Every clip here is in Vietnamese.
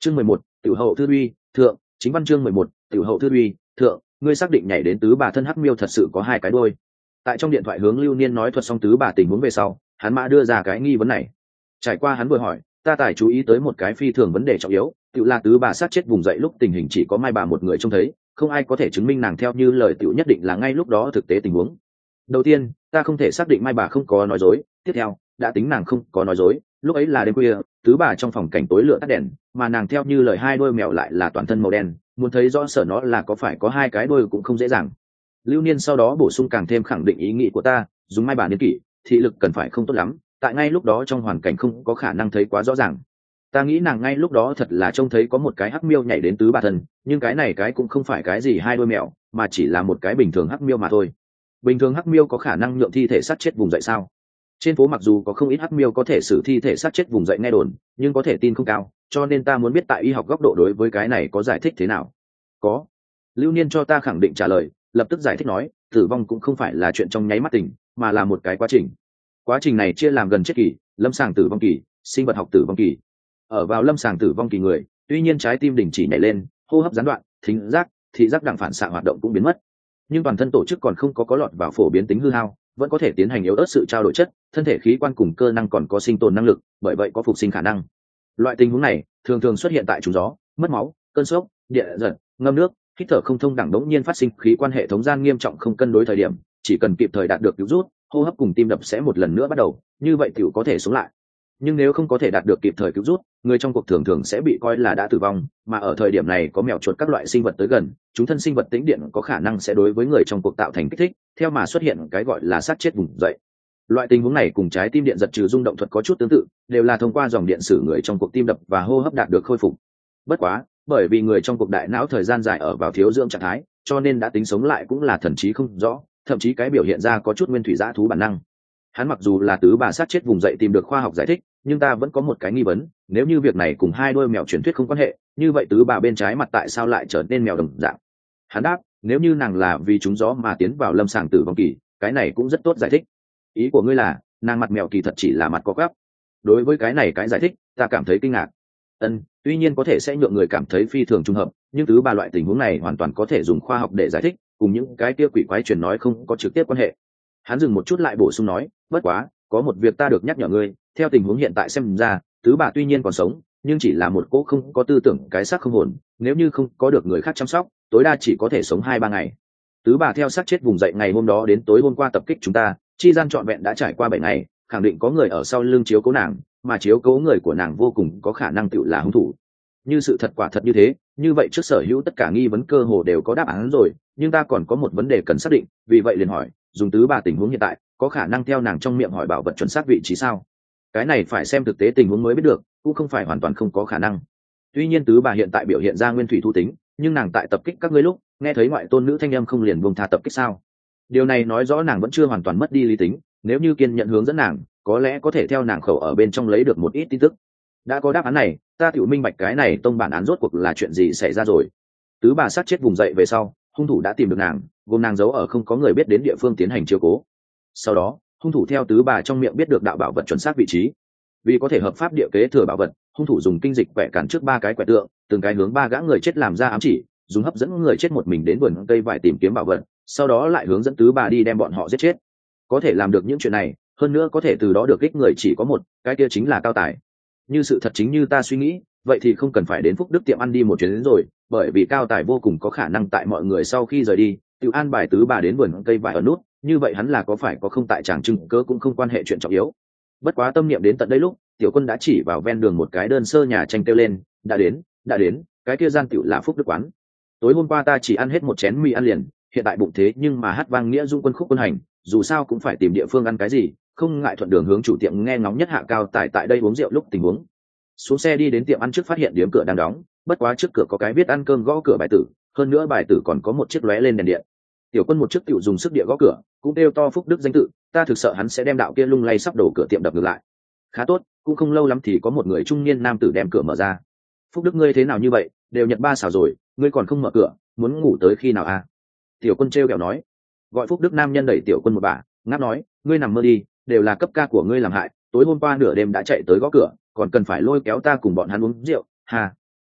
Chương 11, tiểu hậu thư uy, thượng, chính văn chương 11, tiểu hậu thư uy, thượng, ngươi xác định nhảy đến tứ bà thân hắc miêu thật sự có hai cái đôi. Tại trong điện thoại hướng Lưu Niên nói thuật xong tứ bà tình huống về sau, hắn mã đưa ra cái nghi vấn này. Trải qua hắn vừa hỏi, ta tài chú ý tới một cái phi thường vấn đề trọng yếu, tiểu là tứ bà sát chết vùng dậy lúc tình hình chỉ có mai bà một người trông thấy, không ai có thể chứng minh nàng theo như lời tiểu nhất định là ngay lúc đó thực tế tình huống. Đầu tiên, ta không thể xác định mai bà không có nói dối, tiếp theo, đã tính nàng không có nói dối, lúc ấy là đêm khuya, tứ bà trong phòng cảnh tối lửa tắt đèn, mà nàng theo như lời hai đôi mèo lại là toàn thân màu đen, muốn thấy rõ sở nó là có phải có hai cái đôi cũng không dễ dàng. Lưu Niên sau đó bổ sung càng thêm khẳng định ý nghĩ của ta, dùng mai bà niên kỷ, thị lực cần phải không tốt lắm, tại ngay lúc đó trong hoàn cảnh không có khả năng thấy quá rõ ràng. Ta nghĩ nàng ngay lúc đó thật là trông thấy có một cái hắc miêu nhảy đến tứ bà thân, nhưng cái này cái cũng không phải cái gì hai đôi mèo, mà chỉ là một cái bình thường hắc miêu mà thôi. Bình thường hắc miêu có khả năng nhượng thi thể sát chết vùng dậy sao? Trên phố mặc dù có không ít hắc miêu có thể xử thi thể sát chết vùng dậy nghe đồn, nhưng có thể tin không cao, cho nên ta muốn biết tại y học góc độ đối với cái này có giải thích thế nào. Có. Lưu Niên cho ta khẳng định trả lời, lập tức giải thích nói, tử vong cũng không phải là chuyện trong nháy mắt tỉnh, mà là một cái quá trình. Quá trình này chia làm gần chết kỳ, lâm sàng tử vong kỳ, sinh vật học tử vong kỳ. Ở vào lâm sàng tử vong kỳ người, tuy nhiên trái tim đình chỉ nhảy lên, hô hấp gián đoạn, thính giác, thị giác đẳng phản xạ hoạt động cũng biến mất, nhưng toàn thân tổ chức còn không có lọt vào phổ biến tính hư hao, vẫn có thể tiến hành yếu ớt sự trao đổi chất, thân thể khí quan cùng cơ năng còn có sinh tồn năng lực, bởi vậy có phục sinh khả năng. Loại tình huống này thường thường xuất hiện tại trúng gió, mất máu, cơn sốc, địa giật, ngâm nước, hít thở không thông đẳng đống nhiên phát sinh khí quan hệ thống gian nghiêm trọng không cân đối thời điểm, chỉ cần kịp thời đạt được cứu rút, hô hấp cùng tim đập sẽ một lần nữa bắt đầu, như vậy tiểu có thể sống lại. Nhưng nếu không có thể đạt được kịp thời cứu rút, người trong cuộc thường thường sẽ bị coi là đã tử vong, mà ở thời điểm này có mèo chuột các loại sinh vật tới gần, chúng thân sinh vật tĩnh điện có khả năng sẽ đối với người trong cuộc tạo thành kích thích, theo mà xuất hiện cái gọi là sát chết vùng dậy. Loại tình huống này cùng trái tim điện giật trừ rung động thuật có chút tương tự, đều là thông qua dòng điện sử người trong cuộc tim đập và hô hấp đạt được khôi phục. Bất quá, bởi vì người trong cuộc đại não thời gian dài ở vào thiếu dưỡng trạng thái, cho nên đã tính sống lại cũng là thần trí không rõ, thậm chí cái biểu hiện ra có chút nguyên thủy dã thú bản năng. Hắn mặc dù là tứ bà sát chết vùng dậy tìm được khoa học giải thích, nhưng ta vẫn có một cái nghi vấn, nếu như việc này cùng hai đôi mèo truyền thuyết không quan hệ, như vậy tứ bà bên trái mặt tại sao lại trở nên mèo đồng dạng? Hắn đáp, nếu như nàng là vì trúng gió mà tiến vào lâm sàng tử vong kỳ, cái này cũng rất tốt giải thích. Ý của ngươi là, nàng mặt mèo kỳ thật chỉ là mặt có gắp. Đối với cái này cái giải thích, ta cảm thấy kinh ngạc. Tuy nhiên có thể sẽ nhượng người cảm thấy phi thường trùng hợp, nhưng tứ bà loại tình huống này hoàn toàn có thể dùng khoa học để giải thích, cùng những cái kia quỷ quái truyền nói không có trực tiếp quan hệ. Hắn dừng một chút lại bổ sung nói, bất quá, có một việc ta được nhắc nhở ngươi, theo tình huống hiện tại xem ra, tứ bà tuy nhiên còn sống, nhưng chỉ là một cỗ không có tư tưởng cái xác không hồn, nếu như không có được người khác chăm sóc, tối đa chỉ có thể sống 2-3 ngày. Tứ bà theo xác chết vùng dậy ngày hôm đó đến tối hôm qua tập kích chúng ta, chi gian trọn vẹn đã trải qua 7 ngày, khẳng định có người ở sau lưng chiếu cố nàng, mà chiếu cố người của nàng vô cùng có khả năng tự là hung thủ. Như sự thật quả thật như thế, như vậy trước sở hữu tất cả nghi vấn cơ hồ đều có đáp án rồi, nhưng ta còn có một vấn đề cần xác định, vì vậy liền hỏi, dùng tứ bà tình huống hiện tại, có khả năng theo nàng trong miệng hỏi bảo vật chuẩn xác vị trí sao? Cái này phải xem thực tế tình huống mới biết được, cũng không phải hoàn toàn không có khả năng. Tuy nhiên tứ bà hiện tại biểu hiện ra nguyên thủy thu tính, nhưng nàng tại tập kích các ngươi lúc, nghe thấy ngoại tôn nữ thanh âm không liền buông tha tập kích sao? Điều này nói rõ nàng vẫn chưa hoàn toàn mất đi lý tính, nếu như kiên nhận hướng dẫn nàng, có lẽ có thể theo nàng khẩu ở bên trong lấy được một ít tin tức. Đã có đáp án này, ta tự minh bạch cái này tông bản án rốt cuộc là chuyện gì xảy ra rồi. Tứ bà sát chết vùng dậy về sau, hung thủ đã tìm được nàng, gồm nàng giấu ở không có người biết đến địa phương tiến hành chiếu cố. Sau đó, hung thủ theo tứ bà trong miệng biết được đạo bảo vật chuẩn xác vị trí. Vì có thể hợp pháp địa kế thừa bảo vật, hung thủ dùng kinh dịch quẻ cản trước 3 cái quẻ tượng, từng cái hướng 3 gã người chết làm ra ám chỉ, dùng hấp dẫn người chết một mình đến vườn cây vải tìm kiếm bảo vật, sau đó lại hướng dẫn tứ bà đi đem bọn họ giết chết. Có thể làm được những chuyện này, hơn nữa có thể từ đó được ích người chỉ có một, cái kia chính là Cao Tài. Như sự thật chính như ta suy nghĩ, vậy thì không cần phải đến Phúc Đức tiệm ăn đi một chuyến đến rồi, bởi vì Cao Tài vô cùng có khả năng tại mọi người sau khi rời đi, tự an bài tứ bà đến vườn cây vải ở nút, như vậy hắn là có phải có không tại chàng chứng cớ cũng không quan hệ chuyện trọng yếu. Bất quá tâm niệm đến tận đây lúc, Tiểu Quân đã chỉ vào ven đường một cái đơn sơ nhà tranh kêu lên, đã đến, cái kia gian tiểu là Phúc Đức quán. Tối hôm qua ta chỉ ăn hết một chén mì ăn liền, hiện tại bụng thế nhưng mà hát vang nghĩa dung quân khúc quân hành, dù sao cũng phải tìm địa phương ăn cái gì, không ngại thuận đường hướng chủ tiệm nghe ngóng nhất hạ Cao Tài tại đây uống rượu lúc tình huống. Xuống xe đi đến tiệm ăn trước phát hiện điếm cửa đang đóng, bất quá trước cửa có cái viết ăn cơm gõ cửa bài tử, hơn nữa bài tử còn có một chiếc lóe lên đèn điện. Tiểu Quân một chiếc tiểu dùng sức địa gõ cửa, cũng kêu to Phúc Đức danh tự, ta thực sợ hắn sẽ đem đạo kia lung lay sắp đổ cửa tiệm đập ngược lại. Khá tốt, cũng không lâu lắm thì có một người trung niên nam tử đem cửa mở ra. Phúc Đức ngươi thế nào như vậy, đều nhận 3 xào rồi, ngươi còn không mở cửa, muốn ngủ tới khi nào à? Tiểu Quân trêu ghẹo nói. Gọi Phúc Đức nam nhân đẩy Tiểu Quân một bà, ngáp nói, ngươi nằm mơ đi, đều là cấp ca của ngươi làm hại, tối hôm qua nửa đêm đã chạy tới gõ cửa, còn cần phải lôi kéo ta cùng bọn hắn uống rượu, ha.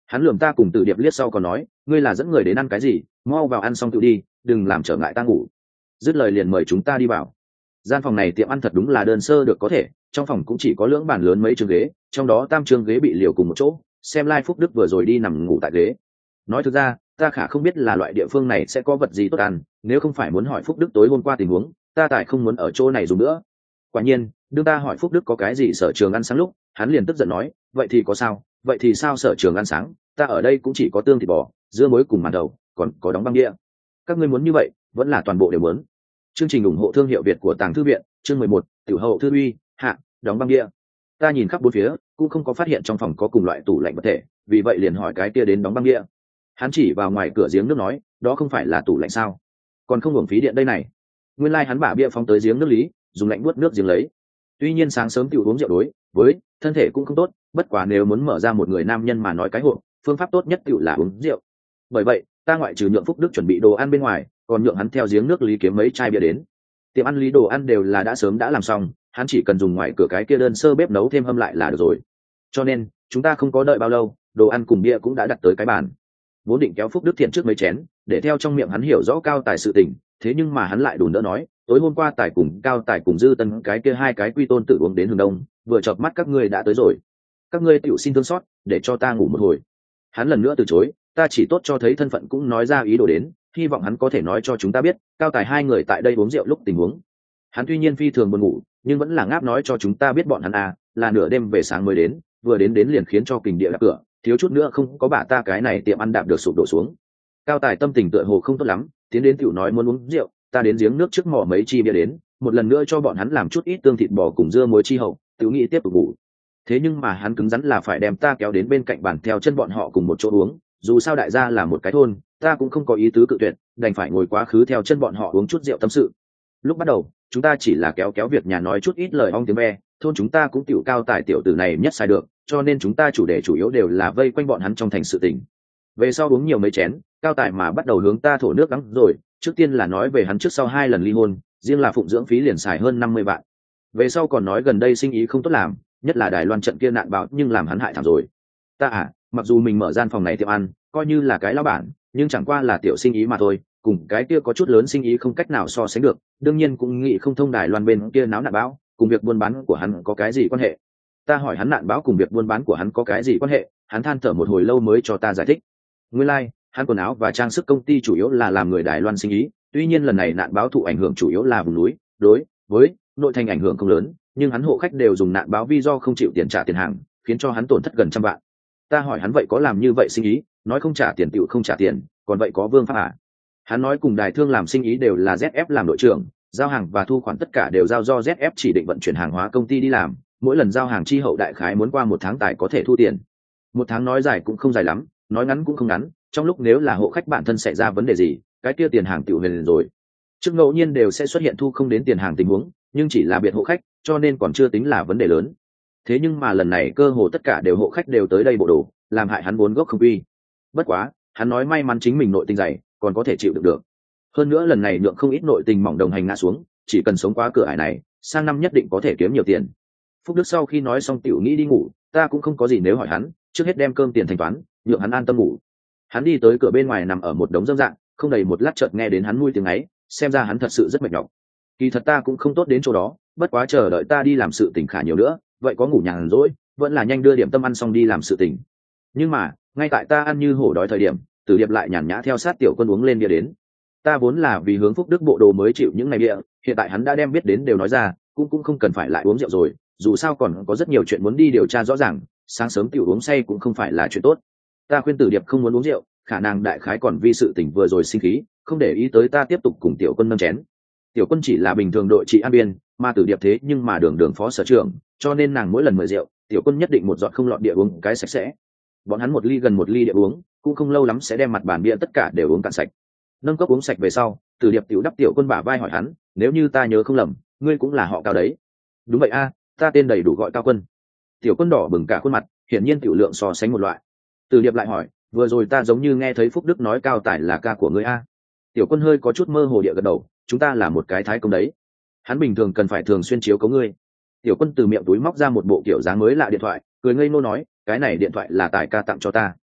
Hắn lườm ta cùng Từ Điệp liếc sau còn nói, ngươi là dẫn người đến ăn cái gì, mau vào ăn xong tự đi, đừng làm trở ngại ta ngủ. Dứt lời liền mời chúng ta đi vào. Gian phòng này tiệm ăn thật đúng là đơn sơ được có thể, trong phòng cũng chỉ có lưỡng bàn lớn mấy trường ghế, trong đó tam trường ghế bị liều cùng một chỗ, xem lai Phúc Đức vừa rồi đi nằm ngủ tại ghế. Nói thực ra, ta khả không biết là loại địa phương này sẽ có vật gì tốt ăn, nếu không phải muốn hỏi Phúc Đức tối hôm qua tình huống, ta tại không muốn ở chỗ này dùng nữa. Quả nhiên, đương ta hỏi Phúc Đức có cái gì sở trường ăn sáng lúc, hắn liền tức giận nói, vậy thì có sao, vậy thì sao sở trường ăn sáng, ta ở đây cũng chỉ có tương thịt bò, dưa muối cùng màn đầu, còn có đóng băng đĩa. Các ngươi muốn như vậy, vẫn là toàn bộ đều muốn. Chương trình ủng hộ thương hiệu Việt của Tàng Thư viện, chương 11, Tiểu hậu thư uy, hạ, đóng băng đĩa. Ta nhìn khắp bốn phía, cũng không có phát hiện trong phòng có cùng loại tủ lạnh vật thể, vì vậy liền hỏi cái kia đến đóng băng đĩa. Hắn chỉ vào ngoài cửa giếng nước nói, đó không phải là tủ lạnh sao? Còn không hưởng phí điện đây này. Nguyên lai hắn bả bia phóng tới giếng nước lý, dùng lạnh nuốt nước giếng lấy. Tuy nhiên sáng sớm tiểu uống rượu đối với thân thể cũng không tốt, bất quá nếu muốn mở ra một người nam nhân mà nói cái hộp, phương pháp tốt nhất tiểu là uống rượu. Bởi vậy, ta ngoại trừ nhượng Phúc Đức chuẩn bị đồ ăn bên ngoài, còn nhượng hắn theo giếng nước lý kiếm mấy chai bia đến. Tiệm ăn lý đồ ăn đều là đã sớm đã làm xong, hắn chỉ cần dùng ngoài cửa cái kia đơn sơ bếp nấu thêm hâm lại là được rồi. Cho nên, chúng ta không có đợi bao lâu, đồ ăn cùng bia cũng đã đặt tới cái bàn. Vốn định kéo Phúc Đức thiện trước mấy chén, để theo trong miệng hắn hiểu rõ Cao Tài sự tình, thế nhưng mà hắn lại đùn đỡ nói, tối hôm qua Tài cùng Cao Tài cùng Dư Tân cái kia hai cái quy tôn tự uống đến hướng đông, vừa chợp mắt các ngươi đã tới rồi, các ngươi tiểu xin thương xót, để cho ta ngủ một hồi. Hắn lần nữa từ chối, ta chỉ tốt cho thấy thân phận cũng nói ra ý đồ đến, hy vọng hắn có thể nói cho chúng ta biết, Cao Tài hai người tại đây uống rượu lúc tình huống. Hắn tuy nhiên phi thường buồn ngủ, nhưng vẫn là ngáp nói cho chúng ta biết bọn hắn là nửa đêm về sáng mới đến, vừa đến liền khiến cho kình địa đạp cửa, thiếu chút nữa không có bà ta cái này tiệm ăn đạp được sụp đổ xuống. Cao Tài tâm tình tựa hồ không tốt lắm, tiến đến tiểu nói muốn uống rượu, ta đến giếng nước trước mò mấy chi bia đến, một lần nữa cho bọn hắn làm chút ít tương thịt bò cùng dưa muối chi hậu, tiểu nghĩ tiếp tục ngủ. Thế nhưng mà hắn cứng rắn là phải đem ta kéo đến bên cạnh bàn theo chân bọn họ cùng một chỗ uống, dù sao đại gia là một cái thôn, ta cũng không có ý tứ cự tuyệt, đành phải ngồi quá khứ theo chân bọn họ uống chút rượu tâm sự. Lúc bắt đầu, chúng ta chỉ là kéo việc nhà nói chút ít lời ong tiếng ve, thôn chúng ta cũng tiểu Cao Tài tiểu tử này nhất sai được, cho nên chúng ta chủ đề chủ yếu đều là vây quanh bọn hắn trong thành sự tình. Về sau uống nhiều mấy chén, Cao Tài mà bắt đầu hướng ta thổ nước đắng rồi, trước tiên là nói về hắn trước sau 2 lần ly hôn, riêng là phụng dưỡng phí liền xài hơn 50 vạn. Về sau còn nói gần đây sinh ý không tốt làm, nhất là Đài Loan trận kia nạn bão nhưng làm hắn hại thảm rồi. Ta mặc dù mình mở gian phòng này tiệm ăn, coi như là cái lão bản, nhưng chẳng qua là tiểu sinh ý mà thôi, cùng cái kia có chút lớn sinh ý không cách nào so sánh được, đương nhiên cũng nghĩ không thông Đài Loan bên kia náo nạn bão, cùng việc buôn bán của hắn có cái gì quan hệ. Ta hỏi hắn nạn bão cùng việc buôn bán của hắn có cái gì quan hệ, hắn than thở một hồi lâu mới cho ta giải thích. Nguyên lai, hắn quần áo và trang sức công ty chủ yếu là làm người Đài Loan sinh ý, tuy nhiên lần này nạn bão thụ ảnh hưởng chủ yếu là vùng núi, đối với nội thành ảnh hưởng không lớn, nhưng hắn hộ khách đều dùng nạn báo vi do không chịu tiền trả tiền hàng, khiến cho hắn tổn thất gần 100 vạn. Ta hỏi hắn vậy có làm như vậy sinh ý, nói không trả tiền tựu không trả tiền, còn vậy có vương pháp Hắn nói cùng Đài Thương làm sinh ý đều là ZF làm đội trưởng, giao hàng và thu khoản tất cả đều giao do ZF chỉ định vận chuyển hàng hóa công ty đi làm, mỗi lần giao hàng chi hậu đại khái muốn qua 1 tháng tài có thể thu tiền. 1 tháng nói dài cũng không dài lắm, nói ngắn cũng không ngắn, trong lúc nếu là hộ khách bản thân xảy ra vấn đề gì, cái kia tiền hàng tiểu huyền rồi. Trước ngẫu nhiên đều sẽ xuất hiện thu không đến tiền hàng tình huống, nhưng chỉ là biệt hộ khách, cho nên còn chưa tính là vấn đề lớn. Thế nhưng mà lần này cơ hồ tất cả đều hộ khách đều tới đây bộ đồ, làm hại hắn vốn gốc không uy. Bất quá, hắn nói may mắn chính mình nội tình dày, còn có thể chịu đựng được. Hơn nữa lần này nhượng không ít nội tình mỏng đồng hành ngã xuống, chỉ cần sống qua cửa ải này, sang năm nhất định có thể kiếm nhiều tiền. Phúc Đức sau khi nói xong tiểu nghĩ đi ngủ, ta cũng không có gì nếu hỏi hắn, trước hết đem cơm tiền thanh toán, nhượng hắn an tâm ngủ. Hắn đi tới cửa bên ngoài nằm ở một đống dâm dạng, không đầy một lát chợt nghe đến hắn nuôi tiếng ấy, xem ra hắn thật sự rất mệt nhọc. Kỳ thật ta cũng không tốt đến chỗ đó, bất quá chờ đợi ta đi làm sự tình khả nhiều nữa, vậy có ngủ nhàn rỗi, vẫn là nhanh đưa điểm tâm ăn xong đi làm sự tình. Nhưng mà, ngay tại ta ăn như hổ đói thời điểm, Tử Điệp lại nhàn nhã theo sát Tiểu Quân uống lên bia đến. Ta vốn là vì hướng Phúc Đức bộ đồ mới chịu những ngày bia, hiện tại hắn đã đem biết đến đều nói ra, cũng không cần phải lại uống rượu rồi, dù sao còn có rất nhiều chuyện muốn đi điều tra rõ ràng, sáng sớm tiểu uống say cũng không phải là chuyện tốt. Ta khuyên Tử Điệp không muốn uống rượu, khả năng đại khái còn vì sự tình vừa rồi sinh khí, không để ý tới ta tiếp tục cùng Tiểu Quân nâng chén. Tiểu Quân chỉ là bình thường đội trị an biên, mà Tử Điệp thế nhưng mà đường phó sở trưởng, cho nên nàng mỗi lần mời rượu, Tiểu Quân nhất định một giọt không lọt địa uống cái sạch sẽ. Bọn hắn một ly gần một ly địa uống, cũng không lâu lắm sẽ đem mặt bàn bia tất cả đều uống cạn sạch. Nâng cốc uống sạch về sau, Tử Điệp tiểu đắp Tiểu Quân bả vai hỏi hắn, nếu như ta nhớ không lầm, ngươi cũng là họ Cao đấy. Đúng vậy ta tên đầy đủ gọi Cao Quân. Tiểu Quân đỏ bừng cả khuôn mặt, hiển nhiên tiểu lượng so sánh một loại. Tử Điệp lại hỏi, vừa rồi ta giống như nghe thấy Phúc Đức nói Cao Tài là ca của ngươi Tiểu Quân hơi có chút mơ hồ địa gật đầu, chúng ta là một cái thái công đấy. Hắn bình thường cần phải thường xuyên chiếu cố ngươi. Tiểu Quân từ miệng túi móc ra một bộ kiểu dáng mới lạ điện thoại, cười ngây ngô nói, cái này điện thoại là Tài ca tặng cho ta.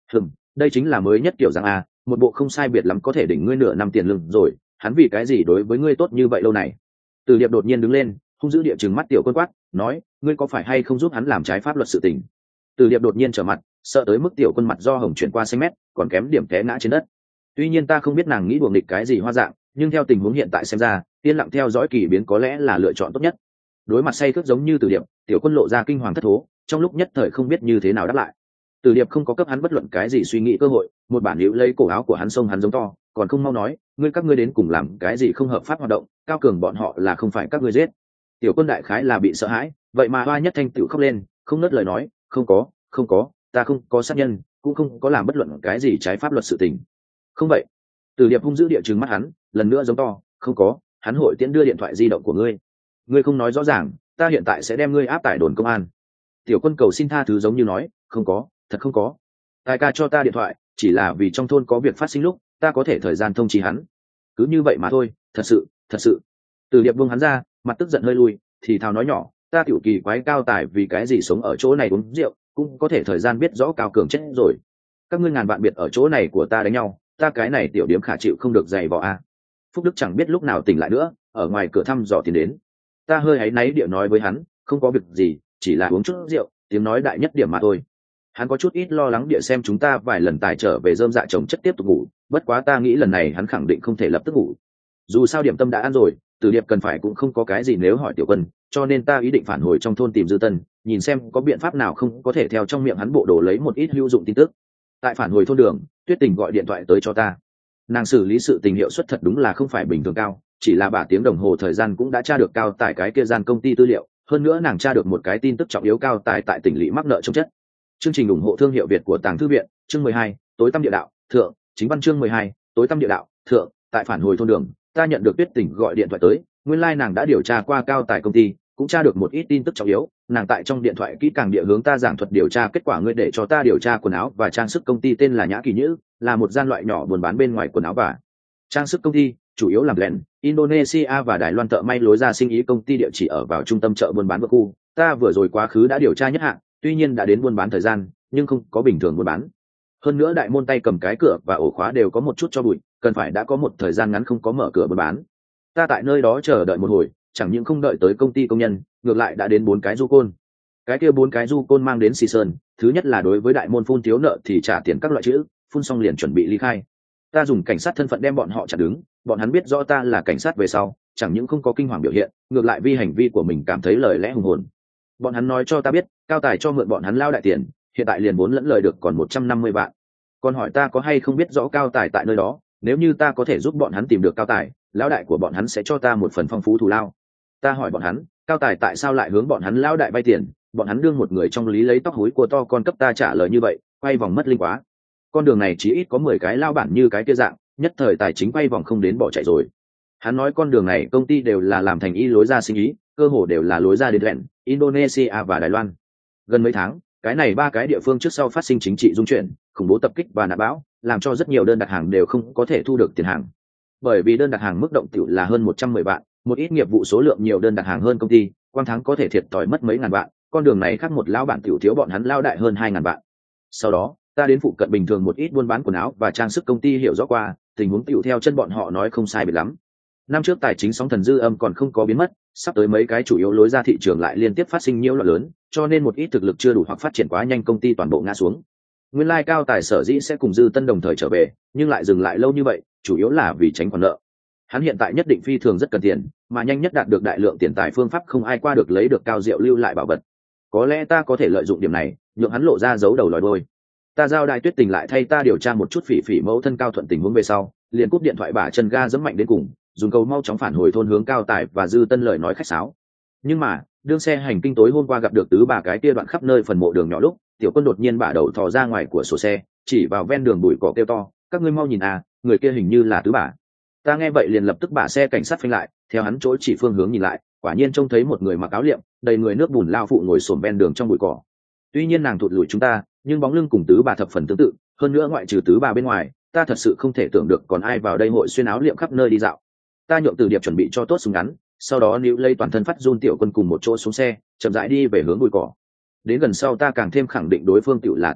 Đây chính là mới nhất kiểu rằng a, một bộ không sai biệt lắm có thể đỉnh ngươi nửa năm tiền lương rồi, hắn vì cái gì đối với ngươi tốt như vậy lâu này? Từ Điệp đột nhiên đứng lên, hung dữ địa trừng mắt Tiểu Quân quát, nói, ngươi có phải hay không giúp hắn làm trái pháp luật sự tình? Từ Điệp đột nhiên trở mặt, sợ tới mức Tiểu Quân mặt do hồng chuyển qua xanh mét, còn kém điểm té ngã trên đất. Tuy nhiên ta không biết nàng nghĩ đuổi nghịch cái gì hoa dạng, nhưng theo tình huống hiện tại xem ra, yên lặng theo dõi kỳ biến có lẽ là lựa chọn tốt nhất. Đối mặt say khướt giống như Từ Điệp, Tiểu Quân lộ ra kinh hoàng thất thố, trong lúc nhất thời không biết như thế nào đáp lại. Từ Điệp không có cấp hắn bất luận cái gì suy nghĩ cơ hội, một bản liễu lấy cổ áo của hắn xông hắn giống to, còn không mau nói, các ngươi đến cùng làm cái gì không hợp pháp hoạt động, cao cường bọn họ là không phải các ngươi giết. Tiểu Quân đại khái là bị sợ hãi, vậy mà hoa nhất thanh tiểu khóc lên, không ngớt lời nói, không có, ta không có sát nhân, cũng không có làm bất luận cái gì trái pháp luật sự tình. Không vậy. Từ Điệp hung dữ địa trừng mắt hắn, lần nữa giống to, không có, hắn hội tiễn đưa điện thoại di động của ngươi. Ngươi không nói rõ ràng, ta hiện tại sẽ đem ngươi áp tải đồn công an. Tiểu Quân cầu xin tha thứ giống như nói, không có, thật không có. Tài ca cho ta điện thoại, chỉ là vì trong thôn có việc phát sinh lúc, ta có thể thời gian thông trì hắn. Cứ như vậy mà thôi, thật sự. Từ Điệp buông hắn ra, mặt tức giận hơi lui, thì thào nói nhỏ, ta tiểu kỳ quái cao tài vì cái gì sống ở chỗ này uống rượu, cũng có thể thời gian biết rõ cao cường chết rồi. Các ngươi ngàn bạn biệt ở chỗ này của ta đánh nhau, ta cái này tiểu điếm khả chịu không được dày vò a. Phúc Đức chẳng biết lúc nào tỉnh lại nữa, ở ngoài cửa thăm dò tiền đến. Ta hơi áy náy địa nói với hắn, không có việc gì, chỉ là uống chút rượu, tiếng nói đại nhất điểm mà thôi. Hắn có chút ít lo lắng địa xem chúng ta vài lần tài trở về rơm dạ chồng chất tiếp tục ngủ, bất quá ta nghĩ lần này hắn khẳng định không thể lập tức ngủ. Dù sao điểm tâm đã ăn rồi, Từ Điệp cần phải cũng không có cái gì nếu hỏi Tiểu Quân, cho nên ta ý định phản hồi trong thôn tìm Dư Tân, nhìn xem có biện pháp nào không có thể theo trong miệng hắn bộ đồ lấy một ít hữu dụng tin tức. Tại phản hồi thôn đường, Tuyết Tình gọi điện thoại tới cho ta. Nàng xử lý sự tình hiệu suất thật đúng là không phải bình thường cao, chỉ là 3 tiếng đồng hồ thời gian cũng đã tra được cao tài cái kia gian công ty tư liệu, hơn nữa nàng tra được một cái tin tức trọng yếu cao tài tại tỉnh lỵ mắc nợ trồng chất. Chương trình ủng hộ thương hiệu Việt của Tàng Thư viện, chương 12, tối tăm địa đạo, thượng, chính văn chương 12, tối tăm địa đạo, thượng, tại phản hồi thôn đường, ta nhận được Tuyết Tình gọi điện thoại tới, nguyên lai nàng đã điều tra qua cao tài công ty, cũng tra được một ít tin tức trọng yếu, nàng tại trong điện thoại kỹ càng địa hướng ta giảng thuật điều tra kết quả ngươi để cho ta điều tra quần áo và trang sức công ty tên là Nhã Kỳ Nhữ, là một gian loại nhỏ buôn bán bên ngoài quần áo và trang sức công ty, chủ yếu làm lén, Indonesia và Đài Loan thợ may lối ra sinh ý công ty địa chỉ ở vào trung tâm chợ buôn bán vực khu, ta vừa rồi quá khứ đã điều tra nhất hạng, tuy nhiên đã đến buôn bán thời gian, nhưng không có bình thường buôn bán. Hơn nữa đại môn tay cầm cái cửa và ổ khóa đều có một chút cho bụi, cần phải đã có một thời gian ngắn không có mở cửa buôn bán. Ta tại nơi đó chờ đợi một hồi, chẳng những không đợi tới công ty công nhân, ngược lại đã đến 4 cái du côn. Cái kia 4 cái du côn mang đến xì sơn, thứ nhất là đối với đại môn phun thiếu nợ thì trả tiền các loại chữ, phun xong liền chuẩn bị ly khai. Ta dùng cảnh sát thân phận đem bọn họ chặn đứng, bọn hắn biết rõ ta là cảnh sát về sau, chẳng những không có kinh hoàng biểu hiện, ngược lại vì hành vi của mình cảm thấy lời lẽ hùng hồn. Bọn hắn nói cho ta biết, cao tài cho mượn bọn hắn lao đại tiền, hiện tại liền vốn lẫn lời được còn 150 vạn. Còn hỏi ta có hay không biết rõ cao tài tại nơi đó, nếu như ta có thể giúp bọn hắn tìm được cao tài, lão đại của bọn hắn sẽ cho ta một phần phong phú thù lao. Ta hỏi bọn hắn, cao tài tại sao lại hướng bọn hắn lão đại vay tiền, bọn hắn đương một người trong lý lấy tóc hối của to con cấp ta trả lời như vậy, quay vòng mất linh quá. Con đường này chỉ ít có 10 cái lao bản như cái kia dạng, nhất thời tài chính quay vòng không đến bỏ chạy rồi. Hắn nói con đường này công ty đều là làm thành y lối ra sinh ý, cơ hồ đều là lối ra đến lẹn, Indonesia và Đài Loan. Gần mấy tháng, cái này 3 cái địa phương trước sau phát sinh chính trị dung chuyển, khủng bố tập kích và nạn bão, làm cho rất nhiều đơn đặt hàng đều không có thể thu được tiền hàng. Bởi vì đơn đặt hàng mức động tiểu là hơn 110 vạn, một ít nghiệp vụ số lượng nhiều đơn đặt hàng hơn công ty, quang tháng có thể thiệt thòi mất mấy ngàn vạn, con đường này khác một lão bản tiểu thiếu bọn hắn lao đại hơn 2.000 vạn. Sau đó, ta đến phụ cận bình thường một ít buôn bán quần áo và trang sức công ty hiểu rõ qua, tình huống tiểu theo chân bọn họ nói không sai biệt lắm. Năm trước tài chính sóng thần dư âm còn không có biến mất, sắp tới mấy cái chủ yếu lối ra thị trường lại liên tiếp phát sinh nhiễu loạn lớn, cho nên một ít thực lực chưa đủ hoặc phát triển quá nhanh công ty toàn bộ ngã xuống. Nguyên lai cao tài sở dĩ sẽ cùng Dư Tân đồng thời trở về, nhưng lại dừng lại lâu như vậy, chủ yếu là vì tránh khoản nợ. Hắn hiện tại nhất định phi thường rất cần tiền, mà nhanh nhất đạt được đại lượng tiền tài phương pháp không ai qua được lấy được cao diệu lưu lại bảo vật. Có lẽ ta có thể lợi dụng điểm này, nhượng hắn lộ ra giấu đầu lòi đuôi. Ta giao Đại Tuyết Tình lại thay ta điều tra một chút phỉ phỉ mẫu thân Cao Thuận tình huống về sau, liền cúp điện thoại bả chân ga giẫm mạnh đến cùng, dùng cầu mau chóng phản hồi thôn hướng Cao Tài và Dư Tân lời nói khách sáo. Nhưng mà, đương xe hành kinh tối hôm qua gặp được tứ bà cái kia đoạn khắp nơi phần mộ đường nhỏ lúc, Tiểu Quân đột nhiên bả đầu thò ra ngoài của sổ xe, chỉ vào ven đường bụi cỏ kêu to, các ngươi mau nhìn à, người kia hình như là tứ bà. Ta nghe vậy liền lập tức bả xe cảnh sát phanh lại, theo hắn chỗ chỉ phương hướng nhìn lại, quả nhiên trông thấy một người mặc áo liệm, đầy người nước bùn lao phụ ngồi xổm ven đường trong bụi cỏ. Tuy nhiên nàng thụt lùi chúng ta, nhưng bóng lưng cùng tứ bà thập phần tương tự, hơn nữa ngoại trừ tứ bà bên ngoài, ta thật sự không thể tưởng được còn ai vào đây hội xuyên áo liệm khắp nơi đi dạo. Ta nhượng Từ Điệp chuẩn bị cho tốt súng ngắn, sau đó níu lây toàn thân phát run Tiểu Quân cùng một chỗ xuống xe, chậm rãi đi về hướng bụi cỏ. Đến gần sau ta càng thêm khẳng định đối phương tiểu là tứ bà,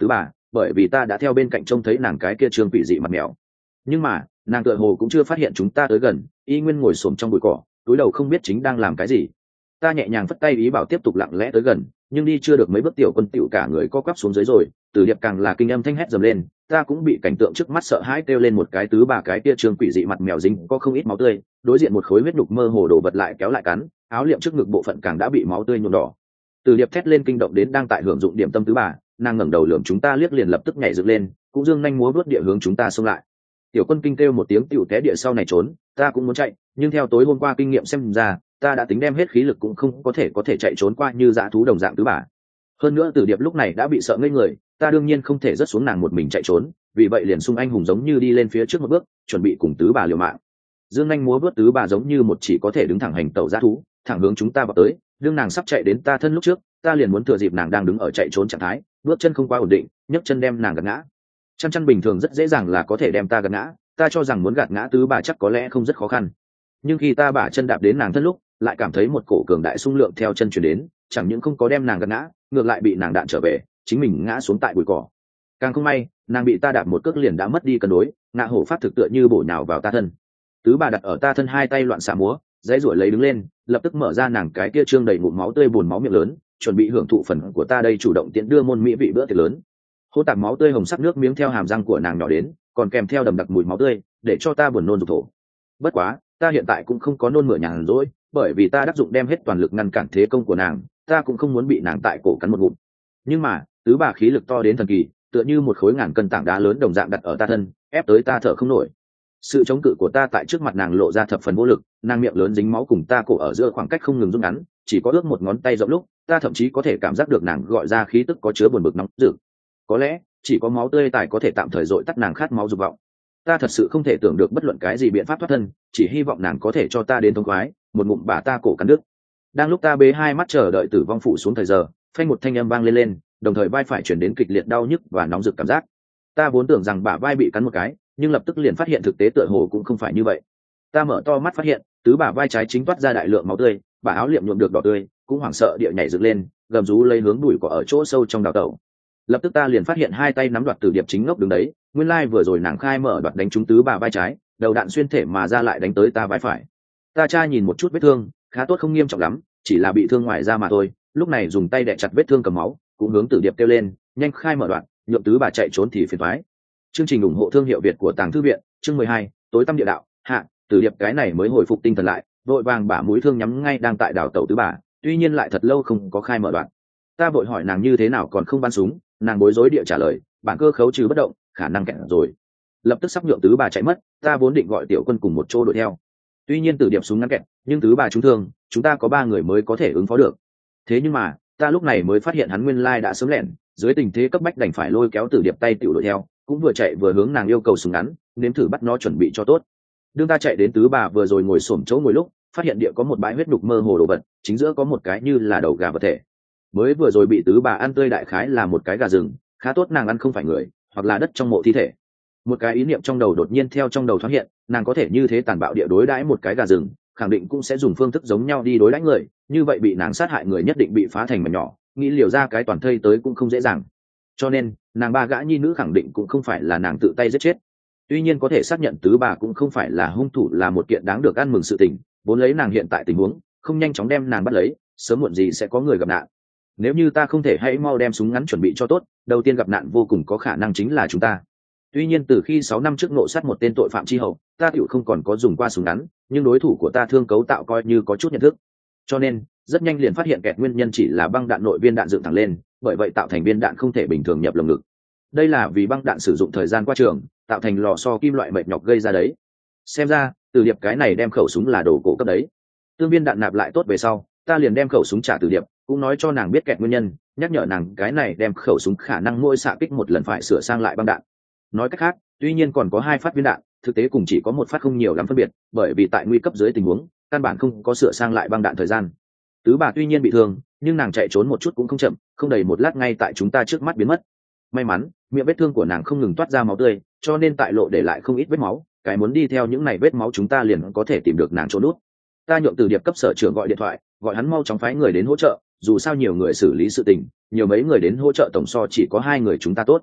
bởi vì ta đã theo bên cạnh trông thấy nàng cái kia trương quỷ dị mặt mèo. Nhưng mà nàng tựa hồ cũng chưa phát hiện chúng ta tới gần, y nguyên ngồi xổm trong bụi cỏ, túi đầu không biết chính đang làm cái gì. Ta nhẹ nhàng phất tay ý bảo tiếp tục lặng lẽ tới gần, nhưng đi chưa được mấy bước tiểu quân tiểu cả người co quắp xuống dưới rồi. Từ Điệp càng là kinh âm thanh hét dầm lên, ta cũng bị cảnh tượng trước mắt sợ hãi kêu lên một cái tứ bà cái kia trương quỷ dị mặt mèo dính có không ít máu tươi, đối diện một khối huyết nhục mơ hồ đổ vật lại kéo lại cắn, áo liệm trước ngực bộ phận càng đã bị máu tươi nhuộm đỏ. Từ Điệp thét lên kinh động đến đang tại hưởng dụng điểm tâm tứ bà, nàng ngẩng đầu lườm chúng ta liếc liền lập tức nhảy dựng lên, cũng dương nhanh múa vớt địa hướng chúng ta xông lại. Tiểu quân kinh kêu một tiếng tiểu té địa sau này trốn, ta cũng muốn chạy, nhưng theo tối hôm qua kinh nghiệm xem ra, ta đã tính đem hết khí lực cũng không có thể chạy trốn qua như dã thú đồng dạng tứ bà. Hơn nữa Từ Điệp lúc này đã bị sợ ngây người, ta đương nhiên không thể rớt xuống nàng một mình chạy trốn, vì vậy liền xung anh hùng giống như đi lên phía trước một bước, chuẩn bị cùng tứ bà liều mạng. Dương nhanh múa vớt tứ bà giống như một chỉ có thể đứng thẳng hành tẩu dã thú, thẳng hướng chúng ta vào tới. Đương nàng sắp chạy đến ta thân lúc trước, ta liền muốn thừa dịp nàng đang đứng ở chạy trốn trạng thái, bước chân không quá ổn định, nhấc chân đem nàng gạt ngã. Chăn bình thường rất dễ dàng là có thể đem ta gạt ngã, ta cho rằng muốn gạt ngã tứ bà chắc có lẽ không rất khó khăn. Nhưng khi ta bả chân đạp đến nàng thân lúc, lại cảm thấy một cổ cường đại xung lượng theo chân chuyển đến, chẳng những không có đem nàng gạt ngã, ngược lại bị nàng đạn trở về, chính mình ngã xuống tại bụi cỏ. Càng không may, nàng bị ta đạp một cước liền đã mất đi cân đối, ngã hổ pháp thực tựa như bổ nhào vào ta thân. Tứ bà đặt ở ta thân hai tay loạn xạ múa, dãy ruổi lấy đứng lên, lập tức mở ra nàng cái kia trương đầy ngụm máu tươi buồn máu miệng lớn, chuẩn bị hưởng thụ phần của ta đây chủ động tiện đưa môn mỹ vị bữa tiệc lớn. Hô tạp máu tươi hồng sắc nước miếng theo hàm răng của nàng nhỏ đến, còn kèm theo đầm đặc mùi máu tươi, để cho ta buồn nôn rục thổ. Bất quá, ta hiện tại cũng không có nôn mửa nhàn rỗi, bởi vì ta đắc dụng đem hết toàn lực ngăn cản thế công của nàng, ta cũng không muốn bị nàng tại cổ cắn một ngụm. Nhưng mà, tứ bà khí lực to đến thần kỳ, tựa như một khối ngàn cân tảng đá lớn đồng dạng đặt ở ta thân, ép tới ta thở không nổi. Sự chống cự của ta tại trước mặt nàng lộ ra thập phần vô lực, nàng miệng lớn dính máu cùng ta cổ ở giữa khoảng cách không ngừng rút ngắn, chỉ có ước một ngón tay rộng lúc, ta thậm chí có thể cảm giác được nàng gọi ra khí tức có chứa buồn bực nóng rực. Có lẽ chỉ có máu tươi tài có thể tạm thời dội tắt nàng khát máu dục vọng. Ta thật sự không thể tưởng được bất luận cái gì biện pháp thoát thân, chỉ hy vọng nàng có thể cho ta đến thông khoái, một ngụm bả ta cổ cắn đứt. Đang lúc ta bế hai mắt chờ đợi tử vong phụ xuống thời giờ, phanh một thanh âm vang lên, đồng thời vai phải chuyển đến kịch liệt đau nhức và nóng rực cảm giác. Ta vốn tưởng rằng bả vai bị cắn một cái, nhưng lập tức liền phát hiện thực tế tựa hồ cũng không phải như vậy. Ta mở to mắt phát hiện, tứ bả vai trái chính toát ra đại lượng máu tươi, bả áo liệm nhuộm được đỏ tươi, cũng hoảng sợ địa nhảy dựng lên, gầm rú lấy hướng đùi cỏ ở chỗ sâu trong đào tẩu. Lập tức ta liền phát hiện hai tay nắm đoạt Từ Điệp chính ngốc đứng đấy, nguyên lai vừa rồi nàng khai mở đoạt đánh trúng tứ bả vai trái, đầu đạn xuyên thể mà ra lại đánh tới ta vai phải. Ta tra nhìn một chút vết thương, khá tốt không nghiêm trọng lắm, chỉ là bị thương ngoài da mà thôi. Lúc này dùng tay đè chặt vết thương cầm máu, cũng hướng Từ Điệp kêu lên, nhanh khai mở đoạn, nhượng tứ bà chạy trốn thì phiền toái. Chương trình ủng hộ thương hiệu Việt của Tàng Thư viện, chương 12, tối tăm địa đạo, hạ, Từ Điệp cái này mới hồi phục tinh thần lại, vội vàng bả mũi thương nhắm ngay đang tại đảo tẩu tứ bà, tuy nhiên lại thật lâu không có khai mở đoạn. Ta vội hỏi nàng như thế nào còn không bắn súng, nàng bối rối địa trả lời, bản cơ khấu trừ bất động, khả năng kẹt rồi. Lập tức sắp nhượng tứ bà chạy mất, ta vốn định gọi tiểu quân cùng một chỗ đuổi theo. Tuy nhiên Từ Điệp súng ngắn kẹt, nhưng tứ bà trúng thương, chúng ta có 3 người mới có thể ứng phó được. Thế nhưng mà, ta lúc này mới phát hiện hắn nguyên lai đã sớm lẻn, dưới tình thế cấp bách đành phải lôi kéo Từ Điệp tay tiểu đuổi theo, cũng vừa chạy vừa hướng nàng yêu cầu súng ngắn, nếm thử bắt nó chuẩn bị cho tốt. Đương ta chạy đến tứ bà vừa rồi ngồi xổm chỗ ngồi lúc, phát hiện địa có một bãi huyết đục mơ hồ đồ vật, chính giữa có một cái như là đầu gà vật thể. Mới vừa rồi bị tứ bà ăn tươi đại khái là một cái gà rừng, khá tốt nàng ăn không phải người, hoặc là đất trong mộ thi thể. Một cái ý niệm trong đầu đột nhiên theo trong đầu thoáng hiện, nàng có thể như thế tàn bạo địa đối đãi một cái gà rừng, khẳng định cũng sẽ dùng phương thức giống nhau đi đối đãi người, như vậy bị nàng sát hại người nhất định bị phá thành mảnh nhỏ, nghĩ liều ra cái toàn thây tới cũng không dễ dàng. Cho nên, nàng 3 gã nhi nữ khẳng định cũng không phải là nàng tự tay giết chết. Tuy nhiên có thể xác nhận tứ bà cũng không phải là hung thủ là một kiện đáng được ăn mừng sự tình, vốn lấy nàng hiện tại tình huống, không nhanh chóng đem nàng bắt lấy, sớm muộn gì sẽ có người gặp nạn. Nếu như ta không thể hãy mau đem súng ngắn chuẩn bị cho tốt, đầu tiên gặp nạn vô cùng có khả năng chính là chúng ta. Tuy nhiên từ khi 6 năm trước ngộ sát một tên tội phạm chi hậu, ta tựu không còn có dùng qua súng ngắn, nhưng đối thủ của ta thương cấu tạo coi như có chút nhận thức. Cho nên, rất nhanh liền phát hiện kẹt nguyên nhân chỉ là băng đạn nội viên đạn dựng thẳng lên, bởi vậy tạo thành viên đạn không thể bình thường nhập lồng ngực. Đây là vì băng đạn sử dụng thời gian qua trường, tạo thành lò xo kim loại mệt nhọc gây ra đấy. Xem ra, Từ Điệp cái này đem khẩu súng là đồ cổ cấp đấy. Tương viên đạn nạp lại tốt về sau, ta liền đem khẩu súng trả Từ Điệp, cũng nói cho nàng biết kẹt nguyên nhân, nhắc nhở nàng cái này đem khẩu súng khả năng mỗi xạ kích một lần phải sửa sang lại băng đạn. Nói cách khác, tuy nhiên còn có 2 phát viên đạn, thực tế cùng chỉ có 1 phát không nhiều lắm phân biệt, bởi vì tại nguy cấp dưới tình huống, căn bản không có sửa sang lại băng đạn thời gian. Tứ bà tuy nhiên bị thương, nhưng nàng chạy trốn một chút cũng không chậm, không đầy 1 lát ngay tại chúng ta trước mắt biến mất. May mắn, miệng vết thương của nàng không ngừng toát ra máu tươi, cho nên tại lộ để lại không ít vết máu, cái muốn đi theo những này vết máu chúng ta liền có thể tìm được nàng chỗ nút. Ta nhượng Từ Điệp cấp sở trưởng gọi điện thoại, gọi hắn mau chóng phái người đến hỗ trợ, dù sao nhiều người xử lý sự tình, nhiều mấy người đến hỗ trợ tổng so chỉ có 2 người chúng ta tốt.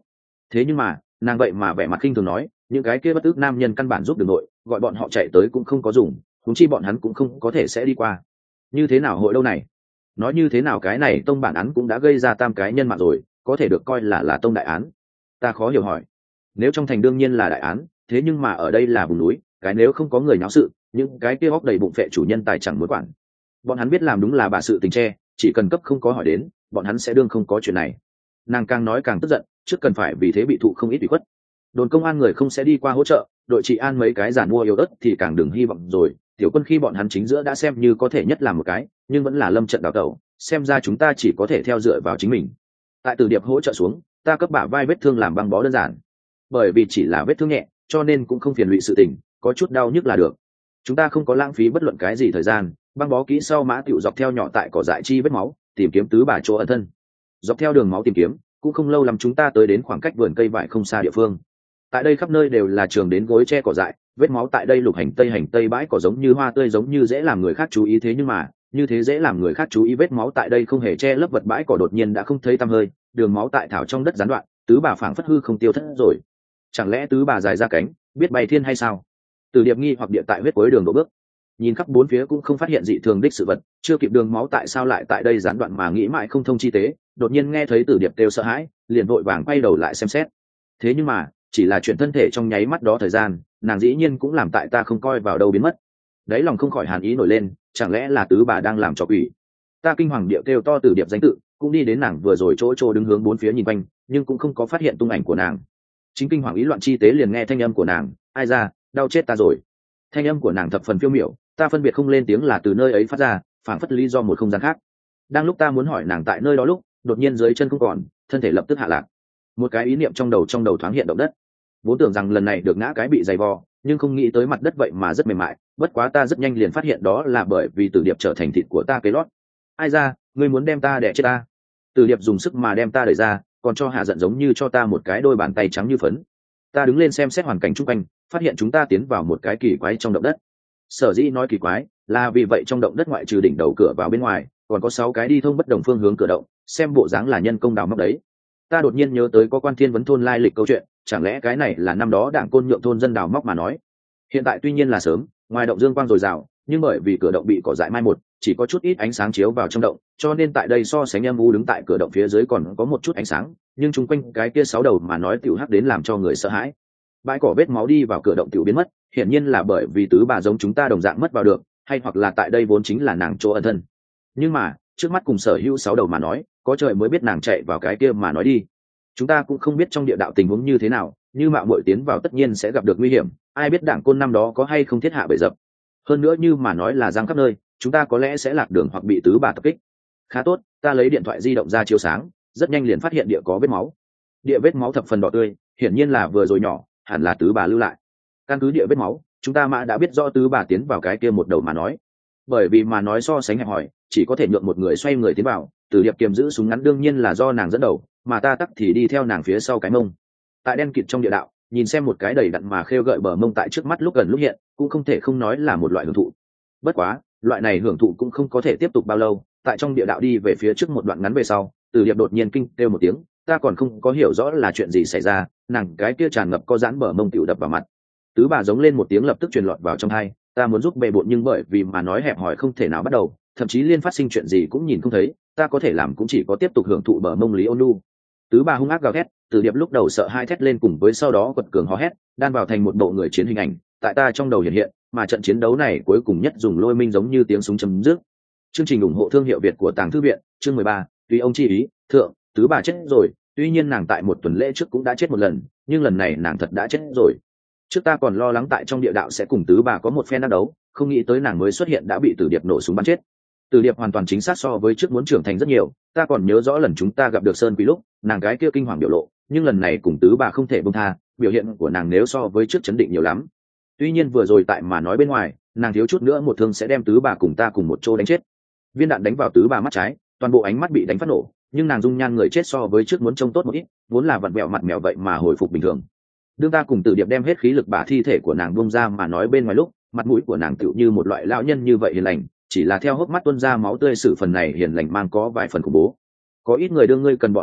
Thế nhưng mà nàng vậy mà vẻ mặt khinh thường nói, những cái kia bất ức nam nhân căn bản giúp đường nội, gọi bọn họ chạy tới cũng không có dùng, huống chi bọn hắn cũng không có thể sẽ đi qua. Như thế nào hội đâu này? Nói như thế nào cái này tông bản án cũng đã gây ra tam cái nhân mạng rồi, có thể được coi là tông đại án? Ta khó hiểu hỏi. Nếu trong thành đương nhiên là đại án, thế nhưng mà ở đây là vùng núi, cái nếu không có người nháo sự, những cái kia góc đầy bụng phệ chủ nhân tài chẳng muốn quản. Bọn hắn biết làm đúng là bà sự tình che, chỉ cần cấp không có hỏi đến, bọn hắn sẽ đương không có chuyện này. Nàng càng nói càng tức giận, trước cần phải vì thế bị thụ không ít ủy khuất. Đồn công an người không sẽ đi qua hỗ trợ, đội trị an mấy cái giản mua yếu ớt thì càng đừng hy vọng rồi. Tiểu quân khi bọn hắn chính giữa đã xem như có thể nhất làm một cái, nhưng vẫn là lâm trận đào tẩu, xem ra chúng ta chỉ có thể theo dựa vào chính mình. Tại Từ Điệp hỗ trợ xuống, ta cấp bả vai vết thương làm băng bó đơn giản, bởi vì chỉ là vết thương nhẹ cho nên cũng không phiền lụy sự tình, có chút đau nhức là được. Chúng ta không có lãng phí bất luận cái gì thời gian, băng bó kỹ sau mã tiểu dọc theo nhỏ tại cỏ dại chi vết máu tìm kiếm tứ bà chỗ ẩn thân. Dọc theo đường máu tìm kiếm cũng không lâu lắm chúng ta tới đến khoảng cách vườn cây vải không xa địa phương. Tại đây khắp nơi đều là trường đến gối che cỏ dại, vết máu tại đây lục hành tây bãi cỏ giống như hoa tươi, giống như dễ làm người khác chú ý. Thế nhưng mà như thế dễ làm người khác chú ý vết máu tại đây không hề che lấp vật bãi cỏ đột nhiên đã không thấy tăm hơi, đường máu tại thảo trong đất gián đoạn, tứ bà phảng phất hư không tiêu thất rồi. Chẳng lẽ tứ bà dài ra cánh biết bay thiên hay sao? Từ Điệp nghi hoặc địa tại huyết cuối đường đổ bước, nhìn khắp bốn phía cũng không phát hiện dị thường đích sự vật, chưa kịp đường máu tại sao lại tại đây gián đoạn mà nghĩ mãi không thông chi tế, đột nhiên nghe thấy Từ Điệp kêu sợ hãi, liền vội vàng quay đầu lại xem xét. Thế nhưng mà chỉ là chuyện thân thể trong nháy mắt đó thời gian, nàng dĩ nhiên cũng làm tại ta không coi vào đâu biến mất. Đấy lòng không khỏi hàn ý nổi lên, chẳng lẽ là tứ bà đang làm trò quỷ? Ta kinh hoàng địa kêu to Từ Điệp danh tự, cũng đi đến nàng vừa rồi chỗ đứng hướng bốn phía nhìn quanh, nhưng cũng không có phát hiện tung ảnh của nàng. Chính kinh hoàng ý loạn chi tế liền nghe thanh âm của nàng, ai ra, đau chết ta rồi. Thanh âm của nàng thập phần phiêu miểu, ta phân biệt không lên tiếng là từ nơi ấy phát ra, phảng phất lý do một không gian khác. Đang lúc ta muốn hỏi nàng tại nơi đó lúc, đột nhiên dưới chân không còn, thân thể lập tức hạ lạc. Một cái ý niệm trong đầu thoáng hiện động đất. Vốn tưởng rằng lần này được ngã cái bị dày vò, nhưng không nghĩ tới mặt đất vậy mà rất mềm mại, bất quá ta rất nhanh liền phát hiện đó là bởi vì Từ Điệp trở thành thịt của ta kế lót. Ai ra, ngươi muốn đem ta đẻ chết ta? Từ Điệp dùng sức mà đem ta đẩy ra, còn cho hạ giận giống như cho ta một cái đôi bàn tay trắng như phấn. Ta đứng lên xem xét hoàn cảnh chung quanh, phát hiện chúng ta tiến vào một cái kỳ quái trong động đất. Sở dĩ nói kỳ quái là vì vậy trong động đất ngoại trừ đỉnh đầu cửa vào bên ngoài, còn có 6 cái đi thông bất đồng phương hướng cửa động, xem bộ dáng là nhân công đào móc đấy. Ta đột nhiên nhớ tới có quan thiên vấn thôn lai lịch câu chuyện, chẳng lẽ cái này là năm đó Đảng Côn nhượng thôn dân đào móc mà nói. Hiện tại tuy nhiên là sớm, ngoài động dương quang dồi dào, nhưng bởi vì cửa động bị cỏ dại mai một, chỉ có chút ít ánh sáng chiếu vào trong động, cho nên tại đây so sánh âm u, đứng tại cửa động phía dưới còn có một chút ánh sáng, nhưng chung quanh cái kia 6 đầu mà nói tiểu hắc đến làm cho người sợ hãi. Bãi cỏ vết máu đi vào cửa động tiểu biến mất, hiển nhiên là bởi vì tứ bà giống chúng ta đồng dạng mất vào được, hay hoặc là tại đây vốn chính là nàng chỗ ẩn thân. Nhưng mà trước mắt cùng sở hữu 6 đầu mà nói, có trời mới biết nàng chạy vào cái kia mà nói đi. Chúng ta cũng không biết trong địa đạo tình huống như thế nào, như mạo muội tiến vào tất nhiên sẽ gặp được nguy hiểm, ai biết Đảng Côn năm đó có hay không thiết hạ bẫy dập. Hơn nữa như mà nói là giang khắp nơi, chúng ta có lẽ sẽ lạc đường hoặc bị tứ bà tập kích. Khá tốt, ta lấy điện thoại di động ra chiếu sáng, rất nhanh liền phát hiện địa có vết máu. Địa vết máu thập phần đỏ tươi, hiển nhiên là vừa rồi nhỏ, hẳn là tứ bà lưu lại. Căn cứ địa vết máu, chúng ta mã đã biết rõ tứ bà tiến vào cái kia một đầu mà nói. Bởi vì mà nói so sánh hẹp hòi, chỉ có thể nhượng một người xoay người tiến vào, Từ Điệp kiềm giữ súng ngắn đương nhiên là do nàng dẫn đầu, mà ta tắc thì đi theo nàng phía sau cái mông. Tại đen kịt trong địa đạo, nhìn xem một cái đầy đặn mà khêu gợi bờ mông tại trước mắt lúc gần lúc hiện, cũng không thể không nói là một loại hưởng thụ. Bất quá loại này hưởng thụ cũng không có thể tiếp tục bao lâu, tại trong địa đạo đi về phía trước một đoạn ngắn về sau, Từ Điệp đột nhiên kinh kêu một tiếng, ta còn không có hiểu rõ là chuyện gì xảy ra, nàng cái kia tràn ngập có giãn bờ mông tiểu đập vào mặt. Tứ bà giống lên một tiếng lập tức truyền lọt vào trong tai, ta muốn giúp bệ bội nhưng bởi vì mà nói hẹp hòi không thể nào bắt đầu, thậm chí liên phát sinh chuyện gì cũng nhìn không thấy, ta có thể làm cũng chỉ có tiếp tục hưởng thụ bờ mông lý ôn nhu. Tứ bà hung ác gào thét, Từ Điệp lúc đầu sợ hai thét lên cùng với sau đó quật cường hò hét, đan vào thành một bộ người chiến hình ảnh, tại ta trong đầu hiện hiện, mà trận chiến đấu này cuối cùng nhất dùng lôi minh giống như tiếng súng chấm dứt. Chương trình ủng hộ thương hiệu Việt của Tàng Thư viện, chương 13, tùy ông chi ý, thượng, tứ bà chết rồi, tuy nhiên nàng tại một tuần lễ trước cũng đã chết một lần, nhưng lần này nàng thật đã chết rồi. Trước ta còn lo lắng tại trong địa đạo sẽ cùng tứ bà có một phen đắc đấu, không nghĩ tới nàng mới xuất hiện đã bị Từ Điệp nổ súng bắn chết. Từ Điệp hoàn toàn chính xác so với trước muốn trưởng thành rất nhiều, ta còn nhớ rõ lần chúng ta gặp được Sơn Quý lúc, nàng cái kia kinh hoàng biểu lộ, nhưng lần này cùng tứ bà không thể buông tha, biểu hiện của nàng nếu so với trước chấn định nhiều lắm. Tuy nhiên vừa rồi tại mà nói bên ngoài, nàng thiếu chút nữa một thương sẽ đem tứ bà cùng ta cùng một chỗ đánh chết. Viên đạn đánh vào tứ bà mắt trái, toàn bộ ánh mắt bị đánh phát nổ, nhưng nàng dung nhan người chết so với trước muốn trông tốt một ít, vốn là vặn vẹo mặt mèo vậy mà hồi phục bình thường. Đương ta cùng Từ Điệp đem hết khí lực bả thi thể của nàng buông ra mà nói bên ngoài lúc, mặt mũi của nàng tựu như một loại lão nhân như vậy hiền lành, chỉ là theo hốc mắt tuôn ra máu tươi, sự phần này hiền lành mang có vài phần khủng bố. Có ít người đương ngươi cần bọn hắn lúc,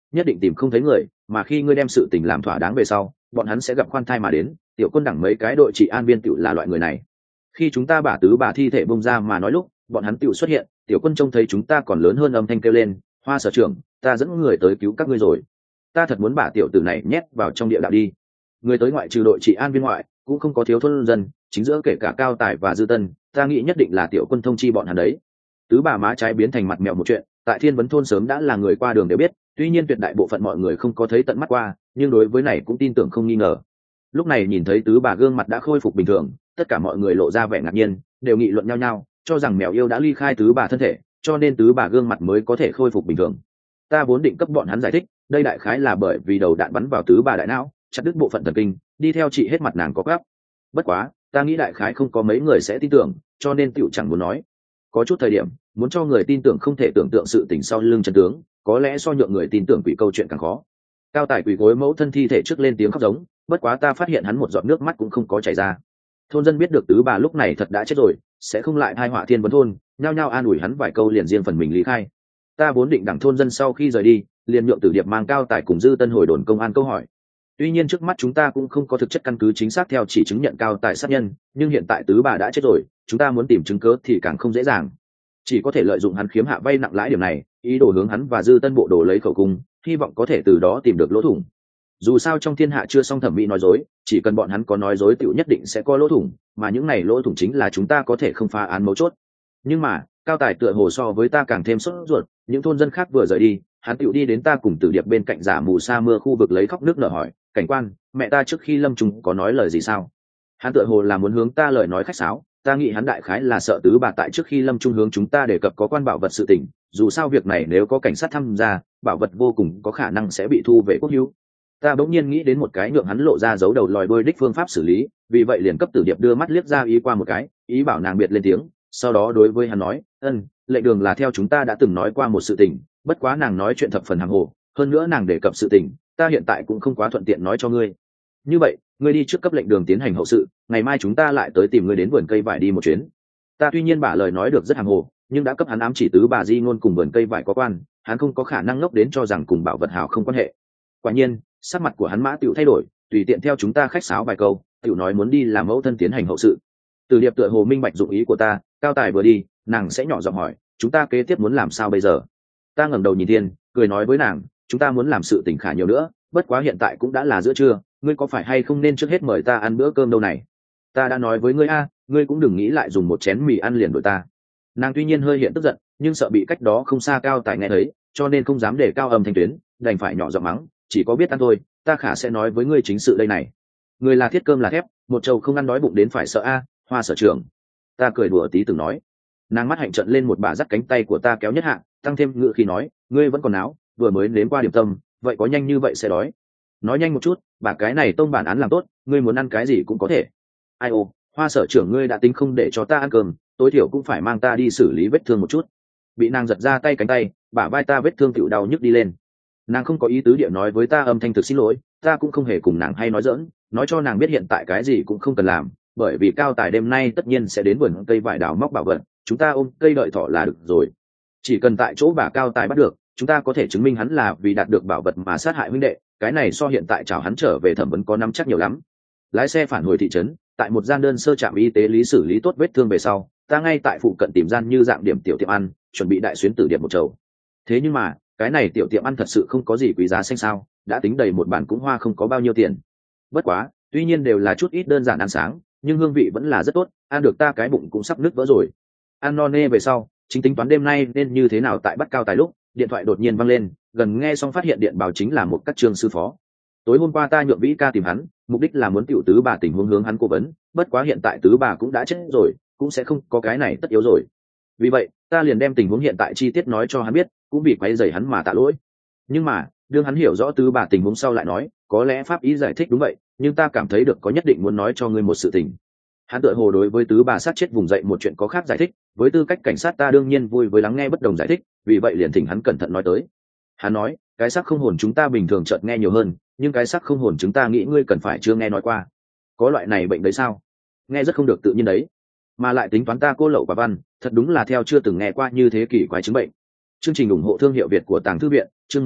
nhất định tìm không thấy người, mà khi ngươi đem sự tình làm thỏa đáng về sau bọn hắn sẽ gặp khoan thai mà đến. Tiểu quân đẳng mấy cái đội trị an viên tựu là loại người này. Khi chúng ta bả tứ bà thi thể bông ra mà nói lúc bọn hắn tựu xuất hiện. Tiểu quân trông thấy chúng ta còn lớn hơn, âm thanh kêu lên, Hoa sở trưởng, ta dẫn người tới cứu các ngươi rồi. Ta thật muốn bả tiểu tử này nhét vào trong địa đạo đi. Người tới ngoại trừ đội trị an viên ngoại cũng không có thiếu thôn dân, chính giữa kể cả Cao Tài và Dư Tân, ta nghĩ nhất định là tiểu quân thông chi bọn hắn đấy. Tứ bà má trái biến thành mặt mèo một chuyện tại Thiên Vấn thôn sớm đã là người qua đường đều biết, tuy nhiên tuyệt đại bộ phận mọi người không có thấy tận mắt qua, nhưng đối với này cũng tin tưởng không nghi ngờ. Lúc này nhìn thấy tứ bà gương mặt đã khôi phục bình thường, tất cả mọi người lộ ra vẻ ngạc nhiên, đều nghị luận nhau nhau, cho rằng mèo yêu đã ly khai tứ bà thân thể, cho nên tứ bà gương mặt mới có thể khôi phục bình thường. Ta vốn định cấp bọn hắn giải thích, đây đại khái là bởi vì đầu đạn bắn vào tứ bà đại não, chặt đứt bộ phận thần kinh, đi theo trị hết mặt nàng có gấp. Bất quá, ta nghĩ đại khái không có mấy người sẽ tin tưởng, cho nên tiểu chẳng muốn nói. Có chút thời điểm, muốn cho người tin tưởng không thể tưởng tượng sự tình sau lưng chân tướng, có lẽ so nhượng người tin tưởng quỷ câu chuyện càng khó. Cao Tài quỳ gối mẫu thân thi thể trước lên tiếng khóc giống, bất quá ta phát hiện hắn một giọt nước mắt cũng không có chảy ra. Thôn dân biết được tứ bà lúc này thật đã chết rồi, sẽ không lại tai họa Thiên Vấn thôn, nhao nhao an ủi hắn vài câu liền riêng phần mình lý khai. Ta vốn định đặng thôn dân sau khi rời đi, liền nhượng Tử Điệp mang Cao Tài cùng Dư Tân hồi đồn công an câu hỏi. Tuy nhiên trước mắt chúng ta cũng không có thực chất căn cứ chính xác theo chỉ chứng nhận Cao Tài sát nhân, nhưng hiện tại tứ bà đã chết rồi, chúng ta muốn tìm chứng cớ thì càng không dễ dàng. Chỉ có thể lợi dụng hắn khiếm hạ vay nặng lãi điểm này, ý đồ hướng hắn và Dư Tân bộ đồ lấy khẩu cung, hy vọng có thể từ đó tìm được lỗ thủng. Dù sao trong thiên hạ chưa xong thẩm mỹ nói dối, chỉ cần bọn hắn có nói dối tựu nhất định sẽ có lỗ thủng, mà những này lỗ thủng chính là chúng ta có thể không phá án mấu chốt. Nhưng mà Cao Tài tựa hồ so với ta càng thêm sốt ruột, những thôn dân khác vừa rời đi, hắn tựu đi đến ta cùng Tử Điệp bên cạnh giả mù sa mưa khu vực lấy khóc nước nở hỏi, cảnh quan, mẹ ta trước khi lâm trùng có nói lời gì sao? Hắn tựa hồ là muốn hướng ta lời nói khách sáo, ta nghĩ hắn đại khái là sợ tứ bà tại trước khi lâm trung hướng chúng ta đề cập có quan bảo vật sự tình, dù sao việc này nếu có cảnh sát tham gia, bảo vật vô cùng có khả năng sẽ bị thu về quốc hữu. Ta bỗng nhiên nghĩ đến một cái nhượng hắn lộ ra giấu đầu lòi đuôi đích phương pháp xử lý, vì vậy liền cấp Tử Điệp đưa mắt liếc ra ý qua một cái, ý bảo nàng biệt lên tiếng, sau đó đối với hắn nói, lệnh đường là theo chúng ta đã từng nói qua một sự tình, bất quá nàng nói chuyện thập phần hàng hồ, hơn nữa nàng đề cập sự tình, ta hiện tại cũng không quá thuận tiện nói cho ngươi. Như vậy, ngươi đi trước cấp lệnh đường tiến hành hậu sự, ngày mai chúng ta lại tới tìm ngươi đến vườn cây vải đi một chuyến. Ta tuy nhiên bả lời nói được rất hàng hồ, nhưng đã cấp hắn ám chỉ tứ bà di ngôn cùng vườn cây vải có quan, hắn không có khả năng ngốc đến cho rằng cùng bảo vật hào không quan hệ. Quả nhiên, sắc mặt của hắn mã tiểu thay đổi, tùy tiện theo chúng ta khách sáo vài câu, tiểu nói muốn đi làm mẫu thân tiến hành hậu sự. Từ Điệp tựa hồ minh bạch dụng ý của ta, Cao Tài vừa đi, nàng sẽ nhỏ giọng hỏi, chúng ta kế tiếp muốn làm sao bây giờ? Ta ngẩng đầu nhìn Thiên, cười nói với nàng, chúng ta muốn làm sự tình khả nhiều nữa, bất quá hiện tại cũng đã là giữa trưa, ngươi có phải hay không nên trước hết mời ta ăn bữa cơm đâu này? Ta đã nói với ngươi ngươi cũng đừng nghĩ lại dùng một chén mì ăn liền đổi ta. Nàng tuy nhiên hơi hiện tức giận, nhưng sợ bị cách đó không xa Cao Tài nghe thấy, cho nên không dám để cao âm thanh tuyến, đành phải nhỏ giọng mắng, chỉ có biết ăn thôi, ta khả sẽ nói với ngươi chính sự đây này. Người là thiết cơm là thép, một trâu không ăn đói bụng đến phải sợ Hoa sở trưởng. Ta cười đùa tí từng nói. Nàng mắt hạnh trận lên một bà dắt cánh tay của ta kéo nhất hạ, tăng thêm ngự khi nói, ngươi vẫn còn áo, vừa mới nếm qua điểm tâm, vậy có nhanh như vậy sẽ đói. Nói nhanh một chút, bà cái này tông bản án làm tốt, ngươi muốn ăn cái gì cũng có thể. Ai ô, Hoa sở trưởng ngươi đã tính không để cho ta ăn cơm, tối thiểu cũng phải mang ta đi xử lý vết thương một chút. Bị nàng giật ra tay cánh tay, bả vai ta vết thương tựu đau nhức đi lên. Nàng không có ý tứ địa nói với ta âm thanh thực xin lỗi, ta cũng không hề cùng nàng hay nói giỡn, nói cho nàng biết hiện tại cái gì cũng không cần làm, bởi vì Cao Tài đêm nay tất nhiên sẽ đến vườn cây vải đào móc bảo vật, chúng ta ôm cây đợi thỏ là được rồi. Chỉ cần tại chỗ bà Cao Tài bắt được, chúng ta có thể chứng minh hắn là vì đạt được bảo vật mà sát hại huynh đệ, cái này so hiện tại chào hắn trở về thẩm vấn có nắm chắc nhiều lắm. Lái xe phản hồi thị trấn, tại một gian đơn sơ trạm y tế lý xử lý tốt vết thương về sau, ta ngay tại phụ cận tìm gian như dạng điểm tiểu tiệm ăn, chuẩn bị đại xuyến Tử Điệp một chầu. Thế nhưng mà, cái này tiểu tiệm ăn thật sự không có gì quý giá xanh sao, đã tính đầy một bàn cũng hoa không có bao nhiêu tiền. Bất quá, tuy nhiên đều là chút ít đơn giản ăn sáng, nhưng hương vị vẫn là rất tốt, ăn được ta cái bụng cũng sắp nứt vỡ rồi. Ăn no nê về sau, chính tính toán đêm nay nên như thế nào tại bắt Cao Tài lúc, điện thoại đột nhiên vang lên, gần nghe xong phát hiện điện báo chính là một các trường sư phó. Tối hôm qua ta nhượng Vĩ ca tìm hắn, mục đích là muốn tiểu tứ bà tình huống hướng hắn cố vấn, bất quá hiện tại tứ bà cũng đã chết rồi, cũng sẽ không có cái này tất yếu rồi. Vì vậy, ta liền đem tình huống hiện tại chi tiết nói cho hắn biết, cũng vì quấy rầy hắn mà tạ lỗi. Nhưng mà, đương hắn hiểu rõ tứ bà tình huống sau lại nói, có lẽ pháp ý giải thích đúng vậy, nhưng ta cảm thấy được có nhất định muốn nói cho ngươi một sự tình. Hắn tựa hồ đối với tứ bà sát chết vùng dậy một chuyện có khác giải thích, với tư cách cảnh sát ta đương nhiên vui với lắng nghe bất đồng giải thích, vì vậy liền thỉnh hắn cẩn thận nói tới. Hắn nói, cái xác không hồn chúng ta bình thường chợt nghe nhiều hơn, nhưng cái xác không hồn chúng ta nghĩ ngươi cần phải chưa nghe nói qua. Có loại này bệnh đấy sao? Nghe rất không được tự nhiên đấy. Mà lại tính toán ta cô lậu quả văn, thật đúng là theo chưa từng nghe qua như thế kỷ quái chứng bệnh. Chương trình ủng hộ thương hiệu Việt của Tàng Thư Viện, chương 13,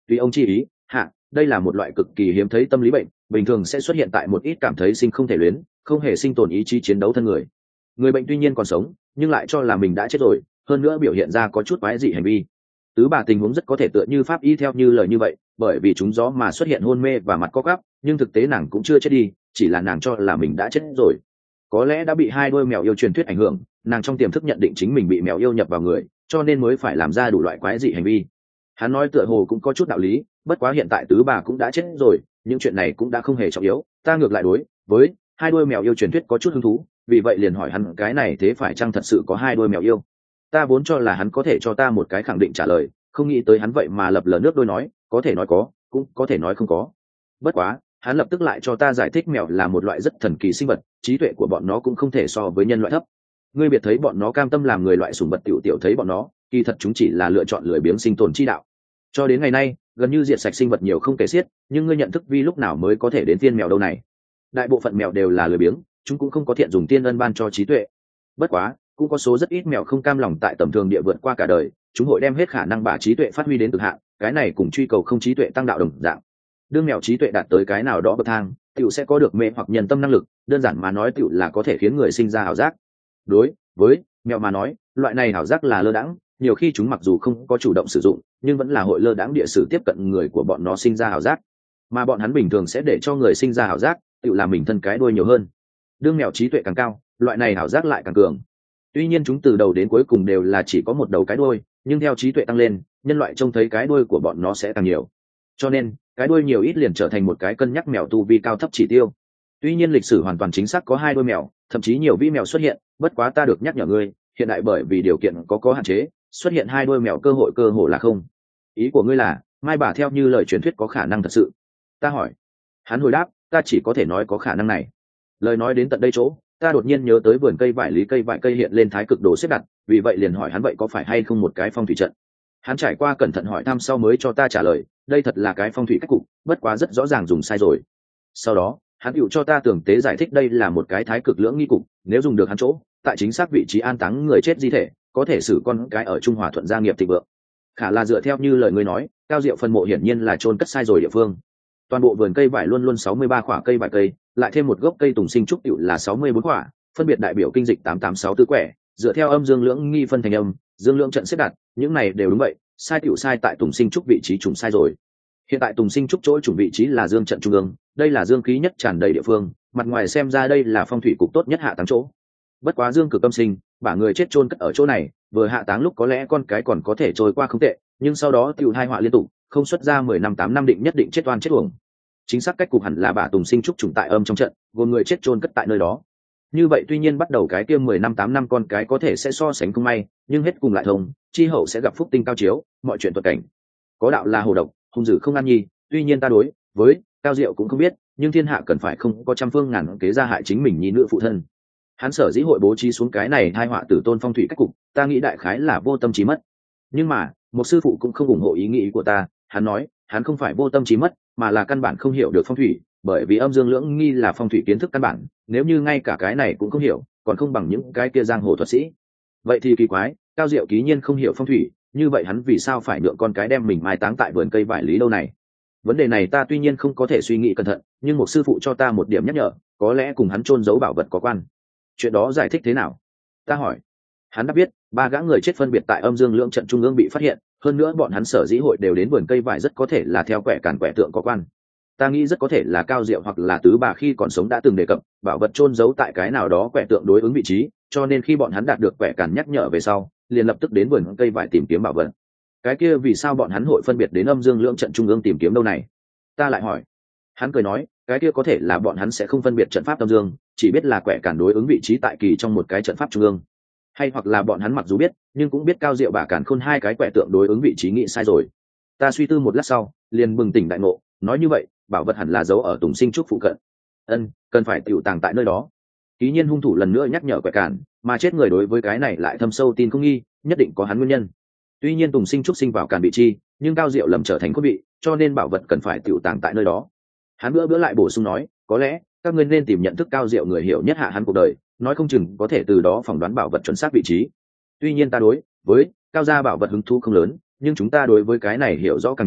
Tùy ông chi ý hạ, đây là một loại cực kỳ hiếm thấy tâm lý bệnh, bình thường sẽ xuất hiện tại một ít cảm thấy sinh không thể luyến, không hề sinh tồn ý chí chiến đấu thân người. Người bệnh tuy nhiên còn sống, nhưng lại cho là mình đã chết rồi, hơn nữa biểu hiện ra có chút quái dị hành vi. Tứ bà tình huống rất có thể tựa như pháp y theo như lời như vậy, bởi vì trúng gió mà xuất hiện hôn mê và mặt co gắp, nhưng thực tế nàng cũng chưa chết đi, chỉ là nàng cho là mình đã chết rồi. Có lẽ đã bị hai đôi mèo yêu truyền thuyết ảnh hưởng, nàng trong tiềm thức nhận định chính mình bị mèo yêu nhập vào người, cho nên mới phải làm ra đủ loại quái dị hành vi. Hắn nói tựa hồ cũng có chút đạo lý, bất quá hiện tại tứ bà cũng đã chết rồi, những chuyện này cũng đã không hề trọng yếu, ta ngược lại đối với hai đôi mèo yêu truyền thuyết có chút hứng thú, vì vậy liền hỏi hắn cái này thế phải chăng thật sự có hai đôi mèo yêu. Ta vốn cho là hắn có thể cho ta một cái khẳng định trả lời, không nghĩ tới hắn vậy mà lập lờ nước đôi nói, có thể nói có, cũng có thể nói không có. Bất quá hắn lập tức lại cho ta giải thích mèo là một loại rất thần kỳ sinh vật, trí tuệ của bọn nó cũng không thể so với nhân loại thấp. Ngươi biệt thấy bọn nó cam tâm làm người loại sủng vật, tiểu tiểu thấy bọn nó kỳ thật chúng chỉ là lựa chọn lười biếng sinh tồn chi đạo. Cho đến ngày nay gần như diệt sạch sinh vật nhiều không kể xiết, nhưng ngươi nhận thức vi lúc nào mới có thể đến tiên mèo đâu này. Đại bộ phận mèo đều là lười biếng, chúng cũng không có thiện dùng tiên ân ban cho trí tuệ. Bất quá cũng có số rất ít mèo không cam lòng tại tầm thường địa vượt qua cả đời, chúng hội đem hết khả năng bà trí tuệ phát huy đến cực hạn, cái này cùng truy cầu không trí tuệ tăng đạo đồng dạng. Đương mèo trí tuệ đạt tới cái nào đó bậc thang, tiểu sẽ có được mê hoặc nhân tâm năng lực, đơn giản mà nói tiểu là có thể khiến người sinh ra ảo giác. Đối với mèo mà nói, loại này ảo giác là lơ đãng, nhiều khi chúng mặc dù không có chủ động sử dụng, nhưng vẫn là hội lơ đãng địa sử tiếp cận người của bọn nó sinh ra ảo giác, mà bọn hắn bình thường sẽ để cho người sinh ra ảo giác, tiểu là mình thân cái đuôi nhiều hơn. Đương mèo trí tuệ càng cao, loại này ảo giác lại càng cường. Tuy nhiên chúng từ đầu đến cuối cùng đều là chỉ có một đầu cái đuôi, nhưng theo trí tuệ tăng lên, nhân loại trông thấy cái đuôi của bọn nó sẽ càng nhiều. Cho nên cái đuôi nhiều ít liền trở thành một cái cân nhắc mèo tu vi cao thấp chỉ tiêu. Tuy nhiên lịch sử hoàn toàn chính xác có hai đôi mèo, thậm chí nhiều vĩ mèo xuất hiện, bất quá ta được nhắc nhở ngươi, hiện tại bởi vì điều kiện có hạn chế, xuất hiện hai đôi mèo cơ hội là không. Ý của ngươi là mai bà theo như lời truyền thuyết có khả năng thật sự? Ta hỏi. Hắn hồi đáp, ta chỉ có thể nói có khả năng này. Lời nói đến tận đây chỗ, ta đột nhiên nhớ tới vườn cây vải lý cây vải cây hiện lên thái cực đồ xếp đặt, vì vậy liền hỏi hắn vậy có phải hay không một cái phong thủy trận. Hắn trải qua cẩn thận hỏi thăm sau mới cho ta trả lời, đây thật là cái phong thủy cách cục, bất quá rất rõ ràng dùng sai rồi. Sau đó hắn hữu cho ta tường tế giải thích đây là một cái thái cực lưỡng nghi cục, nếu dùng được hắn chỗ tại chính xác vị trí an táng người chết di thể, có thể xử con cái ở trung hòa thuận gia nghiệp thịnh vượng. Khả là dựa theo như lời ngươi nói, cao diệu phân mộ hiển nhiên là chôn cất sai rồi địa phương. Toàn bộ vườn cây vải luôn luôn 63 quả cây vải cây, lại thêm một gốc cây tùng sinh trúc hữu là 64 quả, phân biệt đại biểu kinh dịch 886 tứ quẻ, dựa theo âm dương lưỡng nghi phân thành âm dương lưỡng trận xếp đặt, những này đều đúng vậy, sai tiểu sai tại tùng sinh trúc vị trí trùng sai rồi. Hiện tại tùng sinh trúc chỗ chủng vị trí là dương trận trung ương, đây là dương khí nhất tràn đầy địa phương, mặt ngoài xem ra đây là phong thủy cục tốt nhất hạ táng chỗ. Bất quá dương cực âm sinh, bả người chết chôn cất ở chỗ này, vừa hạ táng lúc có lẽ con cái còn có thể trôi qua không tệ, nhưng sau đó tiểu hai họa liên tục, không xuất ra 10 năm 8 năm định nhất định chết oan chết uổng. Chính xác cách cục hẳn là bả tùng sinh trúc trùng tại âm trong trận, gồm người chết chôn cất tại nơi đó. Như vậy tuy nhiên bắt đầu cái kia 10 năm 8 năm con cái có thể sẽ so sánh không may, nhưng hết cùng lại thông, chi hậu sẽ gặp phúc tinh cao chiếu, mọi chuyện thuận cảnh. Có đạo là hồ độc, hung dữ không an nhi, tuy nhiên ta đối với cao diệu cũng không biết, nhưng thiên hạ cần phải không có trăm phương ngàn kế ra hại chính mình nhi nữ phụ thân. Hắn sở dĩ hội bố trí xuống cái này hai họa tử tôn phong thủy cách cục, ta nghĩ đại khái là vô tâm trí mất. Nhưng mà một sư phụ cũng không ủng hộ ý nghĩ của ta, hắn nói hắn không phải vô tâm trí mất, mà là căn bản không hiểu được phong thủy, bởi vì âm dương lưỡng nghi là phong thủy kiến thức căn bản, nếu như ngay cả cái này cũng không hiểu, còn không bằng những cái kia giang hồ thuật sĩ. Vậy thì kỳ quái, cao diệu ký nhiên không hiểu phong thủy, như vậy hắn vì sao phải nhượng con cái đem mình mai táng tại vườn cây vải lý đâu này? Vấn đề này ta tuy nhiên không có thể suy nghĩ cẩn thận, nhưng một sư phụ cho ta một điểm nhắc nhở, có lẽ cùng hắn chôn giấu bảo vật có quan. Chuyện đó giải thích thế nào? Ta hỏi. Hắn đã biết, ba gã người chết phân biệt tại âm dương lưỡng trận trung ương bị phát hiện, hơn nữa bọn hắn sở dĩ hội đều đến vườn cây vải rất có thể là theo quẻ càn quẻ tượng có quan. Ta nghĩ rất có thể là cao diệu hoặc là tứ bà khi còn sống đã từng đề cập bảo vật chôn giấu tại cái nào đó quẻ tượng đối ứng vị trí, cho nên khi bọn hắn đạt được quẻ càn nhắc nhở về sau, liền lập tức đến vườn cây vải tìm kiếm bảo vật. Cái kia vì sao bọn hắn hội phân biệt đến âm dương lưỡng trận trung ương tìm kiếm đâu này? Ta lại hỏi. Hắn cười nói, cái kia có thể là bọn hắn sẽ không phân biệt trận pháp âm dương, chỉ biết là quẻ càn đối ứng vị trí tại kỳ trong một cái trận pháp trung ương, hay hoặc là bọn hắn mặc dù biết nhưng cũng biết cao diệu bà càn khôn hai cái quẻ tượng đối ứng vị trí nghĩ sai rồi. Ta suy tư một lát sau liền bừng tỉnh đại ngộ, nói như vậy bảo vật hẳn là giấu ở tùng sinh trúc phụ cận. Cần phải tiểu tàng tại nơi đó. Ký nhiên hung thủ lần nữa nhắc nhở quẻ càn, mà chết người đối với cái này lại thâm sâu tin không nghi, nhất định có hắn nguyên nhân. Tuy nhiên tùng sinh trúc sinh vào càn bị chi, nhưng cao diệu lầm trở thành cốt bị, cho nên bảo vật cần phải tiểu tàng tại nơi đó. Hắn bữa lại bổ sung nói, có lẽ các ngươi nên tìm nhận thức cao diệu người hiểu nhất hạ hắn cuộc đời, nói không chừng có thể từ đó phỏng đoán bảo vật chuẩn xác vị trí. Tuy nhiên ta đối với cao gia bảo vật hứng thú không lớn, nhưng chúng ta đối với cái này hiểu rõ càng nhiều,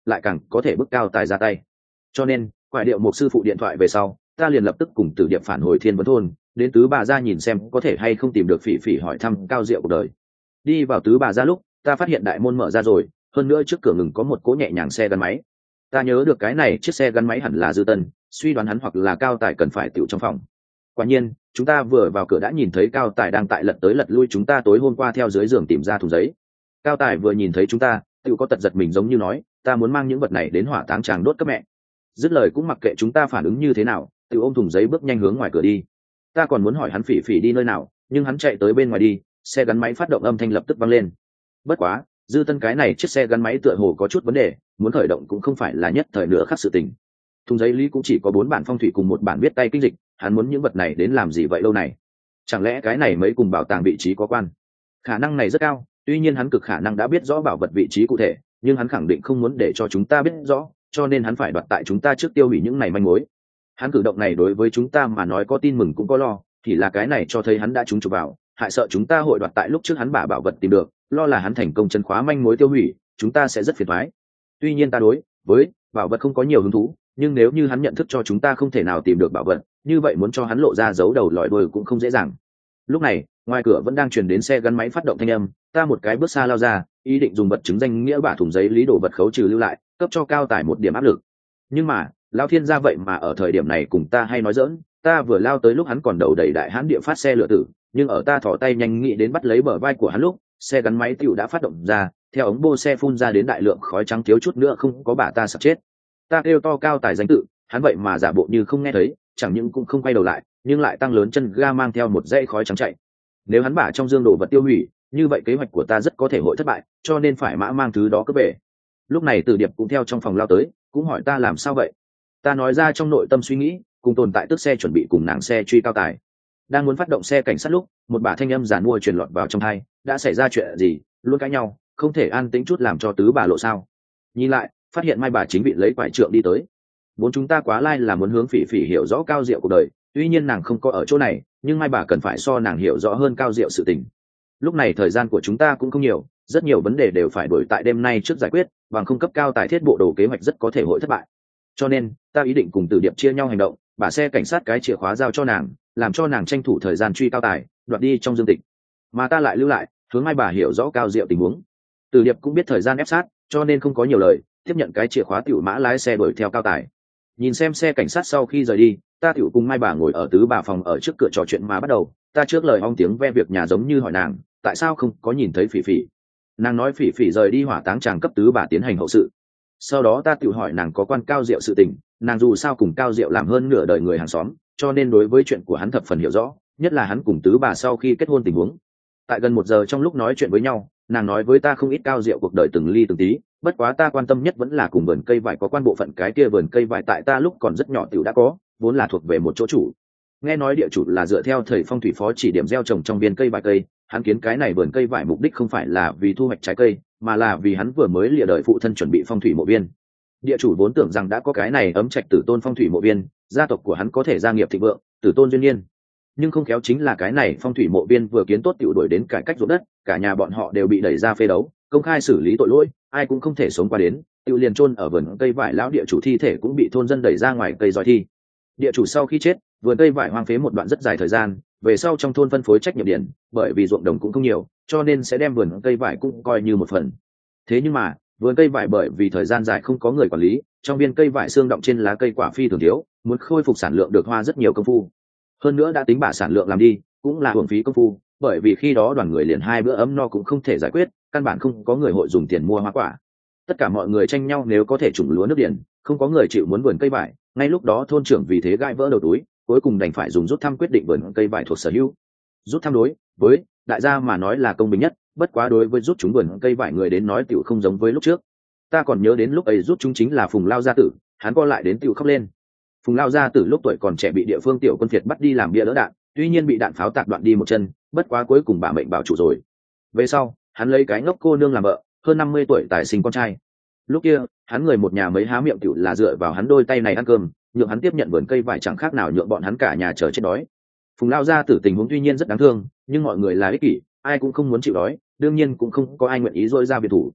lại càng có thể bức cao tài ra tay. Cho nên quải điệu một sư phụ điện thoại về sau, ta liền lập tức cùng Tử Điệp phản hồi Thiên Vấn thôn, đến Tứ Bà Gia nhìn xem có thể hay không tìm được Phỉ Phỉ hỏi thăm Cao Diệu cuộc đời. Đi vào Tứ Bà Gia lúc, ta phát hiện đại môn mở ra rồi, hơn nữa trước cửa ngừng có một cỗ nhẹ nhàng xe gắn máy. Ta nhớ được cái này chiếc xe gắn máy hẳn là Dư Tân, suy đoán hắn hoặc là Cao Tài cần phải tiểu trong phòng. Quả nhiên, chúng ta vừa vào cửa đã nhìn thấy Cao Tài đang tại lật tới lật lui chúng ta tối hôm qua theo dưới giường tìm ra thùng giấy. Cao Tài vừa nhìn thấy chúng ta, tiểu có tật giật mình giống như nói, ta muốn mang những vật này đến hỏa táng tràng đốt cấp mẹ. Dứt lời cũng mặc kệ chúng ta phản ứng như thế nào, tiểu ôm thùng giấy bước nhanh hướng ngoài cửa đi. Ta còn muốn hỏi hắn Phỉ Phỉ đi nơi nào, nhưng hắn chạy tới bên ngoài đi, xe gắn máy phát động âm thanh lập tức vang lên. Bất quá, Dư Tân cái này chiếc xe gắn máy tựa hồ có chút vấn đề, muốn khởi động cũng không phải là nhất thời nửa khắc sự tình. Thùng giấy lý cũng chỉ có 4 bản phong thủy cùng 1 bản viết tay kinh dịch, hắn muốn những vật này đến làm gì vậy lâu này? Chẳng lẽ cái này mấy cùng bảo tàng vị trí có quan? Khả năng này rất cao, tuy nhiên hắn cực khả năng đã biết rõ bảo vật vị trí cụ thể, nhưng hắn khẳng định không muốn để cho chúng ta biết rõ, cho nên hắn phải đoạt tại chúng ta trước tiêu hủy những này manh mối. Hắn cử động này đối với chúng ta mà nói có tin mừng cũng có lo, thì là cái này cho thấy hắn đã trúng chụp vào, hại sợ chúng ta hội đoạt tại lúc trước hắn bả bảo vật tìm được, lo là hắn thành công chân khóa manh mối tiêu hủy, chúng ta sẽ rất phiền toái. Tuy nhiên ta đối với bảo vật không có nhiều hứng thú, nhưng nếu như hắn nhận thức cho chúng ta không thể nào tìm được bảo vật, như vậy muốn cho hắn lộ ra giấu đầu lòi đuôi cũng không dễ dàng. Lúc này, ngoài cửa vẫn đang truyền đến xe gắn máy phát động thanh âm, ta một cái bước xa lao ra, ý định dùng vật chứng danh nghĩa bả thùng giấy lý đồ vật khấu trừ lưu lại, cấp cho Cao Tài một điểm áp lực. Nhưng mà, Lão Thiên gia vậy mà ở thời điểm này cùng ta hay nói giỡn, ta vừa lao tới lúc hắn còn đầu đầy đại hãn địa phát xe lửa tử, nhưng ở ta thò tay nhanh nghĩ đến bắt lấy bờ vai của hắn lúc, xe gắn máy tiểu đã phát động ra, theo ống bô xe phun ra đến đại lượng khói trắng thiếu chút nữa không có bả ta sập chết. Ta kêu to Cao Tài danh tự, hắn vậy mà giả bộ như không nghe thấy, chẳng những cũng không quay đầu lại, nhưng lại tăng lớn chân ga mang theo một dãy khói trắng chạy. Nếu hắn bả trong dương đồ vật tiêu hủy, như vậy kế hoạch của ta rất có thể hội thất bại, cho nên phải mã mang thứ đó cướp về. Lúc này Từ Điệp cũng theo trong phòng lao tới, cũng hỏi ta làm sao vậy. Ta nói ra trong nội tâm suy nghĩ, cùng tồn tại tức xe chuẩn bị cùng nàng xe truy Cao Tài. Đang muốn phát động xe cảnh sát lúc, một bà thanh âm giàn mua truyền lọt vào trong tai, đã xảy ra chuyện gì, luôn cãi nhau, không thể an tĩnh chút làm cho tứ bà lộ sao? Nhìn lại, phát hiện Mai bà chính bị lấy quải trượng đi tới. Bốn chúng ta quá lai là muốn hướng Phỉ Phỉ hiểu rõ Cao Diệu cuộc đời, tuy nhiên nàng không có ở chỗ này, nhưng Mai bà cần phải so nàng hiểu rõ hơn Cao Diệu sự tình. Lúc này thời gian của chúng ta cũng không nhiều, rất nhiều vấn đề đều phải đuổi tại đêm nay trước giải quyết, bằng không cấp Cao Tài thiết bộ đồ kế hoạch rất có thể hội thất bại. Cho nên, ta ý định cùng Từ Điệp chia nhau hành động, bà xe cảnh sát cái chìa khóa giao cho nàng, làm cho nàng tranh thủ thời gian truy Cao Tài, đoạt đi trong dương tịch. Mà ta lại lưu lại, hướng Mai bà hiểu rõ Cao Diệu tình huống. Từ Điệp cũng biết thời gian ép sát, cho nên không có nhiều lời, tiếp nhận cái chìa khóa tiểu mã lái xe đuổi theo Cao Tài. Nhìn xem xe cảnh sát sau khi rời đi, ta tiểu cùng Mai bà ngồi ở tứ bà phòng ở trước cửa trò chuyện mà bắt đầu. Ta trước lời ong tiếng ve việc nhà giống như hỏi nàng, tại sao không có nhìn thấy Phỉ Phỉ. Nàng nói Phỉ Phỉ rời đi hỏa táng tràng cấp tứ bà tiến hành hậu sự. Sau đó ta tiểu hỏi nàng có quan Cao Diệu sự tình, nàng dù sao cùng Cao Diệu làm hơn nửa đời người hàng xóm, cho nên đối với chuyện của hắn thập phần hiểu rõ, nhất là hắn cùng tứ bà sau khi kết hôn tình huống. Tại gần 1 giờ trong lúc nói chuyện với nhau, nàng nói với ta không ít Cao Diệu cuộc đời từng ly từng tí, bất quá ta quan tâm nhất vẫn là cùng vườn cây vải có quan bộ phận, cái kia vườn cây vải tại ta lúc còn rất nhỏ tiểu đã có, vốn là thuộc về một chỗ chủ. Nghe nói địa chủ là dựa theo thầy phong thủy phó chỉ điểm gieo trồng trong viên cây vải cây, hắn kiến cái này vườn cây vải mục đích không phải là vì thu hoạch trái cây, mà là vì hắn vừa mới lìa đời phụ thân chuẩn bị phong thủy mộ viên. Địa chủ vốn tưởng rằng đã có cái này ấm trạch tử tôn phong thủy mộ viên, gia tộc của hắn có thể gia nghiệp thịnh vượng, tử tôn duyên nhiên. Nhưng không khéo chính là cái này phong thủy mộ viên vừa kiến tốt tiểu đuổi đến cải cách ruộng đất, cả nhà bọn họ đều bị đẩy ra phê đấu, công khai xử lý tội lỗi, ai cũng không thể sống qua đến, tiểu liền chôn ở vườn cây vải lão địa chủ thi thể cũng bị thôn dân đẩy ra ngoài cây giỏi thi. Địa chủ sau khi chết, vườn cây vải hoang phế một đoạn rất dài thời gian, về sau trong thôn phân phối trách nhiệm điển, bởi vì ruộng đồng cũng không nhiều, cho nên sẽ đem vườn cây vải cũng coi như một phần. Thế nhưng mà, vườn cây vải bởi vì thời gian dài không có người quản lý, trong viên cây vải xương động trên lá cây quả phi thường thiếu, muốn khôi phục sản lượng được hoa rất nhiều công phu. Hơn nữa đã tính bả sản lượng làm đi, cũng là hưởng phí công phu, bởi vì khi đó đoàn người liền 2 bữa ấm no cũng không thể giải quyết, căn bản không có người hội dùng tiền mua hoa quả. Tất cả mọi người tranh nhau nếu có thể trồng lúa nước điển, không có người chịu muốn vườn cây vải, ngay lúc đó thôn trưởng vì thế gãi vỡ đầu túi, cuối cùng đành phải dùng rút thăm quyết định vườn cây vải thuộc sở hữu. Rút thăm đối với đại gia mà nói là công bình nhất, bất quá đối với rút chúng vườn cây vải người đến nói tiểu không giống với lúc trước. Ta còn nhớ đến lúc ấy rút chúng chính là Phùng Lao gia tử, hắn co lại đến tiểu khóc lên. Phùng Lao gia tử lúc tuổi còn trẻ bị địa phương tiểu quân phiệt bắt đi làm bia đỡ đạn, tuy nhiên bị đạn pháo tạc đoạn đi một chân, bất quá cuối cùng bà mệnh bảo trụ rồi. Về sau, hắn lấy cái ngốc cô nương làm vợ, hơn 50 tuổi tài sinh con trai. Lúc kia, hắn người một nhà mấy há miệng tiểu là dựa vào hắn đôi tay này ăn cơm, nhượng hắn tiếp nhận vườn cây vải chẳng khác nào nhượng bọn hắn cả nhà chờ chết đói. Phùng Lao gia tử tình huống tuy nhiên rất đáng thương, nhưng mọi người là ích kỷ, ai cũng không muốn chịu đói, đương nhiên cũng không có ai nguyện ý dôi ra biệt thủ.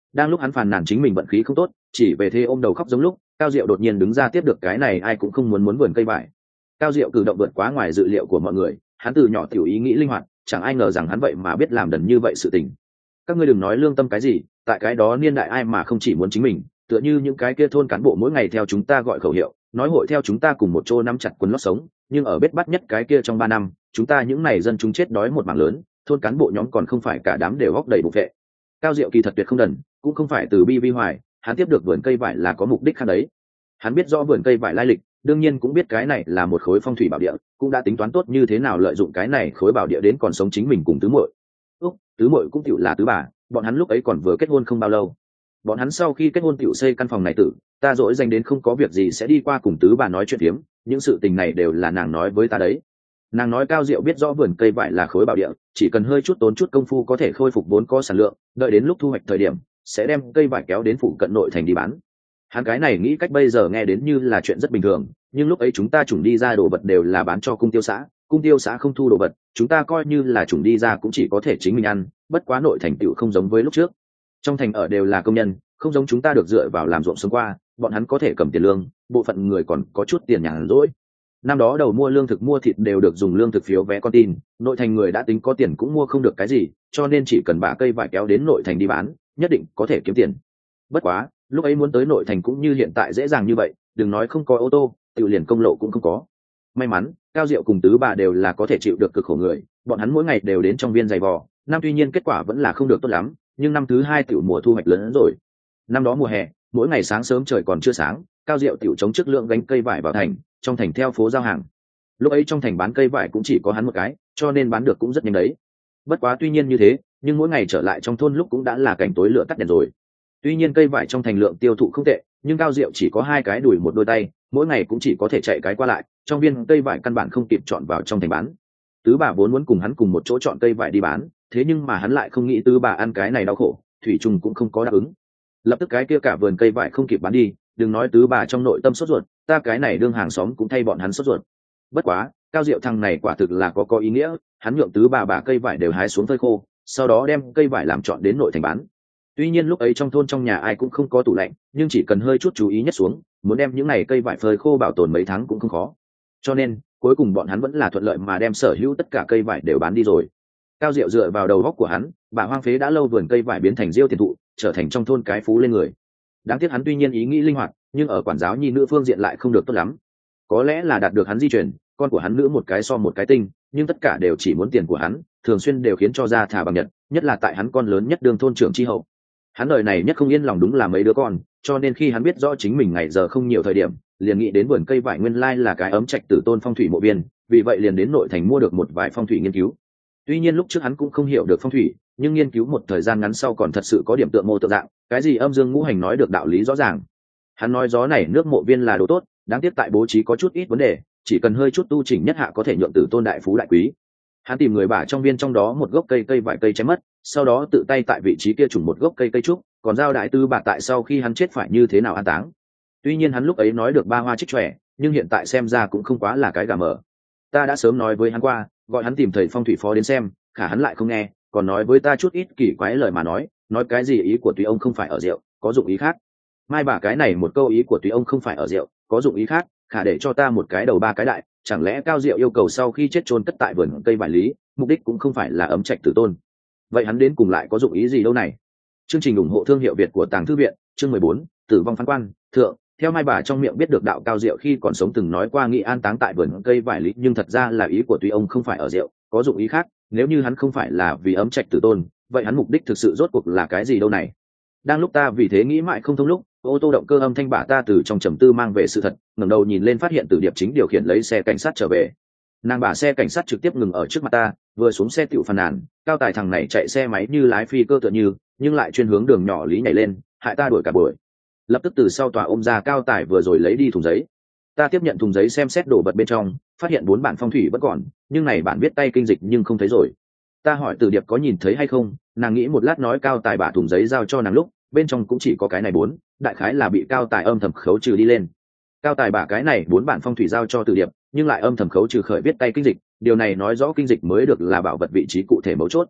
Đang lúc hắn phàn nàn chính mình vận khí không tốt, chỉ về thế ôm đầu khóc giống lúc, Cao Diệu đột nhiên đứng ra tiếp được cái này ai cũng không muốn vườn cây vải. Cao Diệu cử động vượt quá ngoài dự liệu của mọi người, hắn từ nhỏ tiểu ý nghĩ linh hoạt, chẳng ai ngờ rằng hắn vậy mà biết làm đần như vậy sự tình. Các ngươi đừng nói lương tâm cái gì, tại cái đó niên đại ai mà không chỉ muốn chính mình, tựa như những cái kia thôn cán bộ mỗi ngày theo chúng ta gọi khẩu hiệu, nói hội theo chúng ta cùng một chỗ nắm chặt quần lót sống, nhưng ở bết bắt nhất cái kia trong 3 năm, chúng ta những này dân chúng chết đói một mảng lớn, thôn cán bộ nhóm còn không phải cả đám đều góc đầy bục vệ. Cao Diệu kỳ thật tuyệt không đần, cũng không phải từ bi vi hoài, hắn tiếp được vườn cây vải là có mục đích khác đấy. Hắn biết rõ vườn cây vải lai lịch, đương nhiên cũng biết cái này là một khối phong thủy bảo địa, cũng đã tính toán tốt như thế nào lợi dụng cái này khối bảo địa đến còn sống chính mình cùng tứ muội. Tứ muội cũng tiểu là tứ bà, bọn hắn lúc ấy còn vừa kết hôn không bao lâu. Bọn hắn sau khi kết hôn tiểu xây căn phòng này tử, ta dỗi dành đến không có việc gì sẽ đi qua cùng tứ bà nói chuyện phiếm, những sự tình này đều là nàng nói với ta đấy. Nàng nói Cao Diệu biết rõ vườn cây vải là khối bảo địa, chỉ cần hơi chút tốn chút công phu có thể khôi phục vốn có sản lượng, đợi đến lúc thu hoạch thời điểm sẽ đem cây vải kéo đến phụ cận nội thành đi bán. Hắn cái này nghĩ cách bây giờ nghe đến như là chuyện rất bình thường, nhưng lúc ấy chúng ta chủng đi ra đồ vật đều là bán cho cung tiêu xã không thu đồ vật, chúng ta coi như là chủng đi ra cũng chỉ có thể chính mình ăn, bất quá nội thành tựu không giống với lúc trước. Trong thành ở đều là công nhân, không giống chúng ta được dựa vào làm ruộng sống qua, bọn hắn có thể cầm tiền lương, bộ phận người còn có chút tiền nhàn rỗi. Năm đó đầu mua lương thực mua thịt đều được dùng lương thực phiếu vé con tin, nội thành người đã tính có tiền cũng mua không được cái gì, cho nên chỉ cần bả cây vải kéo đến nội thành đi bán, nhất định có thể kiếm tiền. Bất quá lúc ấy muốn tới nội thành cũng như hiện tại dễ dàng như vậy, đừng nói không có ô tô, tự liền công lộ cũng không có. May mắn Cao Diệu cùng tứ bà đều là có thể chịu được cực khổ người, bọn hắn mỗi ngày đều đến trong viên giày vò. Năm tuy nhiên kết quả vẫn là không được tốt lắm, nhưng năm thứ 2 tiểu mùa thu hoạch lớn hơn rồi. Năm đó mùa hè, mỗi ngày sáng sớm trời còn chưa sáng, Cao Diệu tiểu chống trước lượng gánh cây vải vào thành, trong thành theo phố giao hàng. Lúc ấy trong thành bán cây vải cũng chỉ có hắn một cái, cho nên bán được cũng rất nhanh đấy. Bất quá tuy nhiên như thế, nhưng mỗi ngày trở lại trong thôn lúc cũng đã là cảnh tối lửa tắt đèn rồi. Tuy nhiên cây vải trong thành lượng tiêu thụ không tệ, nhưng Cao Diệu chỉ có 2 cái đùi một đôi tay, mỗi ngày cũng chỉ có thể chạy cái qua lại, trong viên cây vải căn bản không kịp chọn vào trong thành bán. Tứ bà vốn muốn cùng hắn cùng một chỗ chọn cây vải đi bán, thế nhưng mà hắn lại không nghĩ tứ bà ăn cái này đau khổ, thủy trùng cũng không có đáp ứng. Lập tức cái kia cả vườn cây vải không kịp bán đi, đừng nói tứ bà trong nội tâm sốt ruột, ta cái này đương hàng xóm cũng thay bọn hắn sốt ruột. Bất quá Cao Diệu thằng này quả thực là có ý nghĩa, hắn nhượng tứ bà cây vải đều hái xuống phơi khô, sau đó đem cây vải làm chọn đến nội thành bán. Tuy nhiên lúc ấy trong thôn trong nhà ai cũng không có tủ lạnh, nhưng chỉ cần hơi chút chú ý nhất xuống, muốn đem những này cây vải phơi khô bảo tồn mấy tháng cũng không khó. Cho nên cuối cùng bọn hắn vẫn là thuận lợi mà đem sở hữu tất cả cây vải đều bán đi rồi. Cao Diệu dựa vào đầu góc của hắn, bà hoang phế đã lâu vườn cây vải biến thành diêu tiền thụ, trở thành trong thôn cái phú lên người. Đáng tiếc hắn tuy nhiên ý nghĩ linh hoạt, nhưng ở quản giáo nhi nữ phương diện lại không được tốt lắm. Có lẽ là đạt được hắn di truyền, con của hắn nữ một cái so một cái tinh, nhưng tất cả đều chỉ muốn tiền của hắn, thường xuyên đều khiến cho ra thà bằng nhật, nhất là tại hắn con lớn nhất đương thôn trưởng chi hậu. Hắn đời này nhất không yên lòng đúng là mấy đứa con, cho nên khi hắn biết rõ chính mình ngày giờ không nhiều thời điểm, liền nghĩ đến vườn cây vải nguyên lai là cái ấm trạch tử tôn phong thủy mộ viên, vì vậy liền đến nội thành mua được một vài phong thủy nghiên cứu. Tuy nhiên lúc trước hắn cũng không hiểu được phong thủy, nhưng nghiên cứu một thời gian ngắn sau còn thật sự có điểm tượng mô tượng dạng, cái gì âm dương ngũ hành nói được đạo lý rõ ràng. Hắn nói gió này nước mộ viên là đồ tốt, đáng tiếc tại bố trí có chút ít vấn đề, chỉ cần hơi chút tu chỉnh nhất hạ có thể nhượng tử tôn đại phú đại quý. Hắn tìm người bả trong viên trong đó một gốc cây vải cây chém mất, sau đó tự tay tại vị trí kia trùng một gốc cây trúc, còn giao đại tư bà tại sau khi hắn chết phải như thế nào an táng. Tuy nhiên hắn lúc ấy nói được ba hoa trích trẻ, nhưng hiện tại xem ra cũng không quá là cái gà mờ. Ta đã sớm nói với hắn qua, gọi hắn tìm thầy phong thủy phó đến xem, khả hắn lại không nghe, còn nói với ta chút ít kỳ quái lời mà nói cái gì ý của tùy ông không phải ở rượu, có dụng ý khác. Mai bà cái này một câu ý của tùy ông không phải ở rượu, có dụng ý khác, khả để cho ta một cái đầu ba cái đại, chẳng lẽ Cao Diệu yêu cầu sau khi chết chôn cất tại vườn cây vải lý, mục đích cũng không phải là ấm trạch tử tôn. Vậy hắn đến cùng lại có dụng ý gì đâu này? Chương trình ủng hộ thương hiệu Việt của Tàng Thư viện, chương 14, tử vong phán quan, thượng. Theo Mai bà trong miệng biết được đạo Cao Diệu khi còn sống từng nói qua nghị an táng tại vườn cây vải lý, nhưng thật ra là ý của tùy ông không phải ở rượu, có dụng ý khác. Nếu như hắn không phải là vì ấm trạch tử tôn, vậy hắn mục đích thực sự rốt cuộc là cái gì đâu này? Đang lúc ta vì thế nghĩ mãi không thông lúc, ô tô động cơ âm thanh bả ta từ trong trầm tư mang về sự thật, ngẩng đầu nhìn lên phát hiện Từ Điệp chính điều khiển lấy xe cảnh sát trở về. Nàng bả xe cảnh sát trực tiếp ngừng ở trước mặt ta, vừa xuống xe tựu phàn nàn, Cao Tài thằng này chạy xe máy như lái phi cơ tựa như, nhưng lại chuyên hướng đường nhỏ lý nhảy lên, hại ta đuổi cả buổi. Lập tức từ sau tòa ôm ra Cao Tài vừa rồi lấy đi thùng giấy. Ta tiếp nhận thùng giấy xem xét đồ vật bên trong, phát hiện 4 bản phong thủy vẫn còn, nhưng này bản viết tay kinh dịch nhưng không thấy rồi. Ta hỏi Từ Điệp có nhìn thấy hay không, nàng nghĩ một lát nói Cao Tài bả thùng giấy giao cho nàng lúc, bên trong cũng chỉ có cái này 4, đại khái là bị Cao Tài âm thầm khấu trừ đi lên. Cao Tài bả cái này 4 bản phong thủy giao cho Từ Điệp, nhưng lại âm thầm khấu trừ khởi viết tay kinh dịch, điều này nói rõ kinh dịch mới được là bảo vật vị trí cụ thể mấu chốt.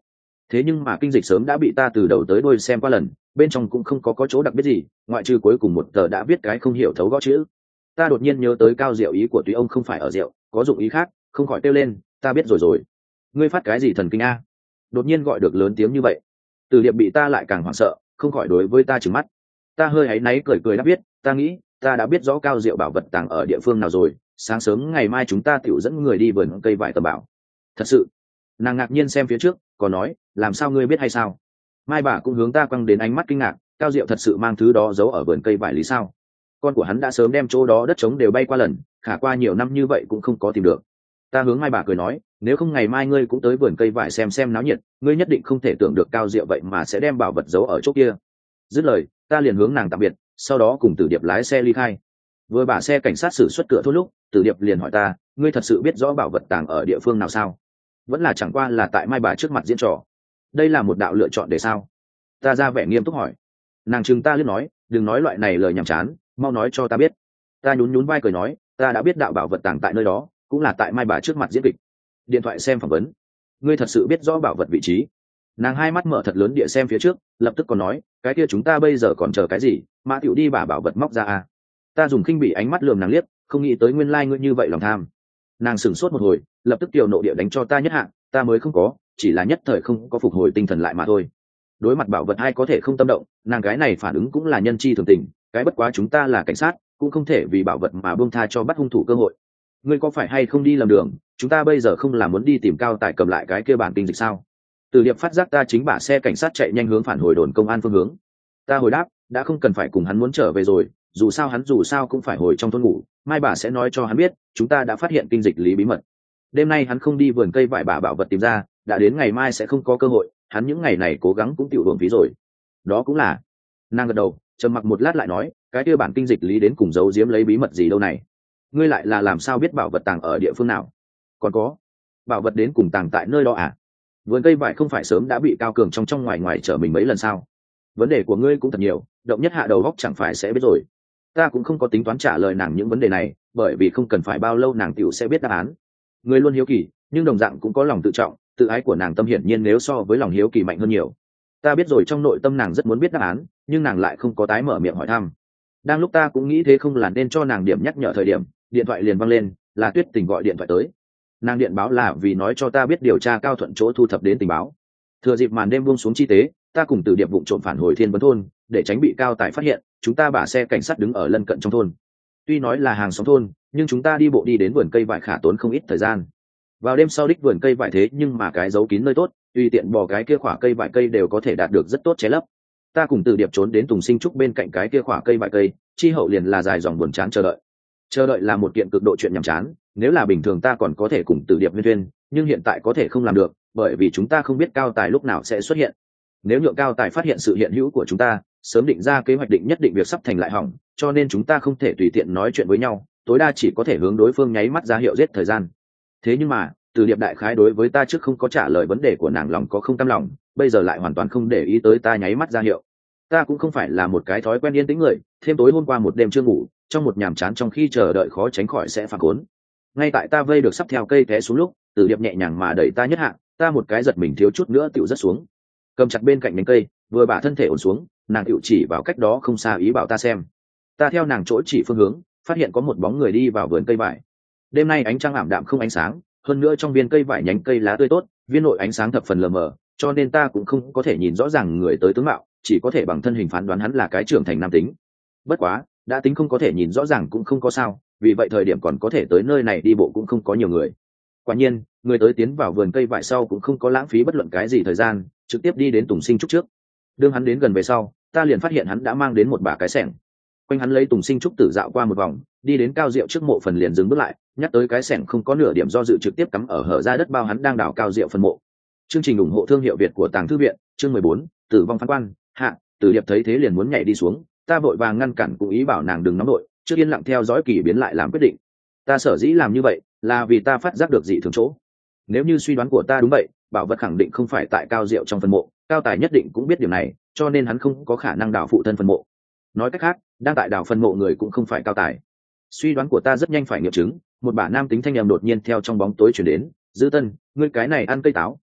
Thế nhưng mà kinh dịch sớm đã bị ta từ đầu tới đuôi xem qua lần, bên trong cũng không có chỗ đặc biệt gì, ngoại trừ cuối cùng một tờ đã viết cái không hiểu thấu gõ chữ. Ta đột nhiên nhớ tới Cao Diệu ý của Túy ông không phải ở rượu, có dụng ý khác, không khỏi kêu lên, ta biết rồi. Ngươi phát cái gì thần kinh a? Đột nhiên gọi được lớn tiếng như vậy. Từ Điệp bị ta lại càng hoảng sợ, không khỏi đối với ta trừng mắt. Ta hơi áy náy cười đáp biết, ta nghĩ ta đã biết rõ Cao Diệu bảo vật tàng ở địa phương nào rồi, sáng sớm ngày mai chúng ta tiểu dẫn người đi vườn cây vải tầm bảo. Thật sự? Nàng ngạc nhiên xem phía trước, còn nói, làm sao ngươi biết hay sao? Mai bà cũng hướng ta quăng đến ánh mắt kinh ngạc, Cao Diệu thật sự mang thứ đó giấu ở vườn cây vải lý sao? Con của hắn đã sớm đem chỗ đó đất trống đều bay qua lần, khả qua nhiều năm như vậy cũng không có tìm được. Ta hướng Mai bà cười nói, nếu không ngày mai ngươi cũng tới vườn cây vải xem náo nhiệt, ngươi nhất định không thể tưởng được Cao Diệu vậy mà sẽ đem bảo vật giấu ở chỗ kia. Dứt lời, ta liền hướng nàng tạm biệt, sau đó cùng Tử Điệp lái xe ly khai. Vừa bả xe cảnh sát xử xuất cửa thốt lúc, Tử Điệp liền hỏi ta, ngươi thật sự biết rõ bảo vật tàng ở địa phương nào sao? Vẫn là chẳng qua là tại Mai bà trước mặt diễn trò. Đây là một đạo lựa chọn để sao? Ta ra vẻ nghiêm túc hỏi. Nàng chừng ta liếc nói, đừng nói loại này lời nhảm chán, mau nói cho ta biết. Ta nhún vai cười nói, ta đã biết đạo bảo vật tàng tại nơi đó, cũng là tại Mai bà trước mặt diễn kịch. Điện thoại xem phỏng vấn. Ngươi thật sự biết rõ bảo vật vị trí? Nàng hai mắt mở thật lớn địa xem phía trước, lập tức còn nói, cái kia chúng ta bây giờ còn chờ cái gì, Mã Tiểu đi bà bảo vật móc ra à? Ta dùng khinh bỉ ánh mắt lườm nàng liếc, không nghĩ tới nguyên lai ngươi như vậy lòng tham. Nàng sửng sốt một hồi, lập tức tiểu nộ địa đánh cho ta nhất hạng, ta mới không có, chỉ là nhất thời không có phục hồi tinh thần lại mà thôi. Đối mặt bảo vật ai có thể không tâm động, nàng cái này phản ứng cũng là nhân chi thường tình, cái bất quá chúng ta là cảnh sát, cũng không thể vì bảo vật mà buông tha cho bắt hung thủ cơ hội. Ngươi có phải hay không đi lầm đường, chúng ta bây giờ không là muốn đi tìm Cao Tài cầm lại cái kia bản kinh dịch sao? Từ Điệp phát giác ta chính bả xe cảnh sát chạy nhanh hướng phản hồi đồn công an phương hướng. Ta hồi đáp, đã không cần phải cùng hắn muốn trở về rồi, dù sao hắn dù sao cũng phải hồi trong thôn ngủ, mai bà sẽ nói cho hắn biết, chúng ta đã phát hiện kinh dịch lý bí mật. Đêm nay hắn không đi vườn cây vải bà bảo vật tìm ra, đã đến ngày mai sẽ không có cơ hội, hắn những ngày này cố gắng cũng tiểu hưởng phí rồi. Đó cũng là. Nàng gật đầu, trầm mặc một lát lại nói, cái kia bản kinh dịch lý đến cùng giấu giếm lấy bí mật gì đâu này? Ngươi lại là làm sao biết bảo vật tàng ở địa phương nào? Còn có, bảo vật đến cùng tàng tại nơi đó à? Vườn cây vải không phải sớm đã bị Cao Cường trong ngoài chở mình mấy lần sao? Vấn đề của ngươi cũng thật nhiều, động nhất hạ đầu góc chẳng phải sẽ biết rồi. Ta cũng không có tính toán trả lời nàng những vấn đề này, bởi vì không cần phải bao lâu nàng tiểu sẽ biết đáp án. Người luôn hiếu kỳ, nhưng đồng dạng cũng có lòng tự trọng, tự ái của nàng tâm hiển nhiên nếu so với lòng hiếu kỳ mạnh hơn nhiều. Ta biết rồi trong nội tâm nàng rất muốn biết đáp án, nhưng nàng lại không có tái mở miệng hỏi thăm. Đang lúc ta cũng nghĩ thế không là nên cho nàng điểm nhắc nhở thời điểm, điện thoại liền vang lên, là Tuyết Tình gọi điện thoại tới. Nàng điện báo là vì nói cho ta biết điều tra Cao Thuận chỗ thu thập đến tình báo. Thừa dịp màn đêm buông xuống chi tế, ta cùng Từ Điệp vụng trộm phản hồi Thiên Vấn thôn, để tránh bị Cao Tài phát hiện, chúng ta bả xe cảnh sát đứng ở lân cận trong thôn. Tuy nói là hàng xóm thôn, nhưng chúng ta đi bộ đi đến vườn cây vải khả tốn không ít thời gian. Vào đêm sau đích vườn cây vải thế nhưng mà cái giấu kín nơi tốt, tùy tiện bỏ cái kia khỏa cây vải cây đều có thể đạt được rất tốt che lấp. Ta cùng Từ Điệp trốn đến Tùng Sinh Trúc bên cạnh cái kia khỏa cây vải cây, chi hậu liền là dài dòng buồn chán chờ đợi. Chờ đợi là một kiện cực độ chuyện nhàm chán, nếu là bình thường ta còn có thể cùng Từ Điệp viên duyên, nhưng hiện tại có thể không làm được, bởi vì chúng ta không biết Cao Tài lúc nào sẽ xuất hiện. Nếu nhượng Cao Tài phát hiện sự hiện hữu của chúng ta, sớm định ra kế hoạch định nhất định việc sắp thành lại hỏng, cho nên chúng ta không thể tùy tiện nói chuyện với nhau, tối đa chỉ có thể hướng đối phương nháy mắt ra hiệu giết thời gian. Thế nhưng mà, Từ Điệp đại khái đối với ta trước không có trả lời vấn đề của nàng lòng có không cam lòng, bây giờ lại hoàn toàn không để ý tới ta nháy mắt ra hiệu. Ta cũng không phải là một cái thói quen yên tĩnh người, thêm tối hôm qua một đêm chưa ngủ, trong một nhàm chán trong khi chờ đợi khó tránh khỏi sẽ phản cuốn. Ngay tại ta vây được sắp theo cây té xuống lúc, Từ Điệp nhẹ nhàng mà đẩy ta nhất hạ, ta một cái giật mình thiếu chút nữa tựu rất xuống. Cầm chặt bên cạnh nhánh cây, vừa bả thân thể ổn xuống, nàng tựu chỉ vào cách đó không xa ý bảo ta xem. Ta theo nàng chỗ chỉ phương hướng, phát hiện có một bóng người đi vào vườn cây vải. Đêm nay ánh trăng ảm đạm không ánh sáng, hơn nữa trong viên cây vải nhánh cây lá tươi tốt, viên nội ánh sáng thập phần lờ mờ, cho nên ta cũng không có thể nhìn rõ ràng người tới tướng mạo, chỉ có thể bằng thân hình phán đoán hắn là cái trưởng thành nam tính. Bất quá, đã tính không có thể nhìn rõ ràng cũng không có sao, vì vậy thời điểm còn có thể tới nơi này đi bộ cũng không có nhiều người. Quả nhiên, người tới tiến vào vườn cây vải sau cũng không có lãng phí bất luận cái gì thời gian, trực tiếp đi đến Tùng Sinh Trúc trước. Đương hắn đến gần về sau, ta liền phát hiện hắn đã mang đến một bả cái xẻng. Quanh hắn lấy Tùng Sinh Trúc tử dạo qua một vòng, đi đến Cao Diệu trước mộ phần liền dừng bước lại, nhắc tới cái xẻng không có nửa điểm do dự trực tiếp cắm ở hở ra đất bao hắn đang đào Cao Diệu phần mộ. Chương trình ủng hộ thương hiệu Việt của Tàng Thư viện, chương 14, tử vong phán quan, hạ. Từ Điệp thấy thế liền muốn nhảy đi xuống, ta vội vàng ngăn cản cũng ý bảo nàng đừng nóng nội, trước yên lặng theo dõi kỳ biến lại làm quyết định. Ta sở dĩ làm như vậy là vì ta phát giác được dị thường chỗ. Nếu như suy đoán của ta đúng vậy, bảo vật khẳng định không phải tại Cao Diệu trong phần mộ, Cao Tài nhất định cũng biết điều này, cho nên hắn không có khả năng đào phụ thân phần mộ. Nói cách khác, đang tại đào phần mộ người cũng không phải Cao Tài. Suy đoán của ta rất nhanh phải nghiệm chứng, một bả nam tính thanh âm đột nhiên theo trong bóng tối truyền đến, "Dư Tân, ngươi cái này ăn cây táo,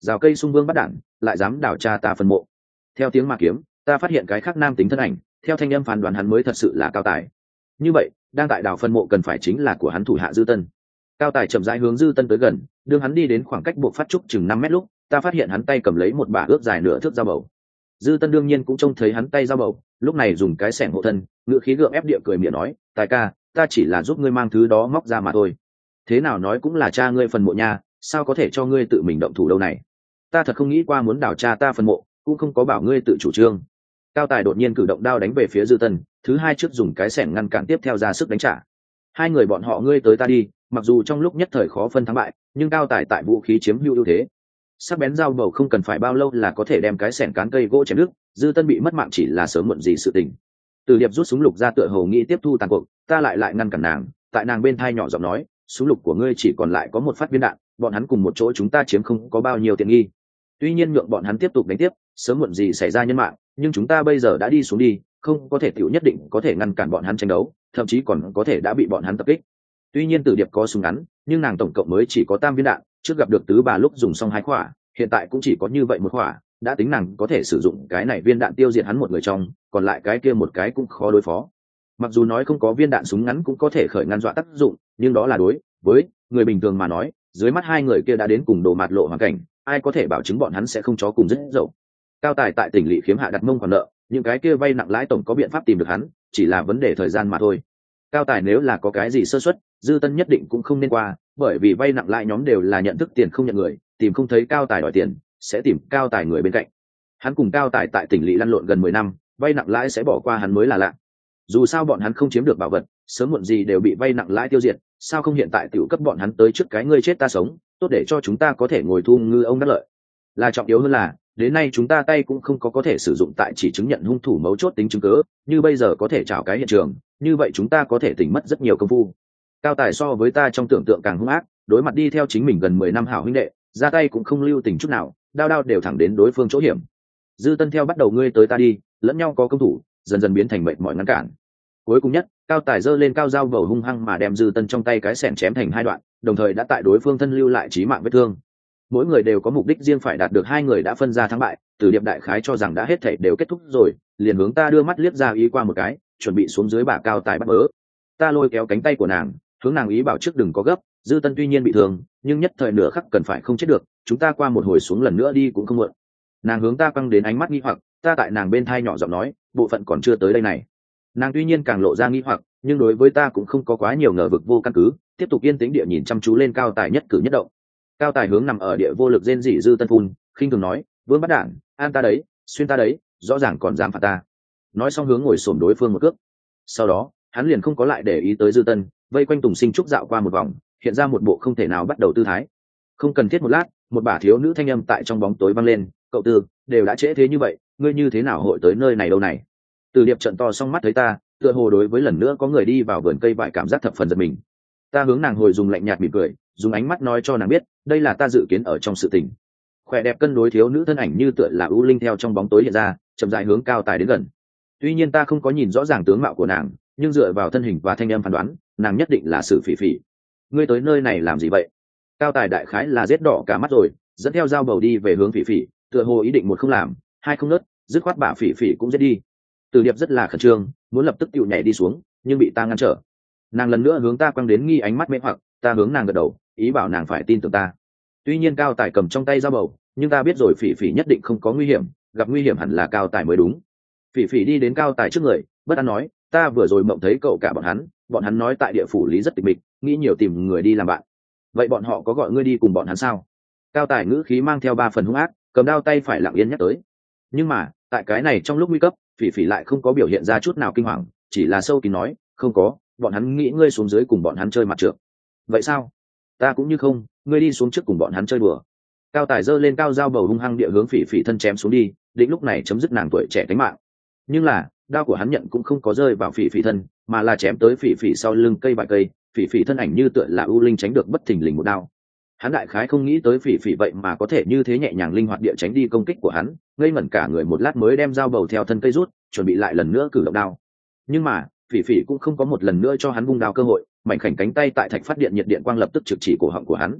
rào cây sung vương bắt đản, lại dám đảo tra ta phân mộ. Theo tiếng mà kiếm, ta phát hiện cái khác nam tính thân ảnh, theo thanh âm phán đoán hắn mới thật sự là Cao Tài. Như vậy đang tại đảo phân mộ cần phải chính là của hắn thủ hạ Dư Tân. Cao Tài chậm rãi hướng Dư Tân tới gần, đương hắn đi đến khoảng cách buộc phát trúc chừng 5 mét lúc, ta phát hiện hắn tay cầm lấy một bả ước dài nửa thước dao bầu. Dư Tân đương nhiên cũng trông thấy hắn tay dao bầu, lúc này dùng cái xẻng hộ thân, ngữ khí gượng ép địa cười miệng nói, Tài ca, ta chỉ là giúp ngươi mang thứ đó móc ra mà thôi. Thế nào nói cũng là cha ngươi phần mộ nha, sao có thể cho ngươi tự mình động thủ đâu này? Ta thật không nghĩ qua muốn đào cha ta phần mộ, cũng không có bảo ngươi tự chủ trương. Cao Tài đột nhiên cử động đao đánh về phía Dư Tân, thứ hai trước dùng cái xẻng ngăn cản tiếp theo ra sức đánh trả. Hai người bọn họ ngươi tới ta đi, mặc dù trong lúc nhất thời khó phân thắng bại, nhưng Cao Tài tại vũ khí chiếm ưu thế. Sắc bén dao bầu không cần phải bao lâu là có thể đem cái xẻng cán cây gỗ chém đứt, Dư Tân bị mất mạng chỉ là sớm muộn gì sự tình. Từ Điệp rút súng lục ra tựa hồ nghĩ tiếp thu tàn cuộc, ta lại ngăn cản nàng, tại nàng bên thai nhỏ giọng nói, súng lục của ngươi chỉ còn lại có một phát viên đạn, bọn hắn cùng một chỗ chúng ta chiếm không có bao nhiêu tiện nghi. Tuy nhiên nhượng bọn hắn tiếp tục đánh tiếp, sớm muộn gì xảy ra nhân mạng, nhưng chúng ta bây giờ đã đi xuống đi, không có thể tiểu nhất định có thể ngăn cản bọn hắn tranh đấu, thậm chí còn có thể đã bị bọn hắn tập kích. Tuy nhiên Tử Điệp có súng ngắn, nhưng nàng tổng cộng mới chỉ có 3 viên đạn, trước gặp được tứ bà lúc dùng xong 2 quả, hiện tại cũng chỉ có như vậy 1 quả, đã tính nàng có thể sử dụng cái này viên đạn tiêu diệt hắn một người trong, còn lại cái kia một cái cũng khó đối phó. Mặc dù nói không có viên đạn súng ngắn cũng có thể khởi ngăn dọa tác dụng, nhưng đó là đối với người bình thường mà nói, dưới mắt hai người kia đã đến cùng đồ mạt lộ hoàn cảnh, ai có thể bảo chứng bọn hắn sẽ không chó cùng rất dậu. Cao Tài tại tỉnh lỵ khiếm hạ đặt mông còn nợ, những cái kia vay nặng lãi tổng có biện pháp tìm được hắn, chỉ là vấn đề thời gian mà thôi. Cao Tài nếu là có cái gì sơ suất, Dư Tân nhất định cũng không nên qua, bởi vì vay nặng lãi nhóm đều là nhận thức tiền không nhận người, tìm không thấy Cao Tài đòi tiền, sẽ tìm Cao Tài người bên cạnh. Hắn cùng Cao Tài tại tỉnh lỵ lăn lộn gần 10 năm, vay nặng lãi sẽ bỏ qua hắn mới là lạ. Dù sao bọn hắn không chiếm được bảo vật, sớm muộn gì đều bị vay nặng lãi tiêu diệt, sao không hiện tại tiểu cấp bọn hắn tới trước cái ngươi chết ta sống, tốt để cho chúng ta có thể ngồi thu ngư ông đắc lợi. Là trọng yếu hơn là, đến nay chúng ta tay cũng không có thể sử dụng tại chỉ chứng nhận hung thủ mấu chốt tính chứng cứ, như bây giờ có thể trảo cái hiện trường, như vậy chúng ta có thể tỉnh mất rất nhiều công phu. Cao Tài so với ta trong tưởng tượng càng hung ác, đối mặt đi theo chính mình gần 10 năm hảo huynh đệ, ra tay cũng không lưu tình chút nào, đao đều thẳng đến đối phương chỗ hiểm. Dư Tân theo bắt đầu ngươi tới ta đi, lẫn nhau có công thủ, dần dần biến thành mệt mỏi ngăn cản. Cuối cùng nhất, Cao Tài giơ lên cao dao bầu hung hăng mà đem Dư Tân trong tay cái xẻng chém thành 2 đoạn, đồng thời đã tại đối phương thân lưu lại chí mạng vết thương. Mỗi người đều có mục đích riêng phải đạt được, hai người đã phân ra thắng bại, Từ Điệp đại khái cho rằng đã hết thảy đều kết thúc rồi, liền hướng ta đưa mắt liếc ra ý qua một cái, chuẩn bị xuống dưới bả Cao Tài bắt bớ. Ta lôi kéo cánh tay của nàng, hướng nàng ý bảo trước đừng có gấp, Dư Tân tuy nhiên bị thương, nhưng nhất thời nửa khắc cần phải không chết được, chúng ta qua một hồi xuống lần nữa đi cũng không muộn. Nàng hướng ta quăng đến ánh mắt nghi hoặc, ta tại nàng bên thai nhỏ giọng nói, bộ phận còn chưa tới đây này. Nàng tuy nhiên càng lộ ra nghi hoặc, nhưng đối với ta cũng không có quá nhiều ngờ vực vô căn cứ, tiếp tục yên tĩnh địa nhìn chăm chú lên Cao Tài nhất cử nhất động. Cao Tài hướng nằm ở địa vô lực rên rỉ Dư Tân phun, khinh thường nói, vương bắt đản, an ta đấy, xuyên ta đấy, rõ ràng còn dám phạt ta. Nói xong hướng ngồi xổm đối phương một cước. Sau đó hắn liền không có lại để ý tới Dư Tân, vây quanh Tùng Sinh trúc dạo qua một vòng, hiện ra một bộ không thể nào bắt đầu tư thái. Không cần thiết một lát, một bả thiếu nữ thanh âm tại trong bóng tối vang lên, cậu Tư, đều đã trễ thế như vậy, ngươi như thế nào hội tới nơi này đâu này? Từ Điệp trận to xong mắt thấy ta, tựa hồ đối với lần nữa có người đi vào vườn cây vải cảm giác thập phần giật mình. Ta hướng nàng hồi dùng lạnh nhạt mỉm cười, dùng ánh mắt nói cho nàng biết, đây là ta dự kiến ở trong sự tình. Khỏe đẹp cân đối thiếu nữ thân ảnh như tựa là ưu linh theo trong bóng tối hiện ra, chậm rãi hướng Cao Tài đến gần. Tuy nhiên ta không có nhìn rõ ràng tướng mạo của nàng, nhưng dựa vào thân hình và thanh âm phán đoán, nàng nhất định là Sử Phỉ Phỉ. Ngươi tới nơi này làm gì vậy? Cao Tài đại khái là giết đỏ cả mắt rồi, dẫn theo dao bầu đi về hướng Phỉ Phỉ, tựa hồ ý định một không làm, hai không nớt, dứt khoát bả Phỉ Phỉ cũng giết đi. Từ Điệp rất là khẩn trương, muốn lập tức tiêu nhảy đi xuống, nhưng bị ta ngăn trở. Nàng lần nữa hướng ta quăng đến nghi ánh mắt mê hoặc, ta hướng nàng gật đầu, ý bảo nàng phải tin tưởng ta. Tuy nhiên Cao Tài cầm trong tay dao bầu, nhưng ta biết rồi Phỉ Phỉ nhất định không có nguy hiểm, gặp nguy hiểm hẳn là Cao Tài mới đúng. Phỉ Phỉ đi đến Cao Tài trước người, bất an nói, ta vừa rồi mộng thấy cậu cả bọn hắn nói tại địa phủ lý rất tịch mịch, nghĩ nhiều tìm người đi làm bạn. Vậy bọn họ có gọi ngươi đi cùng bọn hắn sao? Cao Tài ngữ khí mang theo 3 phần hung ác, cầm đao tay phải lặng yên nhắc tới. Nhưng mà tại cái này trong lúc nguy cấp, Phỉ Phỉ lại không có biểu hiện ra chút nào kinh hoàng, chỉ là sâu kín nói, không có, bọn hắn nghĩ ngươi xuống dưới cùng bọn hắn chơi mặt trượt. Vậy sao? Ta cũng như không, ngươi đi xuống trước cùng bọn hắn chơi đùa. Cao Tài giơ lên cao dao bầu hung hăng địa hướng Phỉ Phỉ thân chém xuống đi, định lúc này chấm dứt nàng tuổi trẻ tính mạng. Nhưng là đao của hắn nhận cũng không có rơi vào Phỉ Phỉ thân, mà là chém tới Phỉ Phỉ sau lưng cây vài cây. Phỉ Phỉ thân ảnh như tựa là ưu linh tránh được bất thình lình một đao. Hắn đại khái không nghĩ tới Phỉ Phỉ vậy mà có thể như thế nhẹ nhàng linh hoạt địa tránh đi công kích của hắn, ngây ngẩn cả người một lát mới đem dao bầu theo thân cây rút, chuẩn bị lại lần nữa cử động đao. Nhưng mà Phỉ Phỉ cũng không có một lần nữa cho hắn vung đao cơ hội, mảnh khảnh cánh tay tại thạch phát điện nhiệt điện quang lập tức trực chỉ cổ họng của hắn.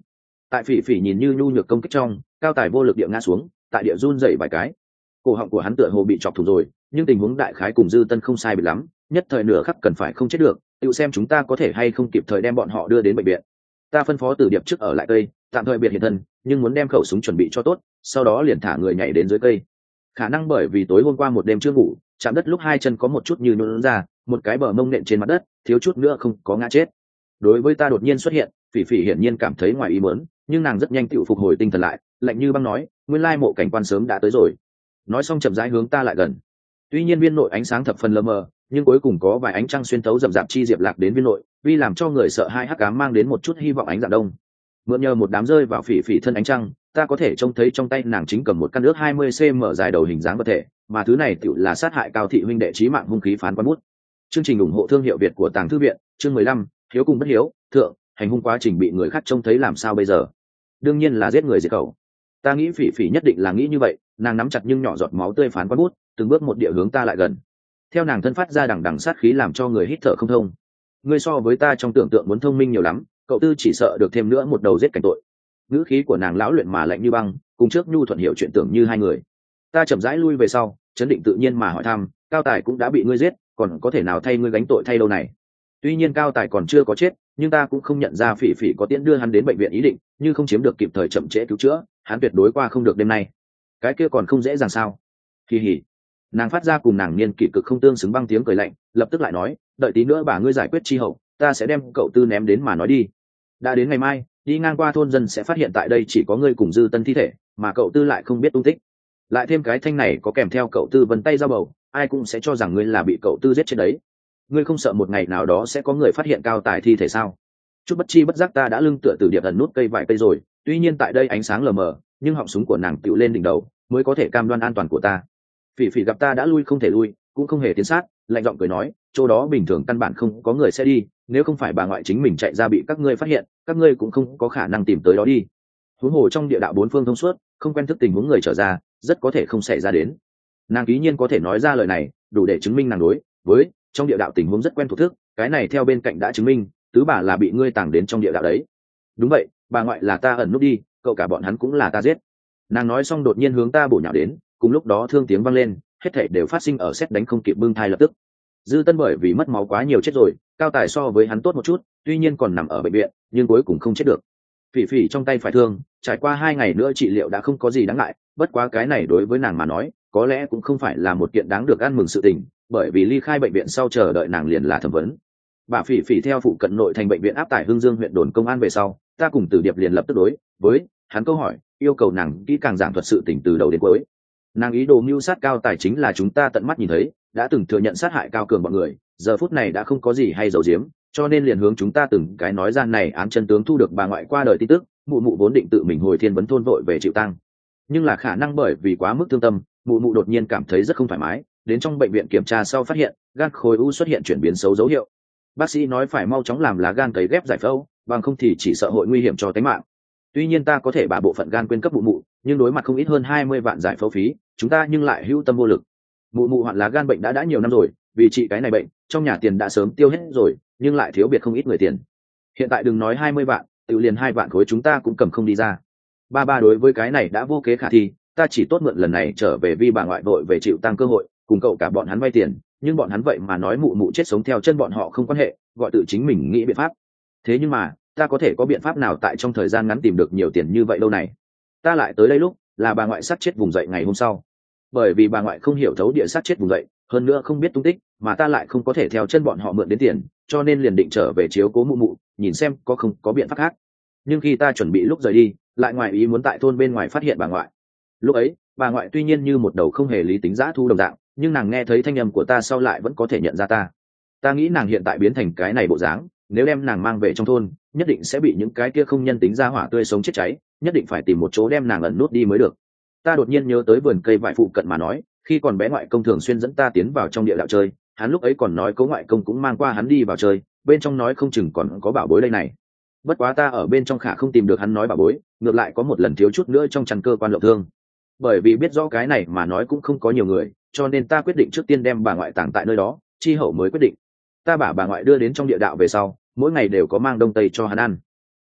Tại phỉ phỉ nhìn như nhu nhược công kích trong, cao tài vô lực địa ngã xuống, tại địa run dậy vài cái. Cổ họng của hắn tựa hồ bị chọc thủng rồi, nhưng tình huống đại khái cùng Dư Tân không sai biệt lắm, nhất thời nửa khắc cần phải không chết được, tự xem chúng ta có thể hay không kịp thời đem bọn họ đưa đến bệnh viện. Ta phân phó Từ Điệp trước ở lại cây, tạm thời biệt hiện thân, nhưng muốn đem khẩu súng chuẩn bị cho tốt, sau đó liền thả người nhảy đến dưới cây. Khả năng bởi vì tối hôm qua một đêm chưa ngủ, chạm đất lúc hai chân có một chút như nhũn ra, một cái bờ mông nện trên mặt đất, thiếu chút nữa không có ngã chết. Đối với ta đột nhiên xuất hiện, phỉ phỉ hiển nhiên cảm thấy ngoài ý muốn, nhưng nàng rất nhanh tự phục hồi tinh thần lại, lạnh như băng nói, nguyên lai mộ cảnh quan sớm đã tới rồi. Nói xong chậm rãi hướng ta lại gần. Tuy nhiên viên nội ánh sáng thập phần lờ mờ, nhưng cuối cùng có vài ánh trăng xuyên thấu rậm rạp chi diệp lạc đến viên nội, vì làm cho người sợ hai hắc ám mang đến một chút hy vọng ánh dạng đông. Mượn nhờ một đám rơi vào phỉ phỉ thân ánh trăng, ta có thể trông thấy trong tay nàng chính cầm một căn nước 20 cm dài đầu hình dáng vật thể, mà thứ này tựu là sát hại Cao thị huynh đệ chí mạng hung khí phán quan bút. Chương trình ủng hộ thương hiệu Việt của Tàng Thư viện, chương 15, hiếu cùng bất hiếu, thượng, hành hung quá trình bị người khác trông thấy làm sao bây giờ? Đương nhiên là giết người diệt khẩu. Ta nghĩ phỉ phỉ nhất định là nghĩ như vậy, nàng nắm chặt nhưng nhỏ giọt máu tươi phán quan bút, từng bước một địa hướng ta lại gần. Theo nàng thân phát ra đằng đằng sát khí làm cho người hít thở không thông. Ngươi so với ta trong tưởng tượng muốn thông minh nhiều lắm, cậu tư chỉ sợ được thêm nữa một đầu giết cảnh tội. Ngữ khí của nàng lão luyện mà lạnh như băng, cùng trước nhu thuận hiểu chuyện tưởng như hai người. Ta chậm rãi lui về sau, chấn định tự nhiên mà hỏi thăm, Cao Tài cũng đã bị ngươi giết, còn có thể nào thay ngươi gánh tội thay đâu này? Tuy nhiên Cao Tài còn chưa có chết, nhưng ta cũng không nhận ra phỉ phỉ có tiễn đưa hắn đến bệnh viện ý định, như không chiếm được kịp thời chậm trễ cứu chữa, hắn tuyệt đối qua không được đêm nay. Cái kia còn không dễ dàng sao? Kỳ hỉ. Nàng phát ra cùng nàng niên kỷ cực không tương xứng băng tiếng cười lạnh, lập tức lại nói, đợi tí nữa bà ngươi giải quyết chi hậu, ta sẽ đem cậu tư ném đến mà nói đi. Đã đến ngày mai, đi ngang qua thôn dân sẽ phát hiện tại đây chỉ có ngươi cùng Dư Tân thi thể, mà cậu tư lại không biết tung tích. Lại thêm cái thanh này có kèm theo cậu tư vân tay dao bầu, ai cũng sẽ cho rằng ngươi là bị cậu tư giết chết đấy. Ngươi không sợ một ngày nào đó sẽ có người phát hiện Cao Tài thi thể sao? Chút bất chi bất giác ta đã lưng tựa từ Điệp ẩn nút cây vài cây rồi, tuy nhiên tại đây ánh sáng lờ mờ, nhưng họng súng của nàng tựu lên đỉnh đầu, mới có thể cam đoan an toàn của ta. Phỉ phỉ gặp ta đã lui không thể lui, cũng không hề tiến sát, lạnh giọng cười nói, chỗ đó bình thường căn bản không có người sẽ đi, nếu không phải bà ngoại chính mình chạy ra bị các ngươi phát hiện, các ngươi cũng không có khả năng tìm tới đó đi. Huống hồ trong địa đạo bốn phương thông suốt, không quen thức tình huống người trở ra, rất có thể không xảy ra đến. Nàng ý nhiên có thể nói ra lời này, đủ để chứng minh nàng đối với trong địa đạo tình huống rất quen thuộc thức, cái này theo bên cạnh đã chứng minh, tứ bà là bị ngươi tàng đến trong địa đạo đấy. Đúng vậy, bà ngoại là ta ẩn núp đi, cậu cả bọn hắn cũng là ta giết. Nàng nói xong đột nhiên hướng ta bổ nhào đến, cùng lúc đó thương tiếng vang lên, hết thảy đều phát sinh ở sét đánh không kịp bưng thai lập tức. Dư Tân bởi vì mất máu quá nhiều chết rồi, Cao Tài so với hắn tốt một chút, tuy nhiên còn nằm ở bệnh viện, nhưng cuối cùng không chết được. Phỉ phỉ trong tay phải thương, trải qua 2 ngày nữa trị liệu đã không có gì đáng ngại, bất quá cái này đối với nàng mà nói, có lẽ cũng không phải là một kiện đáng được ăn mừng sự tình, bởi vì ly khai bệnh viện sau chờ đợi nàng liền là thẩm vấn. Bà phỉ phỉ theo phụ cận nội thành bệnh viện áp tải Hưng Dương huyện đồn công an về sau, ta cùng Từ Điệp liền lập tức đối với hắn câu hỏi, yêu cầu nàng kỹ càng giảng thuật sự tình từ đầu đến cuối. Nàng ý đồ mưu sát Cao Tài chính là chúng ta tận mắt nhìn thấy, đã từng thừa nhận sát hại Cao Cường bọn người, giờ phút này đã không có gì hay giấu giếm, cho nên liền hướng chúng ta từng cái nói ra này án chân tướng thu được bà ngoại qua đời tin tức, mụ mụ vốn định tự mình hồi Thiên Vấn thôn vội về chịu tang, nhưng là khả năng bởi vì quá mức thương tâm, mụ mụ đột nhiên cảm thấy rất không thoải mái, đến trong bệnh viện kiểm tra sau phát hiện gan khối u xuất hiện chuyển biến xấu dấu hiệu. Bác sĩ nói phải mau chóng làm lá gan cấy ghép giải phẫu, bằng không thì chỉ sợ hội nguy hiểm cho tính mạng. Tuy nhiên ta có thể bà bộ phận gan quyên cấp mụ mụ, nhưng đối mặt không ít hơn 20 vạn giải phẫu phí, chúng ta nhưng lại hữu tâm vô lực. Mụ mụ hoạn lá gan bệnh đã nhiều năm rồi, vì trị cái này bệnh, trong nhà tiền đã sớm tiêu hết rồi, nhưng lại thiếu biệt không ít người tiền. Hiện tại đừng nói 20 vạn, tự liền 2 vạn khối chúng ta cũng cầm không đi ra. Ba đối với cái này đã vô kế khả thi, ta chỉ tốt mượn lần này trở về vì bà ngoại vội về chịu tăng cơ hội, cùng cậu cả bọn hắn vay tiền, nhưng bọn hắn vậy mà nói mụ mụ chết sống theo chân bọn họ không quan hệ, gọi tự chính mình nghĩ biện pháp. Thế nhưng mà, ta có thể có biện pháp nào tại trong thời gian ngắn tìm được nhiều tiền như vậy đâu này? Ta lại tới đây lúc là bà ngoại sát chết vùng dậy ngày hôm sau, bởi vì bà ngoại không hiểu thấu địa sát chết vùng dậy, hơn nữa không biết tung tích, mà ta lại không có thể theo chân bọn họ mượn đến tiền, cho nên liền định trở về chiếu cố mụ mụ, nhìn xem có không có biện pháp khác. Nhưng khi ta chuẩn bị lúc rời đi, lại ngoài ý muốn tại thôn bên ngoài phát hiện bà ngoại. Lúc ấy, bà ngoại tuy nhiên như một đầu không hề lý tính dã thu đồng dạng, nhưng nàng nghe thấy thanh âm của ta sau lại vẫn có thể nhận ra ta. Ta nghĩ nàng hiện tại biến thành cái này bộ dáng, nếu đem nàng mang về trong thôn, nhất định sẽ bị những cái kia không nhân tính ra hỏa tươi sống chết cháy, nhất định phải tìm một chỗ đem nàng ẩn nút đi mới được. Ta đột nhiên nhớ tới vườn cây vải phụ cận mà nói, khi còn bé ngoại công thường xuyên dẫn ta tiến vào trong địa đạo chơi, hắn lúc ấy còn nói cố ngoại công cũng mang qua hắn đi vào chơi, bên trong nói không chừng còn có bảo bối đây này. Bất quá ta ở bên trong khả không tìm được hắn nói bảo bối, ngược lại có một lần thiếu chút nữa trong chăn cơ quan lộng thương. Bởi vì biết rõ cái này mà nói cũng không có nhiều người, cho nên ta quyết định trước tiên đem bà ngoại tàng tại nơi đó, chi hậu mới quyết định. Ta bảo bà ngoại đưa đến trong địa đạo về sau, mỗi ngày đều có mang đông tây cho hắn ăn.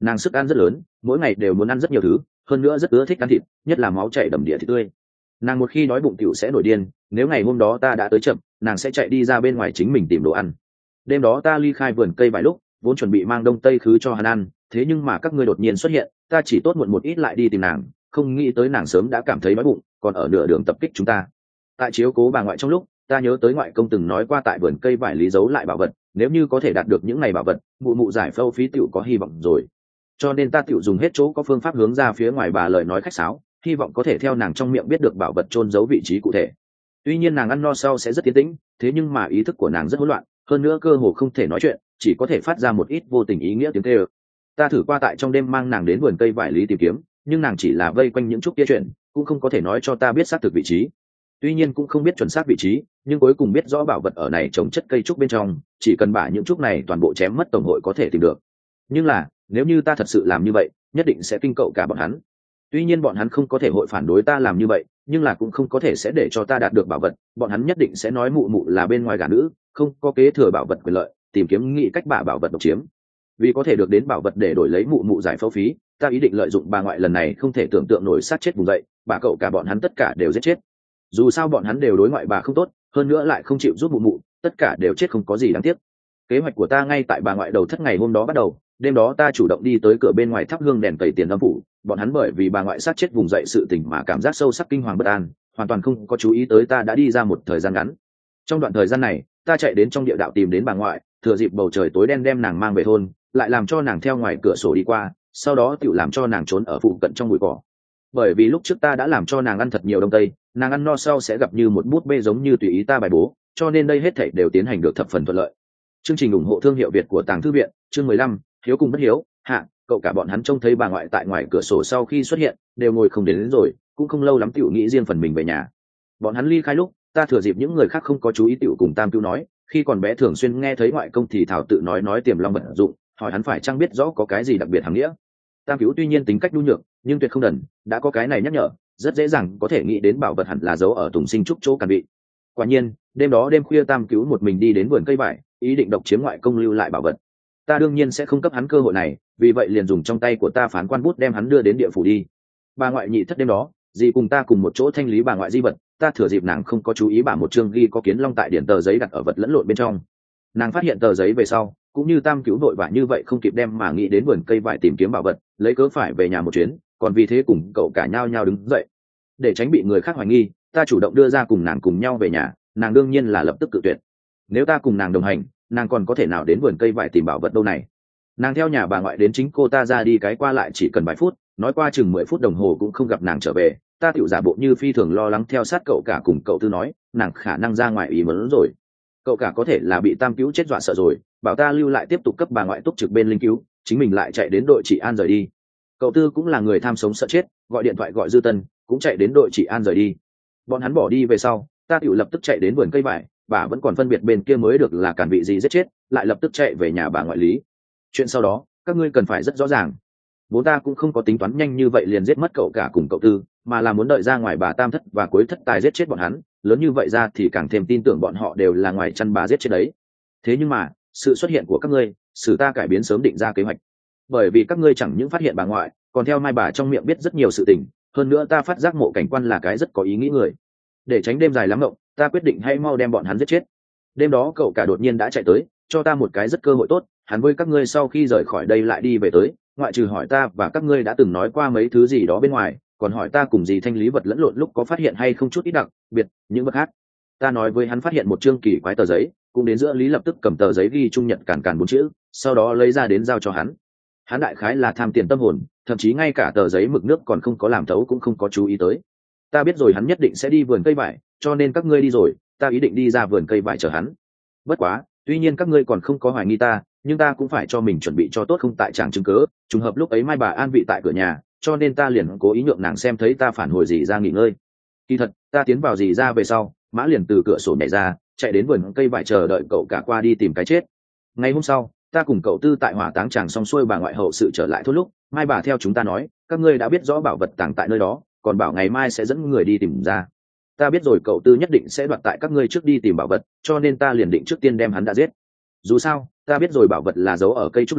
Nàng sức ăn rất lớn, mỗi ngày đều muốn ăn rất nhiều thứ, hơn nữa rất ưa thích ăn thịt, nhất là máu chảy đầm địa thịt tươi. Nàng một khi đói bụng tiểu sẽ nổi điên, nếu ngày hôm đó ta đã tới chậm, nàng sẽ chạy đi ra bên ngoài chính mình tìm đồ ăn. Đêm đó ta ly khai vườn cây vài lúc, vốn chuẩn bị mang đông tây khứ cho hắn ăn, thế nhưng mà các ngươi đột nhiên xuất hiện, ta chỉ tốt muộn một ít lại đi tìm nàng, không nghĩ tới nàng sớm đã cảm thấy đói bụng, còn ở nửa đường tập kích chúng ta. Tại chiếu cố bà ngoại trong lúc, ta nhớ tới ngoại công từng nói qua tại vườn cây vải lý giấu lại bảo vật, nếu như có thể đạt được những ngày bảo vật, mụ mụ giải phâu phí tiểu có hy vọng rồi. Cho nên ta tiểu dùng hết chỗ có phương pháp hướng ra phía ngoài bà lời nói khách sáo, hy vọng có thể theo nàng trong miệng biết được bảo vật chôn giấu vị trí cụ thể. Tuy nhiên nàng ăn no sau sẽ rất tiến tĩnh, thế nhưng mà ý thức của nàng rất hỗn loạn, hơn nữa cơ hồ không thể nói chuyện, chỉ có thể phát ra một ít vô tình ý nghĩa tiếng kêu. Ta thử qua tại trong đêm mang nàng đến vườn cây vải lý tìm kiếm, nhưng nàng chỉ là vây quanh những chút kia chuyện, cũng không có thể nói cho ta biết xác thực vị trí. Tuy nhiên cũng không biết chuẩn xác vị trí, nhưng cuối cùng biết rõ bảo vật ở này trồng chất cây trúc bên trong, chỉ cần bả những trúc này toàn bộ chém mất tổng hội có thể tìm được. Nhưng là, nếu như ta thật sự làm như vậy, nhất định sẽ kinh cậu cả bọn hắn. Tuy nhiên bọn hắn không có thể hội phản đối ta làm như vậy, nhưng là cũng không có thể sẽ để cho ta đạt được bảo vật, bọn hắn nhất định sẽ nói mụ mụ là bên ngoài gả nữ, không có kế thừa bảo vật quyền lợi, tìm kiếm nghĩ cách bả bảo vật độc chiếm. Vì có thể được đến bảo vật để đổi lấy mụ mụ giải phẫu phí, ta ý định lợi dụng bà ngoại lần này không thể tưởng tượng nổi sát chết vùng dậy, bà cậu cả bọn hắn tất cả đều giết chết. Dù sao bọn hắn đều đối ngoại bà không tốt, hơn nữa lại không chịu giúp mụ mụ, tất cả đều chết không có gì đáng tiếc. Kế hoạch của ta ngay tại bà ngoại đầu thất ngày hôm đó bắt đầu, đêm đó ta chủ động đi tới cửa bên ngoài thắp hương đèn cầy tiền âm phủ, bọn hắn bởi vì bà ngoại sát chết vùng dậy sự tình mà cảm giác sâu sắc kinh hoàng bất an, hoàn toàn không có chú ý tới ta đã đi ra một thời gian ngắn. Trong đoạn thời gian này, ta chạy đến trong địa đạo tìm đến bà ngoại, thừa dịp bầu trời tối đen đem nàng mang về thôn, lại làm cho nàng theo ngoài cửa sổ đi qua, sau đó tự làm cho nàng trốn ở phụ cận trong bụi cỏ. Bởi vì lúc trước ta đã làm cho nàng ăn thật nhiều đông tây, nàng ăn no sau sẽ gặp như một bút bê giống như tùy ý ta bài bố, cho nên đây hết thảy đều tiến hành được thập phần thuận lợi. Chương trình ủng hộ thương hiệu Việt của Tàng Thư Viện, chương 15, hiếu cùng bất hiếu, hạ, cậu cả bọn hắn trông thấy bà ngoại tại ngoài cửa sổ sau khi xuất hiện, đều ngồi không đến rồi, cũng không lâu lắm tiểu nghĩ riêng phần mình về nhà. Bọn hắn ly khai lúc, ta thừa dịp những người khác không có chú ý tiểu cùng Tam Cưu nói, khi còn bé thường xuyên nghe thấy ngoại công thì thảo tự nói tiềm long vận dụng, hỏi hắn phải chăng biết rõ có cái gì đặc biệt hàm nghĩa. Tam Cưu tuy nhiên tính cách nhu nhược, nhưng tuyệt không đần, đã có cái này nhắc nhở, rất dễ dàng có thể nghĩ đến bảo vật hẳn là giấu ở Tùng Sinh Trúc chỗ càn bị. Quả nhiên, đêm đó đêm khuya Tam Cưu một mình đi đến vườn cây vải, ý định độc chiếm ngoại công lưu lại bảo vật. Ta đương nhiên sẽ không cấp hắn cơ hội này, vì vậy liền dùng trong tay của ta phán quan bút đem hắn đưa đến địa phủ đi. Bà ngoại nhị thất đêm đó, dì cùng ta cùng một chỗ thanh lý bà ngoại di vật, ta thừa dịp nàng không có chú ý bả một chương ghi có kiến long tại điển tờ giấy đặt ở vật lẫn lộn bên trong. Nàng phát hiện tờ giấy về sau, cũng như Tam Cữu vội vã như vậy không kịp đem mà nghĩ đến vườn cây vải tìm kiếm bảo vật, lấy cớ phải về nhà một chuyến, còn vì thế cùng cậu cả nhao nhao đứng dậy. Để tránh bị người khác hoài nghi, ta chủ động đưa ra cùng nàng cùng nhau về nhà, nàng đương nhiên là lập tức cự tuyệt. Nếu ta cùng nàng đồng hành, nàng còn có thể nào đến vườn cây vải tìm bảo vật đâu này. Nàng theo nhà bà ngoại đến chính cô ta ra đi cái qua lại chỉ cần vài phút, nói qua chừng 10 phút đồng hồ cũng không gặp nàng trở về, ta tựu giả bộ như phi thường lo lắng theo sát cậu cả cùng cậu tư nói, nàng khả năng ra ngoài ý muốn rồi. Cậu cả có thể là bị Tam Cữu chết dọa sợ rồi, bảo ta lưu lại tiếp tục cấp bà ngoại túc trực bên linh cứu, chính mình lại chạy đến đội trị an rời đi. Cậu tư cũng là người tham sống sợ chết, gọi điện thoại gọi Dư Tân, cũng chạy đến đội trị an rời đi. Bọn hắn bỏ đi về sau, ta tựu lập tức chạy đến vườn cây vải, bà vẫn còn phân biệt bên kia mới được là cản vị gì giết chết, lại lập tức chạy về nhà bà ngoại Lý. Chuyện sau đó, các ngươi cần phải rất rõ ràng. Bố ta cũng không có tính toán nhanh như vậy liền giết mất cậu cả cùng cậu tư, mà là muốn đợi ra ngoài bà tam thất và cuối thất tài giết chết bọn hắn, lớn như vậy ra thì càng thêm tin tưởng bọn họ đều là ngoài chăn bà giết chết đấy. Thế nhưng mà, sự xuất hiện của các ngươi, xử ta cải biến sớm định ra kế hoạch. Bởi vì các ngươi chẳng những phát hiện bà ngoại, còn theo mai bà trong miệng biết rất nhiều sự tình, hơn nữa ta phát giác Mộ Cảnh Quan là cái rất có ý nghĩ người. Để tránh đêm dài lắm ngộng, ta quyết định hãy mau đem bọn hắn giết chết. Đêm đó cậu cả đột nhiên đã chạy tới, cho ta một cái rất cơ hội tốt, hắn với các ngươi sau khi rời khỏi đây lại đi về tới, ngoại trừ hỏi ta và các ngươi đã từng nói qua mấy thứ gì đó bên ngoài, còn hỏi ta cùng gì thanh lý vật lẫn lộn lúc có phát hiện hay không chút ít đặc biệt những vật khác. Ta nói với hắn phát hiện một chương kỳ quái tờ giấy, cũng đến giữa Lý lập tức cầm tờ giấy ghi trung nhật càn càn 4 chữ, sau đó lấy ra đến giao cho hắn. Hắn đại khái là tham tiền tâm hồn, thậm chí ngay cả tờ giấy mực nước còn không có làm thấu cũng không có chú ý tới. Ta biết rồi hắn nhất định sẽ đi vườn cây vải, cho nên các ngươi đi rồi, ta ý định đi ra vườn cây vải chờ hắn. Bất quá, tuy nhiên các ngươi còn không có hoài nghi ta, nhưng ta cũng phải cho mình chuẩn bị cho tốt không tại chẳng chứng cớ, trùng hợp lúc ấy mai bà an vị tại cửa nhà, cho nên ta liền cố ý nhượng nàng xem thấy ta phản hồi gì ra nghỉ ngơi. Kỳ thật, ta tiến vào gì ra về sau, Mã liền từ cửa sổ nhảy ra, chạy đến vườn cây vải chờ đợi cậu cả qua đi tìm cái chết. Ngày hôm sau, ta cùng cậu tư tại hỏa táng chàng xong xuôi bà ngoại hậu sự trở lại thốt lúc, mai bà theo chúng ta nói, các ngươi đã biết rõ bảo vật tàng tại nơi đó, còn bảo ngày mai sẽ dẫn người đi tìm ra. Ta biết rồi cậu tư nhất định sẽ đoạt tại các ngươi trước đi tìm bảo vật, cho nên ta liền định trước tiên đem hắn đã giết. Dù sao, ta biết rồi bảo vật là giấu ở cây trúc lý,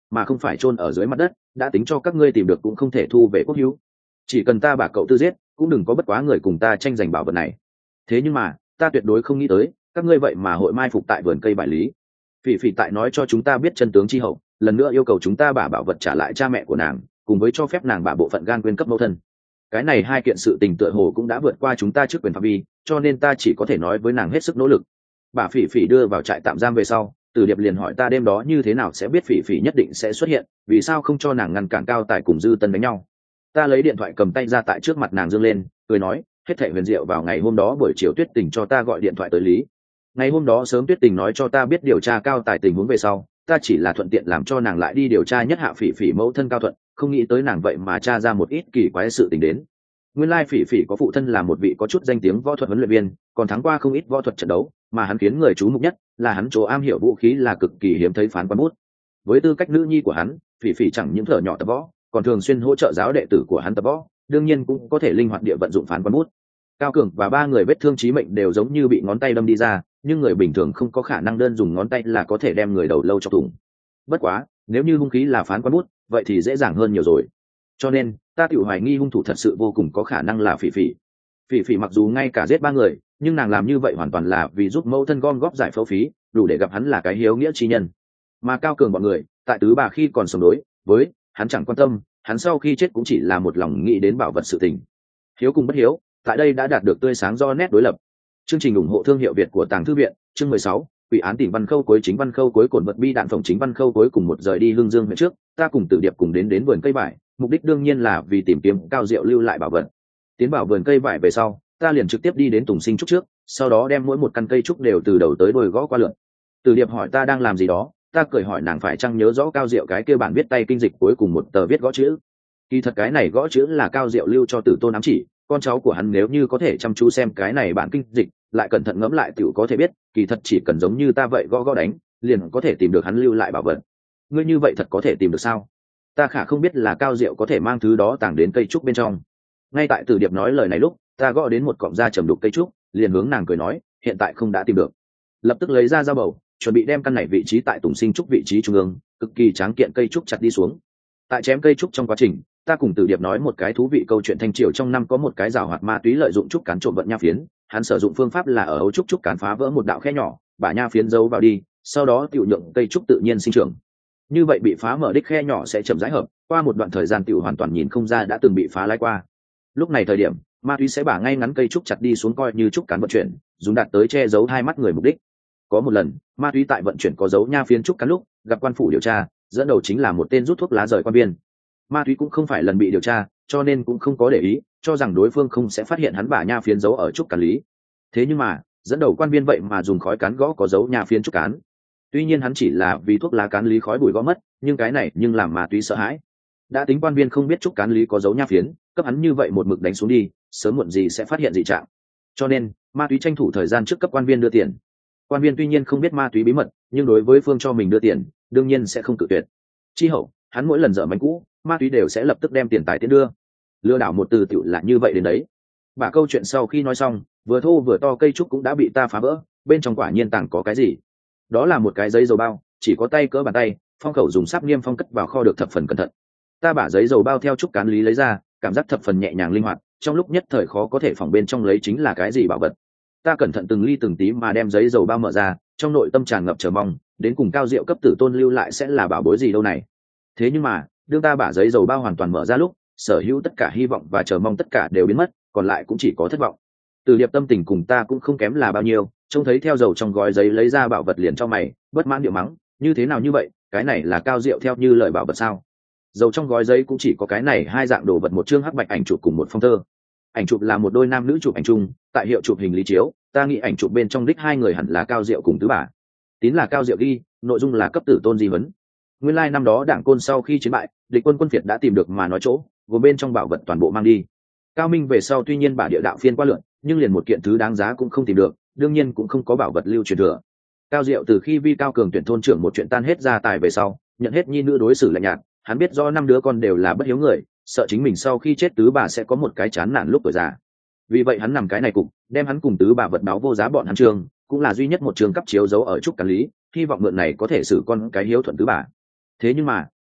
mà không phải chôn ở dưới mặt đất, đã tính cho các ngươi tìm được cũng không thể thu về quốc hữu. Chỉ cần ta bà cậu tư giết, cũng đừng có bất quá người cùng ta tranh giành bảo vật này. Thế nhưng mà ta tuyệt đối không nghĩ tới các ngươi vậy mà hội mai phục tại vườn cây bài lý. Phỉ Phỉ tại nói cho chúng ta biết chân tướng chi hậu, lần nữa yêu cầu chúng ta bả bảo vật trả lại cha mẹ của nàng, cùng với cho phép nàng bả bộ phận gan quyên cấp mẫu thân. Cái này hai kiện sự tình tựa hồ cũng đã vượt qua chúng ta trước quyền phạm vi, cho nên ta chỉ có thể nói với nàng hết sức nỗ lực. Bà Phỉ Phỉ đưa vào trại tạm giam về sau, Từ Điệp liền hỏi ta đêm đó như thế nào sẽ biết Phỉ Phỉ nhất định sẽ xuất hiện, vì sao không cho nàng ngăn cản Cao Tài cùng Dư Tân đánh nhau. Ta lấy điện thoại cầm tay ra tại trước mặt nàng dương lên, cười nói, hết thảy huyền diệu vào ngày hôm đó buổi chiều Tuyết Tình cho ta gọi điện thoại tới lý. Ngày hôm đó sớm Tuyết Tình nói cho ta biết điều tra Cao Tài tình huống về sau, ta chỉ là thuận tiện làm cho nàng lại đi điều tra nhất hạ Phỉ Phỉ mẫu thân Cao Thuận, không nghĩ tới nàng vậy mà tra ra một ít kỳ quái sự tình đến. Nguyên lai Phỉ Phỉ có phụ thân là một vị có chút danh tiếng võ thuật huấn luyện viên, còn thắng qua không ít võ thuật trận đấu, mà hắn khiến người chú mục nhất là hắn chỗ am hiểu vũ khí là cực kỳ hiếm thấy phán quan bút. Với tư cách nữ nhi của hắn, Phỉ Phỉ chẳng những thở nhỏ tập võ, còn thường xuyên hỗ trợ giáo đệ tử của hắn tập võ, đương nhiên cũng có thể linh hoạt địa vận dụng phán quan bút. Cao Cường và ba người vết thương chí mệnh đều giống như bị ngón tay đâm đi ra, nhưng người bình thường không có khả năng đơn dùng ngón tay là có thể đem người đầu lâu chọc thủng. Bất quá, nếu như hung khí là phán quan bút, vậy thì dễ dàng hơn nhiều rồi. Cho nên, ta tự hoài nghi hung thủ thật sự vô cùng có khả năng là Phỉ Phỉ. Phỉ Phỉ mặc dù ngay cả giết ba người, nhưng nàng làm như vậy hoàn toàn là vì giúp mẫu thân gom góp giải phẫu phí, đủ để gặp hắn là cái hiếu nghĩa chi nhân. Mà Cao Cường bọn người, tại tứ bà khi còn sống đối với hắn chẳng quan tâm, hắn sau khi chết cũng chỉ là một lòng nghĩ đến bảo vật sự tình. Hiếu cùng bất hiếu, tại đây đã đạt được tươi sáng do nét đối lập. Chương trình ủng hộ thương hiệu Việt của Tàng Thư viện, chương 16, Quỷ án tìm văn khâu cuối chính văn khâu cuối cổn vật bi đạn phòng chính văn khâu cuối cùng một rời đi Hương Dương huyện trước, ta cùng Tử Điệp cùng đến vườn cây vải, mục đích đương nhiên là vì tìm kiếm Cao Diệu lưu lại bảo vật. Tiến vào vườn cây vải về sau, ta liền trực tiếp đi đến Tùng Sinh trúc trước, sau đó đem mỗi một căn cây trúc đều từ đầu tới đuôi gõ qua lượt. Tử Điệp hỏi ta đang làm gì đó, ta cười hỏi nàng phải chăng nhớ rõ Cao Diệu cái kia bản viết tay kinh dịch cuối cùng một tờ viết gõ chữ. Kỳ thật cái này gõ chữ là Cao Diệu lưu cho Tử Tôn ám chỉ, con cháu của hắn nếu như có thể chăm chú xem cái này bản kinh dịch, lại cẩn thận ngẫm lại tiểu có thể biết, kỳ thật chỉ cần giống như ta vậy gõ gõ đánh, liền có thể tìm được hắn lưu lại bảo vật. Ngươi như vậy thật có thể tìm được sao? Ta khả không biết là Cao Diệu có thể mang thứ đó tàng đến cây trúc bên trong. Ngay tại Tử Điệp nói lời này lúc, ta gõ đến một cọng da trầm đục cây trúc, liền hướng nàng cười nói, hiện tại không đã tìm được. Lập tức lấy ra dao bầu, chuẩn bị đem căn này vị trí tại Tùng Sinh trúc vị trí trung ương, cực kỳ tráng kiện cây trúc chặt đi xuống. Tại chém cây trúc trong quá trình, ta cùng Tử Điệp nói một cái thú vị câu chuyện thanh triều trong năm có một cái giảo hoạt ma túy lợi dụng trúc cán trộm vận nha phiến, hắn sử dụng phương pháp là ở ấu trúc cán phá vỡ một đạo khe nhỏ, bả nha phiến giấu vào đi, sau đó tiểu nhượng cây trúc tự nhiên sinh trưởng. Như vậy bị phá mở đích khe nhỏ sẽ chậm rãi hợp, qua một đoạn thời gian tiểu hoàn toàn nhìn không ra đã từng bị phá lái qua. Lúc này thời điểm, ma túy sẽ bả ngay ngắn cây trúc chặt đi xuống coi như trúc cán vận chuyển, dùng đạt tới che giấu hai mắt người mục đích. Có một lần, ma túy tại vận chuyển có dấu nha phiến trúc cán lúc, gặp quan phủ điều tra, dẫn đầu chính là một tên rút thuốc lá rời quan viên. Ma túy cũng không phải lần bị điều tra, cho nên cũng không có để ý, cho rằng đối phương không sẽ phát hiện hắn bả nha phiến giấu ở trúc cán lý. Thế nhưng mà, dẫn đầu quan viên vậy mà dùng khói cán gõ có dấu nha phiến trúc cán. Tuy nhiên hắn chỉ là vì thuốc lá cán lý khói bụi gõ mất, nhưng cái này nhưng làm ma túy sợ hãi. Đã tính quan viên không biết trúc cán lý có dấu nha phiến, cấp hắn như vậy một mực đánh xuống đi, sớm muộn gì sẽ phát hiện dị trạng. Cho nên, ma túy tranh thủ thời gian trước cấp quan viên đưa tiền. Quan viên tuy nhiên không biết ma túy bí mật, nhưng đối với phương cho mình đưa tiền, đương nhiên sẽ không cự tuyệt. Chi hậu, hắn mỗi lần dở mánh cũ, ma túy đều sẽ lập tức đem tiền tài tiến đưa. Lừa đảo một từ tiểu là như vậy đến đấy. Bà câu chuyện sau khi nói xong, vừa thô vừa to cây trúc cũng đã bị ta phá vỡ, bên trong quả nhiên tàng có cái gì. Đó là một cái giấy dầu bao, chỉ có tay cỡ bàn tay, phong khẩu dùng sáp niêm phong cất vào kho được thập phần cẩn thận. Ta bả giấy dầu bao theo trúc cán lý lấy ra, cảm giác thập phần nhẹ nhàng linh hoạt, trong lúc nhất thời khó có thể phỏng bên trong lấy chính là cái gì bảo vật. Ta cẩn thận từng ly từng tí mà đem giấy dầu bao mở ra, trong nội tâm tràn ngập chờ mong, đến cùng Cao Diệu cấp Tử Tôn lưu lại sẽ là bảo bối gì đâu này. Thế nhưng mà, đương ta bả giấy dầu bao hoàn toàn mở ra lúc, sở hữu tất cả hy vọng và chờ mong tất cả đều biến mất, còn lại cũng chỉ có thất vọng. Từ Điệp tâm tình cùng ta cũng không kém là bao nhiêu, trông thấy theo dầu trong gói giấy lấy ra bảo vật liền cho mày, bất mãn điệu mắng, như thế nào như vậy, cái này là Cao Diệu theo như lời bảo vật sao? Dầu trong gói giấy cũng chỉ có cái này hai dạng đồ vật, một chương hắc bạch ảnh chụp cùng một phong thơ. Ảnh chụp là một đôi nam nữ chụp ảnh chung, tại hiệu chụp hình lý chiếu, ta nghĩ ảnh chụp bên trong đích hai người hẳn là Cao Diệu cùng tứ bà. Tín là Cao Diệu ghi, nội dung là cấp Tử Tôn di huấn. Nguyên lai năm đó Đảng Côn sau khi chiến bại, địch quân quân Việt đã tìm được mà nói chỗ, gồm bên trong bảo vật toàn bộ mang đi. Cao Minh về sau tuy nhiên bả địa đạo phiên qua lượn, nhưng liền một kiện thứ đáng giá cũng không tìm được, đương nhiên cũng không có bảo vật lưu truyền thừa. Cao Diệu từ khi Vi Cao Cường tuyển thôn trưởng một chuyện tan hết gia tài về sau, nhận hết nhi nữ đối xử lạnh nhạt, hắn biết do năm đứa con đều là bất hiếu người, sợ chính mình sau khi chết tứ bà sẽ có một cái chán nản lúc tuổi già. Vì vậy hắn nằm cái này cục, đem hắn cùng tứ bà vật báo vô giá bọn hắn trường, cũng là duy nhất một trường cấp chiếu dấu ở trúc cán lý, hy vọng mượn này có thể xử con cái hiếu thuận tứ bà. Thế nhưng mà,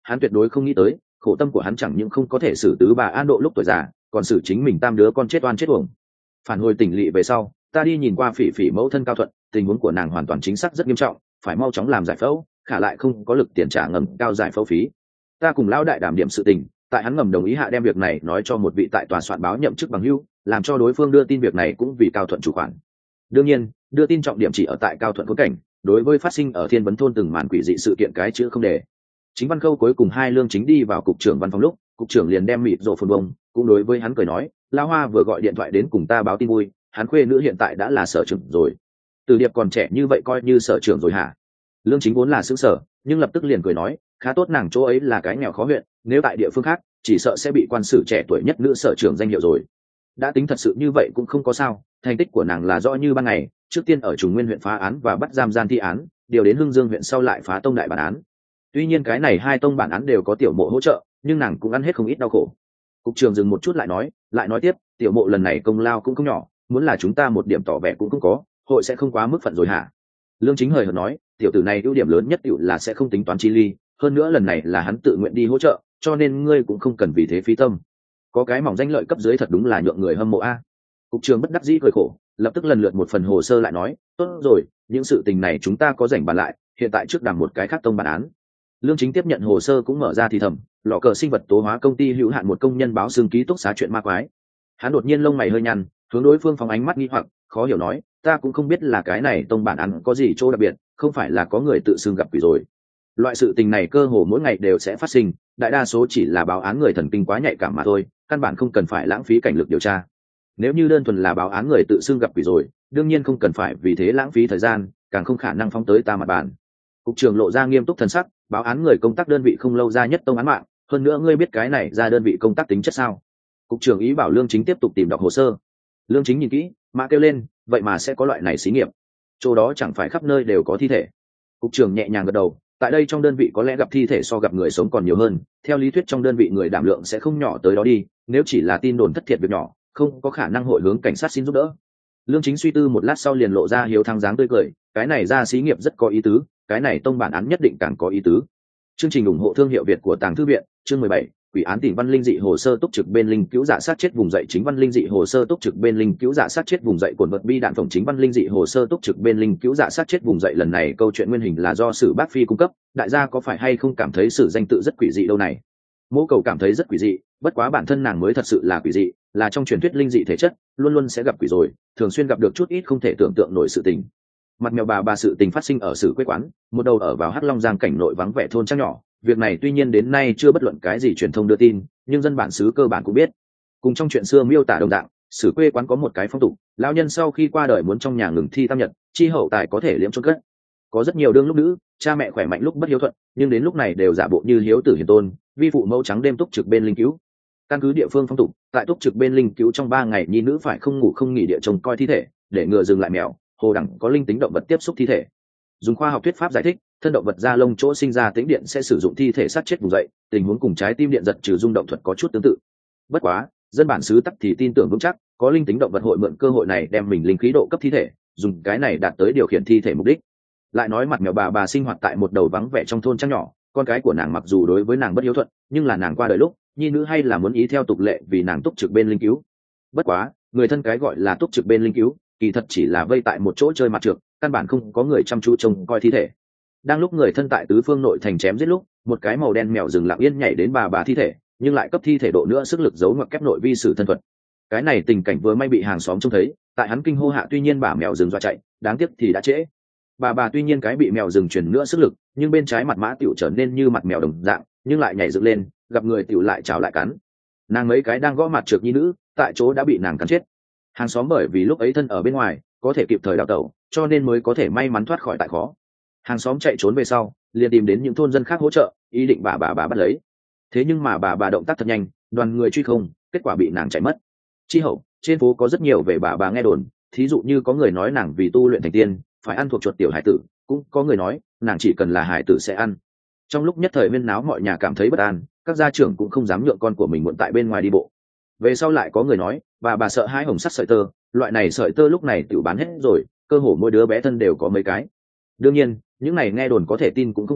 hắn tuyệt đối không nghĩ tới khổ tâm của hắn chẳng những không có thể xử tứ bà an độ lúc tuổi già, còn xử chính mình tam đứa con chết oan chết uổng. Phản hồi tỉnh lỵ về sau, ta đi nhìn qua Phỉ Phỉ mẫu thân Cao Thuận, tình huống của nàng hoàn toàn chính xác rất nghiêm trọng, phải mau chóng làm giải phẫu, khả lại không có lực tiền trả ngầm cao giải phẫu phí. Ta cùng lão đại đảm điểm sự tình, tại hắn ngầm đồng ý hạ đem việc này nói cho một vị tại tòa soạn báo nhậm chức bằng hữu, làm cho đối phương đưa tin việc này cũng vì Cao Thuận chủ khoản. Đương nhiên, đưa tin trọng điểm chỉ ở tại Cao Thuận khốn cảnh, đối với phát sinh ở Thiên Vấn thôn từng màn quỷ dị sự kiện cái chữ không để. Chính Văn Khâu cuối cùng hai Lương Chính đi vào cục trưởng văn phòng lúc, cục trưởng liền đem mịt rộ phồn bông, cũng đối với hắn cười nói, Lão Hoa vừa gọi điện thoại đến cùng ta báo tin vui, hắn khuê nữ hiện tại đã là sở trưởng rồi. Từ Điệp còn trẻ như vậy coi như sở trưởng rồi hả? Lương Chính vốn là xứng sở, nhưng lập tức liền cười nói, khá tốt, nàng chỗ ấy là cái nghèo khó huyện, nếu tại địa phương khác chỉ sợ sẽ bị quan sử trẻ tuổi nhất nữ sở trưởng danh hiệu rồi. Đã tính thật sự như vậy cũng không có sao, thành tích của nàng là rõ như ban ngày, trước tiên ở Trùng Nguyên huyện phá án và bắt giam gian thi án, điều đến Hưng Dương huyện sau lại phá tông đại bản án. Tuy nhiên cái này hai tông bản án đều có tiểu mộ hỗ trợ, nhưng nàng cũng ăn hết không ít đau khổ. Cục trưởng dừng một chút lại nói tiếp, tiểu mộ lần này công lao cũng không nhỏ, muốn là chúng ta một điểm tỏ vẻ cũng không có, hội sẽ không quá mức phận rồi hả? Lương Chính hời hợt nói, tiểu tử này ưu điểm lớn nhất tiểu là sẽ không tính toán chi ly, hơn nữa lần này là hắn tự nguyện đi hỗ trợ, cho nên ngươi cũng không cần vì thế phí tâm. Có cái mỏng danh lợi cấp dưới thật đúng là nhượng người hâm mộ a. Cục trưởng bất đắc dĩ cười khổ, lập tức lần lượt một phần hồ sơ lại nói, tốt rồi, những sự tình này chúng ta có rảnh bàn lại, hiện tại trước đàm một cái khác tông bản án. Lương Chính tiếp nhận hồ sơ cũng mở ra thì thầm, lọ cờ sinh vật tố hóa công ty hữu hạn một công nhân báo xương ký túc xá chuyện ma quái. Hắn đột nhiên lông mày hơi nhăn, hướng đối phương phóng ánh mắt nghi hoặc, khó hiểu nói, ta cũng không biết là cái này tông bản án có gì chỗ đặc biệt, không phải là có người tự xưng gặp quỷ rồi. Loại sự tình này cơ hồ mỗi ngày đều sẽ phát sinh, đại đa số chỉ là báo án người thần kinh quá nhạy cảm mà thôi, căn bản không cần phải lãng phí cảnh lực điều tra. Nếu như đơn thuần là báo án người tự xưng gặp quỷ rồi, đương nhiên không cần phải vì thế lãng phí thời gian, càng không khả năng phóng tới ta mặt bàn. Cục trưởng lộ ra nghiêm túc thần sắc, báo án người công tác đơn vị không lâu ra nhất tông án mạng, hơn nữa ngươi biết cái này ra đơn vị công tác tính chất sao? Cục trưởng ý bảo Lương Chính tiếp tục tìm đọc hồ sơ. Lương Chính nhìn kỹ, mã kêu lên, vậy mà sẽ có loại này xí nghiệp? Chỗ đó chẳng phải khắp nơi đều có thi thể? Cục trưởng nhẹ nhàng gật đầu, tại đây trong đơn vị có lẽ gặp thi thể so gặp người sống còn nhiều hơn, theo lý thuyết trong đơn vị người đảm lượng sẽ không nhỏ tới đó đi, nếu chỉ là tin đồn thất thiệt việc nhỏ, không có khả năng hội hướng cảnh sát xin giúp đỡ. Lương Chính suy tư một lát sau liền lộ ra hiếu thắng dáng tươi cười, cái này ra xí nghiệp rất có ý tứ, cái này tông bản án nhất định càng có ý tứ. Chương trình ủng hộ thương hiệu Việt của Tàng Thư viện, chương 17, quỷ án Tỉnh Văn Linh dị hồ sơ túc trực bên linh cứu giả sát chết vùng dậy Chính Văn Linh dị hồ sơ túc trực bên linh cứu giả sát chết vùng dậy cồn vật bi đạn phòng Chính Văn Linh dị hồ sơ túc trực bên linh cứu giả sát chết vùng dậy. Lần này câu chuyện nguyên hình là do Sử Bác Phi cung cấp, đại gia có phải hay không cảm thấy Sử danh tự rất quỷ dị đâu này? Mỗ Cầu cảm thấy rất quỷ dị, bất quá bản thân nàng mới thật sự là quỷ dị, là trong truyền thuyết linh dị thể chất, luôn luôn sẽ gặp quỷ rồi, thường xuyên gặp được chút ít không thể tưởng tượng nổi sự tình. Mặt mèo bà sự tình phát sinh ở Sử quê quán, một đầu ở vào Hắc Long Giang cảnh nội vắng vẻ thôn trang nhỏ. Việc này tuy nhiên đến nay chưa bất luận cái gì truyền thông đưa tin, nhưng dân bản xứ cơ bản cũng biết. Cùng trong chuyện xưa miêu tả đồng dạng, Sử quê quán có một cái phong tục, lão nhân sau khi qua đời muốn trong nhà ngừng thi tam nhật, chi hậu tài có thể liễm chôn cất. Có rất nhiều đương lúc nữ, cha mẹ khỏe mạnh lúc bất hiếu thuận, nhưng đến lúc này đều giả bộ như hiếu tử hiền tôn, vi phụ mẫu trắng đêm túc trực bên linh cứu. Căn cứ địa phương phong tục, tại túc trực bên linh cứu trong 3 ngày nhi nữ phải không ngủ không nghỉ địa trông coi thi thể, để ngừa dừng lại mèo, hồ đẳng có linh tính động vật tiếp xúc thi thể. Dùng khoa học thuyết pháp giải thích, thân động vật da lông chỗ sinh ra tĩnh điện sẽ sử dụng thi thể sát chết vùng dậy, tình huống cùng trái tim điện giật trừ rung động thuật có chút tương tự. Bất quá, dân bản xứ tắc thì tin tưởng vững chắc, có linh tính động vật hội mượn cơ hội này đem mình linh khí độ cấp thi thể, dùng cái này đạt tới điều khiển thi thể mục đích. Lại nói mặt mèo bà sinh hoạt tại một đầu vắng vẻ trong thôn trang nhỏ, con cái của nàng mặc dù đối với nàng bất hiếu thuận, nhưng là nàng qua đời lúc, nhi nữ hay là muốn ý theo tục lệ vì nàng túc trực bên linh cứu. Bất quá, người thân cái gọi là túc trực bên linh cứu, kỳ thật chỉ là vây tại một chỗ chơi mặt trược, căn bản không có người chăm chú trông coi thi thể. Đang lúc người thân tại tứ phương nội thành chém giết lúc, một cái màu đen mèo rừng lặng yên nhảy đến bà thi thể, nhưng lại cấp thi thể độ nữa sức lực giấu ngoặc kép nội vi sử thân thuật. Cái này tình cảnh vừa may bị hàng xóm trông thấy, tại hắn kinh hô hạ tuy nhiên bà mèo rừng dọa chạy, đáng tiếc thì đã trễ. Bà tuy nhiên cái bị mèo rừng truyền nữa sức lực, nhưng bên trái mặt mã tiểu trở nên như mặt mèo đồng dạng, nhưng lại nhảy dựng lên, gặp người tiểu lại chảo lại cắn. Nàng mấy cái đang gõ mặt trược nhi nữ, tại chỗ đã bị nàng cắn chết. Hàng xóm bởi vì lúc ấy thân ở bên ngoài, có thể kịp thời đào tẩu, cho nên mới có thể may mắn thoát khỏi tại khó. Hàng xóm chạy trốn về sau, liền tìm đến những thôn dân khác hỗ trợ, ý định bà bắt lấy. Thế nhưng mà bà động tác thật nhanh, đoàn người truy không, kết quả bị nàng chạy mất. Chi hậu, trên phố có rất nhiều về bà nghe đồn, thí dụ như có người nói nàng vì tu luyện thành tiên, phải ăn thuộc chuột tiểu hải tử, cũng có người nói nàng chỉ cần là hải tử sẽ ăn. Trong lúc nhất thời huyên náo mọi nhà cảm thấy bất an, các gia trưởng cũng không dám nhượng con của mình muộn tại bên ngoài đi bộ. Về sau lại có người nói bà sợ hãi hồng sắt sợi tơ, loại này sợi tơ lúc này tự bán hết rồi, cơ hồ mỗi đứa bé thân đều có mấy cái. Đương nhiên những này nghe đồn có thể tin cũng không cao,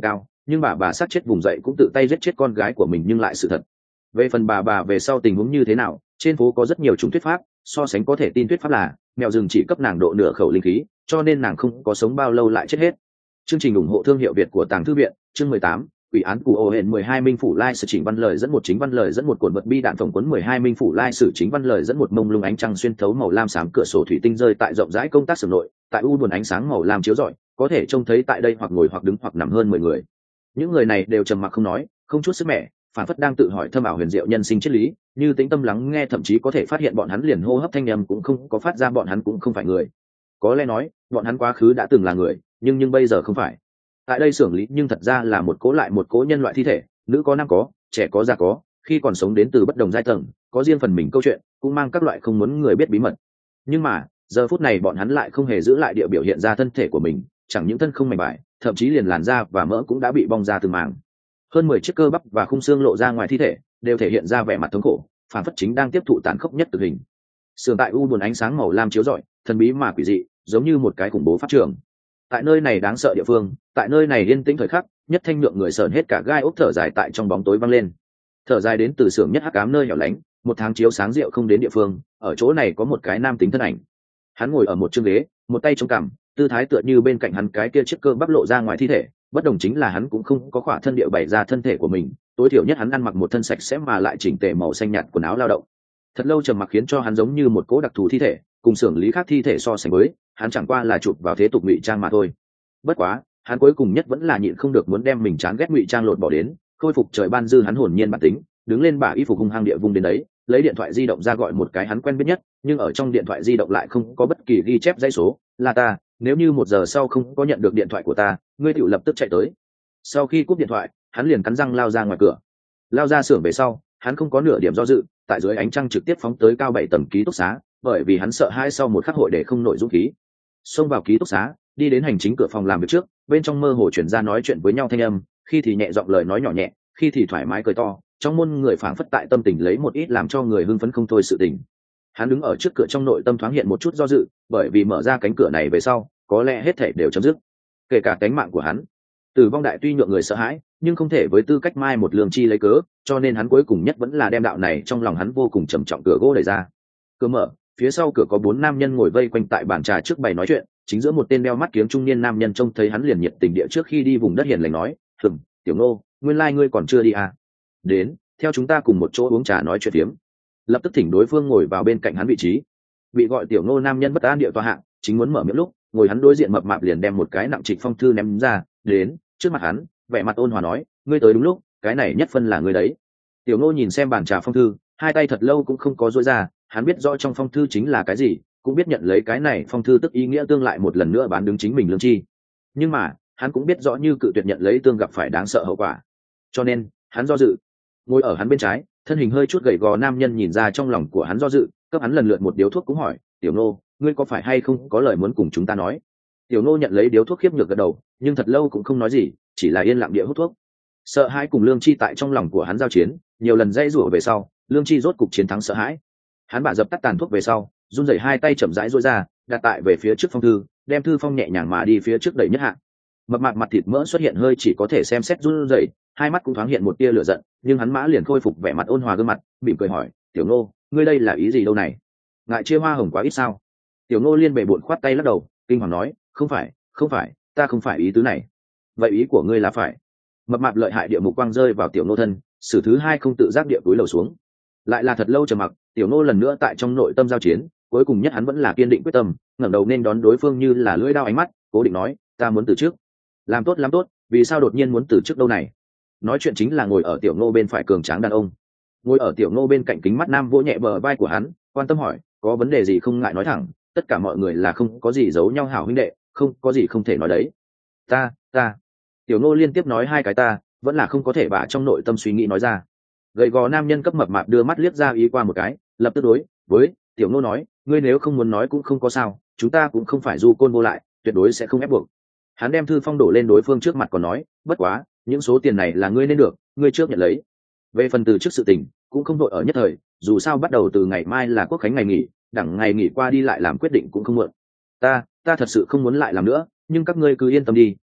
nhưng bà sát chết vùng dậy cũng tự tay giết chết con gái của mình nhưng lại sự thật. Về phần bà về sau tình huống như thế nào, trên phố có rất nhiều chủng thuyết pháp, so sánh có thể tin thuyết pháp là mèo rừng chỉ cấp nàng độ nửa khẩu linh khí, cho nên nàng không có sống bao lâu lại chết hết. Chương trình ủng hộ thương hiệu Việt của Tàng Thư Viện, chương 18, Quỷ án của Ổ Hển 12 Minh phủ lai sử chỉnh văn lời dẫn một chính văn lời dẫn một cuộn vật bi đạn phỏng cuốn 12 Minh phủ lai sử chính văn lời dẫn một mông lung ánh trăng xuyên thấu màu lam xám cửa sổ thủy tinh rơi tại rộng rãi công tác xưởng nội, tại u buồn ánh sáng màu lam chiếu rọi, có thể trông thấy tại đây hoặc ngồi hoặc đứng hoặc nằm hơn 10 người. Những người này đều trầm mặc không nói, không chút sức mẻ, phản phất đang tự hỏi thâm ảo huyền diệu nhân sinh triết lý, như tĩnh tâm lắng nghe thậm chí có thể phát hiện bọn hắn liền hô hấp thanh âm cũng không có phát ra, bọn hắn cũng không phải người. Có lẽ nói, bọn hắn quá khứ đã từng là người, nhưng bây giờ không phải. Tại đây xưởng lý nhưng thật ra là một cố lại một cố nhân loại thi thể, nữ có nam có, trẻ có già có, khi còn sống đến từ bất đồng giai tầng, có riêng phần mình câu chuyện, cũng mang các loại không muốn người biết bí mật. Nhưng mà giờ phút này bọn hắn lại không hề giữ lại địa biểu hiện ra thân thể của mình, chẳng những thân không mảnh vải, thậm chí liền làn da và mỡ cũng đã bị bong ra từng mảng. Hơn 10 chiếc cơ bắp và khung xương lộ ra ngoài thi thể, đều thể hiện ra vẻ mặt thống khổ, phản phất chính đang tiếp thụ tàn khốc nhất tử hình. Sườn tại u buồn ánh sáng màu lam chiếu rọi, thần bí mà quỷ dị, giống như một cái khủng bố pháp trường. Tại nơi này đáng sợ địa phương, tại nơi này yên tĩnh thời khắc, nhất thanh nhượng người sờn hết cả gai ốc thở dài tại trong bóng tối vang lên. Thở dài đến từ xưởng nhất hắc ám nơi hẻo lánh, một tháng chiếu sáng rượu không đến địa phương, ở chỗ này có một cái nam tính thân ảnh. Hắn ngồi ở một chiếc ghế, một tay chống cằm, tư thái tựa như bên cạnh hắn cái kia chiếc cơ bắp lộ ra ngoài thi thể, bất đồng chính là hắn cũng không có khỏa thân địa bày ra thân thể của mình, tối thiểu nhất hắn ăn mặc một thân sạch sẽ mà lại chỉnh tề màu xanh nhạt quần áo lao động. Thật lâu trầm mặc khiến cho hắn giống như một cố đặc thù thi thể, cùng xưởng lý khác thi thể so sánh với, hắn chẳng qua là chụp vào thế tục ngụy trang mà thôi. Bất quá, hắn cuối cùng nhất vẫn là nhịn không được muốn đem mình chán ghét ngụy trang lột bỏ đến, khôi phục trời ban dư hắn hồn nhiên bản tính, đứng lên bả y phục hung hăng địa vung đến đấy, lấy điện thoại di động ra gọi một cái hắn quen biết nhất, nhưng ở trong điện thoại di động lại không có bất kỳ ghi chép dãy số, là ta, nếu như 1 giờ sau không có nhận được điện thoại của ta, ngươi tự lập tức chạy tới. Sau khi cúp điện thoại, hắn liền cắn răng lao ra ngoài cửa. Lao ra xưởng về sau, hắn không có nửa điểm do dự, tại dưới ánh trăng trực tiếp phóng tới cao 7 tầng ký túc xá, bởi vì hắn sợ hai sau một khắc hội để không nội dũng khí. Xông vào ký túc xá, đi đến hành chính cửa phòng làm việc trước, bên trong mơ hồ chuyển ra nói chuyện với nhau thanh âm, khi thì nhẹ giọng lời nói nhỏ nhẹ, khi thì thoải mái cười to, trong môn người phảng phất tại tâm tình lấy một ít làm cho người hưng phấn không thôi sự tình. Hắn đứng ở trước cửa trong nội tâm thoáng hiện một chút do dự, bởi vì mở ra cánh cửa này về sau, có lẽ hết thảy đều chấm dứt, kể cả cánh mạng của hắn. Tử vong đại tuy nhượng người sợ hãi, nhưng không thể với tư cách mai một lương chi lấy cớ, cho nên hắn cuối cùng nhất vẫn là đem đạo này trong lòng hắn vô cùng trầm trọng cửa gỗ đẩy ra. Cửa mở, phía sau cửa có 4 nam nhân ngồi vây quanh tại bàn trà trước bày nói chuyện, chính giữa một tên đeo mắt kiếng trung niên nam nhân trông thấy hắn liền nhiệt tình địa trước khi đi vùng đất hiền lành nói, tiểu Ngô, nguyên lai ngươi còn chưa đi à? Đến, theo chúng ta cùng một chỗ uống trà nói chuyện phiếm. Lập tức thỉnh đối phương ngồi vào bên cạnh hắn vị trí. Bị gọi tiểu Ngô nam nhân bất an địa tòa hạng, chính muốn mở miệng lúc, ngồi hắn đối diện mập mạp liền đem một cái nặng trịch phong thư ném ra, đến trước mặt hắn, vẻ mặt ôn hòa nói, ngươi tới đúng lúc, cái này nhất phân là ngươi đấy. Tiểu Ngô nhìn xem bàn trà phong thư, hai tay thật lâu cũng không có duỗi ra, hắn biết rõ trong phong thư chính là cái gì, cũng biết nhận lấy cái này phong thư tức ý nghĩa tương lại một lần nữa bán đứng chính mình lương chi. Nhưng mà hắn cũng biết rõ như cự tuyệt nhận lấy tương gặp phải đáng sợ hậu quả, cho nên hắn do dự. Ngồi ở hắn bên trái, thân hình hơi chút gầy gò nam nhân nhìn ra trong lòng của hắn do dự, cấp hắn lần lượt một điếu thuốc cũng hỏi, tiểu Ngô, ngươi có phải hay không có lời muốn cùng chúng ta nói? Tiểu Ngô nhận lấy điếu thuốc khiếp nhược gật đầu, nhưng thật lâu cũng không nói gì, chỉ là yên lặng địa hút thuốc. Sợ hãi cùng lương chi tại trong lòng của hắn giao chiến, nhiều lần dây rủa về sau, lương chi rốt cục chiến thắng sợ hãi. Hắn bả dập tắt tàn thuốc về sau, run rẩy hai tay chậm rãi duỗi ra, đặt tại về phía trước phong thư, đem thư phong nhẹ nhàng mà đi phía trước đẩy nhất hạ. Mập mạp mặt thịt mỡ xuất hiện hơi chỉ có thể xem xét run rẩy, hai mắt cũng thoáng hiện một tia lửa giận, nhưng hắn mã liền khôi phục vẻ mặt ôn hòa gương mặt, mỉm cười hỏi, tiểu Ngô, ngươi đây là ý gì đâu này? Ngại chia hoa hồng quá ít sao? Tiểu Ngô liên bề bộn khoát tay lắc đầu, kinh hoàng nói, không phải, ta không phải ý tứ này. Vậy ý của ngươi là phải? Mập mạp lợi hại địa mục quang rơi vào tiểu Ngô thân, sử thứ hai không tự giác địa túi lầu xuống. Lại là thật lâu trầm mặc, tiểu Ngô lần nữa tại trong nội tâm giao chiến, cuối cùng nhất hắn vẫn là kiên định quyết tâm, ngẩng đầu nên đón đối phương như là lưỡi dao ánh mắt, cố định nói, ta muốn từ trước. Làm tốt, vì sao đột nhiên muốn từ trước đâu này? Nói chuyện chính là ngồi ở tiểu Ngô bên phải cường tráng đàn ông. Ngồi ở tiểu Ngô bên cạnh kính mắt nam vỗ nhẹ bờ vai của hắn, quan tâm hỏi, có vấn đề gì không ngại nói thẳng, tất cả mọi người là không có gì giấu nhau hảo huynh đệ, không có gì không thể nói đấy. Ta Tiểu Ngô liên tiếp nói hai cái ta, vẫn là không có thể bả trong nội tâm suy nghĩ nói ra. Gầy gò nam nhân cấp mập mạp đưa mắt liếc ra ý qua một cái, lập tức đối với tiểu Ngô nói, ngươi nếu không muốn nói cũng không có sao, chúng ta cũng không phải du côn vô lại, tuyệt đối sẽ không ép buộc. Hắn đem thư phong đổ lên đối phương trước mặt còn nói, bất quá những số tiền này là ngươi nên được, ngươi trước nhận lấy. Về phần từ trước sự tình cũng không đội ở nhất thời, dù sao bắt đầu từ ngày mai là quốc khánh ngày nghỉ, đẳng ngày nghỉ qua đi lại làm quyết định cũng không muộn. Ta thật sự không muốn lại làm nữa, nhưng các ngươi cứ yên tâm đi,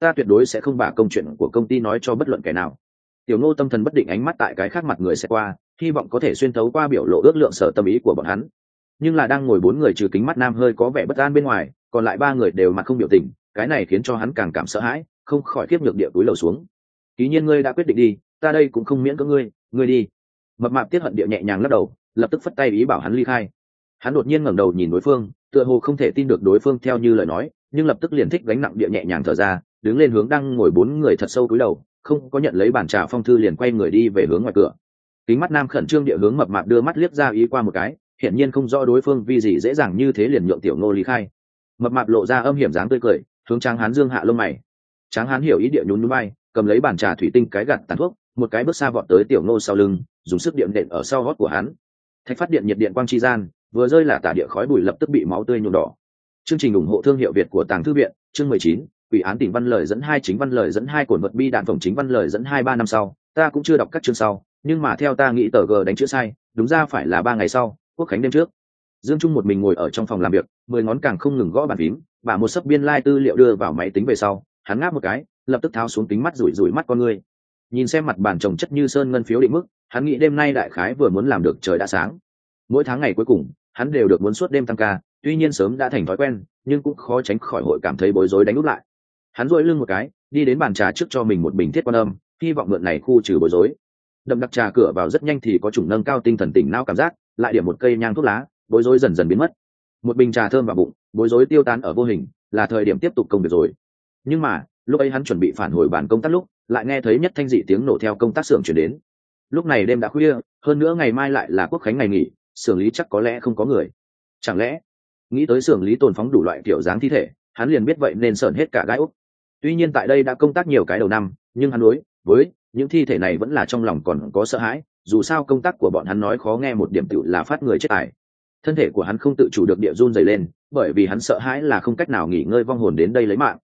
ta tuyệt đối sẽ không把công chuyện của công ty nói cho bất luận kẻ nào. Tiểu Ngô tâm thần bất định, ánh mắt tại cái khác mặt người sẽ qua, hy vọng có thể xuyên thấu qua biểu lộ ước lượng sở tâm ý của bọn hắn. Nhưng là đang ngồi bốn người trừ kính mắt nam hơi có vẻ bất an bên ngoài, còn lại ba người đều mặt không biểu tình, cái này khiến cho hắn càng cảm sợ hãi, không khỏi kiếp nhược địa túi lầu xuống. Ký nhiên ngươi đã quyết định đi, ta đây cũng không miễn cưỡng ngươi đi. Mập mạp tiết hận địa nhẹ nhàng lắc đầu, lập tức phất tay ý bảo hắn ly khai. Hắn đột nhiên ngẩng đầu nhìn đối phương, tựa hồ không thể tin được đối phương theo như lời nói, nhưng lập tức liền thích gánh nặng địa nhẹ nhàng thở ra, đứng lên hướng đang ngồi bốn người thật sâu cúi đầu, không có nhận lấy bàn trà phong thư liền quay người đi về hướng ngoài cửa. Kính mắt nam khẩn trương địa hướng mập mạp đưa mắt liếc ra ý qua một cái, hiển nhiên không rõ đối phương vì gì dễ dàng như thế liền nhượng Tiểu Ngô ly khai. Mập mạp lộ ra âm hiểm dáng tươi cười, hướng Tráng Hán dương hạ lông mày. Tráng Hán hiểu ý địa nhún nhún vai, cầm lấy bàn trà thủy tinh cái gạt tàn thuốc, một cái bước xa vọt tới Tiểu Ngô sau lưng, dùng sức điện nện ở sau gót của hắn. Thạch phát điện nhiệt điện quang chi gian, vừa rơi là tả địa khói bụi lập tức bị máu tươi nhuộm đỏ. Chương trình ủng hộ thương hiệu Việt của Tàng Thư viện, chương 19, Quỷ án Tỉnh Văn lời dẫn 2 chính văn lời dẫn 2 cổn vật bi đạn phòng chính văn lời dẫn 2 3 năm sau, ta cũng chưa đọc các chương sau, nhưng mà theo ta nghĩ tờ G đánh chữ sai, đúng ra phải là 3 ngày sau, Quốc khánh đêm trước. Dương Trung một mình ngồi ở trong phòng làm việc, 10 ngón càng không ngừng gõ bàn phím, và một sấp biên lai tư liệu đưa vào máy tính về sau, hắn ngáp một cái, lập tức tháo xuống kính mắt rủi rủi mắt con người. Nhìn xem mặt bàn chồng chất như sơn ngân phiếu định mức, hắn nghĩ đêm nay đại khái vừa muốn làm được trời đã sáng. Mỗi tháng ngày cuối cùng, hắn đều được muốn suốt đêm tăng ca, tuy nhiên sớm đã thành thói quen, nhưng cũng khó tránh khỏi hội cảm thấy bối rối đánh úp lại. Hắn duỗi lưng một cái, đi đến bàn trà trước cho mình một bình thiết quan âm, hy vọng mượn này khu trừ bối rối. Đậm đặc trà cửa vào rất nhanh thì có chủng nâng cao tinh thần tỉnh não cảm giác, lại điểm một cây nhang thuốc lá, bối rối dần dần biến mất. Một bình trà thơm vào bụng, bối rối tiêu tán ở vô hình, là thời điểm tiếp tục công việc rồi. Nhưng mà lúc ấy hắn chuẩn bị phản hồi bàn công tác lúc, lại nghe thấy nhất thanh dị tiếng nổ theo công tác xưởng chuyển đến. Lúc này đêm đã khuya, hơn nữa ngày mai lại là Quốc khánh ngày nghỉ, xưởng lý chắc có lẽ không có người. Chẳng lẽ nghĩ tới xưởng lý tồn phóng đủ loại kiểu dáng thi thể, hắn liền biết vậy nên sởn hết cả gai ốc. Tuy nhiên tại đây đã công tác nhiều cái đầu năm, nhưng hắn đối với những thi thể này vẫn là trong lòng còn có sợ hãi, dù sao công tác của bọn hắn nói khó nghe một điểm tựu là phát người chết tài. Thân thể của hắn không tự chủ được địa run dày lên, bởi vì hắn sợ hãi là không cách nào nghỉ ngơi vong hồn đến đây lấy mạng.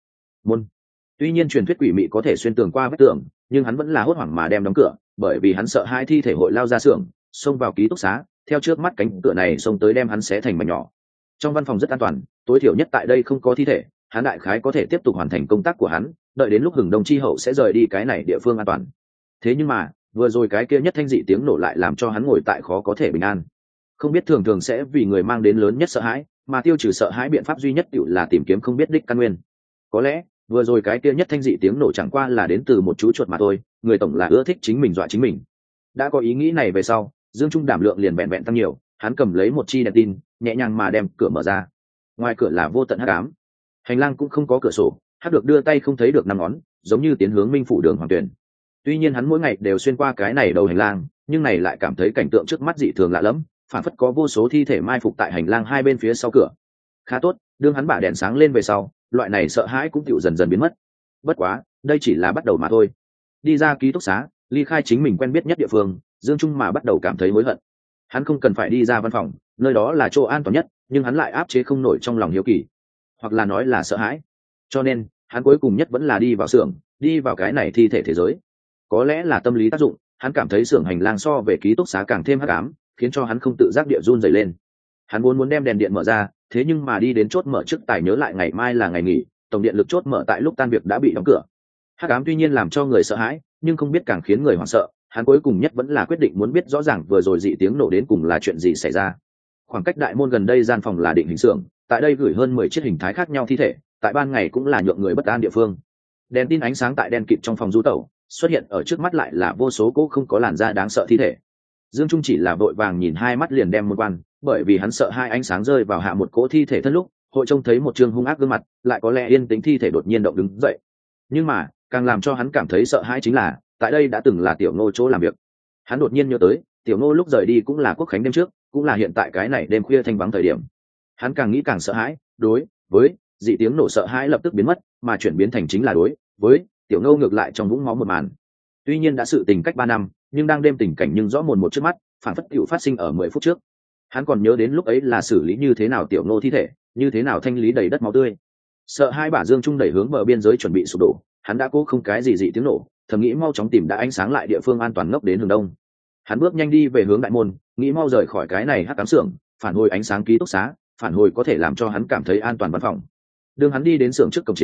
Tuy nhiên truyền thuyết quỷ mị có thể xuyên tường qua vách tường, nhưng hắn vẫn là hốt hoảng mà đem đóng cửa, bởi vì hắn sợ hai thi thể hội lao ra xưởng, xông vào ký túc xá, theo trước mắt cánh cửa này xông tới đem hắn xé thành mảnh nhỏ. Trong văn phòng rất an toàn, tối thiểu nhất tại đây không có thi thể, hắn đại khái có thể tiếp tục hoàn thành công tác của hắn, đợi đến lúc hừng đông chi hậu sẽ rời đi cái này địa phương an toàn. Thế nhưng mà vừa rồi cái kia nhất thanh dị tiếng nổ lại làm cho hắn ngồi tại khó có thể bình an. Không biết thường thường sẽ vì người mang đến lớn nhất sợ hãi, mà tiêu trừ sợ hãi biện pháp duy nhất tựu là tìm kiếm không biết đích căn nguyên. Có lẽ vừa rồi cái kia nhất thanh dị tiếng nổ chẳng qua là đến từ một chú chuột mà thôi, người tổng là ưa thích chính mình dọa chính mình. Đã có ý nghĩ này về sau, Dương Trung đảm lượng liền vẹn vẹn tăng nhiều, hắn cầm lấy một chi đèn tin, nhẹ nhàng mà đem cửa mở ra. Ngoài cửa là vô tận hắc ám, hành lang cũng không có cửa sổ, hắc được đưa tay không thấy được năm ngón, giống như tiến hướng Minh phủ đường Hoàng Tuyển. Tuy nhiên hắn mỗi ngày đều xuyên qua cái này đầu hành lang, nhưng này lại cảm thấy cảnh tượng trước mắt dị thường lạ lẫm, phản phất có vô số thi thể mai phục tại hành lang hai bên phía sau cửa. Khá tốt, đương hắn bả đèn sáng lên về sau, loại này sợ hãi cũng tựu dần dần biến mất. Bất quá, đây chỉ là bắt đầu mà thôi. Đi ra ký túc xá, ly khai chính mình quen biết nhất địa phương, Dương Trung mà bắt đầu cảm thấy hối hận. Hắn không cần phải đi ra văn phòng, nơi đó là chỗ an toàn nhất, nhưng hắn lại áp chế không nổi trong lòng hiếu kỳ, hoặc là nói là sợ hãi. Cho nên, hắn cuối cùng nhất vẫn là đi vào xưởng, đi vào cái này thi thể thế giới. Có lẽ là tâm lý tác dụng, hắn cảm thấy xưởng hành lang so về ký túc xá càng thêm hắc ám, khiến cho hắn không tự giác địa run rẩy lên. Hắn muốn đem đèn điện mở ra, thế nhưng mà đi đến chốt mở trước tài nhớ lại ngày mai là ngày nghỉ, tổng điện lực chốt mở tại lúc tan việc đã bị đóng cửa. Hắc ám tuy nhiên làm cho người sợ hãi, nhưng không biết càng khiến người hoảng sợ. Hắn cuối cùng nhất vẫn là quyết định muốn biết rõ ràng vừa rồi dị tiếng nổ đến cùng là chuyện gì xảy ra. Khoảng cách đại môn gần đây gian phòng là định hình xưởng, tại đây gửi hơn 10 chiếc hình thái khác nhau thi thể, tại ban ngày cũng là nhượng người bất an địa phương. Đèn tin ánh sáng tại đen kịt trong phòng du tẩu, xuất hiện ở trước mắt lại là vô số cỗ không có làn da đáng sợ thi thể. Dương Trung chỉ là vội vàng nhìn hai mắt liền đem môn quan, bởi vì hắn sợ hai ánh sáng rơi vào hạ một cỗ thi thể thân lúc, hội trông thấy một trương hung ác gương mặt, lại có lẽ yên tĩnh thi thể đột nhiên động đứng dậy. Nhưng mà, càng làm cho hắn cảm thấy sợ hãi chính là, tại đây đã từng là Tiểu Ngô chỗ làm việc. Hắn đột nhiên nhớ tới, Tiểu Ngô lúc rời đi cũng là Quốc khánh đêm trước, cũng là hiện tại cái này đêm khuya thanh vắng thời điểm. Hắn càng nghĩ càng sợ hãi, đối với dị tiếng nổ sợ hãi lập tức biến mất, mà chuyển biến thành chính là đối với Tiểu Ngô ngược lại trong vũng máu một màn. Tuy nhiên đã sự tình cách 3 năm, nhưng đang đêm tình cảnh nhưng rõ mồn một trước mắt, phản phất tiểu phát sinh ở 10 phút trước. Hắn còn nhớ đến lúc ấy là xử lý như thế nào Tiểu Ngô thi thể, như thế nào thanh lý đầy đất máu tươi. Sợ hai bả Dương Trung đẩy hướng bờ biên giới chuẩn bị sụp đổ, hắn đã cố không cái gì dị tiếng nổ, thầm nghĩ mau chóng tìm đã ánh sáng lại địa phương an toàn ngốc đến hướng đông. Hắn bước nhanh đi về hướng đại môn, nghĩ mau rời khỏi cái này hắc ám xưởng, phản hồi ánh sáng ký túc xá, phản hồi có thể làm cho hắn cảm thấy an toàn văn phòng. Đương hắn đi đến xưởng trước cổng chính,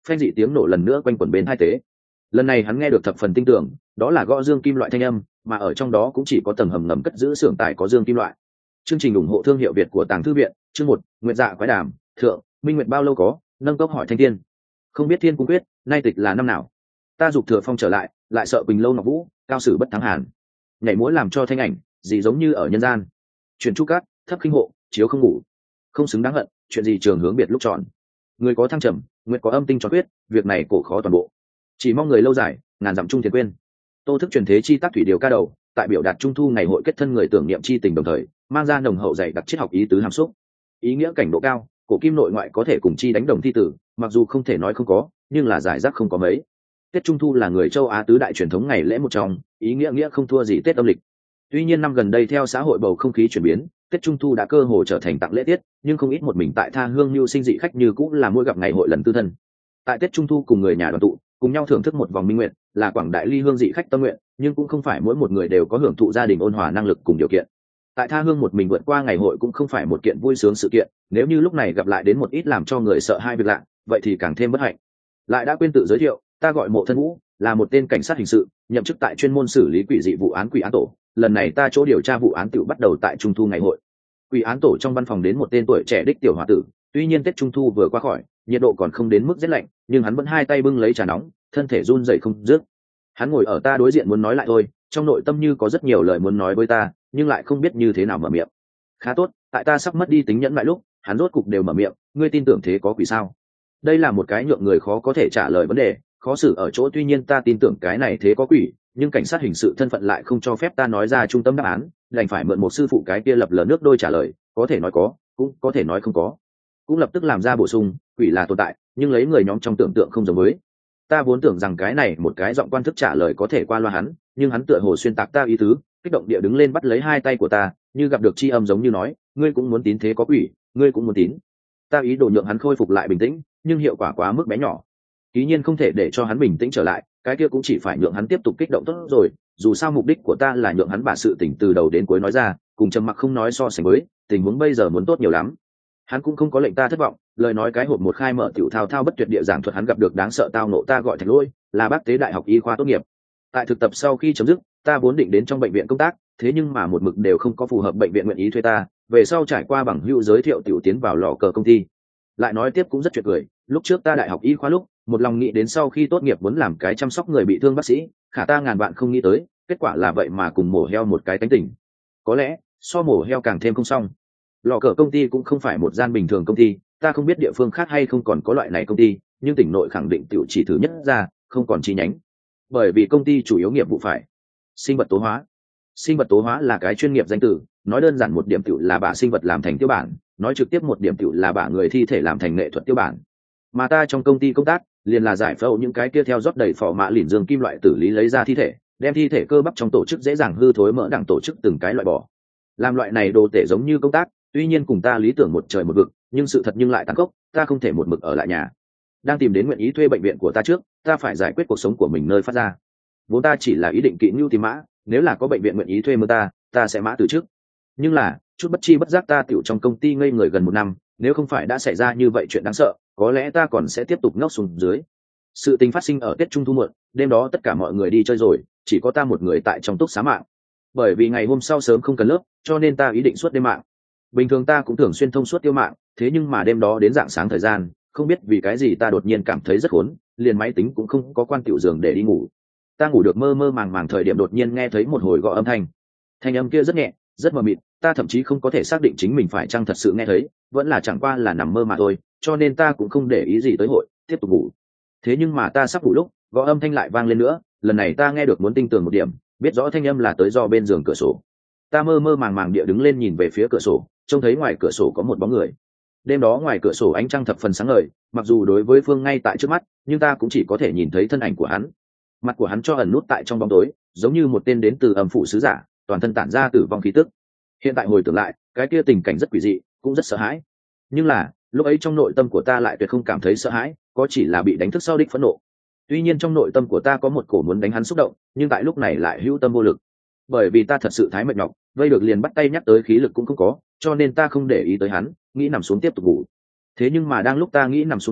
phanh dị tiếng nổ lần nữa quanh quẩn bên hai tế. Lần này hắn nghe được thập phần tinh tưởng, đó là gõ dương kim loại thanh âm, mà ở trong đó cũng chỉ có tầng hầm ngầm cất giữ xưởng tải có dương kim loại. Chương trình ủng hộ thương hiệu Việt của Tàng Thư viện. Chương 1, Nguyệt Dạ Quái Đàm, thượng, Minh Nguyệt bao lâu có, nâng cốc hỏi thanh thiên. Không biết thiên cung quyết, nay tịch là năm nào? Ta dục thừa phong trở lại sợ Bình Lâu Ngọc Vũ, cao sử bất thắng hàn. Nhảy múa làm cho thanh ảnh, gì giống như ở nhân gian. Chuyển chu cát, thấp khinh hộ, chiếu không ngủ. Không xứng đáng hận, chuyện gì trường hướng biệt lúc tròn. Người có thăng trầm, nguyệt có âm tinh cho quyết, việc này cổ khó toàn bộ. Chỉ mong người lâu dài, ngàn dặm trung thiền quên. Tô thức truyền thế chi tác thủy điều ca đầu, tại biểu đạt trung thu ngày hội kết thân người tưởng niệm chi tình đồng thời, mang ra nồng hậu dạy đặc triết học ý tứ hàm xúc. Ý nghĩa cảnh độ cao, cổ kim nội ngoại có thể cùng chi đánh đồng thi tử, mặc dù không thể nói không có, nhưng là giải rác không có mấy. Tết Trung thu là người châu Á tứ đại truyền thống ngày lễ một trong, ý nghĩa không thua gì Tết âm lịch. Tuy nhiên năm gần đây theo xã hội bầu không khí chuyển biến, Tết Trung thu đã cơ hồ trở thành tặng lễ tiết, nhưng không ít một mình tại tha hương lưu sinh dị khách như cũng là mỗi gặp ngày hội lần tư thân. Tại Tết Trung thu cùng người nhà đoàn tụ, cùng nhau thưởng thức một vòng minh nguyện, là quảng đại ly hương dị khách tâm nguyện, nhưng cũng không phải mỗi một người đều có hưởng thụ gia đình ôn hòa năng lực cùng điều kiện. Tại tha hương một mình vượt qua ngày hội cũng không phải một kiện vui sướng sự kiện, nếu như lúc này gặp lại đến một ít làm cho người sợ hai việc lạ, vậy thì càng thêm bất hạnh. Lại đã quên tự giới thiệu, ta gọi Mộ Thân Vũ, là một tên cảnh sát hình sự, nhậm chức tại chuyên môn xử lý quỷ dị vụ án quỷ án tổ. Lần này ta chỗ điều tra vụ án tiểu bắt đầu tại Trung thu ngày hội. Quỷ án tổ trong văn phòng đến một tên tuổi trẻ đích tiểu hòa tử, tuy nhiên Tết Trung thu vừa qua khỏi, nhiệt độ còn không đến mức rét lạnh, nhưng hắn vẫn hai tay bưng lấy trà nóng, thân thể run rẩy không dứt. Hắn ngồi ở ta đối diện muốn nói lại thôi, trong nội tâm như có rất nhiều lời muốn nói với ta, nhưng lại không biết như thế nào mở miệng. Khá tốt, tại ta sắp mất đi tính nhẫn lại lúc, hắn rốt cục đều mở miệng, ngươi tin tưởng thế có quỷ sao? Đây là một cái nhượng người khó có thể trả lời vấn đề, khó xử ở chỗ tuy nhiên ta tin tưởng cái này thế có quỷ, nhưng cảnh sát hình sự thân phận lại không cho phép ta nói ra trung tâm đáp án, đành phải mượn một sư phụ cái kia lập lờ nước đôi trả lời, có thể nói có, cũng có thể nói không có. Cũng lập tức làm ra bổ sung, quỷ là tồn tại, nhưng lấy người nhóm trong tưởng tượng không giống với. Ta vốn tưởng rằng cái này một cái giọng quan thức trả lời có thể qua loa hắn, nhưng hắn tựa hồ xuyên tạc ta ý tứ, kích động địa đứng lên bắt lấy hai tay của ta, như gặp được tri âm giống như nói, ngươi cũng muốn tín thế có quỷ, ngươi cũng muốn tín. Ta ý đồ nhượng hắn khôi phục lại bình tĩnh, nhưng hiệu quả quá mức bé nhỏ. Tuy nhiên không thể để cho hắn bình tĩnh trở lại, cái kia cũng chỉ phải nhượng hắn tiếp tục kích động tốt rồi, dù sao mục đích của ta là nhượng hắn把sự tình từ đầu đến cuối nói ra, cùng trầm mặc không nói so sánh với, tình huống bây giờ muốn tốt nhiều lắm. Hắn cũng không có lệnh ta thất vọng, lời nói cái hộp một khai mở tiểu thao thao bất tuyệt địa giảng thuật hắn gặp được đáng sợ tao nộ ta gọi Thạch Lỗi, là bác tế đại học y khoa tốt nghiệp. Tại thực tập sau khi chấm dứt, ta vốn định đến trong bệnh viện công tác, thế nhưng mà một mực đều không có phù hợp bệnh viện nguyện ý thuê ta, về sau trải qua bằng hữu giới thiệu tiểu tiến vào lò cờ công ty. Lại nói tiếp cũng rất tuyệt cười, lúc trước ta đại học y khoa lúc, một lòng nghĩ đến sau khi tốt nghiệp muốn làm cái chăm sóc người bị thương bác sĩ, khả ta ngàn vạn không nghĩ tới, kết quả là vậy mà cùng mổ heo một cái tánh tình. Có lẽ, so mổ heo càng thêm không xong. Lò cờ công ty cũng không phải một gian bình thường công ty, ta không biết địa phương khác hay không còn có loại này công ty, nhưng tỉnh nội khẳng định tiểu chỉ thứ nhất ra, không còn chi nhánh. Bởi vì công ty chủ yếu nghiệp vụ phải sinh vật tố hóa. Sinh vật tố hóa là cái chuyên nghiệp danh từ, nói đơn giản một điểm tiểu là bả sinh vật làm thành tiêu bản, nói trực tiếp một điểm tiểu là bả người thi thể làm thành nghệ thuật tiêu bản. Mà ta trong công ty công tác, liền là giải phẫu những cái kia theo rót đầy phò mạ lỉn dương kim loại tử lý lấy ra thi thể, đem thi thể cơ bắp trong tổ chức dễ dàng hư thối mỡ đẳng tổ chức từng cái loại bỏ. Làm loại này đồ tể giống như công tác, tuy nhiên cùng ta lý tưởng một trời một vực, nhưng sự thật nhưng lại tàn khốc, ta không thể một mực ở lại nhà. Đang tìm đến nguyện ý thuê bệnh viện của ta trước, ta phải giải quyết cuộc sống của mình nơi phát ra. Vốn ta chỉ là ý định kỵ nưu tìm mã, nếu là có bệnh viện nguyện ý thuê mưa ta sẽ mã từ trước. Nhưng là, chút bất chi bất giác ta tiểu trong công ty ngây người gần 1 năm, nếu không phải đã xảy ra như vậy chuyện đáng sợ, có lẽ ta còn sẽ tiếp tục ngóc xuống dưới. Sự tình phát sinh ở Tết Trung thu muộn, đêm đó tất cả mọi người đi chơi rồi, chỉ có ta một người tại trong túc xá mạng. Bởi vì ngày hôm sau sớm không cần lớp, cho nên ta ý định suốt đêm mạng. Bình thường ta cũng thường xuyên thông suốt tiêu mạng, thế nhưng mà đêm đó đến rạng sáng thời gian, không biết vì cái gì ta đột nhiên cảm thấy rất khốn, liền máy tính cũng không có quan tiểu giường để đi ngủ. Ta ngủ được mơ mơ màng màng thời điểm đột nhiên nghe thấy một hồi gõ âm thanh. Thanh âm kia rất nhẹ, rất mờ mịt, ta thậm chí không có thể xác định chính mình phải chăng thật sự nghe thấy, vẫn là chẳng qua là nằm mơ mà thôi, cho nên ta cũng không để ý gì tới hội, tiếp tục ngủ. Thế nhưng mà ta sắp ngủ lúc, gõ âm thanh lại vang lên nữa, lần này ta nghe được muốn tinh tường một điểm, biết rõ thanh âm là tới do bên giường cửa sổ. Ta mơ mơ màng màng địa đứng lên nhìn về phía cửa sổ, trông thấy ngoài cửa sổ có một bóng người. Đêm đó ngoài cửa sổ ánh trăng thập phần sáng ngời, mặc dù đối với phương ngay tại trước mắt, nhưng ta cũng chỉ có thể nhìn thấy thân ảnh của hắn. Mặt của hắn cho ẩn nút tại trong bóng tối, giống như một tên đến từ âm phủ sứ giả, toàn thân tản ra tử vong khí tức. Hiện tại hồi tưởng lại, cái kia tình cảnh rất quỷ dị, cũng rất sợ hãi. Nhưng là, lúc ấy trong nội tâm của ta lại tuyệt không cảm thấy sợ hãi, có chỉ là bị đánh thức sau đích phẫn nộ. Tuy nhiên trong nội tâm của ta có một cổ muốn đánh hắn xúc động, nhưng tại lúc này lại hữu tâm vô lực. Bởi vì ta thật sự thái mệt nhọc, vây được liền bắt tay nhắc tới khí lực cũng không có, cho nên ta không để ý tới hắn, nghĩ nằm xuống tiếp tục ngủ. Thế nhưng mà đang lúc ta nghĩ nằm xuống lúc,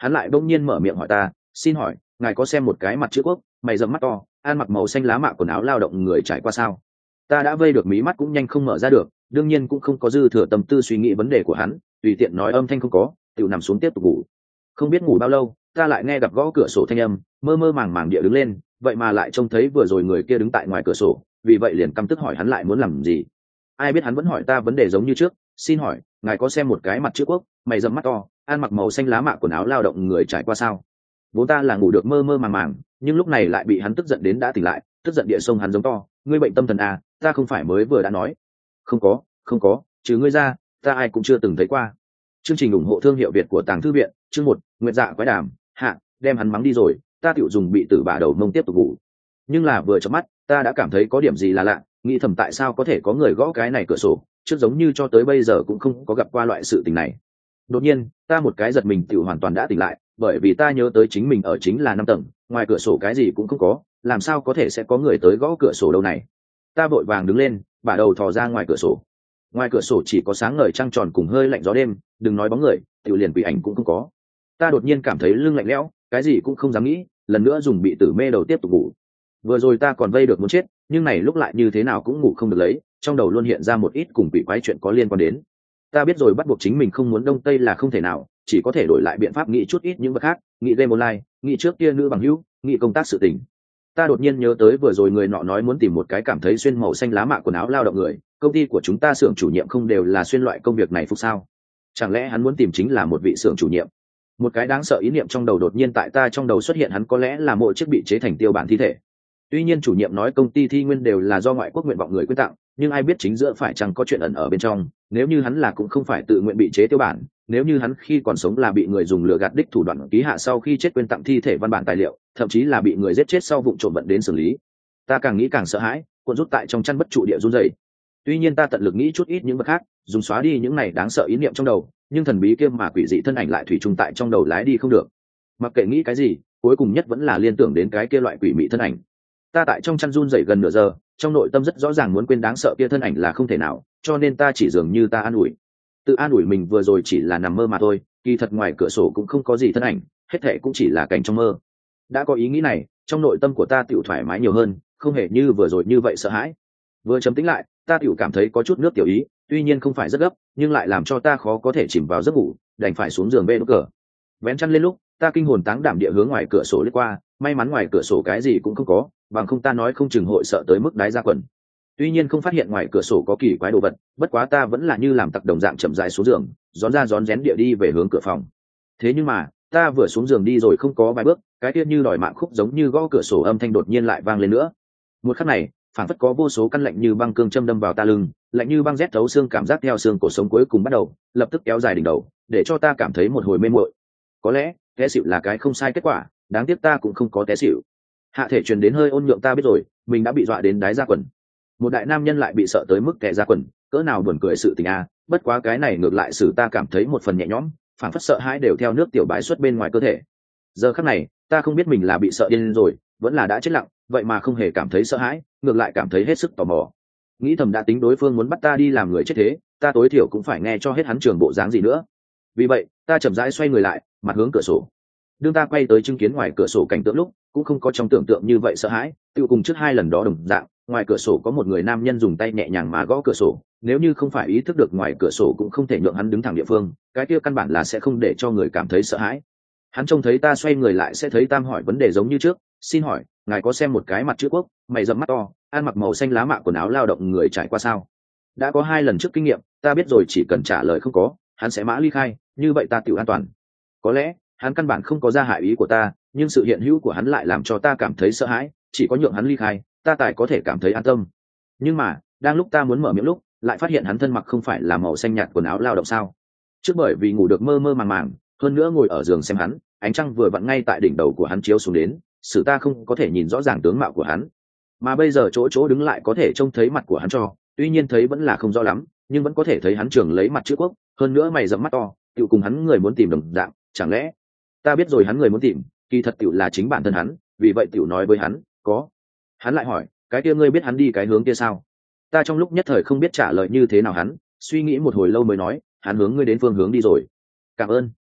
hắn lại bỗng nhiên mở miệng hỏi ta, xin hỏi ngài có xem một cái mặt chữ quốc, mày rậm mắt to, ăn mặc màu xanh lá mạ quần áo lao động người trải qua sao? Ta đã vây được mí mắt cũng nhanh không mở ra được, đương nhiên cũng không có dư thừa tâm tư suy nghĩ vấn đề của hắn, tùy tiện nói âm thanh không có, tự nằm xuống tiếp tục ngủ. Không biết ngủ bao lâu, ta lại nghe gặp gõ cửa sổ thanh âm, mơ mơ màng màng địa đứng lên, vậy mà lại trông thấy vừa rồi người kia đứng tại ngoài cửa sổ, vì vậy liền căm tức hỏi hắn lại muốn làm gì. Ai biết hắn vẫn hỏi ta vấn đề giống như trước, xin hỏi ngài có xem một cái mặt chữ quốc, mày rậm mắt to, ăn mặc màu xanh lá mạ quần áo lao động người trải qua sao? Vốn ta là ngủ được mơ mơ màng màng, nhưng lúc này lại bị hắn tức giận đến đã tỉnh lại, tức giận địa sông hắn giống to, ngươi bệnh tâm thần à, ta không phải mới vừa đã nói. Không có, trừ ngươi ra ta ai cũng chưa từng thấy qua. Chương trình ủng hộ thương hiệu Việt của Tàng Thư Viện, chương 1, Nguyệt Dạ Quái Đàm, hạ, đem hắn mắng đi rồi, ta tiểu dùng bị tử bả đầu mông tiếp tục ngủ. Nhưng là vừa chớp mắt, ta đã cảm thấy có điểm gì là lạ, nghĩ thầm tại sao có thể có người gõ cái này cửa sổ, trước giống như cho tới bây giờ cũng không có gặp qua loại sự tình này. Đột nhiên, ta một cái giật mình tiểu hoàn toàn đã tỉnh lại, bởi vì ta nhớ tới chính mình ở chính là 5 tầng, ngoài cửa sổ cái gì cũng không có, làm sao có thể sẽ có người tới gõ cửa sổ đâu này. Ta vội vàng đứng lên, bả đầu thò ra ngoài cửa sổ. Ngoài cửa sổ chỉ có sáng ngời trăng tròn cùng hơi lạnh gió đêm, đừng nói bóng người, tiểu liền quỷ ảnh cũng không có. Ta đột nhiên cảm thấy lưng lạnh lẽo, cái gì cũng không dám nghĩ, lần nữa dùng bị tử mê đầu tiếp tục ngủ. Vừa rồi ta còn vây được muốn chết, nhưng này lúc lại như thế nào cũng ngủ không được lấy, trong đầu luôn hiện ra một ít cùng quỷ quái chuyện có liên quan đến. Ta biết rồi bắt buộc chính mình không muốn đông tây là không thể nào, chỉ có thể đổi lại biện pháp nghĩ chút ít những vật khác, nghĩ game online, nghĩ trước kia nữ bằng hữu, nghĩ công tác sự tình. Ta đột nhiên nhớ tới vừa rồi người nọ nói muốn tìm một cái cảm thấy xuyên màu xanh lá mạ quần áo lao động người, công ty của chúng ta xưởng chủ nhiệm không đều là xuyên loại công việc này phục sao? Chẳng lẽ hắn muốn tìm chính là một vị xưởng chủ nhiệm? Một cái đáng sợ ý niệm trong đầu đột nhiên tại ta trong đầu xuất hiện, hắn có lẽ là mỗi chiếc bị chế thành tiêu bản thi thể. Tuy nhiên chủ nhiệm nói công ty thi nguyên đều là do ngoại quốc nguyện vọng người quyên tặng, nhưng ai biết chính giữa phải chăng có chuyện ẩn ở bên trong, nếu như hắn là cũng không phải tự nguyện bị chế tiêu bản, nếu như hắn khi còn sống là bị người dùng lừa gạt đích thủ đoạn ký hạ sau khi chết quyên tặng thi thể văn bản tài liệu, thậm chí là bị người giết chết sau vụ trộm vận đến xử lý. Ta càng nghĩ càng sợ hãi, cuộn rút tại trong chăn bất trụ địa run rẩy. Tuy nhiên ta tận lực nghĩ chút ít những vật khác, dùng xóa đi những này đáng sợ ý niệm trong đầu, nhưng thần bí kia mà quỷ dị thân ảnh lại thủy chung tại trong đầu lái đi không được. Mặc kệ nghĩ cái gì, cuối cùng nhất vẫn là liên tưởng đến cái kia loại quỷ mị thân ảnh. Ta tại trong chăn run rẩy gần nửa giờ, trong nội tâm rất rõ ràng muốn quên đáng sợ kia thân ảnh là không thể nào, cho nên ta chỉ dường như ta an ủi, tự an ủi mình vừa rồi chỉ là nằm mơ mà thôi, kỳ thật ngoài cửa sổ cũng không có gì thân ảnh, hết thệ cũng chỉ là cảnh trong mơ. Đã có ý nghĩ này, trong nội tâm của ta tiểu thoải mái nhiều hơn, không hề như vừa rồi như vậy sợ hãi. Vừa chấm tĩnh lại, ta tiểu cảm thấy có chút nước tiểu ý, tuy nhiên không phải rất gấp, nhưng lại làm cho ta khó có thể chìm vào giấc ngủ, đành phải xuống giường bê nút cờ. Vén chăn lên lúc, ta kinh hồn táng đảm địa hướng ngoài cửa sổ liếc qua, may mắn ngoài cửa sổ cái gì cũng không có, bằng không ta nói không chừng hội sợ tới mức đái ra quần. Tuy nhiên không phát hiện ngoài cửa sổ có kỳ quái đồ vật, bất quá ta vẫn là như làm tặc đồng dạng chậm rãi xuống giường, rón ra rón rén địa đi về hướng cửa phòng. Thế nhưng mà, ta vừa xuống giường đi rồi không có vài bước, cái kia như đòi mạng khúc giống như gõ cửa sổ âm thanh đột nhiên lại vang lên nữa. Một khắc này, phảng phất có vô số căn lạnh như băng cương châm đâm vào ta lưng, lạnh như băng rét thấu xương, cảm giác theo xương cổ sống cuối cùng bắt đầu, lập tức kéo dài đỉnh đầu, để cho ta cảm thấy một hồi mê muội. Có lẽ, té xỉu là cái không sai kết quả, đáng tiếc ta cũng không có té xỉu. Hạ thể truyền đến hơi ôn nhượng ta biết rồi, mình đã bị dọa đến đái ra quần. Một đại nam nhân lại bị sợ tới mức kẻ ra quần, cỡ nào buồn cười sự tình a. Bất quá cái này ngược lại xử ta cảm thấy một phần nhẹ nhõm, phản phất sợ hãi đều theo nước tiểu bái xuất bên ngoài cơ thể. Giờ khắc này, ta không biết mình là bị sợ điên rồi, vẫn là đã chết lặng, vậy mà không hề cảm thấy sợ hãi, ngược lại cảm thấy hết sức tò mò. Nghĩ thầm đã tính đối phương muốn bắt ta đi làm người chết thế, ta tối thiểu cũng phải nghe cho hết hắn trường bộ dáng gì nữa. Vì vậy, ta chậm rãi xoay người lại, mặt hướng cửa sổ. Đương ta quay tới chứng kiến ngoài cửa sổ cảnh tượng lúc, cũng không có trong tưởng tượng như vậy sợ hãi, tự cùng trước 2 lần đó đồng dạng, ngoài cửa sổ có một người nam nhân dùng tay nhẹ nhàng mà gõ cửa sổ, nếu như không phải ý thức được ngoài cửa sổ cũng không thể nhượng hắn đứng thẳng địa phương, cái kia căn bản là sẽ không để cho người cảm thấy sợ hãi. Hắn trông thấy ta xoay người lại sẽ thấy Tam hỏi vấn đề giống như trước, xin hỏi, ngài có xem một cái mặt chữ quốc, mày rậm mắt to, ăn mặc màu xanh lá mạ quần áo lao động người trải qua sao? Đã có 2 lần trước kinh nghiệm, ta biết rồi chỉ cần trả lời không có, hắn sẽ mã ly khai, như vậy ta tự an toàn. Có lẽ, hắn căn bản không có ra hại ý của ta, nhưng sự hiện hữu của hắn lại làm cho ta cảm thấy sợ hãi, chỉ có nhượng hắn ly khai, ta tài có thể cảm thấy an tâm. Nhưng mà, đang lúc ta muốn mở miệng lúc, lại phát hiện hắn thân mặc không phải là màu xanh nhạt quần áo lao động sao? Trước bởi vì ngủ được mơ mơ màng màng, hơn nữa ngồi ở giường xem hắn, ánh trăng vừa vặn ngay tại đỉnh đầu của hắn chiếu xuống đến,使ta không có thể nhìn rõ ràng tướng mạo của hắn. Mà bây giờ chỗ chỗ đứng lại có thể trông thấy mặt của hắn cho, tuy nhiên thấy vẫn là không rõ lắm, nhưng vẫn có thể thấy hắn trường lấy mặt chữ quốc, hơn nữa mày rậm mắt to, tựu cùng hắn người muốn tìm đồng dạng, chẳng lẽ ta biết rồi hắn người muốn tìm, kỳ thật tựu là chính bản thân hắn, vì vậy tựu nói với hắn, có. Hắn lại hỏi, cái kia ngươi biết hắn đi cái hướng kia sao? Ta trong lúc nhất thời không biết trả lời như thế nào hắn, suy nghĩ một hồi lâu mới nói, hắn hướng ngươi đến phương hướng đi rồi. Cảm ơn.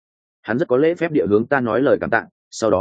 Hắn rất có lễ phép địa hướng ta nói lời cảm tạ,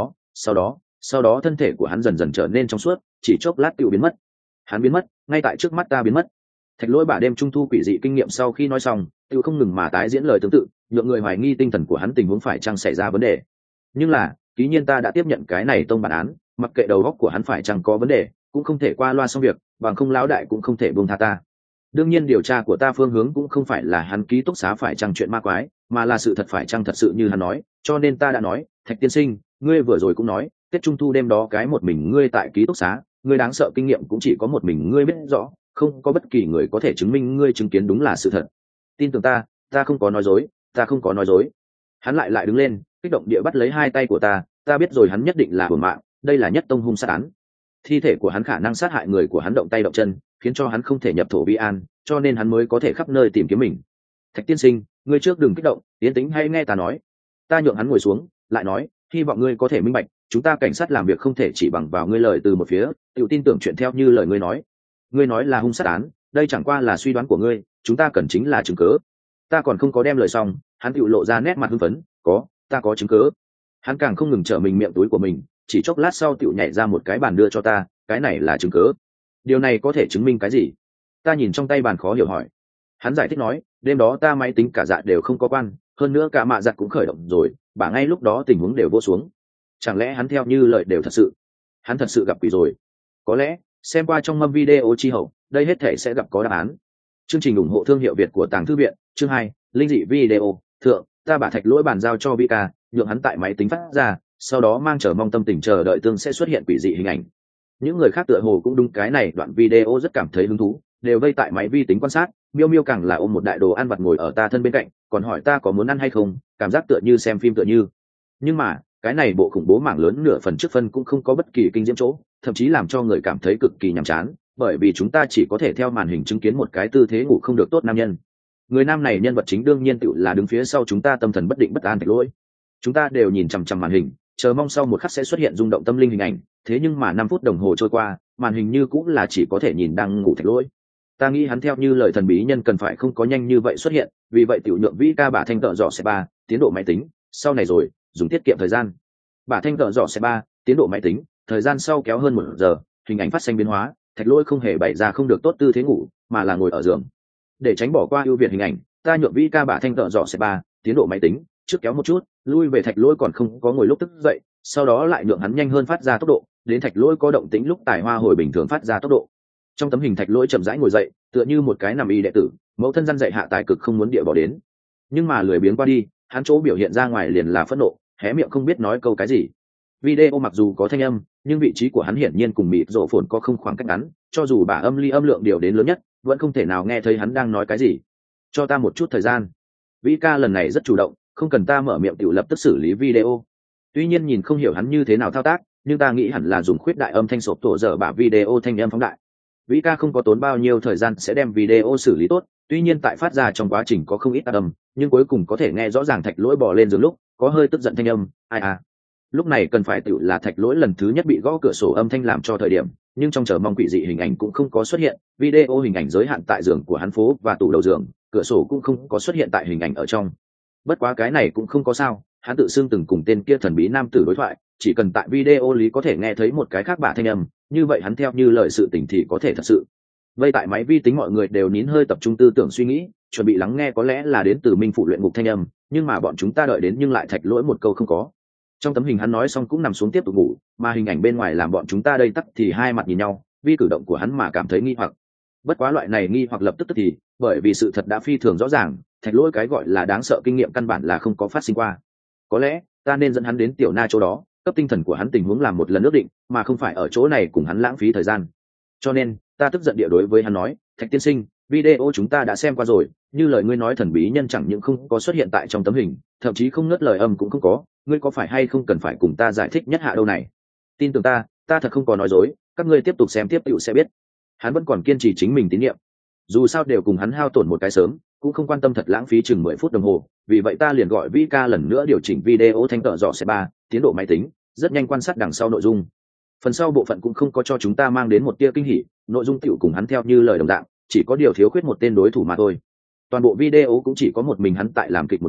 sau đó thân thể của hắn dần dần trở nên trong suốt, chỉ chốc lát tựu biến mất. Hắn biến mất ngay tại trước mắt ta biến mất. Thạch Lỗi bả đêm trung thu quỷ dị kinh nghiệm sau khi nói xong tựu không ngừng mà tái diễn lời tương tự, nhượng người hoài nghi tinh thần của hắn tình huống phải chăng xảy ra vấn đề. Nhưng là ký nhiên ta đã tiếp nhận cái này tông bản án, mặc kệ đầu óc của hắn phải chăng có vấn đề cũng không thể qua loa xong việc, bằng không lão đại cũng không thể buông tha ta. Đương nhiên điều tra của ta phương hướng cũng không phải là hắn ký túc xá phải chăng chuyện ma quái, mà là sự thật phải chăng thật sự như hắn nói, cho nên ta đã nói, Thạch tiên sinh, ngươi vừa rồi cũng nói, Tết Trung thu đêm đó cái một mình ngươi tại ký túc xá, ngươi đáng sợ kinh nghiệm cũng chỉ có một mình ngươi biết rõ, không có bất kỳ người có thể chứng minh ngươi chứng kiến đúng là sự thật. Tin tưởng ta không có nói dối, ta không có nói dối. Hắn lại đứng lên, kích động địa bắt lấy hai tay của ta biết rồi hắn nhất định là hưởng mạng, đây là nhất tông hung sát án. Thi thể của hắn khả năng sát hại người của hắn động tay động chân, khiến cho hắn không thể nhập thổ vi an, cho nên hắn mới có thể khắp nơi tìm kiếm mình. Thạch tiên sinh, ngươi trước đừng kích động, tiến tính hay nghe ta nói. Ta nhượng hắn ngồi xuống, lại nói, hy vọng ngươi có thể minh bạch, chúng ta cảnh sát làm việc không thể chỉ bằng vào ngươi lời từ một phía, tự tin tưởng chuyện theo như lời ngươi nói. Ngươi nói là hung sát án, đây chẳng qua là suy đoán của ngươi, chúng ta cần chính là chứng cớ. Ta còn không có đem lời xong, hắn tự lộ ra nét mặt hưng phấn, ta có chứng cớ. Hắn càng không ngừng trở mình miệng túi của mình, chỉ chốc lát sau tự nhảy ra một cái bàn đưa cho ta, cái này là chứng cớ. Điều này có thể chứng minh cái gì? Ta nhìn trong tay bàn khó hiểu hỏi. Hắn giải thích nói, đêm đó ta máy tính cả dạ đều không có quan, hơn nữa cả mạ giặt cũng khởi động rồi, bả ngay lúc đó tình huống đều vô xuống. Chẳng lẽ hắn theo như lời đều thật sự? Hắn thật sự gặp quỷ rồi? Có lẽ, xem qua trong mâm video chi hậu, đây hết thể sẽ gặp có đáp án. Chương trình ủng hộ thương hiệu Việt của Tàng Thư Viện, chương 2, linh dị video, thượng, ta bả Thạch Lỗi bàn giao cho Vika, nhượng hắn tại máy tính phát ra, sau đó mang chờ mong tâm tình chờ đợi tương sẽ xuất hiện quỷ dị hình ảnh. Những người khác tựa hồ cũng đúng cái này đoạn video rất cảm thấy hứng thú, đều vây tại máy vi tính quan sát. Miêu Miêu càng là ôm một đại đồ ăn vặt ngồi ở ta thân bên cạnh, còn hỏi ta có muốn ăn hay không, cảm giác tựa như xem phim tựa như. Nhưng mà cái này bộ khủng bố mảng lớn nửa phần trước phân cũng không có bất kỳ kinh diễm chỗ, thậm chí làm cho người cảm thấy cực kỳ nhàm chán, bởi vì chúng ta chỉ có thể theo màn hình chứng kiến một cái tư thế ngủ không được tốt nam nhân. Người nam này nhân vật chính đương nhiên tự là đứng phía sau chúng ta tâm thần bất định bất an Thạch Lỗi. Chúng ta đều nhìn chằm chằm màn hình, chờ mong sau một khắc sẽ xuất hiện rung động tâm linh hình ảnh, thế nhưng mà 5 phút đồng hồ trôi qua, màn hình như cũng là chỉ có thể nhìn đang ngủ Thạch Lỗi. Ta nghĩ hắn theo như lời thần bí nhân cần phải không có nhanh như vậy xuất hiện, vì vậy tiểu nhượng Vika bả thanh tợ dọ xe 3, tiến độ máy tính, sau này rồi, dùng tiết kiệm thời gian. Bả thanh tợ dọ xe 3, tiến độ máy tính, thời gian sau kéo hơn 1 giờ, hình ảnh phát sinh biến hóa, Thạch Lỗi không hề bày ra không được tốt tư thế ngủ, mà là ngồi ở giường. Để tránh bỏ qua ưu việt hình ảnh, ta nhượng Vika bả thanh tợ dọ xe 3, tiến độ máy tính, trước kéo một chút, lui về Thạch Lỗi còn không có ngồi lúc tức dậy, sau đó lại nhượng hắn nhanh hơn phát ra tốc độ, đến Thạch Lỗi có động tĩnh lúc tài hoa hồi bình thường phát ra tốc độ. Trong tấm hình Thạch Lỗi chậm rãi ngồi dậy, tựa như một cái nằm y đệ tử, mẫu thân răn dạy hạ tài cực không muốn địa bỏ đến. Nhưng mà lười biếng qua đi, hắn chỗ biểu hiện ra ngoài liền là phẫn nộ, hé miệng không biết nói câu cái gì. Video mặc dù có thanh âm, nhưng vị trí của hắn hiển nhiên cùng mịt rộ phồn có không khoảng cách ngắn, cho dù bả âm ly âm lượng điều đến lớn nhất, vẫn không thể nào nghe thấy hắn đang nói cái gì. Cho ta một chút thời gian. Vika lần này rất chủ động, không cần ta mở miệng tiểu lập tức xử lý video. Tuy nhiên nhìn không hiểu hắn như thế nào thao tác, nhưng ta nghĩ hẳn là dùng khuyết đại âm thanh sộp tổ dở bả video thanh âm phóng đại. Vika không có tốn bao nhiêu thời gian sẽ đem video xử lý tốt, tuy nhiên tại phát ra trong quá trình có không ít âm, nhưng cuối cùng có thể nghe rõ ràng Thạch Lỗi bò lên giường lúc có hơi tức giận thanh âm, ai à. Lúc này cần phải tự là Thạch Lỗi lần thứ nhất bị gõ cửa sổ âm thanh làm cho thời điểm, nhưng trong chờ mong quỷ dị hình ảnh cũng không có xuất hiện, video hình ảnh giới hạn tại giường của hắn phố và tủ đầu giường, cửa sổ cũng không có xuất hiện tại hình ảnh ở trong. Bất quá cái này cũng không có sao, hắn tự xưng từng cùng tên kia thần bí nam tử đối thoại, chỉ cần tại video lý có thể nghe thấy một cái khác bả thanh âm, như vậy hắn theo như lời sự tình thì có thể thật sự. Vây tại máy vi tính mọi người đều nín hơi tập trung tư tưởng suy nghĩ, chuẩn bị lắng nghe có lẽ là đến từ Minh Phụ luyện ngục thanh âm, nhưng mà bọn chúng ta đợi đến nhưng lại Thạch Lỗi một câu không có. Trong tấm hình hắn nói xong cũng nằm xuống tiếp tục ngủ, mà hình ảnh bên ngoài làm bọn chúng ta đây tắc thì hai mặt nhìn nhau, vì cử động của hắn mà cảm thấy nghi hoặc. Bất quá loại này nghi hoặc lập tức thì, bởi vì sự thật đã phi thường rõ ràng, Thạch Lỗi cái gọi là đáng sợ kinh nghiệm căn bản là không có phát sinh qua. Có lẽ ta nên dẫn hắn đến Tiểu Na chỗ đó, cấp tinh thần của hắn tình huống làm một lần ước định, mà không phải ở chỗ này cùng hắn lãng phí thời gian. Cho nên ta tức giận địa đối với hắn nói, Thạch tiên sinh, video chúng ta đã xem qua rồi, như lời ngươi nói thần bí nhân chẳng những không có xuất hiện tại trong tấm hình, thậm chí không ngớt lời âm cũng không có, ngươi có phải hay không cần phải cùng ta giải thích nhất hạ đâu này. Tin tưởng ta thật không có nói dối, các ngươi tiếp tục xem tiếp tựu sẽ biết. Hắn vẫn còn kiên trì chính mình tín nhiệm, dù sao đều cùng hắn hao tổn một cái sớm, cũng không quan tâm thật lãng phí chừng 10 phút đồng hồ, vì vậy ta liền gọi Vika lần nữa điều chỉnh video thanh tợ dọ xe 3, tiến độ máy tính, rất nhanh quan sát đằng sau nội dung. Phần sau bộ phận cũng không có cho chúng ta mang đến một tia kinh hỉ, nội dung tiểu cùng hắn theo như lời đồng dạng, chỉ có điều thiếu khuyết một tên đối thủ mà thôi. Toàn bộ video cũng chỉ có một mình hắn tại làm kịch một vai,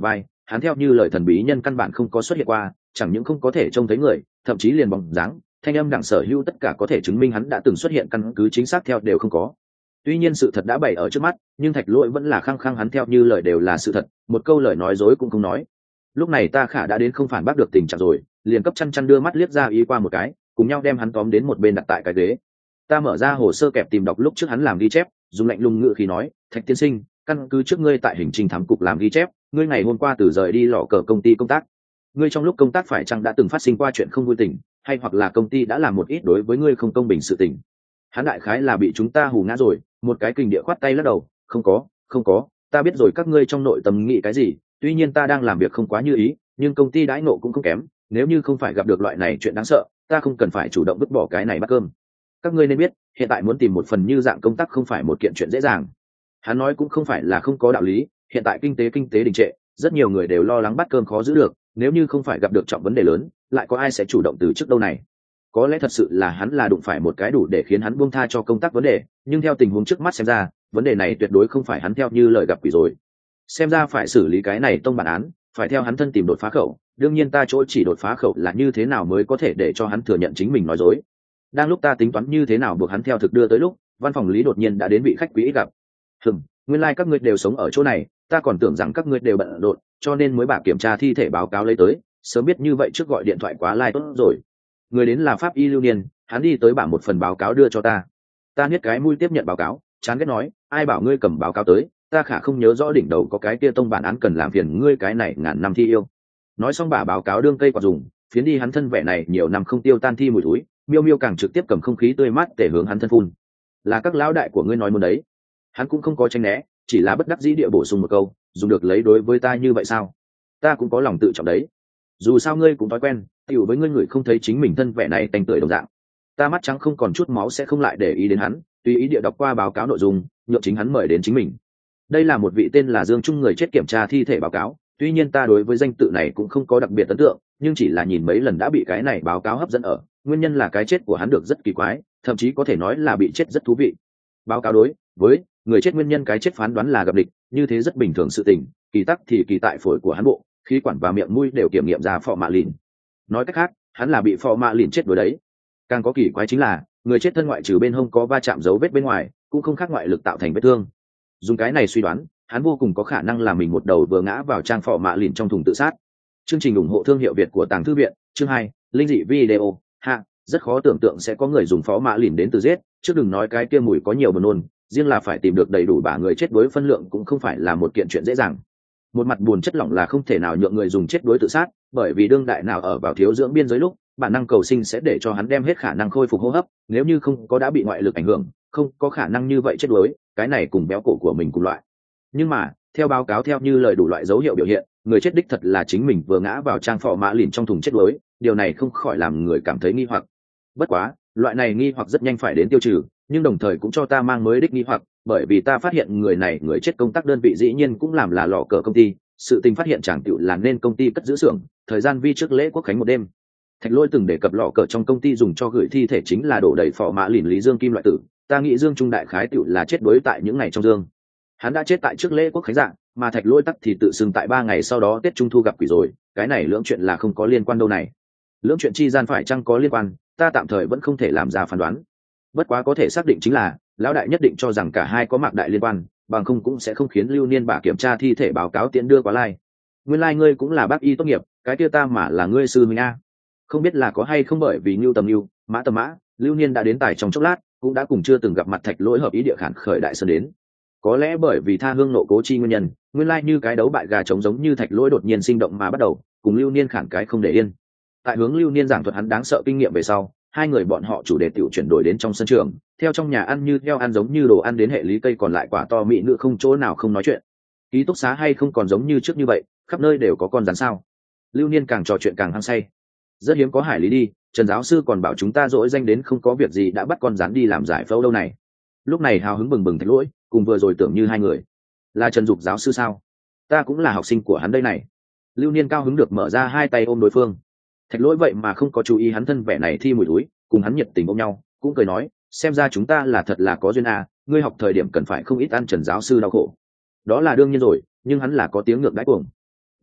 hắn theo như lời thần bí nhân căn bản không có xuất hiện qua, chẳng những không có thể trông thấy người, thậm chí liền bóng dáng thanh âm đẳng sở hữu tất cả có thể chứng minh hắn đã từng xuất hiện căn cứ chính xác theo đều không có. Tuy nhiên sự thật đã bày ở trước mắt, nhưng Thạch Lỗi vẫn là khăng khăng hắn theo như lời đều là sự thật, một câu lời nói dối cũng không nói. Lúc này Ta Khả đã đến không phản bác được tình trạng rồi, liền cấp chăn đưa mắt liếc ra ý qua một cái, cùng nhau đem hắn tóm đến một bên đặt tại cái ghế. Ta mở ra hồ sơ kẹp tìm đọc lúc trước hắn làm ghi chép, dùng lạnh lùng ngữ khí nói, Thạch tiên sinh, căn cứ trước ngươi tại hành trình thám cục làm ghi chép, ngươi ngày hôm qua từ rời đi lọ cờ công ty công tác, ngươi trong lúc công tác phải chăng đã từng phát sinh qua chuyện không vui tình, hay hoặc là công ty đã làm một ít đối với ngươi không công bình sự tình. Hắn đại khái là bị chúng ta hù ngã rồi, một cái kình địa khoát tay lắc đầu, không có, ta biết rồi các ngươi trong nội tâm nghĩ cái gì, tuy nhiên ta đang làm việc không quá như ý, nhưng công ty đãi ngộ cũng không kém, nếu như không phải gặp được loại này chuyện đáng sợ, ta không cần phải chủ động vứt bỏ cái này bát cơm. Các ngươi nên biết, hiện tại muốn tìm một phần như dạng công tác không phải một kiện chuyện dễ dàng. Hắn nói cũng không phải là không có đạo lý, hiện tại kinh tế đình trệ, rất nhiều người đều lo lắng bát cơm khó giữ được, nếu như không phải gặp được trọng vấn đề lớn, lại có ai sẽ chủ động từ trước đâu này. Có lẽ thật sự là hắn là đụng phải một cái đủ để khiến hắn buông tha cho công tác vấn đề, nhưng theo tình huống trước mắt xem ra, vấn đề này tuyệt đối không phải hắn theo như lời gặp quỷ rồi. Xem ra phải xử lý cái này tông bản án, phải theo hắn thân tìm đột phá khẩu, đương nhiên ta chỗ chỉ đột phá khẩu là như thế nào mới có thể để cho hắn thừa nhận chính mình nói dối. Đang lúc ta tính toán như thế nào buộc hắn theo thực đưa tới lúc, văn phòng Lý đột nhiên đã đến vị khách quý gặp. Nguyên lai các ngươi đều sống ở chỗ này, ta còn tưởng rằng các ngươi đều bận rộn, cho nên mới bà kiểm tra thi thể báo cáo lấy tới, sớm biết như vậy trước gọi điện thoại quá tốt rồi. Người đến là pháp y Lưu Niên, hắn đi tới bả một phần báo cáo đưa cho ta. Ta niết cái mũi tiếp nhận báo cáo, chán ghét nói, ai bảo ngươi cầm báo cáo tới, ta khả không nhớ rõ đỉnh đầu có cái kia tông bản án cần làm phiền ngươi cái này ngàn năm thi yêu. Nói xong bả báo cáo đương cây quạt dùng, phiến đi hắn thân vẻ này nhiều năm không tiêu tan thi mùi túi, miêu càng trực tiếp cầm không khí tươi mát để hướng hắn thân phun. Là các lão đại của ngươi nói muốn đấy. Hắn cũng không có tranh né, chỉ là bất đắc dĩ địa bổ sung một câu, dùng được lấy đối với ta như vậy sao? Ta cũng có lòng tự trọng đấy. Dù sao ngươi cũng thói quen, tiểu với ngươi người không thấy chính mình thân vẻ này tanh tưởi đồng dạng. Ta mắt trắng không còn chút máu sẽ không lại để ý đến hắn, tùy ý địa đọc qua báo cáo nội dung, nhượng chính hắn mời đến chính mình. Đây là một vị tên là Dương Trung người chết kiểm tra thi thể báo cáo, tuy nhiên ta đối với danh tự này cũng không có đặc biệt ấn tượng, nhưng chỉ là nhìn mấy lần đã bị cái này báo cáo hấp dẫn ở, nguyên nhân là cái chết của hắn được rất kỳ quái, thậm chí có thể nói là bị chết rất thú vị. Báo cáo đối với người chết nguyên nhân cái chết phán đoán là gặp địch, như thế rất bình thường sự tình, kỳ tắc thì kỳ tại phổi của hắn bộ, khí quản và miệng mũi đều kiểm nghiệm ra phò mạ lìn. Nói cách khác, hắn là bị phò mạ lìn chết đuối đấy. Càng có kỳ quái chính là, người chết thân ngoại trừ bên hông có va chạm dấu vết bên ngoài, cũng không khác ngoại lực tạo thành vết thương. Dùng cái này suy đoán, hắn vô cùng có khả năng là mình một đầu vừa ngã vào trang phò mạ lìn trong thùng tự sát. Chương trình ủng hộ thương hiệu Việt của Tàng Thư viện, chương 2, linh dị video. Rất khó tưởng tượng sẽ có người dùng phó mạ lìn đến từ giết, chứ đừng nói cái kia mùi có nhiều buồn nôn, riêng là phải tìm được đầy đủ bả người chết đối phân lượng cũng không phải là một kiện chuyện dễ dàng. Một mặt buồn chất lỏng là không thể nào nhượng người dùng chết đối tự sát, bởi vì đương đại nào ở vào thiếu dưỡng biên giới lúc, bản năng cầu sinh sẽ để cho hắn đem hết khả năng khôi phục hô hấp, nếu như không có đã bị ngoại lực ảnh hưởng, không có khả năng như vậy chết đuối, cái này cùng béo cổ của mình cùng loại. Nhưng mà, theo báo cáo theo như lời đủ loại dấu hiệu biểu hiện, người chết đích thật là chính mình vừa ngã vào trang phò mạ lìn trong thùng chết đuối, điều này không khỏi làm người cảm thấy nghi hoặc. Bất quá, loại này nghi hoặc rất nhanh phải đến tiêu trừ, nhưng đồng thời cũng cho ta mang mới đích nghi hoặc, bởi vì ta phát hiện người này người chết công tác đơn vị dĩ nhiên cũng làm là lò cờ công ty, sự tình phát hiện chẳng tựu là nên công ty cất giữ xưởng, thời gian vi trước lễ quốc khánh một đêm. Thạch Lỗi từng đề cập lò cờ trong công ty dùng cho gửi thi thể chính là đổ đầy phò mạ lìn lý dương kim loại tử, ta nghĩ Dương Trung đại khái tựu là chết đuối tại những ngày trong dương. Hắn đã chết tại trước lễ quốc khánh dạng, mà Thạch Lỗi tắc thì tự xưng tại 3 ngày sau đó Tết Trung thu gặp quỷ rồi, cái này lưỡng chuyện là không có liên quan đâu này. Lưỡng chuyện chi gian phải chăng có liên quan, ta tạm thời vẫn không thể làm ra phán đoán. Bất quá có thể xác định chính là, lão đại nhất định cho rằng cả hai có mạc đại liên quan, bằng không cũng sẽ không khiến Lưu Niên bà kiểm tra thi thể báo cáo tiễn đưa qua lai. Nguyên lai ngươi cũng là bác y tốt nghiệp, cái kia ta mà là ngươi sư huynh a. Không biết là có hay không bởi vì Nưu tầm Nưu, Mã tầm Mã, Lưu Niên đã đến tài trong chốc lát, cũng đã cùng chưa từng gặp mặt Thạch Lỗi hợp ý địa khản khởi đại sơn đến. Có lẽ bởi vì tha hương nộ cố chi nguyên nhân, nguyên lai như cái đấu bại gà trống giống như Thạch Lỗi đột nhiên sinh động mà bắt đầu, cùng Lưu Niên khản cái không để yên. Tại hướng Lưu Niên giảng thuật hắn đáng sợ kinh nghiệm về sau, hai người bọn họ chủ đề tiểu chuyển đổi đến trong sân trường, theo trong nhà ăn như theo ăn giống như đồ ăn đến hệ lý cây còn lại quả to mỹ nữ không chỗ nào không nói chuyện. Ký túc xá hay không còn giống như trước như vậy, khắp nơi đều có con rắn sao? Lưu Niên càng trò chuyện càng hăng say. Rất hiếm có hải lý đi, Trần giáo sư còn bảo chúng ta dỗi danh đến không có việc gì đã bắt con rắn đi làm giải phẫu đâu này. Lúc này hào hứng bừng bừng Thạch Lỗi, cùng vừa rồi tưởng như hai người. Là Trần Dục giáo sư sao? Ta cũng là học sinh của hắn đây này. Lưu Niên cao hứng được mở ra hai tay ôm đối phương. Thạch Lỗi vậy mà không có chú ý hắn thân vẻ này thi mùi túi, cùng hắn nhiệt tình ôm nhau, cũng cười nói, xem ra chúng ta là thật là có duyên à, ngươi học thời điểm cần phải không ít ăn Trần giáo sư đau khổ. Đó là đương nhiên rồi, nhưng hắn là có tiếng ngược đãi cuồng.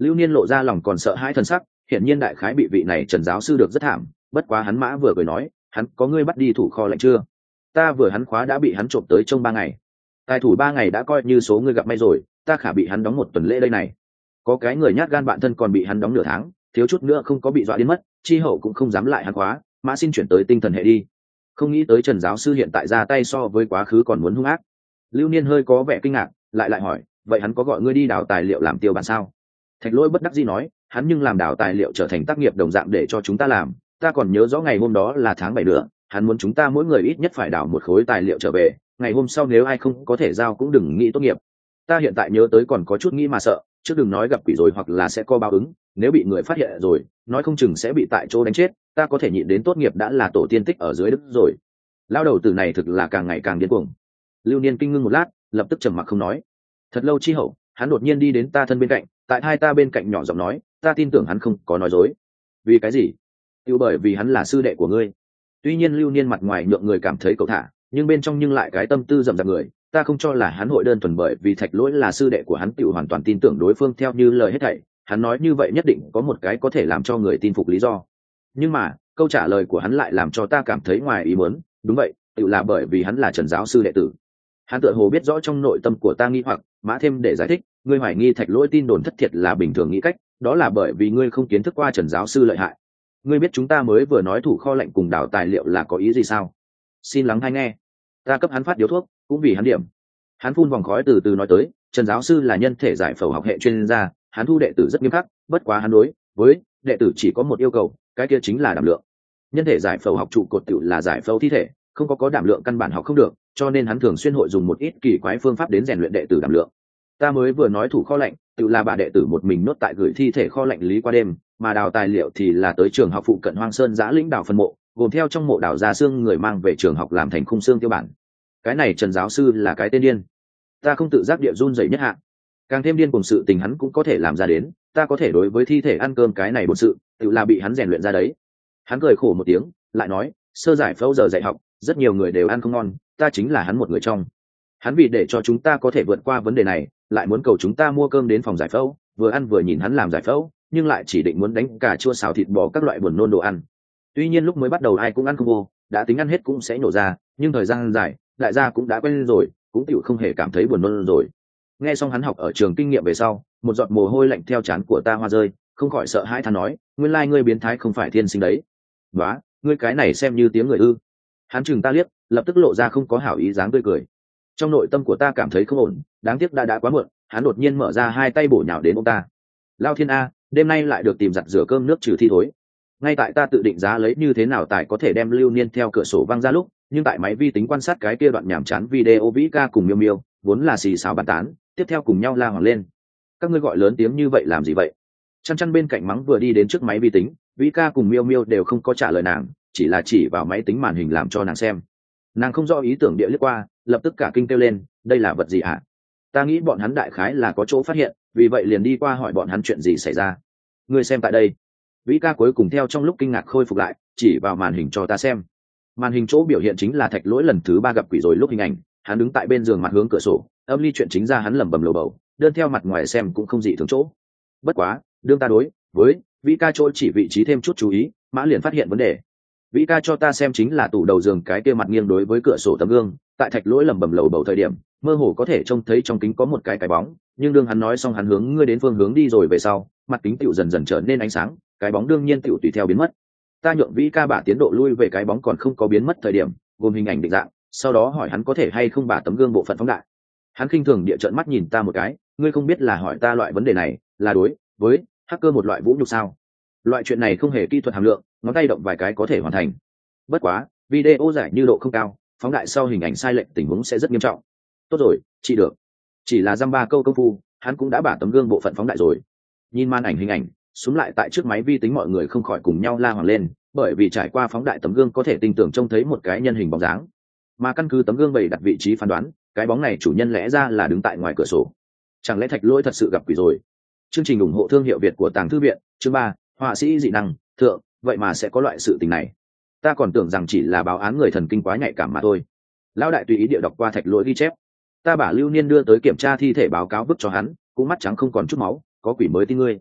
Lưu Niên lộ ra lòng còn sợ hãi thần sắc, hiển nhiên đại khái bị vị này Trần giáo sư được rất thảm. Bất quá hắn mã vừa cười nói, hắn có ngươi bắt đi thủ kho lạnh chưa? Ta vừa hắn khóa đã bị hắn trộm tới trong 3 ngày. Tài thủ 3 ngày đã coi như số ngươi gặp may rồi, ta khả bị hắn đóng 1 tuần lễ đây này. Có cái người nhát gan bạn thân còn bị hắn đóng nửa tháng, thiếu chút nữa không có bị dọa đến mất, chi hậu cũng không dám lại hắn khóa, mã xin chuyển tới tinh thần hệ đi. Không nghĩ tới Trần giáo sư hiện tại ra tay so với quá khứ còn muốn hung ác. Lưu Niên hơi có vẻ kinh ngạc, lại hỏi, vậy hắn có gọi ngươi đi đào tài liệu làm tiêu bản sao? Thạch Lỗi bất đắc dĩ nói, hắn nhưng làm đào tài liệu trở thành tác nghiệp đồng dạng để cho chúng ta làm, ta còn nhớ rõ ngày hôm đó là tháng 7 nữa, hắn muốn chúng ta mỗi người ít nhất phải đào 1 khối tài liệu trở về, ngày hôm sau nếu ai không có thể giao cũng đừng nghĩ tốt nghiệp. Ta hiện tại nhớ tới còn có chút nghĩ mà sợ, chứ đừng nói gặp quỷ rồi hoặc là sẽ có báo ứng, nếu bị người phát hiện rồi, nói không chừng sẽ bị tại chỗ đánh chết, ta có thể nhịn đến tốt nghiệp đã là tổ tiên tích ở dưới đất rồi. Lao đầu tử này thực là càng ngày càng điên cuồng. Lưu Niên kinh ngưng một lát, lập tức trầm mặc không nói. Thật lâu chi hậu, hắn đột nhiên đi đến ta thân bên cạnh, tại hai ta bên cạnh nhỏ giọng nói, ta tin tưởng hắn không có nói dối. Vì cái gì? Tiêu bởi vì hắn là sư đệ của ngươi. Tuy nhiên Lưu Niên mặt ngoài nhượng người cảm thấy cậu thả, nhưng bên trong nhưng lại cái tâm tư rậm rạp người, ta không cho là hắn hội đơn thuần bởi vì Thạch Lỗi là sư đệ của hắn tiểu hoàn toàn tin tưởng đối phương theo như lời hết thảy, hắn nói như vậy nhất định có một cái có thể làm cho người tin phục lý do. Nhưng mà, câu trả lời của hắn lại làm cho ta cảm thấy ngoài ý muốn, đúng vậy, tự là bởi vì hắn là Trần giáo sư đệ tử. Hắn tựa hồ biết rõ trong nội tâm của ta nghi hoặc, mã thêm để giải thích, ngươi hoài nghi Thạch Lỗi tin đồn thất thiệt là bình thường nghĩ cách, đó là bởi vì ngươi không kiến thức qua Trần giáo sư lợi hại. Ngươi biết chúng ta mới vừa nói thủ kho lạnh cùng đào tài liệu là có ý gì sao? Xin lắng hay nghe. Ta cấp hắn phát điếu thuốc, cũng vì hắn điểm. Hắn phun vòng khói từ từ nói tới, Trần giáo sư là nhân thể giải phẫu học hệ chuyên gia, hắn thu đệ tử rất nghiêm khắc, bất quá hắn đối với đệ tử chỉ có một yêu cầu, cái kia chính là đảm lượng. Nhân thể giải phẫu học trụ cột tiểu là giải phẫu thi thể, không có đảm lượng căn bản học không được, cho nên hắn thường xuyên hội dùng một ít kỳ quái phương pháp đến rèn luyện đệ tử đảm lượng. Ta mới vừa nói thủ kho lạnh, tự là bà đệ tử một mình nốt tại gửi thi thể kho lạnh lý qua đêm, mà đào tài liệu thì là tới trường học phụ cận Hoang Sơn Giã Lĩnh đào phân mộ, gồm theo trong mộ đào ra xương người mang về trường học làm thành khung xương tiêu bản. Cái này Trần giáo sư là cái tên điên. Ta không tự giác địa run rẩy nhất hạ. Càng thêm điên cùng sự tình hắn cũng có thể làm ra đến, ta có thể đối với thi thể ăn cơm cái này một sự, tự là bị hắn rèn luyện ra đấy. Hắn cười khổ một tiếng, lại nói, sơ giải phẫu giờ dạy học, rất nhiều người đều ăn không ngon, ta chính là hắn một người trong. Hắn vì để cho chúng ta có thể vượt qua vấn đề này, lại muốn cầu chúng ta mua cơm đến phòng giải phẫu, vừa ăn vừa nhìn hắn làm giải phẫu, nhưng lại chỉ định muốn đánh cà chua xào thịt bò các loại buồn nôn đồ ăn. Tuy nhiên lúc mới bắt đầu ai cũng ăn không vô, đã tính ăn hết cũng sẽ nổ ra, nhưng thời gian dài, đại gia cũng đã quen rồi, cũng tựu không hề cảm thấy buồn nôn rồi. Nghe xong hắn học ở trường kinh nghiệm về sau, một giọt mồ hôi lạnh theo trán của ta hoa rơi, không khỏi sợ hãi than nói, nguyên lai ngươi biến thái không phải thiên sinh đấy. Đó, ngươi cái này xem như tiếng người ư? Hắn chừng ta liếc, lập tức lộ ra không có hảo ý dáng tươi cười. Trong nội tâm của ta cảm thấy không ổn, đáng tiếc đã quá muộn, hắn đột nhiên mở ra hai tay bổ nhào đến ông ta. Lao thiên a, đêm nay lại được tìm giặt rửa cơm nước trừ thi thối. Ngay tại ta tự định giá lấy như thế nào tài có thể đem Lưu Niên theo cửa sổ văng ra lúc, nhưng tại máy vi tính quan sát cái kia đoạn nhảm chán video Vĩ Ca cùng Miêu Miêu, vốn là xì xào bàn tán, tiếp theo cùng nhau la hoảng lên. Các ngươi gọi lớn tiếng như vậy làm gì vậy? Chăn chăn bên cạnh mắng vừa đi đến trước máy vi tính, Vĩ Ca cùng Miêu Miêu đều không có trả lời nàng, chỉ là chỉ vào máy tính màn hình làm cho nàng xem. Nàng không rõ ý tưởng địa liếc qua, lập tức cả kinh kêu lên, đây là vật gì hả? Ta nghĩ bọn hắn đại khái là có chỗ phát hiện, vì vậy liền đi qua hỏi bọn hắn chuyện gì xảy ra. Ngươi xem tại đây. Vĩ Ca cuối cùng theo trong lúc kinh ngạc khôi phục lại, chỉ vào màn hình cho ta xem. Màn hình chỗ biểu hiện chính là Thạch Lỗi lần thứ 3 gặp quỷ rồi lúc hình ảnh, hắn đứng tại bên giường mặt hướng cửa sổ, âm ly chuyện chính ra hắn lẩm bẩm lầu bầu, đơn theo mặt ngoài xem cũng không dị thường chỗ. Bất quá, đương ta đối với Vĩ Ca chỗ chỉ vị trí thêm chút chú ý, mã liền phát hiện vấn đề. Vĩ Ca cho ta xem chính là tủ đầu giường cái kia mặt nghiêng đối với cửa sổ tấm gương, tại Thạch Lỗi lẩm bẩm lầu bầu thời điểm, mơ hồ có thể trông thấy trong kính có một cái bóng, nhưng đương hắn nói xong hắn hướng ngươi đến phương hướng đi rồi về sau, mặt kính tựu dần dần trở nên ánh sáng, cái bóng đương nhiên tựu tùy theo biến mất. Ta nhượng Vĩ Ca bả tiến độ lui về cái bóng còn không có biến mất thời điểm, gồm hình ảnh định dạng, sau đó hỏi hắn có thể hay không bả tấm gương bộ phận phóng đại. Hắn khinh thường địa trợn mắt nhìn ta một cái, ngươi không biết là hỏi ta loại vấn đề này là đối với hacker một loại vũ nhục sao? Loại chuyện này không hề kỹ thuật hàm lượng, ngón tay động vài cái có thể hoàn thành. Bất quá, video giải như độ không cao, phóng đại sau hình ảnh sai lệch tình huống sẽ rất nghiêm trọng. Tốt rồi, chỉ được. Chỉ là dăm ba câu công phu, hắn cũng đã bả tấm gương bộ phận phóng đại rồi. Nhìn màn ảnh hình ảnh, xuống lại tại trước máy vi tính mọi người không khỏi cùng nhau la hoảng lên, bởi vì trải qua phóng đại tấm gương có thể tinh tưởng trông thấy một cái nhân hình bóng dáng. Mà căn cứ tấm gương bày đặt vị trí phán đoán, cái bóng này chủ nhân lẽ ra là đứng tại ngoài cửa sổ. Chẳng lẽ Thạch Lỗi thật sự gặp quỷ rồi? Chương trình ủng hộ thương hiệu Việt của Tàng Thư viện, chương 3, họa sĩ dị năng, thượng, vậy mà sẽ có loại sự tình này. Ta còn tưởng rằng chỉ là báo án người thần kinh quá nhạy cảm mà thôi. Lão đại tùy ý địa đọc qua Thạch Lỗi ghi chép. Ta bảo Lưu Niên đưa tới kiểm tra thi thể báo cáo vứt cho hắn, cũng mắt trắng không còn chút máu, có quỷ mới tin ngươi.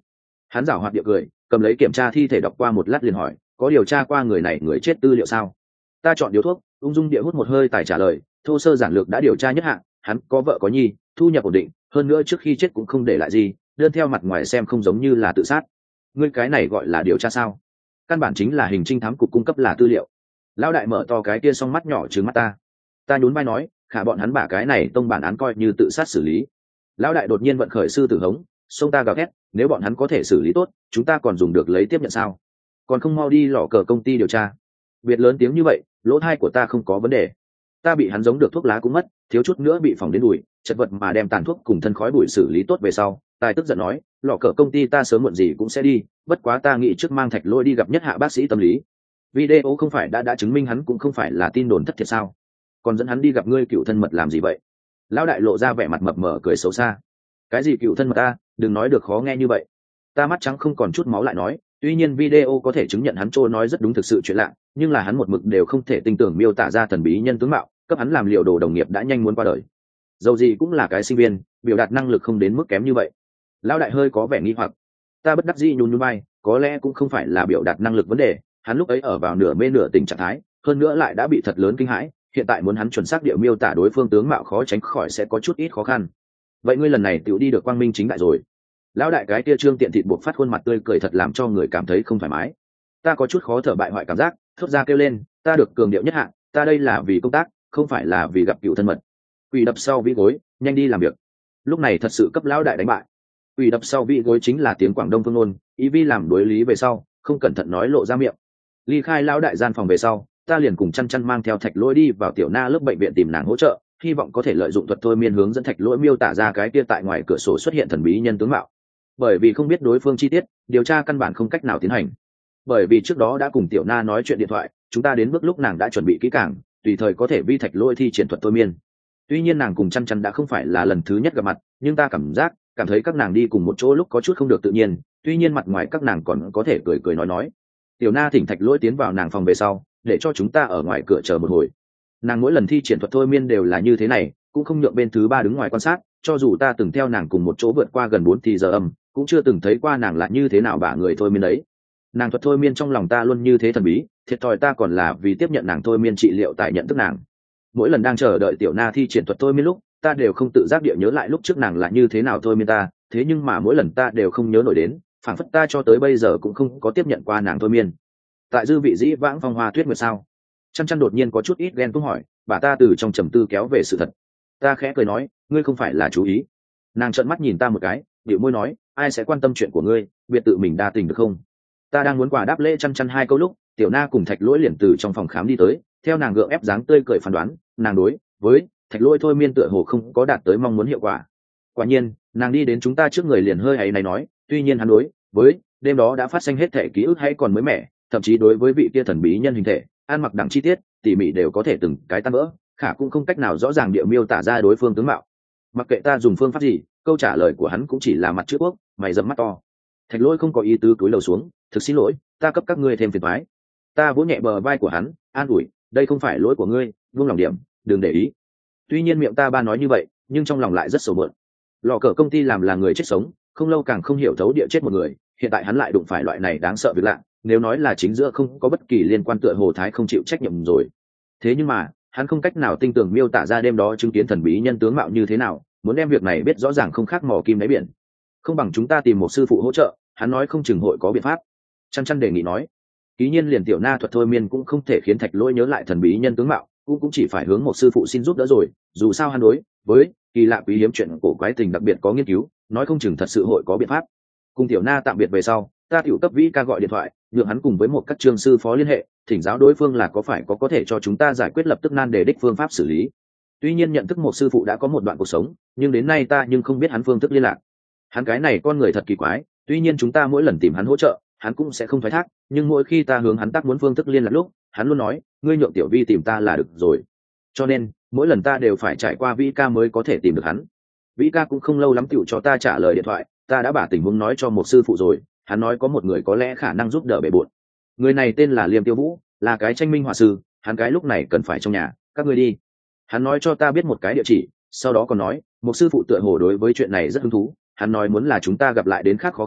Hắn giảo hoạt địa cười, cầm lấy kiểm tra thi thể đọc qua một lát liền hỏi, có điều tra qua người này người chết tư liệu sao? Ta chọn điếu thuốc, ung dung địa hút một hơi tài trả lời, thô sơ giản lược đã điều tra nhất hạng, hắn có vợ có nhi, thu nhập ổn định, hơn nữa trước khi chết cũng không để lại gì, đơn theo mặt ngoài xem không giống như là tự sát. Ngươi cái này gọi là điều tra sao? Căn bản chính là hình trinh thám cục cung cấp là tư liệu. Lão đại mở to cái kia song mắt nhỏ trừng mắt ta nhún vai nói, khả bọn hắn bả cái này tông bản án coi như tự sát xử lý. Lão đại đột nhiên vận khởi sư tử hống, xông ta gào thét, nếu bọn hắn có thể xử lý tốt, chúng ta còn dùng được lấy tiếp nhận sao? Còn không mau đi lọ cờ công ty điều tra. Biệt lớn tiếng như vậy, lỗ thai của ta không có vấn đề. Ta bị hắn giống được thuốc lá cũng mất, thiếu chút nữa bị phỏng đến đùi, chật vật mà đem tàn thuốc cùng thân khói bụi xử lý tốt về sau, tài tức giận nói, lọ cờ công ty ta sớm muộn gì cũng sẽ đi, bất quá ta nghĩ trước mang Thạch Lỗi đi gặp nhất hạ bác sĩ tâm lý. Video không phải đã chứng minh hắn cũng không phải là tin đồn thất thiệt sao? Còn dẫn hắn đi gặp ngươi cựu thân mật làm gì vậy? Lão đại lộ ra vẻ mặt mập mờ cười xấu xa. Cái gì cựu thân mật ta, đừng nói được khó nghe như vậy. Ta mắt trắng không còn chút máu lại nói, tuy nhiên video có thể chứng nhận hắn trôi nói rất đúng thực sự chuyện lạ, nhưng là hắn một mực đều không thể tin tưởng miêu tả ra thần bí nhân tướng mạo, cấp hắn làm liệu đồ đồng nghiệp đã nhanh muốn qua đời. Dầu gì cũng là cái sinh viên, biểu đạt năng lực không đến mức kém như vậy. Lão đại hơi có vẻ nghi hoặc. Ta bất đắc dĩ nhún nhún vai, có lẽ cũng không phải là biểu đạt năng lực vấn đề, hắn lúc ấy ở vào nửa mê nửa tỉnh trạng thái, hơn nữa lại đã bị thật lớn kinh hãi, hiện tại muốn hắn chuẩn xác địa miêu tả đối phương tướng mạo khó tránh khỏi sẽ có chút ít khó khăn. Vậy ngươi lần này tiểu đi được quang minh chính đại rồi. Lão đại cái tia trương tiện thịt buộc phát khuôn mặt tươi cười thật làm cho người cảm thấy không thoải mái. Ta có chút khó thở bại hoại cảm giác, thốt ra kêu lên, ta được cường điệu nhất hạng, ta đây là vì công tác, không phải là vì gặp cựu thân mật. Quỷ đập sau vĩ gối, nhanh đi làm việc. Lúc này thật sự cấp lão đại đánh bại. Quỷ đập sau vĩ gối chính là tiếng Quảng Đông phương ngôn, ý vi làm đối lý về sau, không cẩn thận nói lộ ra miệng. Ly khai lão đại gian phòng về sau, ta liền cùng chăn mang theo Thạch Lỗi đi vào tiểu na lớp bệnh viện tìm nàng hỗ trợ, hy vọng có thể lợi dụng thuật thôi miên hướng dẫn Thạch Lỗi miêu tả ra cái kia tại ngoài cửa sổ xuất hiện thần bí nhân tướng mạo. Bởi vì không biết đối phương chi tiết, điều tra căn bản không cách nào tiến hành. Bởi vì trước đó đã cùng tiểu na nói chuyện điện thoại, chúng ta đến bước lúc nàng đã chuẩn bị kỹ càng, tùy thời có thể vi Thạch Lỗi thi triển thuật thôi miên. Tuy nhiên nàng cùng chăn đã không phải là lần thứ nhất gặp mặt, nhưng ta cảm thấy các nàng đi cùng một chỗ lúc có chút không được tự nhiên, tuy nhiên mặt ngoài các nàng còn có thể cười nói. Tiểu na thỉnh Thạch Lỗi tiến vào nàng phòng về sau, để cho chúng ta ở ngoài cửa chờ một hồi. Nàng mỗi lần thi triển thuật thôi miên đều là như thế này, cũng không nhượng bên thứ ba đứng ngoài quan sát, cho dù ta từng theo nàng cùng một chỗ vượt qua gần 4 thì giờ âm, cũng chưa từng thấy qua nàng là như thế nào bả người thôi miên đấy. Nàng thuật thôi miên trong lòng ta luôn như thế thần bí, thiệt thòi ta còn là vì tiếp nhận nàng thôi miên trị liệu tại nhận thức nàng. Mỗi lần đang chờ đợi tiểu na thi triển thuật thôi miên lúc, ta đều không tự giác địa nhớ lại lúc trước nàng là như thế nào thôi miên ta, thế nhưng mà mỗi lần ta đều không nhớ nổi đến, phảng phất ta cho tới bây giờ cũng không có tiếp nhận qua nàng thôi miên. Tại dư vị dĩ vãng phong hoa tuyết nguyệt sao? Chăn đột nhiên có chút ít ghen tuông hỏi, bà ta từ trong trầm tư kéo về sự thật. Ta khẽ cười nói, ngươi không phải là chú ý. Nàng trợn mắt nhìn ta một cái, bĩu môi nói, ai sẽ quan tâm chuyện của ngươi, biệt tự mình đa tình được không? Ta đang muốn quả đáp lễ chăn hai câu lúc, tiểu na cùng Thạch Lỗi liền từ trong phòng khám đi tới, theo nàng gượng ép dáng tươi cười phán đoán, nàng đối với Thạch Lỗi thôi miên tựa hồ không có đạt tới mong muốn hiệu quả. Quả nhiên, nàng đi đến chúng ta trước người liền hơi ấy này nói, tuy nhiên hắn đối với đêm đó đã phát sinh hết thể ký ức hay còn mới mẻ, thậm chí đối với vị kia thần bí nhân hình thể, ăn mặc đẳng chi tiết, tỉ mỉ đều có thể từng cái tan vỡ, khả cũng không cách nào rõ ràng địa miêu tả ra đối phương tướng mạo. Mặc kệ ta dùng phương pháp gì, câu trả lời của hắn cũng chỉ là mặt chữ quốc, mày dẫm mắt to. Thạch Lỗi không có ý tứ cúi đầu xuống, thực xin lỗi, ta cấp các ngươi thêm phiền toái. Ta vỗ nhẹ bờ vai của hắn, an ủi, đây không phải lỗi của ngươi, buông lòng điểm, đừng để ý. Tuy nhiên miệng ta ba nói như vậy, nhưng trong lòng lại rất sầu mượn. Lò cờ công ty làm là người chết sống, không lâu càng không hiểu thấu địa chết một người, hiện tại hắn lại đụng phải loại này đáng sợ việc lạ, nếu nói là chính giữa không có bất kỳ liên quan tựa hồ thái không chịu trách nhiệm rồi. Thế nhưng mà, hắn không cách nào tinh tường miêu tả ra đêm đó chứng kiến thần bí nhân tướng mạo như thế nào, muốn đem việc này biết rõ ràng không khác mò kim đáy biển. Không bằng chúng ta tìm một sư phụ hỗ trợ, hắn nói không chừng hội có biện pháp. Chăn đề nghị nói. Ký nhiên liền tiểu na thuật thôi miên cũng không thể khiến Thạch Lỗi nhớ lại thần bí nhân tướng mạo, cũng chỉ phải hướng một sư phụ xin giúp đỡ rồi, dù sao hắn đối với kỳ lạ quý hiếm chuyện cổ quái tình đặc biệt có nghiên cứu, nói không chừng thật sự hội có biện pháp. Cùng tiểu na tạm biệt về sau, ta tiểu cấp Vĩ Ca gọi điện thoại, nhượng hắn cùng với một các chương sư phó liên hệ, thỉnh giáo đối phương là có phải có thể cho chúng ta giải quyết lập tức nan đề đích phương pháp xử lý. Tuy nhiên nhận thức một sư phụ đã có một đoạn cuộc sống, nhưng đến nay ta nhưng không biết hắn phương thức liên lạc. Hắn cái này con người thật kỳ quái, tuy nhiên chúng ta mỗi lần tìm hắn hỗ trợ, hắn cũng sẽ không thoái thác, nhưng mỗi khi ta hướng hắn tác muốn phương thức liên lạc lúc, hắn luôn nói, ngươi nhượng tiểu Vi tìm ta là được rồi. Cho nên, mỗi lần ta đều phải trải qua Vĩ Ca mới có thể tìm được hắn. Vĩ Ca cũng không lâu lắm tiểu cho ta trả lời điện thoại, ta đã bả tình huống nói cho một sư phụ rồi, hắn nói có một người có lẽ khả năng giúp đỡ bề bộn. Người này tên là Liêm Tiêu Vũ, là cái tranh minh họa sư, hắn cái lúc này cần phải trong nhà, các ngươi đi. Hắn nói cho ta biết một cái địa chỉ, sau đó còn nói, một sư phụ tựa hồ đối với chuyện này rất hứng thú, hắn nói muốn là chúng ta gặp lại đến khác khó khăn,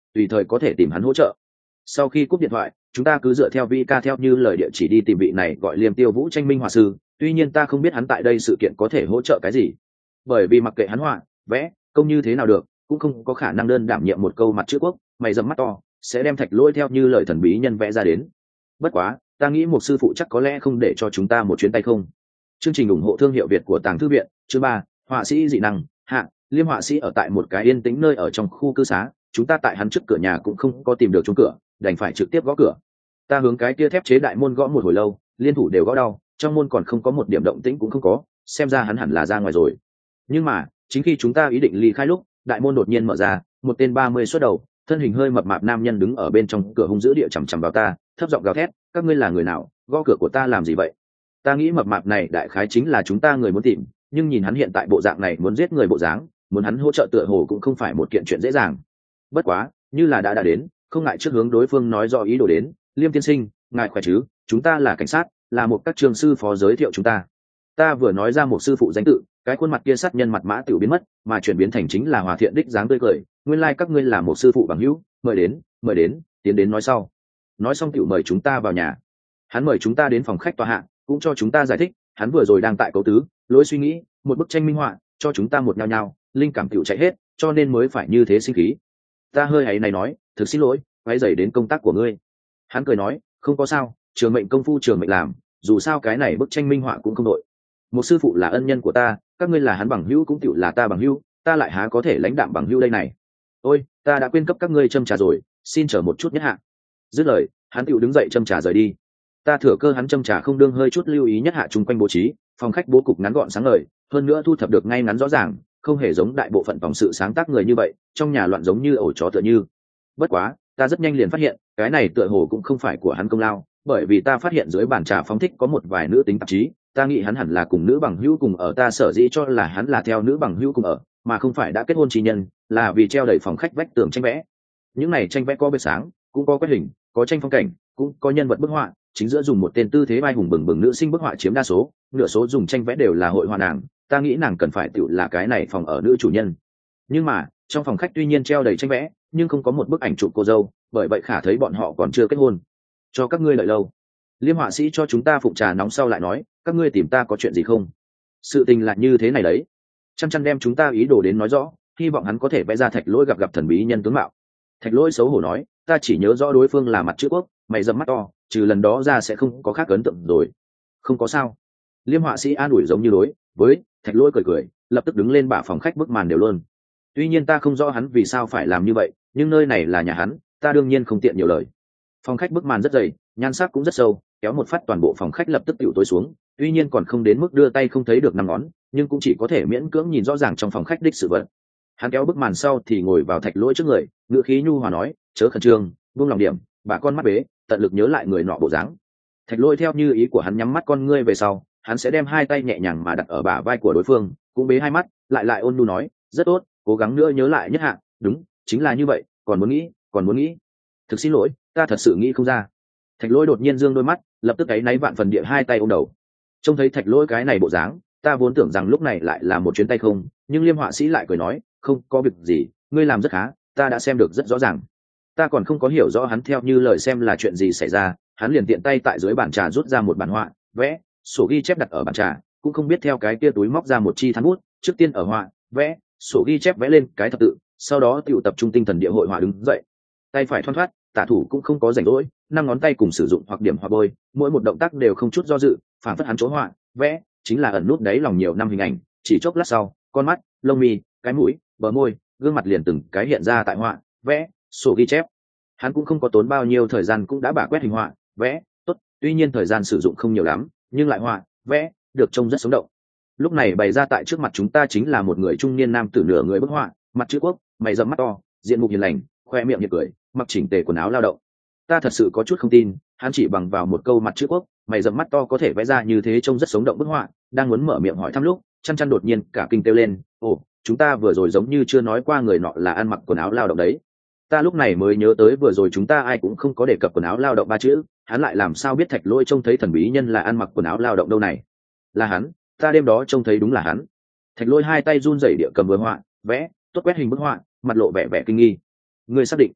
tùy thời có thể tìm hắn hỗ trợ. Sau khi cúp điện thoại, chúng ta cứ dựa theo vi ca theo như lời địa chỉ đi tìm vị này gọi Liêm Tiêu Vũ tranh minh họa sư. Tuy nhiên ta không biết hắn tại đây sự kiện có thể hỗ trợ cái gì, bởi vì mặc kệ hắn họa vẽ công như thế nào được, cũng không có khả năng đơn đảm nhiệm một câu mặt chữ quốc mày dầm mắt to sẽ đem Thạch Lỗi theo như lời thần bí nhân vẽ ra đến. Bất quá ta nghĩ một sư phụ chắc có lẽ không để cho chúng ta một chuyến tay không. Chương trình ủng hộ thương hiệu Việt của Tàng Thư Viện. Chương 3, họa sĩ dị năng hạ. Liêm họa sĩ ở tại một cái yên tĩnh nơi ở trong khu cư xá, chúng ta tại hắn trước cửa nhà cũng không có tìm được chung cửa, đành phải trực tiếp gõ cửa. Ta hướng cái kia thép chế đại môn gõ một hồi lâu, liên thủ đều gõ đau, trong môn còn không có một điểm động tĩnh cũng không có, xem ra hắn hẳn là ra ngoài rồi. Nhưng mà chính khi chúng ta ý định ly khai lúc, đại môn đột nhiên mở ra, một tên 30 xuất đầu, thân hình hơi mập mạp nam nhân đứng ở bên trong cửa hung dữ địa chằm chằm vào ta, thấp giọng gào thét, các ngươi là người nào, gõ cửa của ta làm gì vậy? Ta nghĩ mập mạp này đại khái chính là chúng ta người muốn tìm, nhưng nhìn hắn hiện tại bộ dạng này muốn giết người bộ dáng, muốn hắn hỗ trợ tựa hồ cũng không phải một kiện chuyện dễ dàng. Bất quá như là đã đến, không ngại trước hướng đối phương nói rõ ý đồ đến. Liêm tiên sinh, ngài khỏe chứ? Chúng ta là cảnh sát, là một các trường sư phó giới thiệu chúng ta. Ta vừa nói ra một sư phụ danh tự, cái khuôn mặt kia sát nhân mặt mã tiểu biến mất, mà chuyển biến thành chính là hòa thiện đích dáng tươi cười. Nguyên lai các ngươi là một sư phụ bằng hữu, mời đến, tiến đến nói sau. Nói xong tiểu mời chúng ta vào nhà. Hắn mời chúng ta đến phòng khách tòa hạ, cũng cho chúng ta giải thích, hắn vừa rồi đang tại cấu tứ, lối suy nghĩ, một bức tranh minh họa, cho chúng ta một nhao nhao, linh cảm tiểu chạy hết, cho nên mới phải như thế sinh khí. Ta hơi áy này nói, thực xin lỗi, quấy rầy đến công tác của ngươi. Hắn cười nói, không có sao, trường mệnh công phu trường mệnh làm, dù sao cái này bức tranh minh họa cũng không đội. Một sư phụ là ân nhân của ta, các ngươi là hắn bằng hữu cũng tiểu là ta bằng hữu, ta lại há có thể lãnh đạm bằng hữu đây này. Ôi, ta đã quên cấp các ngươi châm trà rồi, xin chờ một chút nhất hạ. Dứt lời, hắn tiểu đứng dậy châm trà rời đi. Ta thừa cơ hắn châm trà không đương hơi chút lưu ý nhất hạ chung quanh bố trí, phòng khách bố cục ngắn gọn sáng ngời, hơn nữa thu thập được ngay ngắn rõ ràng, không hề giống đại bộ phận tổng sự sáng tác người như vậy, trong nhà loạn giống như ổ chó tựa như. Bất quá, ta rất nhanh liền phát hiện, cái này tựa hồ cũng không phải của hắn công lao, bởi vì ta phát hiện dưới bàn trà phóng thích có một vài nữ tính tạp chí, ta nghĩ hắn hẳn là cùng nữ bằng hữu cùng ở, ta sở dĩ cho là hắn là theo nữ bằng hữu cùng ở, mà không phải đã kết hôn chi nhân, là vì treo đầy phòng khách vách tường tranh vẽ. Những này tranh vẽ có bề sáng, cũng có quét hình, có tranh phong cảnh, cũng có nhân vật bức họa, chính giữa dùng một tên tư thế vai hùng bừng bừng nữ sinh bức họa chiếm đa số, nửa số dùng tranh vẽ đều là hội họa nàng, ta nghĩ nàng cần phải tự là cái này phòng ở nữ chủ nhân. Nhưng mà trong phòng khách tuy nhiên treo đầy tranh vẽ, nhưng không có một bức ảnh chụp cô dâu, bởi vậy khả thấy bọn họ còn chưa kết hôn. Cho các ngươi đợi lâu. Liêm họa sĩ cho chúng ta phụng trà nóng sau lại nói, các ngươi tìm ta có chuyện gì không? Sự tình là như thế này đấy. Chăm đem chúng ta ý đồ đến nói rõ, hy vọng hắn có thể vẽ ra Thạch Lỗi gặp thần bí nhân tướng mạo. Thạch Lỗi xấu hổ nói, ta chỉ nhớ rõ đối phương là mặt chữ quốc, mày dầm mắt to, trừ lần đó ra sẽ không có khác ấn tượng rồi. Không có sao. Liêm họa sĩ an ủi giống như đối với Thạch Lỗi cười, lập tức đứng lên bả phòng khách bức màn đều luôn. Tuy nhiên ta không rõ hắn vì sao phải làm như vậy, nhưng nơi này là nhà hắn, ta đương nhiên không tiện nhiều lời. Phòng khách bức màn rất dày, nhan sắc cũng rất sâu, kéo một phát toàn bộ phòng khách lập tức tựu tối xuống. Tuy nhiên còn không đến mức đưa tay không thấy được năm ngón, nhưng cũng chỉ có thể miễn cưỡng nhìn rõ ràng trong phòng khách đích sự vật. Hắn kéo bức màn sau thì ngồi vào Thạch Lỗi trước người, ngữ khí nhu hòa nói, chớ khẩn trương, buông lòng điểm, bà con mắt bế, tận lực nhớ lại người nọ bộ dáng. Thạch Lỗi theo như ý của hắn nhắm mắt con ngươi về sau, hắn sẽ đem hai tay nhẹ nhàng mà đặt ở bả vai của đối phương, cũng bế hai mắt, lại ôn nhu nói, rất tốt, cố gắng nữa nhớ lại nhất hạ, đúng, chính là như vậy, còn muốn nghĩ. Thực xin lỗi, ta thật sự nghĩ không ra. Thạch Lỗi đột nhiên dương đôi mắt, lập tức ấy náy vạn phần địa hai tay ôm đầu. Trông thấy Thạch Lỗi cái này bộ dáng, ta vốn tưởng rằng lúc này lại là một chuyến tay không, nhưng Liêm họa sĩ lại cười nói, không có việc gì, ngươi làm rất khá, ta đã xem được rất rõ ràng. Ta còn không có hiểu rõ hắn theo như lời xem là chuyện gì xảy ra, hắn liền tiện tay tại dưới bàn trà rút ra một bản họa, vẽ, sổ ghi chép đặt ở bàn trà, cũng không biết theo cái kia túi móc ra một chi than bút, trước tiên ở họa, vẽ, sổ ghi chép vẽ lên cái thập tự, sau đó tụ tập trung tinh thần địa hội họa đứng dậy. Tay phải thoăn thoắt, tả thủ cũng không có rảnh rỗi, năm ngón tay cùng sử dụng hoặc điểm hoặc bôi, mỗi một động tác đều không chút do dự, phản phất hắn chỗ họa, vẽ, chính là ẩn nút đáy lòng nhiều năm hình ảnh, chỉ chốc lát sau, con mắt, lông mi, cái mũi, bờ môi, gương mặt liền từng cái hiện ra tại họa, vẽ, sổ ghi chép. Hắn cũng không có tốn bao nhiêu thời gian cũng đã bả quét hình họa, vẽ, tốt, tuy nhiên thời gian sử dụng không nhiều lắm, nhưng lại họa, vẽ, được trông rất sống động. Lúc này bày ra tại trước mặt chúng ta chính là một người trung niên nam tử nửa người bức họa, mặt chữ quốc, mày rậm mắt to, diện mục hiền lành, khoe miệng nhiệt cười, mặc chỉnh tề quần áo lao động. Ta thật sự có chút không tin, hắn chỉ bằng vào một câu mặt chữ quốc, mày rậm mắt to có thể vẽ ra như thế trông rất sống động bức họa. Đang muốn mở miệng hỏi thăm lúc, chăn đột nhiên cả kinh kêu lên, ồ, chúng ta vừa rồi giống như chưa nói qua người nọ là ăn mặc quần áo lao động đấy. Ta lúc này mới nhớ tới vừa rồi chúng ta ai cũng không có đề cập quần áo lao động ba chữ, hắn lại làm sao biết Thạch Lỗi trông thấy thần bí nhân là ăn mặc quần áo lao động đâu này? Là hắn, ta đêm đó trông thấy đúng là hắn. Thạch Lỗi hai tay run rẩy địa cầm vừa họa, vẽ, tốt quét hình bức họa, mặt lộ vẻ kinh nghi. Ngươi xác định?